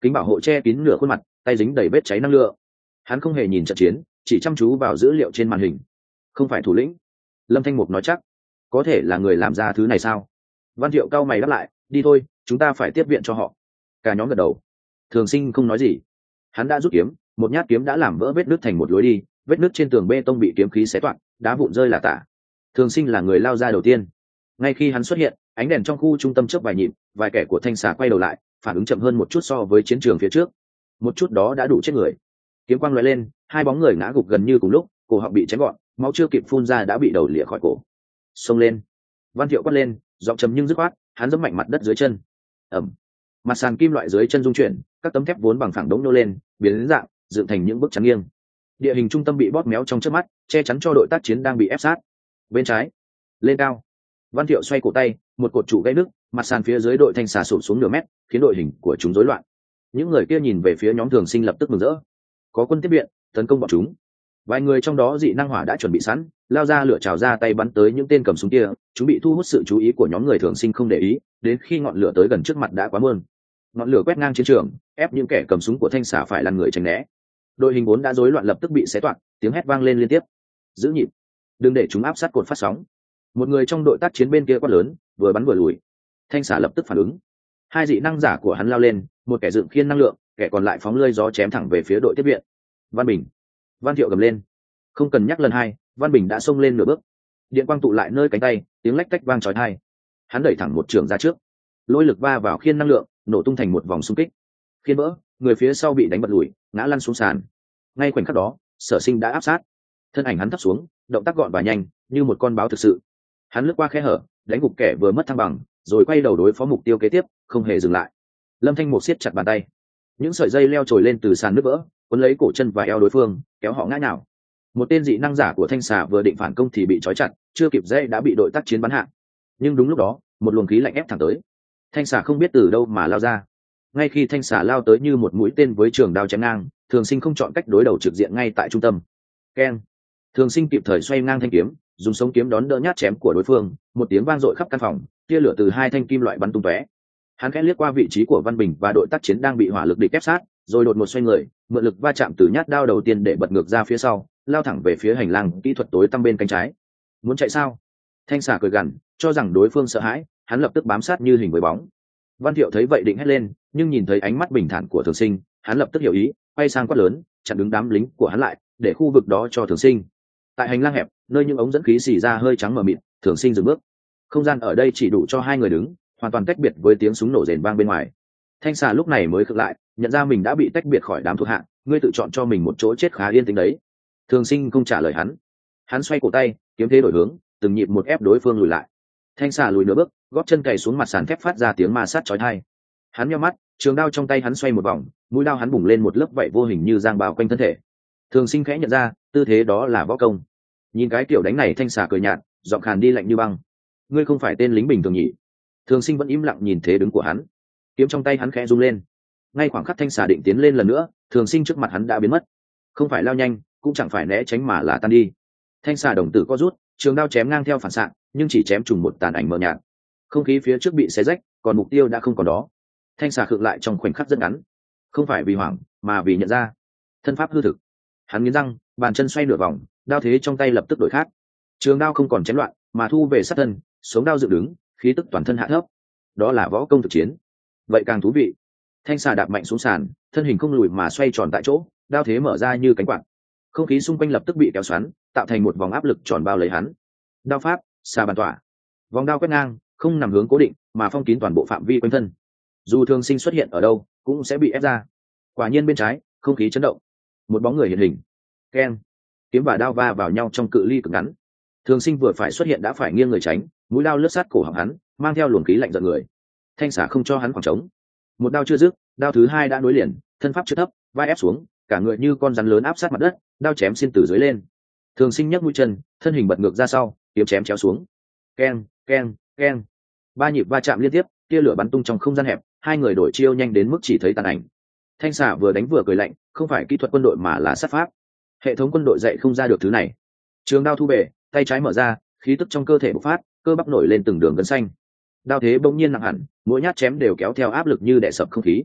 kính bảo hộ che kín nửa khuôn mặt, tay dính đầy vết cháy năng lượng. Hắn không hề nhìn trận chiến, chỉ chăm chú vào dữ liệu trên màn hình. Không phải thủ lĩnh. Lâm Thanh Mục nói chắc. Có thể là người làm ra thứ này sao? Văn Thiệu cao mày đáp lại, đi thôi, chúng ta phải tiếp viện cho họ. Cả nhóm gật đầu. Thường Sinh không nói gì. Hắn đã rút kiếm, một nhát kiếm đã làm vỡ vết nứt thành một lối đi, vết nứt trên tường bê tông bị kiếm khí xé toạc, đá vụn rơi là tả. Thường Sinh là người lao ra đầu tiên. Ngay khi hắn xuất hiện, ánh đèn trong khu trung tâm chớp vài nhịp, vài kẻ của Thanh Xà quay đầu lại, phản ứng chậm hơn một chút so với chiến trường phía trước. Một chút đó đã đủ chết người. Kiếm quang lóe lên, hai bóng người ngã gục gần như cùng lúc, cổ họng bị chém gọn, máu chưa kịp phun ra đã bị đầu lìa khỏi cổ. Xông lên. Văn Thiệu quát lên, giọng trầm nhưng dứt khoát, hắn giẫm mạnh mặt đất dưới chân. Ầm. Mặt sàn kim loại dưới chân rung chuyển, các tấm thép vốn bằng phẳng đống nô lên, biến đến dạng, dựng thành những bức chắn nghiêng. Địa hình trung tâm bị bóp méo trong chớp mắt, che chắn cho đội tác chiến đang bị ép sát. Bên trái, lên cao. Văn Thiệu xoay cổ tay, một cột trụ gãy nứt, mặt sàn phía dưới đội Thanh Xà sụp xuống nửa mét, khiến đội hình của chúng rối loạn. Những người kia nhìn về phía nhóm Thường Sinh lập tức mừng rỡ. Có quân tiếp viện, tấn công bọn chúng. Vài người trong đó dị năng hỏa đã chuẩn bị sẵn, lao ra lửa trào ra tay bắn tới những tên cầm súng kia, chúng bị thu hút sự chú ý của nhóm người Thường Sinh không để ý, đến khi ngọn lửa tới gần trước mặt đã quá muộn. Ngọn lửa quét ngang chiến trường, ép những kẻ cầm súng của Thanh Xà phải lăn người tránh né. Đội hình vốn đã rối loạn lập tức bị xé toạc, tiếng hét vang lên liên tiếp. Giữ nhịp, đừng để chúng áp sát cột phát sóng. Một người trong đội tác chiến bên kia quát lớn, vừa bắn vừa lùi. Thanh Xà lập tức phản ứng. Hai dị năng giả của hắn lao lên, một kẻ dựng khiên năng lượng, kẻ còn lại phóng lưỡi gió chém thẳng về phía đội tiếp viện. Văn Bình. Văn Thiệu gầm lên. Không cần nhắc lần hai, Văn Bình đã xông lên nửa bước. Điện quang tụ lại nơi cánh tay, tiếng lách tách vang chói tai. Hắn đẩy thẳng một trường ra trước, lôi lực va vào khiên năng lượng, nổ tung thành một vòng xung kích. Khiên vỡ, người phía sau bị đánh bật lùi, ngã lăn xuống sàn. Ngay khoảnh khắc đó, Sở Sinh đã áp sát. Thân ảnh hắn thấp xuống, động tác gọn và nhanh, như một con báo thực sự. Hắn lướt qua khe hở, đánh gục kẻ vừa mất thăng bằng, rồi quay đầu đối phó mục tiêu kế tiếp, không hề dừng lại. Lâm Thanh Mục siết chặt bàn tay, những sợi dây leo trồi lên từ sàn nứt vỡ, cuốn lấy cổ chân và eo đối phương, kéo họ ngã nhào. Một tên dị năng giả của Thanh Xà vừa định phản công thì bị trói chặt, chưa kịp dây đã bị đội tác chiến bắn hạ. Nhưng đúng lúc đó, một luồng khí lạnh ép thẳng tới. Thanh Xà không biết từ đâu mà lao ra. Ngay khi Thanh Xà lao tới như một mũi tên với trường đao chém ngang, Thường Sinh không chọn cách đối đầu trực diện ngay tại trung tâm. Keng. Thường Sinh kịp thời xoay ngang thanh kiếm, dùng sống kiếm đón đỡ nhát chém của đối phương, một tiếng vang dội khắp căn phòng, tia lửa từ hai thanh kim loại bắn tung tóe. Hắn khẽ liếc qua vị trí của Văn Bình và đội tác chiến đang bị hỏa lực địch ép sát, rồi đột ngột xoay người, mượn lực va chạm từ nhát đao đầu tiên để bật ngược ra phía sau, lao thẳng về phía hành lang kỹ thuật tối tăm bên cánh trái. Muốn chạy sao? Thanh Xà cười gằn, cho rằng đối phương sợ hãi, hắn lập tức bám sát như hình với bóng. Văn Thiệu thấy vậy định hét lên, nhưng nhìn thấy ánh mắt bình thản của Thường Sinh, hắn lập tức hiểu ý, quay sang quát lớn, chặn đứng đám lính của hắn lại, để khu vực đó cho Thường Sinh. Tại hành lang hẹp, nơi những ống dẫn khí xì ra hơi trắng mờ mịt, Thường Sinh dừng bước. Không gian ở đây chỉ đủ cho hai người đứng, hoàn toàn tách biệt với tiếng súng nổ rền vang bên ngoài. Thanh Xà lúc này mới khựng lại, nhận ra mình đã bị tách biệt khỏi đám thuộc hạ, ngươi tự chọn cho mình một chỗ chết khá yên tĩnh đấy. Thường Sinh không trả lời hắn. Hắn xoay cổ tay, kiếm thế đổi hướng, từng nhịp một ép đối phương lùi lại. Thanh Xà lùi nửa bước, gót chân cày xuống mặt sàn thép phát ra tiếng ma sát chói tai. Hắn nhíu mắt, trường đao trong tay hắn xoay một vòng, mũi đao hắn bùng lên một lớp vảy vô hình như giang bao quanh thân thể. Thường Sinh khẽ nhận ra, tư thế đó là võ công. Nhìn cái kiểu đánh này, Thanh Xà cười nhạt, giọng khàn đi lạnh như băng. Ngươi không phải tên lính bình thường nhỉ? Thường Sinh vẫn im lặng nhìn thế đứng của hắn. Kiếm trong tay hắn khẽ rung lên. Ngay khoảng khắc Thanh Xà định tiến lên lần nữa, Thường Sinh trước mặt hắn đã biến mất. Không phải lao nhanh, cũng chẳng phải né tránh mà là tan đi. Thanh Xà đồng tử co rút, trường đao chém ngang theo phản xạ, nhưng chỉ chém trùng một tàn ảnh mờ nhạt. Không khí phía trước bị xé rách, còn mục tiêu đã không còn đó. Thanh Xà khựng lại trong khoảnh khắc rất ngắn, không phải vì hoảng, mà vì nhận ra thân pháp hư thực. Hắn nghiến răng, bàn chân xoay nửa vòng, đao thế trong tay lập tức đổi khác. Trường đao không còn chém loạn, mà thu về sát thân, sống đao dựng đứng, khí tức toàn thân hạ thấp. Đó là võ công thực chiến. Vậy càng thú vị. Thanh Xà đạp mạnh xuống sàn, thân hình không lùi mà xoay tròn tại chỗ, đao thế mở ra như cánh quạt. Không khí xung quanh lập tức bị kéo xoắn, tạo thành một vòng áp lực tròn bao lấy hắn. Đao pháp, xà bàn tỏa. Vòng đao quét ngang, không nằm hướng cố định, mà phong kín toàn bộ phạm vi quanh thân. Dù Thường Sinh xuất hiện ở đâu, cũng sẽ bị ép ra. Quả nhiên bên trái, không khí chấn động. Một bóng người hiện hình. Keng. Kiếm và đao va vào nhau trong cự ly cực ngắn. Thường Sinh vừa phải xuất hiện đã phải nghiêng người tránh, mũi đao lướt sát cổ họng hắn, mang theo luồng khí lạnh giận người. Thanh Xà không cho hắn khoảng trống. Một đao chưa dứt, đao thứ hai đã nối liền, thân pháp chưa thấp, vai ép xuống, cả người như con rắn lớn áp sát mặt đất, đao chém xuyên từ dưới lên. Thường Sinh nhấc mũi chân, thân hình bật ngược ra sau, kiếm chém chéo xuống. Keng, keng, keng. Ba nhịp va chạm liên tiếp, tia lửa bắn tung trong không gian hẹp, hai người đổi chiêu nhanh đến mức chỉ thấy tàn ảnh. Thanh Xà vừa đánh vừa cười lạnh, không phải kỹ thuật quân đội mà là sát pháp. Hệ thống quân đội dạy không ra được thứ này. Trường đao thu về, tay trái mở ra, khí tức trong cơ thể bộc phát, cơ bắp nổi lên từng đường gân xanh. Đao thế bỗng nhiên nặng hẳn, mỗi nhát chém đều kéo theo áp lực như đè sập không khí.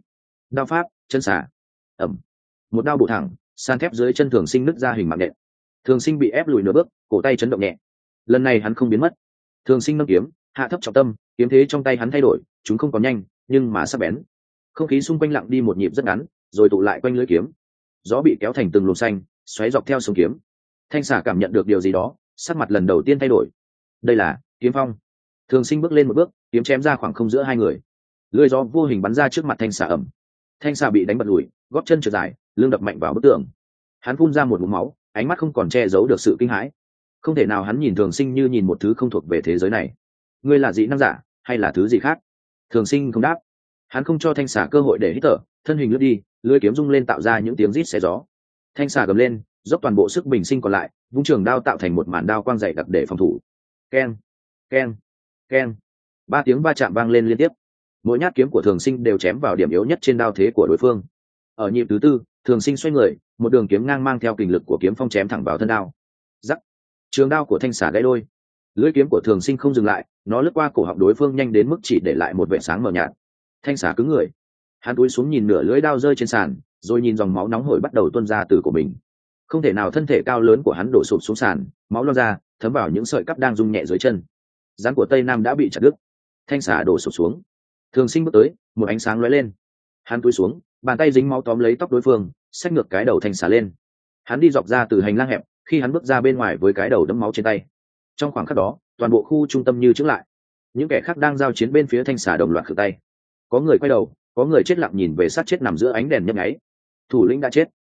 đao pháp chân xả. Ẩm. Một đao bổ thẳng, san thép dưới chân Thường Sinh nứt ra hình mạng nện. Thường Sinh bị ép lùi nửa bước, cổ tay chấn động nhẹ. Lần này hắn không biến mất. Thường Sinh nâng kiếm, hạ thấp trọng tâm, kiếm thế trong tay hắn thay đổi, chúng không còn nhanh, nhưng mà sắc bén. Không khí xung quanh lặng đi một nhịp rất ngắn, rồi tụ lại quanh lưỡi kiếm. Gió bị kéo thành từng luồng xanh, xoáy dọc theo sông kiếm. Thanh xà cảm nhận được điều gì đó, sắc mặt lần đầu tiên thay đổi. Đây là kiếm phong. Thường Sinh bước lên một bước, kiếm chém ra khoảng không giữa hai người. Lưỡi gió vô hình bắn ra trước mặt thanh xà ẩm. Thanh xà bị đánh bật lùi, gót chân trượt dài, lưng đập mạnh vào bức tường. Hắn phun ra một ngụm máu, ánh mắt không còn che giấu được sự kinh hãi. Không thể nào hắn nhìn Thường Sinh như nhìn một thứ không thuộc về thế giới này. Ngươi là dị năng giả hay là thứ gì khác? Thường Sinh không đáp. Hắn không cho thanh xà cơ hội để hít thở, thân hình lướt đi, lưỡi kiếm rung lên tạo ra những tiếng rít xé gió. Thanh xà gầm lên, dốc toàn bộ sức bình sinh còn lại, vung trường đao tạo thành một màn đao quang dày đặc để phòng thủ. Keng, keng, keng. Ba tiếng va chạm vang lên liên tiếp. Mỗi nhát kiếm của Thường Sinh đều chém vào điểm yếu nhất trên đao thế của đối phương. Ở nhịp thứ tư, Thường Sinh xoay người, một đường kiếm ngang mang theo kình lực của kiếm phong chém thẳng vào thân đao. Rắc. Trường đao của thanh xà gãy đôi. Lưỡi kiếm của Thường Sinh không dừng lại, nó lướt qua cổ họng đối phương nhanh đến mức chỉ để lại một vệt sáng mờ nhạt. Thanh xà cứng người. Hắn cúi xuống nhìn nửa lưỡi đao rơi trên sàn, rồi nhìn dòng máu nóng hổi bắt đầu tuôn ra từ cổ mình. Không thể nào thân thể cao lớn của hắn đổ sụp xuống sàn, máu lo ra, thấm vào những sợi cắp đang rung nhẹ dưới chân. Rắn của Tây Nam đã bị chặt đứt. Thanh xà đổ sụp xuống. Thường Sinh bước tới, một ánh sáng lóe lên. Hắn cúi xuống, bàn tay dính máu tóm lấy tóc đối phương, xách ngược cái đầu thanh xà lên. Hắn đi dọc ra từ hành lang hẹp, khi hắn bước ra bên ngoài với cái đầu đẫm máu trên tay. Trong khoảng khắc đó, toàn bộ khu trung tâm như chững lại. Những kẻ khác đang giao chiến bên phía thanh xà đồng loạt khử tay. Có người quay đầu, có người chết lặng nhìn về sát chết nằm giữa ánh đèn nhấp nháy. Thủ lĩnh đã chết.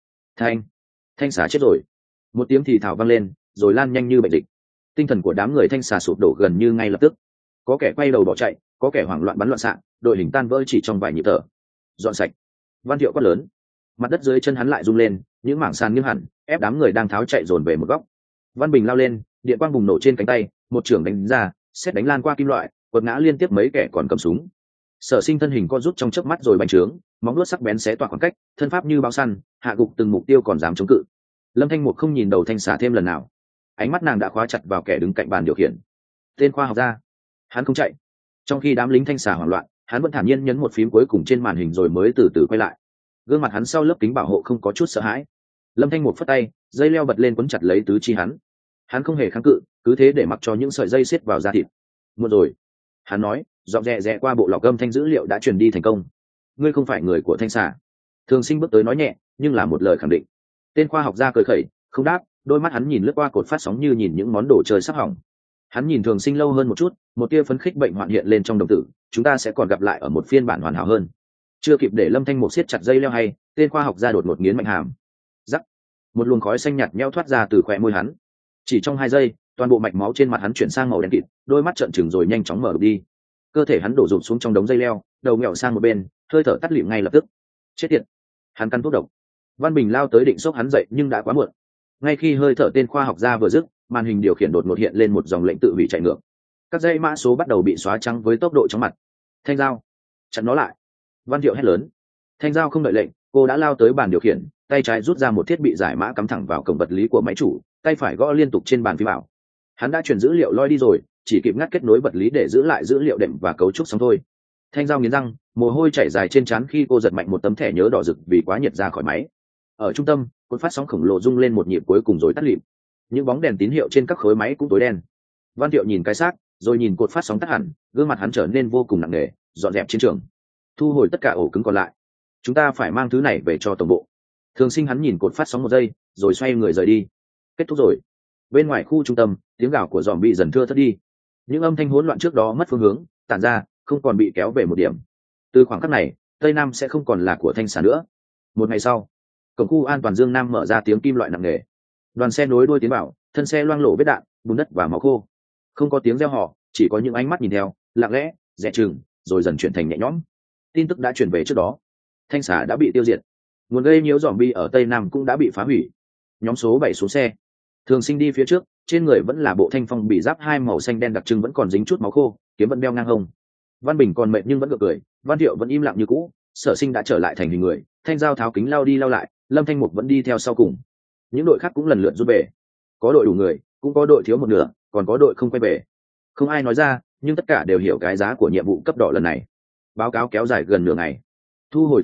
Thanh xà chết rồi. Một tiếng thì thào vang lên, rồi lan nhanh như bệnh dịch. Tinh thần của đám người thanh xà sụp đổ gần như ngay lập tức. Có kẻ quay đầu bỏ chạy, có kẻ hoảng loạn bắn loạn xạ, đội hình tan vỡ chỉ trong vài nhịp thở. Dọn sạch. Văn Thiệu quát lớn. Mặt đất dưới chân hắn lại rung lên, những mảng sàn nghiêng hẳn, ép đám người đang tháo chạy dồn về một góc. Văn Bình lao lên, điện quang bùng nổ trên cánh tay, một chưởng đánh ra, xét đánh lan qua kim loại, quật ngã liên tiếp mấy kẻ còn cầm súng. Sở Sinh thân hình co rút trong chớp mắt rồi bành trướng, móng vuốt sắc bén xé toạc khoảng cách, thân pháp như bao săn, hạ gục từng mục tiêu còn dám chống cự. Lâm Thanh Mục không nhìn đầu thanh xà thêm lần nào, ánh mắt nàng đã khóa chặt vào kẻ đứng cạnh bàn điều khiển. Tên khoa học gia. Hắn không chạy. Trong khi đám lính thanh xà hoảng loạn, hắn vẫn thản nhiên nhấn một phím cuối cùng trên màn hình rồi mới từ từ quay lại. Gương mặt hắn sau lớp kính bảo hộ không có chút sợ hãi. Lâm Thanh Mục phất tay, dây leo bật lên quấn chặt lấy tứ chi hắn. Hắn không hề kháng cự, cứ thế để mặc cho những sợi dây siết vào da thịt. Một rồi, hắn nói, giọng rè rè qua bộ lọc âm thanh dữ liệu đã truyền đi thành công. Ngươi không phải người của thanh xà. Thường Sinh bước tới nói nhẹ, nhưng là một lời khẳng định. Tên khoa học gia cười khẩy, không đáp, đôi mắt hắn nhìn lướt qua cột phát sóng như nhìn những món đồ chơi sắp hỏng. Hắn nhìn Thường Sinh lâu hơn một chút, một tia phấn khích bệnh hoạn hiện lên trong đồng tử. Chúng ta sẽ còn gặp lại ở một phiên bản hoàn hảo hơn. Chưa kịp để Lâm Thanh Mục siết chặt dây leo hay, tên khoa học gia đột ngột nghiến mạnh hàm. Rắc. Một luồng khói xanh nhạt nhẽo thoát ra từ khóe môi hắn. Chỉ trong 2 giây, toàn bộ mạch máu trên mặt hắn chuyển sang màu đen kịt, đôi mắt trợn trừng rồi nhanh chóng mở đi. Cơ thể hắn đổ rụp xuống trong đống dây leo, đầu nghẹo sang một bên, hơi thở tắt lịm ngay lập tức. Chết tiệt. Hắn căn thuốc độc. Văn Bình lao tới định xốc hắn dậy nhưng đã quá muộn. Ngay khi hơi thở tên khoa học gia vừa dứt, màn hình điều khiển đột ngột hiện lên một dòng lệnh tự hủy chạy ngược. Các dãy mã số bắt đầu bị xóa trắng với tốc độ chóng mặt. Thanh Giao, chặn nó lại. Văn Thiệu hét lớn. Thanh Giao không đợi lệnh, cô đã lao tới bàn điều khiển, tay trái rút ra một thiết bị giải mã cắm thẳng vào cổng vật lý của máy chủ, tay phải gõ liên tục trên bàn phím ảo. Hắn đã chuyển dữ liệu lôi đi rồi, chỉ kịp ngắt kết nối vật lý để giữ lại dữ liệu đệm và cấu trúc xong thôi. Thanh Giao nghiến răng, mồ hôi chảy dài trên trán khi cô giật mạnh một tấm thẻ nhớ đỏ rực vì quá nhiệt ra khỏi máy. Ở trung tâm, cột phát sóng khổng lồ rung lên một nhịp cuối cùng rồi tắt lịm. Những bóng đèn tín hiệu trên các khối máy cũng tối đen. Văn Thiệu nhìn cái xác, rồi nhìn cột phát sóng tắt hẳn, gương mặt hắn trở nên vô cùng nặng nề, dọn dẹp chiến trường, thu hồi tất cả ổ cứng còn lại. Chúng ta phải mang thứ này về cho tổng bộ. Thường Sinh hắn nhìn cột phát sóng một giây, rồi xoay người rời đi. Kết thúc rồi. Bên ngoài khu trung tâm, tiếng gào của dòm bị dần thưa thớt đi. Những âm thanh hỗn loạn trước đó mất phương hướng, tản ra, không còn bị kéo về một điểm. Từ khoảng khắc này, Tây Nam sẽ không còn là của thanh xà nữa. Một ngày sau, cổng khu an toàn Dương Nam mở ra tiếng kim loại nặng nề. Đoàn xe nối đuôi tiến vào, thân xe loang lổ vết đạn, bùn đất và máu khô. Không có tiếng reo hò, chỉ có những ánh mắt nhìn theo, lặng lẽ, dè chừng, rồi dần chuyển thành nhẹ nhõm. Tin tức đã chuyển về trước đó. Thanh xà đã bị tiêu diệt. Nguồn gây nhiễu zombie ở Tây Nam cũng đã bị phá hủy. Nhóm số 7 xuống xe. Thường Sinh đi phía trước, trên người vẫn là bộ thanh phong bị giáp 2 màu xanh đen đặc trưng vẫn còn dính chút máu khô, kiếm vẫn đeo ngang hông. Văn Bình còn mệt nhưng vẫn gượng cười, Văn Thiệu vẫn im lặng như cũ, Sở Sinh đã trở lại thành hình người, Thanh Giao tháo kính lao đi lao lại, Lâm Thanh Mục vẫn đi theo sau cùng. Những đội khác cũng lần lượt rút về. Có đội đủ người, cũng có đội thiếu một nửa, còn có đội không quay về. Không ai nói ra, nhưng tất cả đều hiểu cái giá của nhiệm vụ cấp đỏ lần này. Báo cáo kéo dài gần nửa ngày. Thu hồi thiết bị,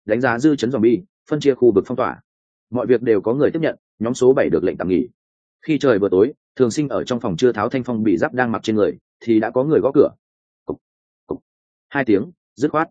đánh giá dư chấn zombie, phân chia khu vực phong tỏa. Mọi việc đều có người tiếp nhận, nhóm số 7 được lệnh tạm nghỉ. Khi trời vừa tối, Thường Sinh ở trong phòng chưa tháo thanh phong bị giáp đang mặc trên người, thì đã có người gõ cửa. Cục, cục. 2 tiếng, dứt khoát.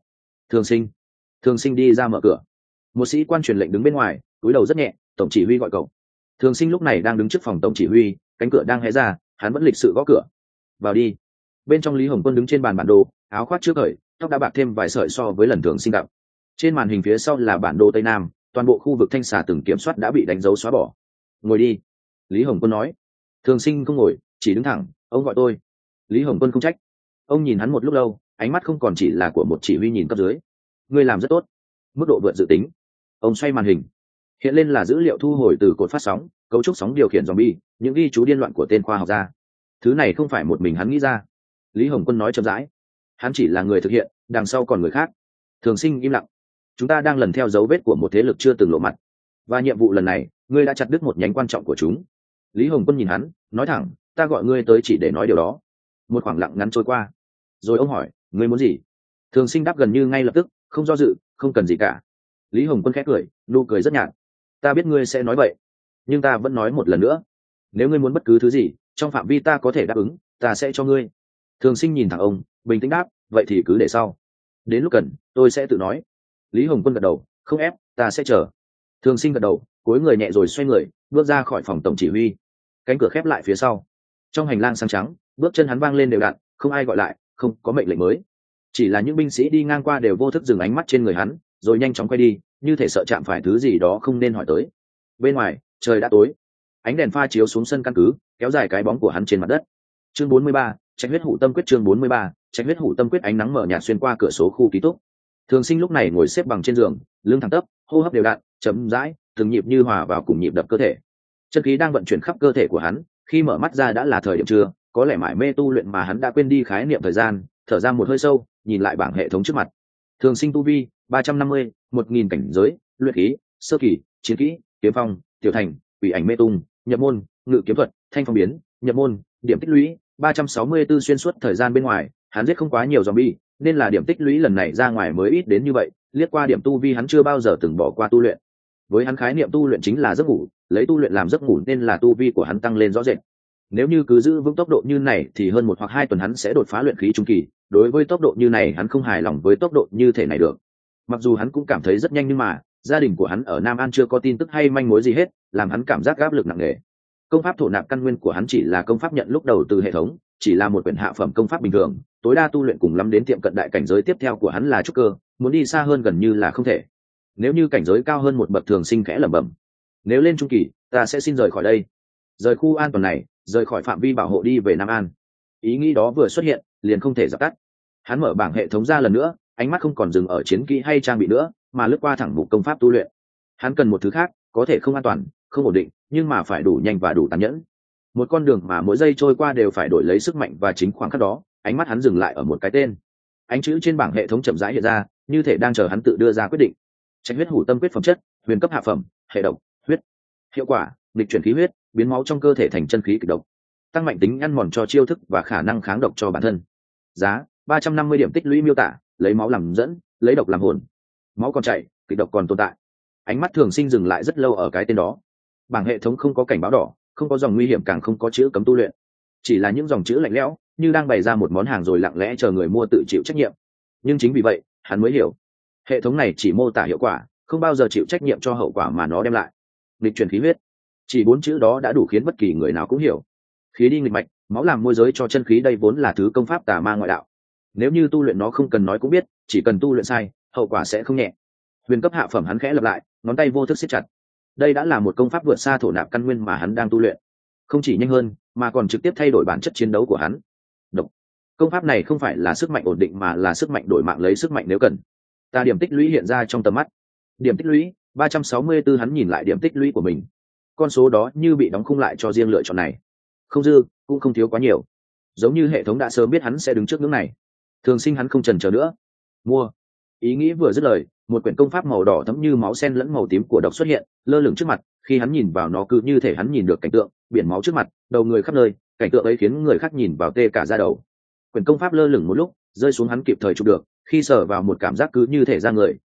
Thường Sinh đi ra mở cửa. Một sĩ quan truyền lệnh đứng bên ngoài, cúi đầu rất nhẹ, tổng chỉ huy gọi cậu. Thường Sinh lúc này đang đứng trước phòng tổng chỉ huy, cánh cửa đang hé ra, hắn vẫn lịch sự gõ cửa. Vào đi. Bên trong Lý Hồng Quân đứng trên bàn bản đồ, áo khoác trước cởi, tóc đã bạc thêm vài sợi so với lần Thường Sinh gặp. Trên màn hình phía sau là bản đồ Tây Nam, toàn bộ khu vực thanh xà từng kiểm soát đã bị đánh dấu xóa bỏ. Ngồi đi. Lý Hồng Quân nói. Thường Sinh không ngồi, chỉ đứng thẳng. Ông gọi tôi. Lý Hồng Quân không trách. Ông nhìn hắn một lúc lâu, ánh mắt không còn chỉ là của một chỉ huy nhìn cấp dưới. Ngươi làm rất tốt, mức độ vượt dự tính. Ông xoay màn hình, hiện lên là dữ liệu thu hồi từ cột phát sóng, cấu trúc sóng điều khiển zombie, những ghi chú điên loạn của tên khoa học gia. Thứ này không phải một mình hắn nghĩ ra. Lý Hồng Quân nói chậm rãi. Hắn chỉ là người thực hiện, đằng sau còn người khác. Thường Sinh im lặng. Chúng ta đang lần theo dấu vết của một thế lực chưa từng lộ mặt, và nhiệm vụ lần này ngươi đã chặt đứt một nhánh quan trọng của chúng. Lý Hồng Quân nhìn hắn, nói thẳng, ta gọi ngươi tới chỉ để nói điều đó. Một khoảng lặng ngắn trôi qua, rồi ông hỏi, ngươi muốn gì? Thường Sinh đáp gần như ngay lập tức, không do dự, không cần gì cả. Lý Hồng Quân khẽ cười, nụ cười rất nhạt. Ta biết ngươi sẽ nói vậy, nhưng ta vẫn nói một lần nữa. Nếu ngươi muốn bất cứ thứ gì trong phạm vi ta có thể đáp ứng, ta sẽ cho ngươi. Thường Sinh nhìn thẳng ông, bình tĩnh đáp, vậy thì cứ để sau, đến lúc cần tôi sẽ tự nói. Lý Hồng Quân gật đầu, không ép, ta sẽ chờ. Thường Sinh gật đầu, cúi người nhẹ rồi xoay người, bước ra khỏi phòng tổng chỉ huy. Cánh cửa khép lại phía sau. Trong hành lang sáng trắng, bước chân hắn vang lên đều đặn, không ai gọi lại, không có mệnh lệnh mới. Chỉ là những binh sĩ đi ngang qua đều vô thức dừng ánh mắt trên người hắn, rồi nhanh chóng quay đi, như thể sợ chạm phải thứ gì đó không nên hỏi tới. Bên ngoài, trời đã tối. Ánh đèn pha chiếu xuống sân căn cứ, kéo dài cái bóng của hắn trên mặt đất. Chương 43, Trạch huyết hủ tâm quyết. Chương 43, Trạch huyết hủ tâm quyết. Ánh nắng mở nhạt xuyên qua cửa sổ khu ký túc. Thường Sinh lúc này ngồi xếp bằng trên giường, lưng thẳng tắp, hô hấp đều đặn, chậm rãi, từng nhịp như hòa vào cùng nhịp đập cơ thể. Chân khí đang vận chuyển khắp cơ thể của hắn. Khi mở mắt ra đã là thời điểm trưa, có lẽ mải mê tu luyện mà hắn đã quên đi khái niệm thời gian. Thở ra một hơi sâu, nhìn lại bảng hệ thống trước mặt. Thường Sinh tu vi 350, 1000 cảnh giới, luyện khí sơ kỳ, chiến kỹ kiếm phong, tiểu thành, quỷ ảnh mê tung, nhập môn ngự kiếm thuật, thanh phong biến, nhập môn điểm tích lũy 364. Xuyên suốt thời gian bên ngoài hắn giết không quá nhiều zombie, nên là điểm tích lũy lần này ra ngoài mới ít đến như vậy. Liếc qua điểm tu vi hắn chưa bao giờ từng bỏ qua tu luyện. Với hắn khái niệm tu luyện chính là giấc ngủ, lấy tu luyện làm giấc ngủ nên là tu vi của hắn tăng lên rõ rệt. Nếu như cứ giữ vững tốc độ như này thì hơn 1 hoặc 2 tuần hắn sẽ đột phá luyện khí trung kỳ. Đối với tốc độ như này hắn không hài lòng với tốc độ như thể này được. Mặc dù hắn cũng cảm thấy rất nhanh, nhưng mà gia đình của hắn ở Nam An chưa có tin tức hay manh mối gì hết, làm hắn cảm giác áp lực nặng nề. Công pháp thổ nạp căn nguyên của hắn chỉ là công pháp nhận lúc đầu từ hệ thống, chỉ là một quyển hạ phẩm công pháp bình thường, tối đa tu luyện cùng lắm đến tiệm cận đại cảnh giới tiếp theo của hắn là trúc cơ, muốn đi xa hơn gần như là không thể. Nếu như cảnh giới cao hơn một bậc. Thường Sinh khẽ lẩm bẩm, nếu lên trung kỳ ta sẽ xin rời khỏi đây, rời khu an toàn này, rời khỏi phạm vi bảo hộ đi về Nam An. Ý nghĩ đó vừa xuất hiện liền không thể dập tắt. Hắn mở bảng hệ thống ra lần nữa, ánh mắt không còn dừng ở chiến kỹ hay trang bị nữa, mà lướt qua thẳng mục công pháp tu luyện. Hắn cần một thứ khác, có thể không an toàn, không ổn định, nhưng mà phải đủ nhanh và đủ tàn nhẫn. Một con đường mà mỗi giây trôi qua đều phải đổi lấy sức mạnh, và chính khoảng khắc đó ánh mắt hắn dừng lại ở một cái tên. Ánh chữ trên bảng hệ thống chậm rãi hiện ra, như thể đang chờ hắn tự đưa ra quyết định. Trạch huyết hủ tâm quyết. Phẩm chất huyền cấp hạ phẩm, hệ độc huyết. Hiệu quả nghịch chuyển khí huyết, biến máu trong cơ thể thành chân khí kịch độc, tăng mạnh tính ăn mòn cho chiêu thức và khả năng kháng độc cho bản thân. Giá 350 điểm tích lũy. Miêu tả lấy máu làm dẫn, lấy độc làm hồn, máu còn chảy, kịch độc còn tồn tại. Ánh mắt Thường Sinh dừng lại rất lâu ở cái tên đó. Bảng hệ thống không có cảnh báo đỏ, không có dòng nguy hiểm, càng không có chữ cấm tu luyện, chỉ là những dòng chữ lạnh lẽo như đang bày ra một món hàng rồi lặng lẽ chờ người mua tự chịu trách nhiệm. Nhưng chính vì vậy hắn mới hiểu, hệ thống này chỉ mô tả hiệu quả, không bao giờ chịu trách nhiệm cho hậu quả mà nó đem lại. Nghịch chuyển khí huyết, chỉ 4 chữ đó đã đủ khiến bất kỳ người nào cũng hiểu. Khí đi nghịch mạch, máu làm môi giới cho chân khí, đây vốn là thứ công pháp tà ma ngoại đạo. Nếu như tu luyện nó không cần nói cũng biết, chỉ cần tu luyện sai, hậu quả sẽ không nhẹ. Huyền cấp hạ phẩm. Hắn khẽ lặp lại, ngón tay vô thức siết chặt. Đây đã là một công pháp vượt xa thổ nạp căn nguyên mà hắn đang tu luyện. Không chỉ nhanh hơn, mà còn trực tiếp thay đổi bản chất chiến đấu của hắn. Độc. Công pháp này không phải là sức mạnh ổn định, mà là sức mạnh đổi mạng lấy sức mạnh nếu cần. Ta điểm tích lũy hiện ra trong tầm mắt. Điểm tích lũy 364. Hắn nhìn lại điểm tích lũy của mình. Con số đó như bị đóng khung lại cho riêng lựa chọn này. Không dư, cũng không thiếu quá nhiều. Giống như hệ thống đã sớm biết hắn sẽ đứng trước ngưỡng này. Thường Sinh hắn không chần chờ nữa. Mua. Ý nghĩ vừa dứt lời, một quyển công pháp màu đỏ thẫm như máu sen lẫn màu tím của độc xuất hiện, lơ lửng trước mặt. Khi hắn nhìn vào nó cứ như thể hắn nhìn được cảnh tượng biển máu trước mặt, đầu người khắp nơi. Cảnh tượng ấy khiến người khác nhìn vào tê cả da đầu. Quyển công pháp lơ lửng một lúc, rơi xuống hắn kịp thời chụp được. Khi sờ vào một cảm giác cứ như thể da người,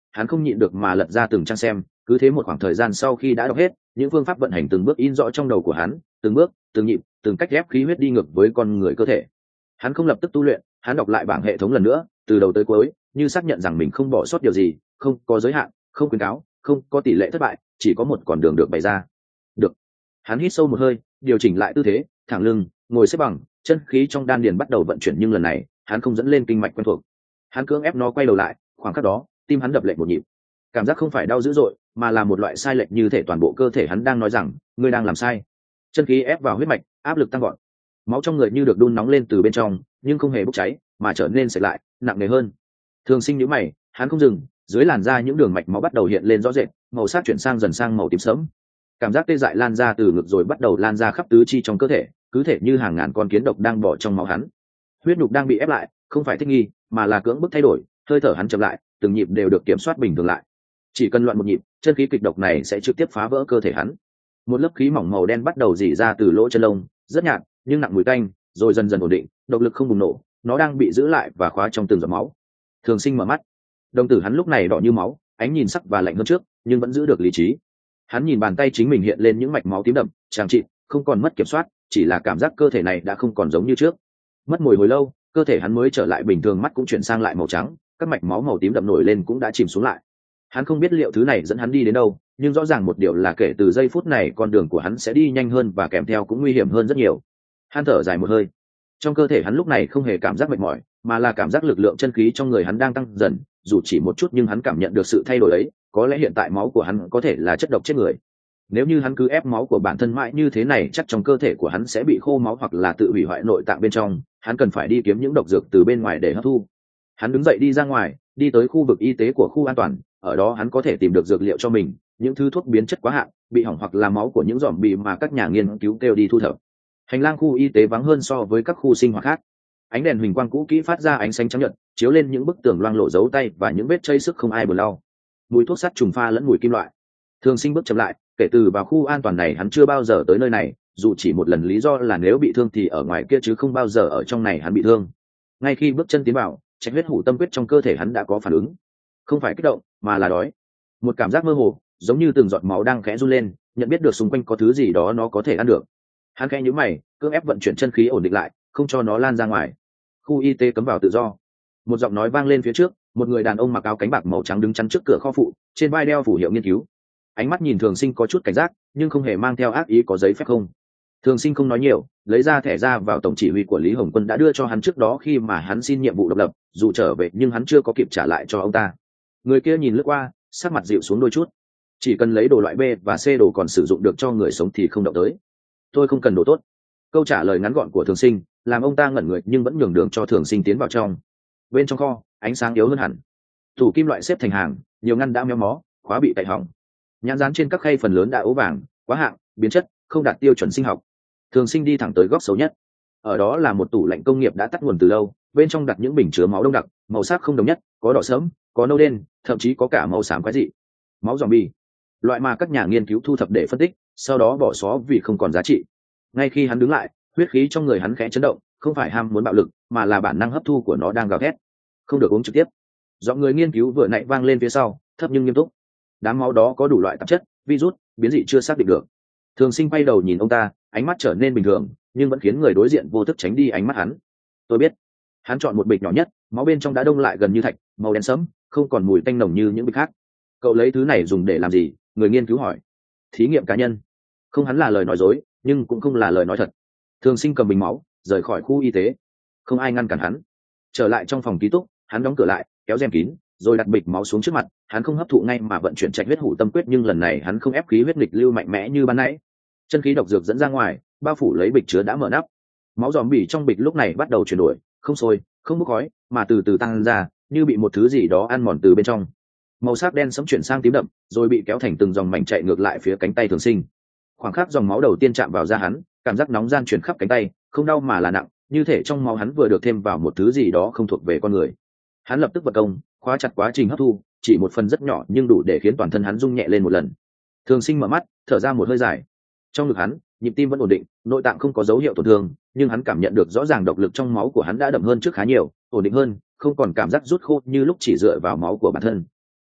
hắn không nhịn được mà lật ra từng trang xem. Cứ thế một khoảng thời gian sau khi đã đọc hết, những phương pháp vận hành từng bước in rõ trong đầu của hắn, từng bước, từng nhịp, từng cách ép khí huyết đi ngược với con người cơ thể. Hắn không lập tức tu luyện, hắn đọc lại bảng hệ thống lần nữa, từ đầu tới cuối, như xác nhận rằng mình không bỏ sót điều gì, không có giới hạn, không khuyến cáo, không có tỷ lệ thất bại, chỉ có một con đường được bày ra. Được. Hắn hít sâu một hơi, điều chỉnh lại tư thế, thẳng lưng, ngồi xếp bằng, chân khí trong đan điền bắt đầu vận chuyển, nhưng lần này, hắn không dẫn lên kinh mạch quen thuộc. Hắn cưỡng ép nó quay đầu lại, khoảng khắc đó, tim hắn đập lệch một nhịp. Cảm giác không phải đau dữ dội, mà là một loại sai lệch, như thể toàn bộ cơ thể hắn đang nói rằng, ngươi đang làm sai. Chân khí ép vào huyết mạch, áp lực tăng gọn. Máu trong người như được đun nóng lên từ bên trong, nhưng không hề bốc cháy, mà trở nên sệt lại, nặng nề hơn. Thường Sinh nhíu mày, hắn không dừng, dưới làn da những đường mạch máu bắt đầu hiện lên rõ rệt, màu sắc chuyển dần sang màu tím sẫm. Cảm giác tê dại lan ra từ ngực rồi bắt đầu lan ra khắp tứ chi trong cơ thể, cứ thể như hàng ngàn con kiến độc đang bỏ trong máu hắn. Huyết nhục đang bị ép lại, không phải thích nghi, mà là cưỡng bức thay đổi, hơi thở hắn chậm lại, từng nhịp đều được kiểm soát bình thường lại. Chỉ cần loạn một nhịp, chân khí kịch độc này sẽ trực tiếp phá vỡ cơ thể hắn. Một lớp khí mỏng màu đen bắt đầu rỉ ra từ lỗ chân lông, rất nhạt nhưng nặng mùi tanh, rồi dần dần ổn định, độc lực không bùng nổ, nó đang bị giữ lại và khóa trong từng giọt máu. Thường Sinh mở mắt, đồng tử hắn lúc này đỏ như máu, ánh nhìn sắc và lạnh hơn trước, nhưng vẫn giữ được lý trí. Hắn nhìn bàn tay chính mình hiện lên những mạch máu tím đậm, tràng trị, không còn mất kiểm soát, chỉ là cảm giác cơ thể này đã không còn giống như trước. Mất mùi hồi lâu, cơ thể hắn mới trở lại bình thường, mắt cũng chuyển sang lại màu trắng, các mạch máu màu tím đậm nổi lên cũng đã chìm xuống lại. Hắn không biết liệu thứ này dẫn hắn đi đến đâu, nhưng rõ ràng một điều là kể từ giây phút này con đường của hắn sẽ đi nhanh hơn và kèm theo cũng nguy hiểm hơn rất nhiều. Hắn thở dài một hơi. Trong cơ thể hắn lúc này không hề cảm giác mệt mỏi, mà là cảm giác lực lượng chân khí trong người hắn đang tăng dần, dù chỉ một chút nhưng hắn cảm nhận được sự thay đổi ấy. Có lẽ hiện tại máu của hắn có thể là chất độc chết người. Nếu như hắn cứ ép máu của bản thân mãi như thế này, chắc trong cơ thể của hắn sẽ bị khô máu hoặc là tự hủy hoại nội tạng bên trong. Hắn cần phải đi kiếm những độc dược từ bên ngoài để hấp thu. Hắn đứng dậy đi ra ngoài, đi tới khu vực y tế của khu an toàn. Ở đó hắn có thể tìm được dược liệu cho mình, những thứ thuốc biến chất quá hạn, bị hỏng hoặc là máu của những giòm bị mà các nhà nghiên cứu kêu đi thu thập. Hành lang khu y tế vắng hơn so với các khu sinh hoạt khác. Ánh đèn huỳnh quang cũ kỹ phát ra ánh sáng trắng nhợt, chiếu lên những bức tường loang lộ dấu tay và những vết chây sức không ai buồn lau. Mùi thuốc sắt trùng pha lẫn mùi kim loại. Thường Sinh bước chậm lại, kể từ vào khu an toàn này hắn chưa bao giờ tới nơi này, dù chỉ một lần, lý do là nếu bị thương thì ở ngoài kia chứ không bao giờ ở trong này hắn bị thương. Ngay khi bước chân tiến vào, trạch huyết hủ tâm quyết trong cơ thể hắn đã có phản ứng, không phải kích động mà là đói. Một cảm giác mơ hồ, giống như từng giọt máu đang khẽ run lên, nhận biết được xung quanh có thứ gì đó nó có thể ăn được. Hắn khẽ nhíu mày, cưỡng ép vận chuyển chân khí ổn định lại, không cho nó lan ra ngoài. Khu y tế cấm vào tự do. Một giọng nói vang lên phía trước, một người đàn ông mặc áo cánh bạc màu trắng đứng chắn trước cửa kho phụ, trên vai đeo phù hiệu nghiên cứu. Ánh mắt nhìn Thường Sinh có chút cảnh giác, nhưng không hề mang theo ác ý. Có giấy phép không? Thường Sinh không nói nhiều, lấy ra thẻ ra vào tổng chỉ huy của Lý Hồng Quân đã đưa cho hắn trước đó khi mà hắn xin nhiệm vụ độc lập, dù trở về nhưng hắn chưa có kịp trả lại cho ông ta. Người kia nhìn lướt qua, sắc mặt dịu xuống đôi chút. Chỉ cần lấy đồ loại B và C đồ còn sử dụng được cho người sống thì không động tới. Tôi không cần đồ tốt. Câu trả lời ngắn gọn của Thường Sinh làm ông ta ngẩn người, nhưng vẫn nhường đường cho Thường Sinh tiến vào trong. Bên trong kho, ánh sáng yếu hơn hẳn. Tủ kim loại xếp thành hàng, nhiều ngăn đã méo mó, khóa bị cạy hỏng. Nhãn dán trên các khay phần lớn đã ố vàng, quá hạng, biến chất, không đạt tiêu chuẩn sinh học. Thường Sinh đi thẳng tới góc xấu nhất. Ở đó là một tủ lạnh công nghiệp đã tắt nguồn từ lâu, bên trong đặt những bình chứa máu đông đặc, màu sắc không đồng nhất, có đỏ sẫm, có nâu đen, thậm chí có cả màu xám quái dị. Máu zombie, loại mà các nhà nghiên cứu thu thập để phân tích, sau đó bỏ xó vì không còn giá trị. Ngay khi hắn đứng lại, huyết khí trong người hắn khẽ chấn động, không phải ham muốn bạo lực, mà là bản năng hấp thu của nó đang gào thét. Không được uống trực tiếp. Giọng người nghiên cứu vừa nãy vang lên phía sau, thấp nhưng nghiêm túc. Đám máu đó có đủ loại tạp chất, virus, biến dị chưa xác định được. Thường Sinh quay đầu nhìn ông ta, ánh mắt trở nên bình thường, nhưng vẫn khiến người đối diện vô thức tránh đi ánh mắt hắn. Tôi biết. Hắn chọn một bịch nhỏ nhất, máu bên trong đã đông lại gần như thạch, màu đen sẫm, không còn mùi tanh nồng như những bịch khác. Cậu lấy thứ này dùng để làm gì? Người nghiên cứu hỏi. Thí nghiệm cá nhân. Không, hắn là lời nói dối, nhưng cũng không là lời nói thật. Thường Sinh cầm bình máu, rời khỏi khu y tế. Không ai ngăn cản hắn. Trở lại trong phòng ký túc, hắn đóng cửa lại, kéo rèm kín, rồi đặt bịch máu xuống trước mặt. Hắn không hấp thụ ngay mà vận chuyển trạch huyết hủ tâm quyết, nhưng lần này hắn không ép khí huyết nghịch lưu mạnh mẽ như ban nãy. Chân khí độc dược dẫn ra ngoài, bao phủ lấy bịch chứa đã mở nắp. Máu giòm bỉ trong bịch lúc này bắt đầu chuyển đổi, không sôi, không bốc khói, mà từ từ tăng ra, như bị một thứ gì đó ăn mòn từ bên trong. Màu sắc đen sẫm chuyển sang tím đậm, rồi bị kéo thành từng dòng mảnh chạy ngược lại phía cánh tay Thường Sinh. Khoảng khắc dòng máu đầu tiên chạm vào da hắn, cảm giác nóng gian truyền khắp cánh tay, không đau mà là nặng, như thể trong máu hắn vừa được thêm vào một thứ gì đó không thuộc về con người. Hắn lập tức vận công, khóa chặt quá trình hấp thu, chỉ một phần rất nhỏ nhưng đủ để khiến toàn thân hắn rung nhẹ lên một lần. Thường Sinh mở mắt, thở ra một hơi dài. Trong ngực hắn, nhịp tim vẫn ổn định, nội tạng không có dấu hiệu tổn thương, nhưng hắn cảm nhận được rõ ràng độc lực trong máu của hắn đã đậm hơn trước khá nhiều, ổn định hơn, không còn cảm giác rút khô như lúc chỉ dựa vào máu của bản thân.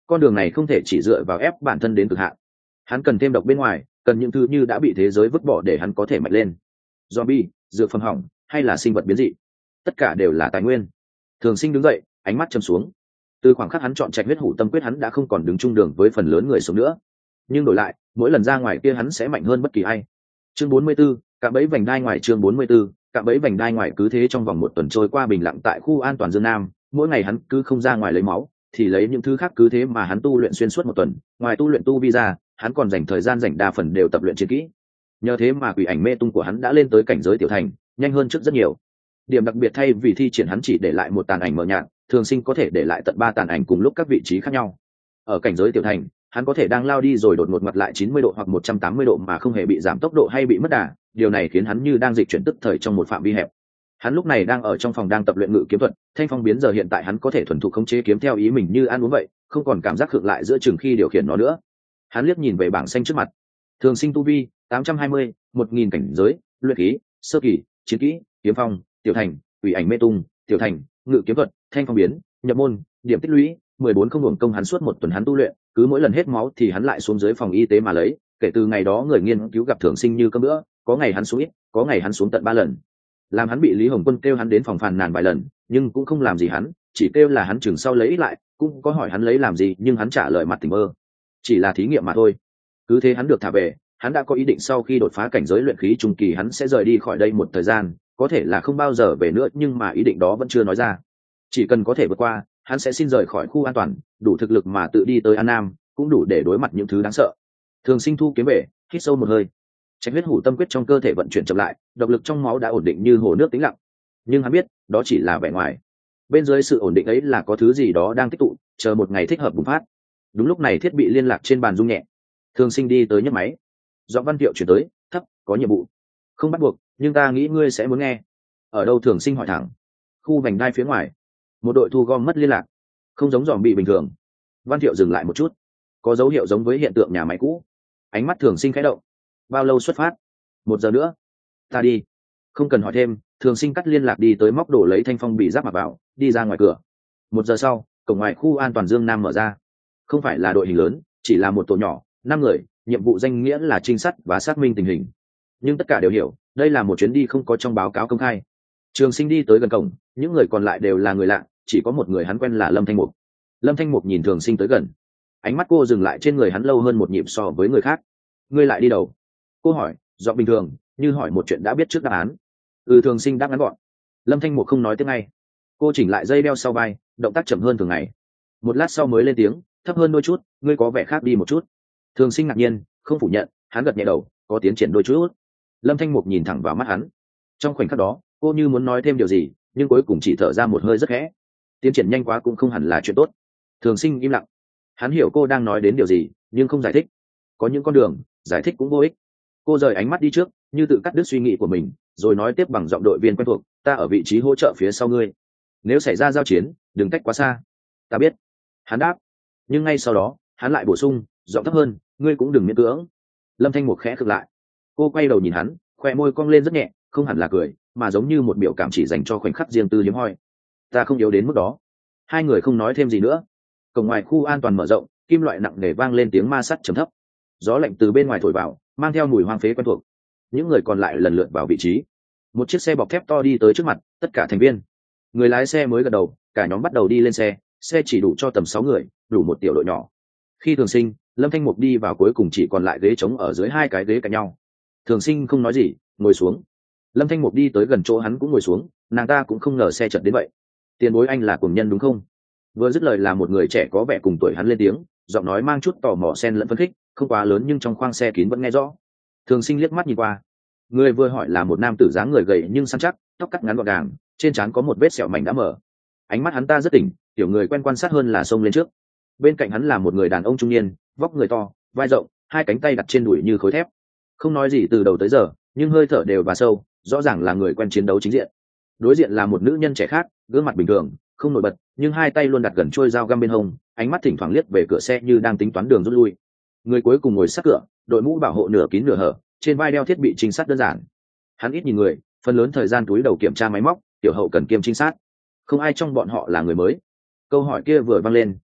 con đường này không thể chỉ dựa vào ép bản thân đến cực hạn. Hắn cần thêm độc bên ngoài, cần những thứ như đã bị thế giới vứt bỏ để hắn có thể mạnh lên. Zombie, dược phẩm hỏng, hay là sinh vật biến dị, tất cả đều là tài nguyên. Thường Sinh đứng dậy, ánh mắt châm xuống. Từ khoảng khắc hắn chọn Trạch Huyết Hủ Tâm Quyết, hắn đã không còn đứng chung đường với phần lớn người sống nữa. Nhưng đổi lại, mỗi lần ra ngoài kia hắn sẽ mạnh hơn bất kỳ ai. Chương 44, cạm bẫy vành đai ngoài. Chương 44, cạm bẫy vành đai ngoài. Cứ thế trong vòng một tuần trôi qua bình lặng tại khu an toàn Dương Nam, mỗi ngày hắn cứ không ra ngoài lấy máu, thì lấy những thứ khác, cứ thế mà hắn tu luyện xuyên suốt một tuần. Ngoài tu luyện tu vi ra, hắn còn dành thời gian rảnh đa phần đều tập luyện chiến kỹ. Nhờ thế mà quỷ ảnh mê tung của hắn đã lên tới cảnh giới tiểu thành, nhanh hơn trước rất nhiều. Điểm đặc biệt, thay vì thi triển hắn chỉ để lại một tàn ảnh mờ nhạt, Thường Sinh có thể để lại tận 3 tàn ảnh cùng lúc các vị trí khác nhau. Ở cảnh giới tiểu thành, hắn có thể đang lao đi rồi đột ngột ngoặt lại 90 độ hoặc 180 độ mà không hề bị giảm tốc độ hay bị mất đà, điều này khiến hắn như đang dịch chuyển tức thời trong một phạm vi hẹp. Hắn lúc này đang ở trong phòng đang tập luyện ngự kiếm thuật, thanh phong biến giờ hiện tại hắn có thể thuần thục khống chế kiếm theo ý mình như ăn uống vậy, không còn cảm giác khựng lại giữa chừng khi điều khiển nó nữa. Hắn liếc nhìn về bảng xanh trước mặt. Thường Sinh tu vi 820, 1000 cảnh giới, luyện khí, sơ kỳ, chiến kỹ, kiếm phong, tiểu thành, quỷ ảnh mê tung, tiểu thành, ngự kiếm thuật, thanh phong biến, nhập môn, điểm tích lũy 14. Không hưởng công hắn suốt một tuần hắn tu luyện, cứ mỗi lần hết máu thì hắn lại xuống dưới phòng y tế mà lấy. Kể từ ngày đó người nghiên cứu gặp Thường Sinh như cơm bữa, có ngày hắn xuống ít, có ngày hắn xuống tận 3 lần. Làm hắn bị Lý Hồng Quân kêu hắn đến phòng phàn nàn vài lần, nhưng cũng không làm gì hắn, chỉ kêu là hắn chừng sau lấy ít lại, cũng có hỏi hắn lấy làm gì, nhưng hắn trả lời mặt tỉnh mơ, chỉ là thí nghiệm mà thôi. Cứ thế hắn được thả về. Hắn đã có ý định sau khi đột phá cảnh giới luyện khí trung kỳ hắn sẽ rời đi khỏi đây một thời gian, có thể là không bao giờ về nữa, nhưng mà ý định đó vẫn chưa nói ra. Chỉ cần có thể vượt qua, hắn sẽ xin rời khỏi khu an toàn, đủ thực lực mà tự đi tới An Nam, cũng đủ để đối mặt những thứ đáng sợ. Thường Sinh thu kiếm về, hít sâu một hơi. Trạch Huyết Hủ Tâm Quyết trong cơ thể vận chuyển chậm lại, độc lực trong máu đã ổn định như hồ nước tĩnh lặng. Nhưng hắn biết, đó chỉ là vẻ ngoài. Bên dưới sự ổn định ấy là có thứ gì đó đang tích tụ, chờ một ngày thích hợp bùng phát. Đúng lúc này thiết bị liên lạc trên bàn rung nhẹ. Thường Sinh đi tới nhấc máy. Giọng Văn Thiệu chuyển tới, thấp, có nhiệm vụ. Không bắt buộc, nhưng ta nghĩ ngươi sẽ muốn nghe. Ở đâu? Thường Sinh hỏi thẳng. Khu vành đai phía ngoài. Một đội thu gom mất liên lạc. Không giống dòm bị bình thường. Văn Thiệu dừng lại một chút. Có dấu hiệu giống với hiện tượng nhà máy cũ. Ánh mắt Thường Sinh khẽ động. Bao lâu xuất phát? 1 giờ nữa. Ta đi. Không cần hỏi thêm, Thường Sinh cắt liên lạc đi tới móc đổ lấy thanh phong bị giáp mặc vào, đi ra ngoài cửa. 1 giờ sau, cổng ngoài khu an toàn Dương Nam mở ra. Không phải là đội hình lớn, chỉ là một tổ nhỏ, 5 người, nhiệm vụ danh nghĩa là trinh sát và xác minh tình hình. Nhưng tất cả đều hiểu, đây là một chuyến đi không có trong báo cáo công khai. Trường Sinh đi tới gần cổng, những người còn lại đều là người lạ, chỉ có một người hắn quen là Lâm Thanh Mục. Lâm Thanh Mục nhìn Thường Sinh tới gần, ánh mắt cô dừng lại trên người hắn lâu hơn một nhịp so với người khác. Ngươi lại đi đầu? Cô hỏi, giọng bình thường, như hỏi một chuyện đã biết trước đáp án. Thường Sinh đáp ngắn gọn. Lâm Thanh Mục không nói tiếp ngay. Cô chỉnh lại dây đeo sau vai, động tác chậm hơn thường ngày. Một lát sau mới lên tiếng, thấp hơn đôi chút, ngươi có vẻ khác đi một chút. Thường Sinh ngạc nhiên, không phủ nhận, hắn gật nhẹ đầu, có tiến triển đôi chút. Lâm Thanh Mục nhìn thẳng vào mắt hắn. Trong khoảnh khắc đó, cô như muốn nói thêm điều gì, nhưng cuối cùng chỉ thở ra một hơi rất khẽ. Tiến triển nhanh quá cũng không hẳn là chuyện tốt. Thường Sinh im lặng. Hắn hiểu cô đang nói đến điều gì, nhưng không giải thích. Có những con đường, giải thích cũng vô ích. Cô rời ánh mắt đi trước, như tự cắt đứt suy nghĩ của mình, rồi nói tiếp bằng giọng đội viên quen thuộc, ta ở vị trí hỗ trợ phía sau ngươi. Nếu xảy ra giao chiến, đừng cách quá xa. Ta biết. Hắn đáp. Nhưng ngay sau đó, hắn lại bổ sung, giọng thấp hơn, ngươi cũng đừng miễn cưỡng. Lâm Thanh Mục khẽ khựng lại. Cô quay đầu nhìn hắn, khoe môi cong lên rất nhẹ, không hẳn là cười, mà giống như một biểu cảm chỉ dành cho khoảnh khắc riêng tư hiếm hoi. Ta không yếu đến mức đó. Hai người không nói thêm gì nữa. Cổng ngoài khu an toàn mở rộng, kim loại nặng nề vang lên tiếng ma sắt trầm thấp. Gió lạnh từ bên ngoài thổi vào, mang theo mùi hoang phế quen thuộc. Những người còn lại lần lượt vào vị trí. Một chiếc xe bọc thép to đi tới trước mặt, tất cả thành viên. Người lái xe mới gật đầu, cả nhóm bắt đầu đi lên xe. Xe chỉ đủ cho tầm 6 người, đủ một tiểu đội nhỏ. Khi Thường Sinh, Lâm Thanh Mục đi vào cuối cùng chỉ còn lại ghế trống ở dưới 2 cái ghế cạnh nhau. Thường Sinh không nói gì, ngồi xuống. Lâm Thanh Mục đi tới gần chỗ hắn cũng ngồi xuống, nàng ta cũng không ngờ xe chật đến vậy. Tiền bối, anh là cuồng nhân đúng không? Vừa dứt lời là một người trẻ có vẻ cùng tuổi hắn lên tiếng, giọng nói mang chút tò mò xen lẫn phấn khích, không quá lớn nhưng trong khoang xe kín vẫn nghe rõ. Thường Sinh liếc mắt nhìn qua. Người vừa hỏi là một nam tử dáng người gầy nhưng săn chắc, tóc cắt ngắn gọn gàng, trên trán có một vết sẹo mảnh đã mở. Ánh mắt hắn ta rất tỉnh, tiểu người quen quan sát hơn là xông lên trước. Bên cạnh hắn là một người đàn ông trung niên, vóc người to, vai rộng, 2 cánh tay đặt trên đùi như khối thép. Không nói gì từ đầu tới giờ, nhưng hơi thở đều và sâu, rõ ràng là người quen chiến đấu chính diện. Đối diện là một nữ nhân trẻ khác, gương mặt bình thường, không nổi bật, nhưng 2 tay luôn đặt gần trôi dao găm bên hông, ánh mắt thỉnh thoảng liếc về cửa xe như đang tính toán đường rút lui. Người cuối cùng ngồi sát cửa, đội mũ bảo hộ nửa kín nửa hở, trên vai đeo thiết bị trinh sát đơn giản. Hắn ít nhìn người, phần lớn thời gian túi đầu kiểm tra máy móc, tiểu hậu cần kiêm trinh sát. Không ai trong bọn họ là người mới. Câu hỏi kia vừa vang lên,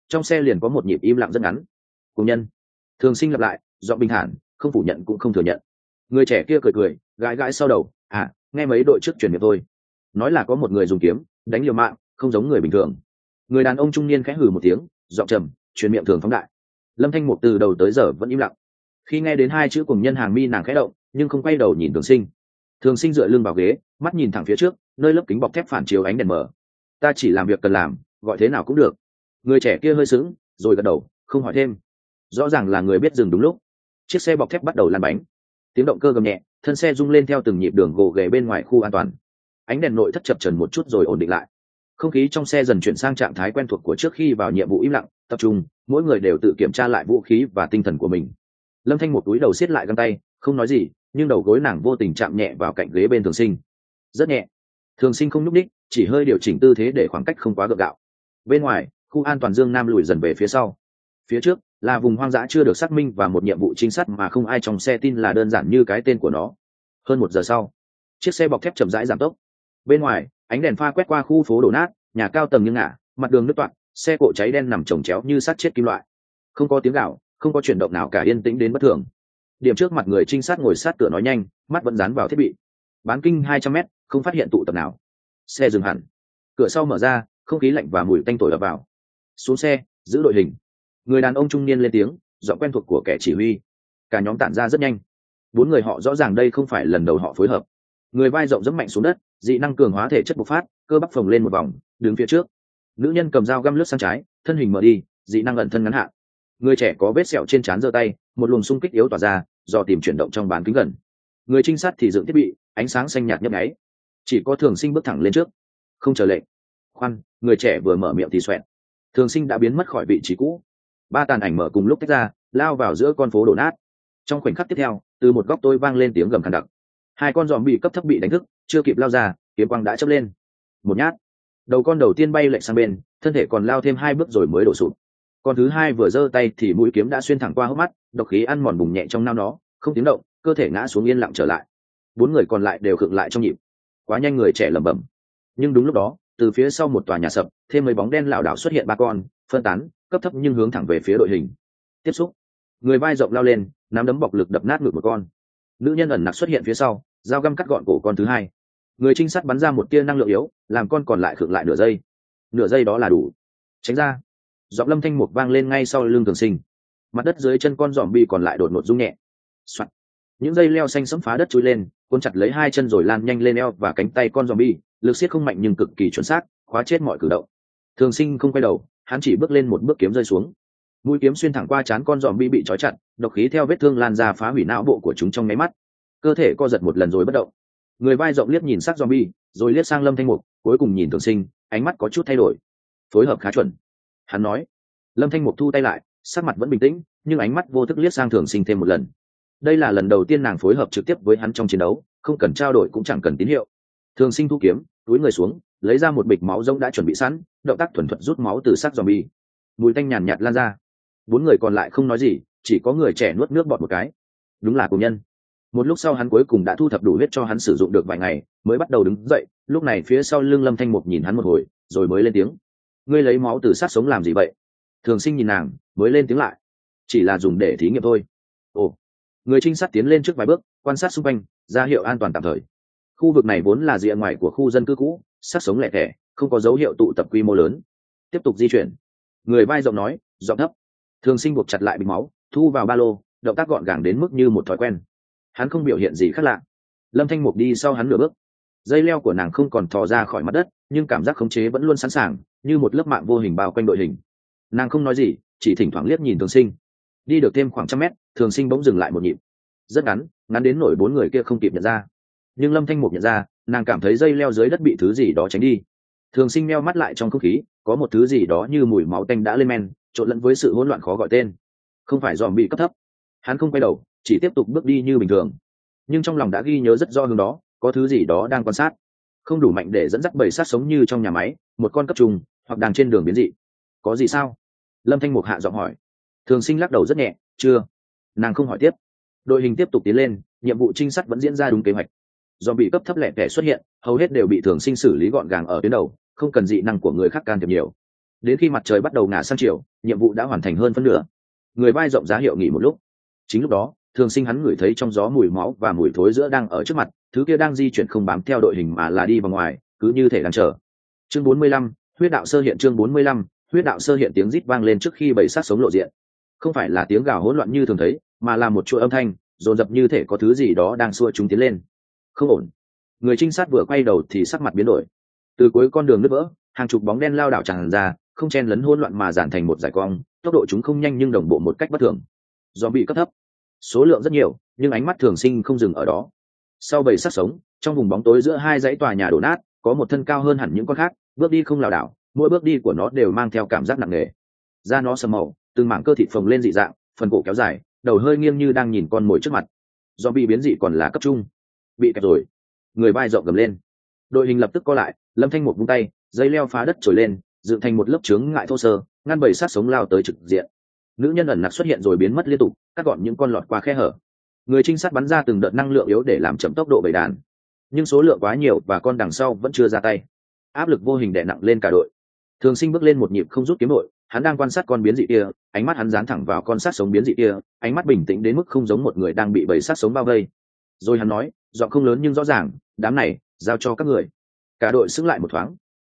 trong xe liền có một nhịp im lặng rất ngắn. Cùng nhân. Thường Sinh lặp lại, giọng bình thản, không phủ nhận cũng không thừa nhận. Người trẻ kia cười cười, gãi gãi sau đầu, nghe mấy đội trước truyền miệng thôi, nói là có một người dùng kiếm đánh liều mạng, không giống người bình thường. Người đàn ông trung niên khẽ hừ một tiếng, giọng trầm, truyền miệng thường phóng đại. Lâm Thanh Mục từ đầu tới giờ vẫn im lặng. Khi nghe đến hai chữ cùng nhân, hàng mi nàng khẽ động, nhưng không quay đầu nhìn Thường Sinh. Thường Sinh dựa lưng vào ghế, mắt nhìn thẳng phía trước, nơi lớp kính bọc thép phản chiếu ánh đèn mờ. Ta chỉ làm việc cần làm, gọi thế nào cũng được. Người trẻ kia hơi sững, rồi gật đầu, không hỏi thêm. Rõ ràng là người biết dừng đúng lúc. Chiếc xe bọc thép bắt đầu lăn bánh, tiếng động cơ gầm nhẹ, thân xe rung lên theo từng nhịp đường gồ ghề bên ngoài khu an toàn. Ánh đèn nội thất chập chờn một chút rồi ổn định lại. Không khí trong xe dần chuyển sang trạng thái quen thuộc của trước khi vào nhiệm vụ, im lặng, tập trung, mỗi người đều tự kiểm tra lại vũ khí và tinh thần của mình. Lâm Thanh một túi đầu siết lại găng tay, không nói gì, nhưng đầu gối nàng vô tình chạm nhẹ vào cạnh ghế bên Thường Sinh. Rất nhẹ. Thường Sinh không nhúc nhích, chỉ hơi điều chỉnh tư thế để khoảng cách không quá gượng gạo. Bên ngoài, khu an toàn Dương Nam lùi dần về phía sau. Phía trước là vùng hoang dã chưa được xác minh và một nhiệm vụ trinh sát mà không ai trong xe tin là đơn giản như cái tên của nó. Hơn 1 giờ sau, chiếc xe bọc thép chậm rãi giảm tốc. Bên ngoài, ánh đèn pha quét qua khu phố đổ nát, nhà cao tầng nghiêng ngả, mặt đường nứt toạc, xe cộ cháy đen nằm chồng chéo như xác chết kim loại. Không có tiếng gào, không có chuyển động nào cả, yên tĩnh đến bất thường. Điểm trước mặt người trinh sát ngồi sát cửa nói nhanh, mắt vẫn dán vào thiết bị. Bán kinh 200 m, không phát hiện tụ tập nào. Xe dừng hẳn. Cửa sau mở ra, không khí lạnh và mùi tanh thổi ập vào. Xuống xe, giữ đội hình. Người đàn ông trung niên lên tiếng, giọng quen thuộc của kẻ chỉ huy. Cả nhóm tản ra rất nhanh. 4 người họ rõ ràng đây không phải lần đầu họ phối hợp. Người vai rộng dẫm mạnh xuống đất, dị năng cường hóa thể chất bộc phát, cơ bắp phồng lên một vòng, đứng phía trước. Nữ nhân cầm dao găm lướt sang trái, thân hình mở đi, dị năng ẩn thân ngắn hạn. Người trẻ có vết sẹo trên trán giơ tay, một luồng xung kích yếu tỏa ra, do tìm chuyển động trong bán kính gần. Người trinh sát thì dựng thiết bị, ánh sáng xanh nhạt nhấp nháy. Chỉ có Thường Sinh bước thẳng lên trước, không chờ lệnh. Khoan, người trẻ vừa mở miệng thì xoẹt. Thường Sinh đã biến mất khỏi vị trí cũ. 3 tàn ảnh mở cùng lúc tách ra, lao vào giữa con phố đổ nát. Trong khoảnh khắc tiếp theo, từ một góc tối vang lên tiếng gầm khàn đặc. 2 con giòm bị cấp thấp bị đánh thức, chưa kịp lao ra, kiếm quang đã chớp lên. Một nhát, đầu con đầu tiên bay lệch sang bên, thân thể còn lao thêm 2 bước rồi mới đổ sụp. Con thứ hai vừa giơ tay thì mũi kiếm đã xuyên thẳng qua hốc mắt, độc khí ăn mòn bùng nhẹ trong nao nó, không tiếng động, cơ thể ngã xuống yên lặng trở lại. 4 người còn lại đều khựng lại trong nhịp. Quá nhanh, người trẻ lẩm bẩm. Nhưng đúng lúc đó, từ phía sau một tòa nhà sập, thêm mấy bóng đen lảo đảo xuất hiện, 3 con, phân tán, cấp thấp nhưng hướng thẳng về phía đội hình. Tiếp xúc. Người vai rộng lao lên, nắm đấm bọc lực đập nát ngực một con. Nữ nhân ẩn nặc xuất hiện phía sau, dao găm cắt gọn cổ con thứ hai. Người trinh sát bắn ra một tia năng lượng yếu, làm con còn lại khựng lại nửa giây. Nửa giây đó là đủ. Tránh ra. Giọng Lâm Thanh Mục vang lên ngay sau lưng Thường Sinh. Mặt đất dưới chân con giòm bi còn lại đột ngột rung nhẹ. Soạt. Những dây leo xanh sẫm phá đất chui lên, cuốn chặt lấy 2 chân rồi lan nhanh lên eo và cánh tay con giòm bi, lực siết không mạnh nhưng cực kỳ chuẩn xác, khóa chết mọi cử động. Thường Sinh không quay đầu, hắn chỉ bước lên một bước, kiếm rơi xuống. Mũi kiếm xuyên thẳng qua trán con giòm bi bị trói chặt, độc khí theo vết thương lan ra phá hủy não bộ của chúng trong nháy mắt. Cơ thể co giật một lần rồi bất động. Người vai rộng liếc nhìn xác zombie, rồi liếc sang Lâm Thanh Mục, cuối cùng nhìn Thường Sinh, ánh mắt có chút thay đổi. Phối hợp khá chuẩn, hắn nói. Lâm Thanh Mục thu tay lại, sắc mặt vẫn bình tĩnh, nhưng ánh mắt vô thức liếc sang Thường Sinh thêm một lần. Đây là lần đầu tiên nàng phối hợp trực tiếp với hắn trong chiến đấu, không cần trao đổi cũng chẳng cần tín hiệu. Thường Sinh thu kiếm, túi người xuống, lấy ra một bịch máu rỗng đã chuẩn bị sẵn, động tác thuần thục rút máu từ xác zombie. Mùi tanh nhàn nhạt lan ra. 4 người còn lại không nói gì, chỉ có người trẻ nuốt nước bọt một cái. Đúng là cùng nhân. Một lúc sau hắn cuối cùng đã thu thập đủ huyết cho hắn sử dụng được vài ngày, mới bắt đầu đứng dậy. Lúc này phía sau lưng Lâm Thanh Mục nhìn hắn một hồi, rồi mới lên tiếng. Ngươi lấy máu từ xác sống làm gì vậy? Thường Sinh nhìn nàng, mới lên tiếng lại. Chỉ là dùng để thí nghiệm thôi. Ồ. Người trinh sát tiến lên trước vài bước, quan sát xung quanh, ra hiệu an toàn tạm thời. Khu vực này vốn là rìa ngoài của khu dân cư cũ, xác sống lẻ tẻ, không có dấu hiệu tụ tập quy mô lớn. Tiếp tục di chuyển. Người vai rộng nói, giọng thấp. Thường Sinh buộc chặt lại bình máu, thu vào ba lô, động tác gọn gàng đến mức như một thói quen. Hắn không biểu hiện gì khác lạ. Lâm Thanh Mục đi sau hắn nửa bước. Dây leo của nàng không còn thò ra khỏi mặt đất, nhưng cảm giác khống chế vẫn luôn sẵn sàng, như một lớp mạng vô hình bao quanh đội hình. Nàng không nói gì, chỉ thỉnh thoảng liếc nhìn Thường Sinh. Đi được thêm khoảng 100 mét, Thường Sinh bỗng dừng lại một nhịp. Rất ngắn, ngắn đến nỗi 4 người kia không kịp nhận ra. Nhưng Lâm Thanh Mục nhận ra, nàng cảm thấy dây leo dưới đất bị thứ gì đó tránh đi. Thường Sinh meo mắt lại, trong không khí có một thứ gì đó như mùi máu tanh đã lên men, trộn lẫn với sự hỗn loạn khó gọi tên. Không phải dòm bị cấp thấp. Hắn không quay đầu, chỉ tiếp tục bước đi như bình thường, nhưng trong lòng đã ghi nhớ rất rõ hướng đó có thứ gì đó đang quan sát, không đủ mạnh để dẫn dắt bầy sát sống như trong nhà máy, một con cấp trùng hoặc đang trên đường biến dị. Có gì sao? Lâm Thanh Mục hạ giọng hỏi. Thường Sinh lắc đầu rất nhẹ, chưa. Nàng không hỏi tiếp. Đội hình tiếp tục tiến lên, nhiệm vụ trinh sát vẫn diễn ra đúng kế hoạch. Do bị cấp thấp lẻ tẻ xuất hiện, hầu hết đều bị Thường Sinh xử lý gọn gàng ở tuyến đầu, không cần dị năng của người khác can thiệp nhiều. đến khi mặt trời bắt đầu ngả sang chiều, nhiệm vụ đã hoàn thành hơn phân nửa. Người vai rộng giá hiệu nghỉ một lúc. Chính lúc đó, Thường Sinh hắn ngửi thấy trong gió mùi máu và mùi thối giữa đang ở trước mặt, thứ kia đang di chuyển không bám theo đội hình mà là đi vào ngoài, cứ như thể đang chờ. Chương 45, huyết đạo sơ hiện. Chương 45, huyết đạo sơ hiện. Tiếng rít vang lên trước khi bầy sát sống lộ diện. Không phải là tiếng gào hỗn loạn như thường thấy, mà là một chuỗi âm thanh dồn dập như thể có thứ gì đó đang xua chúng tiến lên. Không ổn. Người trinh sát vừa quay đầu thì sắc mặt biến đổi. Từ cuối con đường nứt vỡ, hàng chục bóng đen lao đảo tràn ra, không chen lấn hỗn loạn mà dàn thành một dải cong, tốc độ chúng không nhanh nhưng đồng bộ một cách bất thường. Do bị cấp thấp, số lượng rất nhiều, nhưng ánh mắt Thường Sinh không dừng ở đó. Sau bầy sát sống, trong vùng bóng tối giữa hai dãy tòa nhà đổ nát, có một thân cao hơn hẳn những con khác, bước đi không lảo đảo, mỗi bước đi của nó đều mang theo cảm giác nặng nề. Da nó sầm màu, từng mảng cơ thịt phồng lên dị dạng, phần cổ kéo dài, đầu hơi nghiêng như đang nhìn con mồi trước mặt. Do bị biến dị còn là cấp trung, bị kẹp rồi. Người vai rộng gầm lên. Đội hình lập tức co lại, Lâm Thanh một vung tay, dây leo phá đất trồi lên, dựng thành một lớp chướng ngại thô sơ, ngăn bầy sát sống lao tới trực diện. Nữ nhân ẩn nặc xuất hiện rồi biến mất liên tục, cắt gọn những con lọt qua khe hở. Người trinh sát bắn ra từng đợt năng lượng yếu để làm chậm tốc độ bầy đàn, nhưng số lượng quá nhiều và con đằng sau vẫn chưa ra tay. Áp lực vô hình đè nặng lên cả đội. Thường Sinh bước lên một nhịp không rút kiếm đội, hắn đang quan sát con biến dị kia, ánh mắt hắn dán thẳng vào con sát sống biến dị kia, ánh mắt bình tĩnh đến mức không giống một người đang bị bầy sát sống bao vây. Rồi hắn nói, giọng không lớn nhưng rõ ràng, đám này giao cho các người. Cả đội sững lại một thoáng.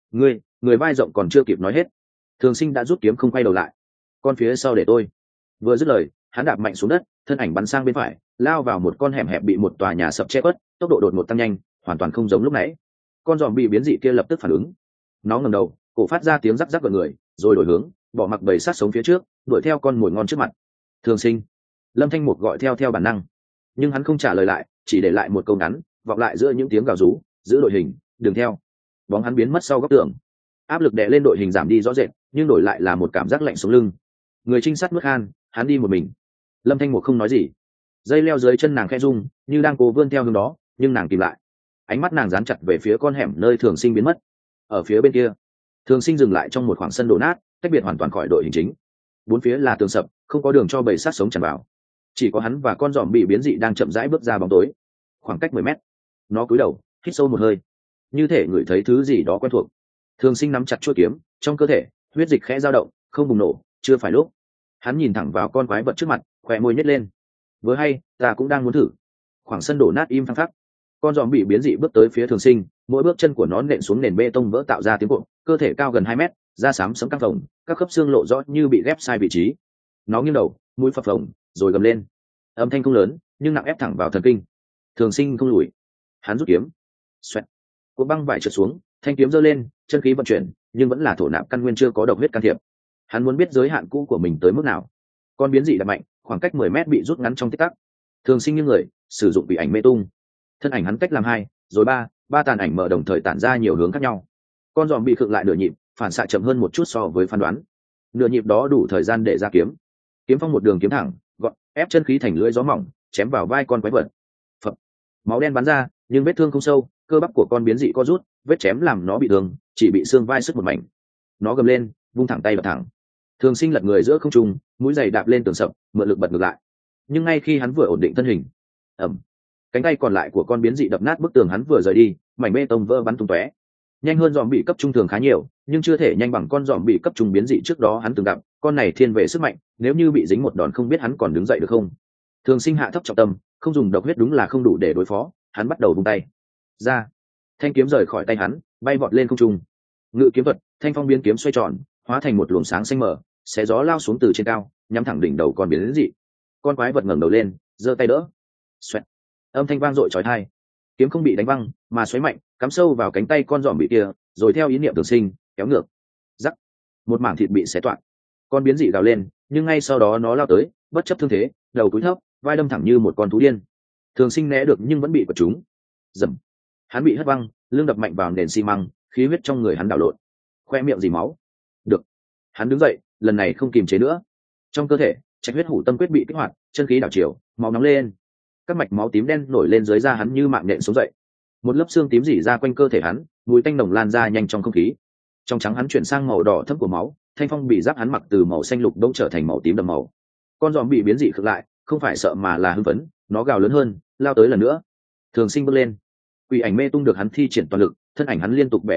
Người vai rộng còn chưa kịp nói hết, Thường Sinh đã rút kiếm không quay đầu lại. Con phía sau để tôi. Vừa dứt lời, hắn đạp mạnh xuống đất, thân ảnh bắn sang bên phải, lao vào một con hẻm hẹp bị một tòa nhà sập che khuất, tốc độ đột ngột tăng nhanh, hoàn toàn không giống lúc nãy. Con giòm bị biến dị kia lập tức phản ứng. Nó ngẩng đầu, cổ phát ra tiếng rắc rắc gợn người, rồi đổi hướng, bỏ mặc bầy sát sống phía trước, đuổi theo con mồi ngon trước mặt. Thường Sinh. Lâm Thanh một gọi theo bản năng, nhưng hắn không trả lời lại, chỉ để lại một câu ngắn, vọng lại giữa những tiếng gào rú, giữ đội hình, đừng theo. Bóng hắn biến mất sau góc tường. Áp lực đè lên đội hình giảm đi rõ rệt, nhưng đổi lại là một cảm giác lạnh sống lưng. Người trinh sát nuốt khan, hắn đi một mình. Lâm Thanh một không nói gì. Dây leo dưới chân nàng khẽ rung, như đang cố vươn theo hướng đó, nhưng nàng tìm lại. Ánh mắt nàng dán chặt về phía con hẻm nơi Thường Sinh biến mất. Ở phía bên kia, Thường Sinh dừng lại trong một khoảng sân đổ nát, tách biệt hoàn toàn khỏi đội hình chính. Bốn phía là tường sập, không có đường cho bầy sát sống tràn vào. Chỉ có hắn và con giòm bị biến dị đang chậm rãi bước ra bóng tối. Khoảng cách 10 mét. Nó cúi đầu, hít sâu một hơi, như thể ngửi thấy thứ gì đó quen thuộc. Thường Sinh nắm chặt chuôi kiếm, trong cơ thể huyết dịch khẽ dao động, không bùng nổ, chưa phải lúc. Hắn nhìn thẳng vào con quái vật trước mặt, khóe môi nhếch lên. Vừa hay, ta cũng đang muốn thử. Khoảng sân đổ nát im phăng phắc. Con giòm bị biến dị bước tới phía Thường Sinh, mỗi bước chân của nó nện xuống nền bê tông vỡ tạo ra tiếng cộp, cơ thể cao gần 2 mét, da xám sẫm căng phồng, các khớp xương lộ rõ như bị ghép sai vị trí. Nó nghiêng đầu, mũi phập phồng, rồi gầm lên. Âm thanh không lớn, nhưng nặng ép thẳng vào thần kinh. Thường Sinh không lùi. Hắn rút kiếm. Xoẹt. Cột băng vải trượt xuống, thanh kiếm giơ lên, chân khí vận chuyển, nhưng vẫn là thổ nạp căn nguyên chưa có độc huyết can thiệp. Hắn muốn biết giới hạn cũ của mình tới mức nào. Con biến dị đập mạnh, khoảng cách 10 mét bị rút ngắn trong tích tắc. Thường Sinh nghiêng người, sử dụng bị ảnh mê tung. Thân ảnh hắn cách làm hai, rồi ba tàn ảnh mở đồng thời tản ra nhiều hướng khác nhau. Con giòm bị khựng lại nửa nhịp, phản xạ chậm hơn một chút so với phán đoán. Nửa nhịp đó đủ thời gian để ra kiếm. Kiếm phong một đường kiếm thẳng, gọn, ép chân khí thành lưỡi gió mỏng, chém vào vai con quái vật. Phập. Máu đen bắn ra, nhưng vết thương không sâu, cơ bắp của con biến dị co rút, vết chém làm nó bị thương, chỉ bị xương vai sứt một mảnh. Nó gầm lên, vung thẳng tay bật thẳng. Thường Sinh lật người giữa không trung, mũi giày đạp lên tường sập, mượn lực bật ngược lại. Nhưng ngay khi hắn vừa ổn định thân hình, ầm, cánh tay còn lại của con biến dị đập nát bức tường hắn vừa rời đi, mảnh bê tông vỡ bắn tung tóe. Nhanh hơn giòm bị cấp trung thường khá nhiều, nhưng chưa thể nhanh bằng con giòm bị cấp trung biến dị trước đó hắn từng gặp. Con này thiên về sức mạnh, nếu như bị dính một đòn không biết hắn còn đứng dậy được không. Thường Sinh hạ thấp trọng tâm, không dùng độc huyết đúng là không đủ để đối phó. Hắn bắt đầu vung tay ra, thanh kiếm rời khỏi tay hắn, bay vọt lên không trung. Ngự kiếm thuật, thanh phong biến kiếm xoay tròn, hóa thành một luồng sáng xanh mờ, xé gió lao xuống từ trên cao, nhắm thẳng đỉnh đầu con biến dị. Con quái vật ngẩng đầu lên, giơ tay đỡ. Xoẹt. Âm thanh vang dội chói tai. Kiếm không bị đánh văng, mà xoáy mạnh, cắm sâu vào cánh tay con giòm bị kia, rồi theo ý niệm Thường Sinh, kéo ngược. Rắc. Một mảng thịt bị xé toạc. Con biến dị gào lên, nhưng ngay sau đó nó lao tới, bất chấp thương thế, đầu cúi thấp, vai đâm thẳng như một con thú điên. Thường Sinh né được nhưng vẫn bị quật trúng. Rầm. Hắn bị hất văng, lưng đập mạnh vào nền xi măng, khí huyết trong người hắn đảo lộn, khoe miệng dì máu. Được. Hắn đứng dậy, lần này không kìm chế nữa. Trong cơ thể, trạch huyết hủ tâm quyết bị kích hoạt, chân khí đảo chiều, máu nóng lên. Các mạch máu tím đen nổi lên dưới da hắn như mạng nhện sống dậy. Một lớp xương tím rỉ ra quanh cơ thể hắn, mùi tanh nồng lan ra nhanh trong không khí. Trong trắng hắn chuyển sang màu đỏ thẫm của máu, thanh phong bị giáp hắn mặc từ màu xanh lục bỗng trở thành màu tím đậm màu. Con giòm bị biến dị khựng lại, không phải sợ mà là hưng phấn, nó gào lớn hơn, lao tới lần nữa. Thường Sinh bước lên. Quỷ ảnh mê tung được hắn thi triển toàn lực, thân ảnh hắn liên tục bẻ gấp gấp,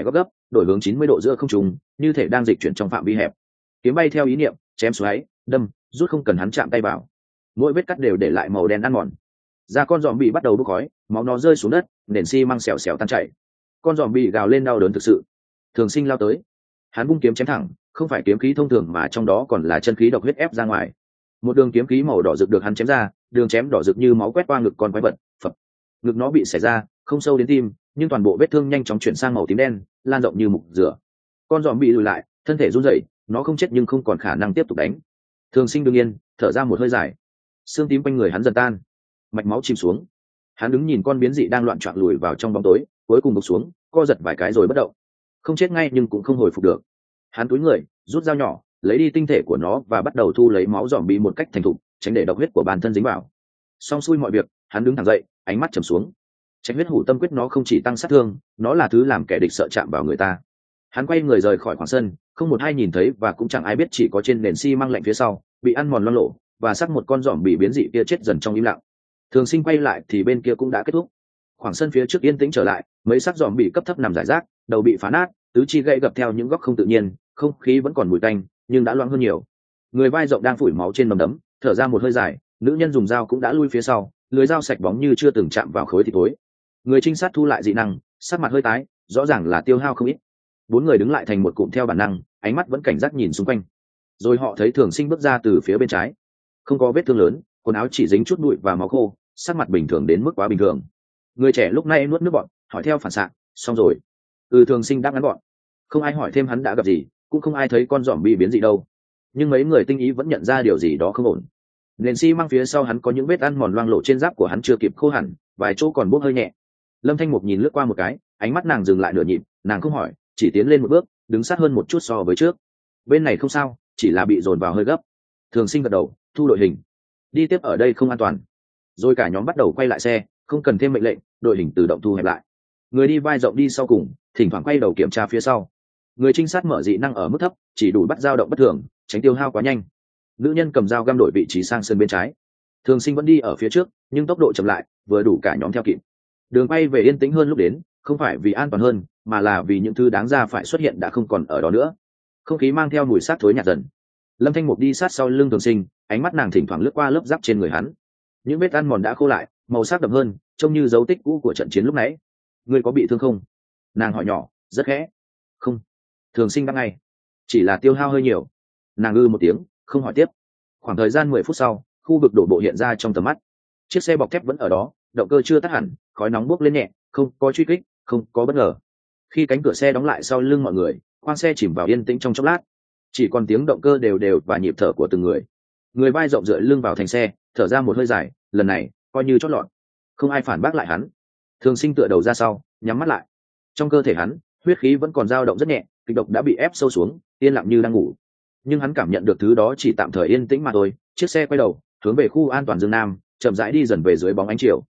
đổi hướng 90 độ giữa không trung, như thể đang dịch chuyển trong phạm vi hẹp. Kiếm bay theo ý niệm, chém xoáy, đâm, rút không cần hắn chạm tay vào. Mỗi vết cắt đều để lại màu đen ăn mòn. Da con giòm bị bắt đầu bốc khói, máu nó rơi xuống đất, nền xi măng xèo xèo tan chảy. Con giòm bị gào lên đau đớn thực sự. Thường Sinh lao tới, hắn vung kiếm chém thẳng, không phải kiếm khí thông thường mà trong đó còn là chân khí độc huyết ép ra ngoài. Một đường kiếm khí màu đỏ rực được hắn chém ra, đường chém đỏ rực như máu quét qua ngực con quái vật, phập. Ngực nó bị xẻ ra, không sâu đến tim, nhưng toàn bộ vết thương nhanh chóng chuyển sang màu tím đen, lan rộng như mục rửa. Con giòm bị lùi lại, thân thể run rẩy, nó không chết nhưng không còn khả năng tiếp tục đánh. Thường Sinh đương nhiên thở ra một hơi dài, xương tím quanh người hắn dần tan, mạch máu chìm xuống. Hắn đứng nhìn con biến dị đang loạn trọn lùi vào trong bóng tối, cuối cùng gục xuống, co giật vài cái rồi bất động. Không chết ngay nhưng cũng không hồi phục được. Hắn cúi người, rút dao nhỏ, lấy đi tinh thể của nó và bắt đầu thu lấy máu giòm bị một cách thành thục, tránh để độc huyết của bản thân dính vào. Xong xuôi mọi việc, hắn đứng thẳng dậy, ánh mắt trầm xuống. Tránh huyết hủ tâm quyết nó không chỉ tăng sát thương, nó là thứ làm kẻ địch sợ chạm vào người ta. Hắn quay người rời khỏi khoảng sân, không một ai nhìn thấy và cũng chẳng ai biết, chỉ có trên nền xi măng lạnh phía sau bị ăn mòn loang lổ và xác một con giòm bị biến dị kia chết dần trong im lặng. Thường Sinh quay lại thì bên kia cũng đã kết thúc. Khoảng sân phía trước yên tĩnh trở lại, mấy xác giòm bị cấp thấp nằm rải rác, đầu bị phá nát, tứ chi gãy gập theo những góc không tự nhiên, không khí vẫn còn mùi tanh nhưng đã loãng hơn nhiều. Người vai rộng đang phủi máu trên mầm đấm, thở ra một hơi dài. Nữ nhân dùng dao cũng đã lui phía sau, lưỡi dao sạch bóng như chưa từng chạm vào khối thịt thối. Người trinh sát thu lại dị năng, sắc mặt hơi tái, rõ ràng là tiêu hao không ít. Bốn người đứng lại thành một cụm theo bản năng, ánh mắt vẫn cảnh giác nhìn xung quanh. Rồi họ thấy Thường Sinh bước ra từ phía bên trái, không có vết thương lớn, quần áo chỉ dính chút bụi và máu khô, sắc mặt bình thường đến mức quá bình thường. Người trẻ lúc này nuốt nước bọt, hỏi theo phản xạ, xong rồi. Thường Sinh đáp ngắn gọn. Không ai hỏi thêm hắn đã gặp gì, cũng không ai thấy con giòm bị biến dị đâu. Nhưng mấy người tinh ý vẫn nhận ra điều gì đó không ổn. Nền xi măng phía sau hắn có những vết ăn mòn loang lổ trên giáp của hắn chưa kịp khô hẳn, vài chỗ còn bốc hơi nhẹ. Lâm Thanh Mục nhìn lướt qua một cái, ánh mắt nàng dừng lại nửa nhịp, nàng không hỏi, chỉ tiến lên một bước, đứng sát hơn một chút so với trước. Bên này không sao, chỉ là bị dồn vào hơi gấp. Thường Sinh gật đầu, thu đội hình. Đi tiếp ở đây không an toàn. Rồi cả nhóm bắt đầu quay lại xe, không cần thêm mệnh lệnh, đội hình tự động thu hẹp lại. Người đi vai rộng đi sau cùng, thỉnh thoảng quay đầu kiểm tra phía sau. Người trinh sát mở dị năng ở mức thấp, chỉ đủ bắt dao động bất thường, tránh tiêu hao quá nhanh. Nữ nhân cầm dao găm đổi vị trí sang sân bên trái. Thường Sinh vẫn đi ở phía trước, nhưng tốc độ chậm lại, vừa đủ cả nhóm theo kịp. Đường bay về yên tĩnh hơn lúc đến, không phải vì an toàn hơn, mà là vì những thứ đáng ra phải xuất hiện đã không còn ở đó nữa. Không khí mang theo mùi xác thối nhạt dần. Lâm Thanh Mục đi sát sau lưng Thường Sinh, ánh mắt nàng thỉnh thoảng lướt qua lớp giáp trên người hắn. Những vết ăn mòn đã khô lại, màu sắc đậm hơn, trông như dấu tích cũ của trận chiến lúc nãy. Ngươi có bị thương không? Nàng hỏi nhỏ, rất khẽ. Không. Thường Sinh đáp ngay. Chỉ là tiêu hao hơi nhiều. Nàng ư một tiếng, không hỏi tiếp. Khoảng thời gian 10 phút sau, khu vực đổ bộ hiện ra trong tầm mắt. Chiếc xe bọc thép vẫn ở đó, động cơ chưa tắt hẳn, khói nóng bốc lên nhẹ, không có truy kích, không có bất ngờ. Khi cánh cửa xe đóng lại sau lưng mọi người, khoang xe chìm vào yên tĩnh trong chốc lát, chỉ còn tiếng động cơ đều đều và nhịp thở của từng người. Người vai rộng dựa lưng vào thành xe, thở ra một hơi dài, lần này coi như chót lọt. Không ai phản bác lại hắn. Thường Sinh tựa đầu ra sau, nhắm mắt lại. Trong cơ thể hắn, huyết khí vẫn còn dao động rất nhẹ, kịch độc đã bị ép sâu xuống, yên lặng như đang ngủ. Nhưng hắn cảm nhận được thứ đó chỉ tạm thời yên tĩnh mà thôi. Chiếc xe quay đầu, hướng về khu an toàn Dương Nam, chậm rãi đi dần về dưới bóng ánh chiều.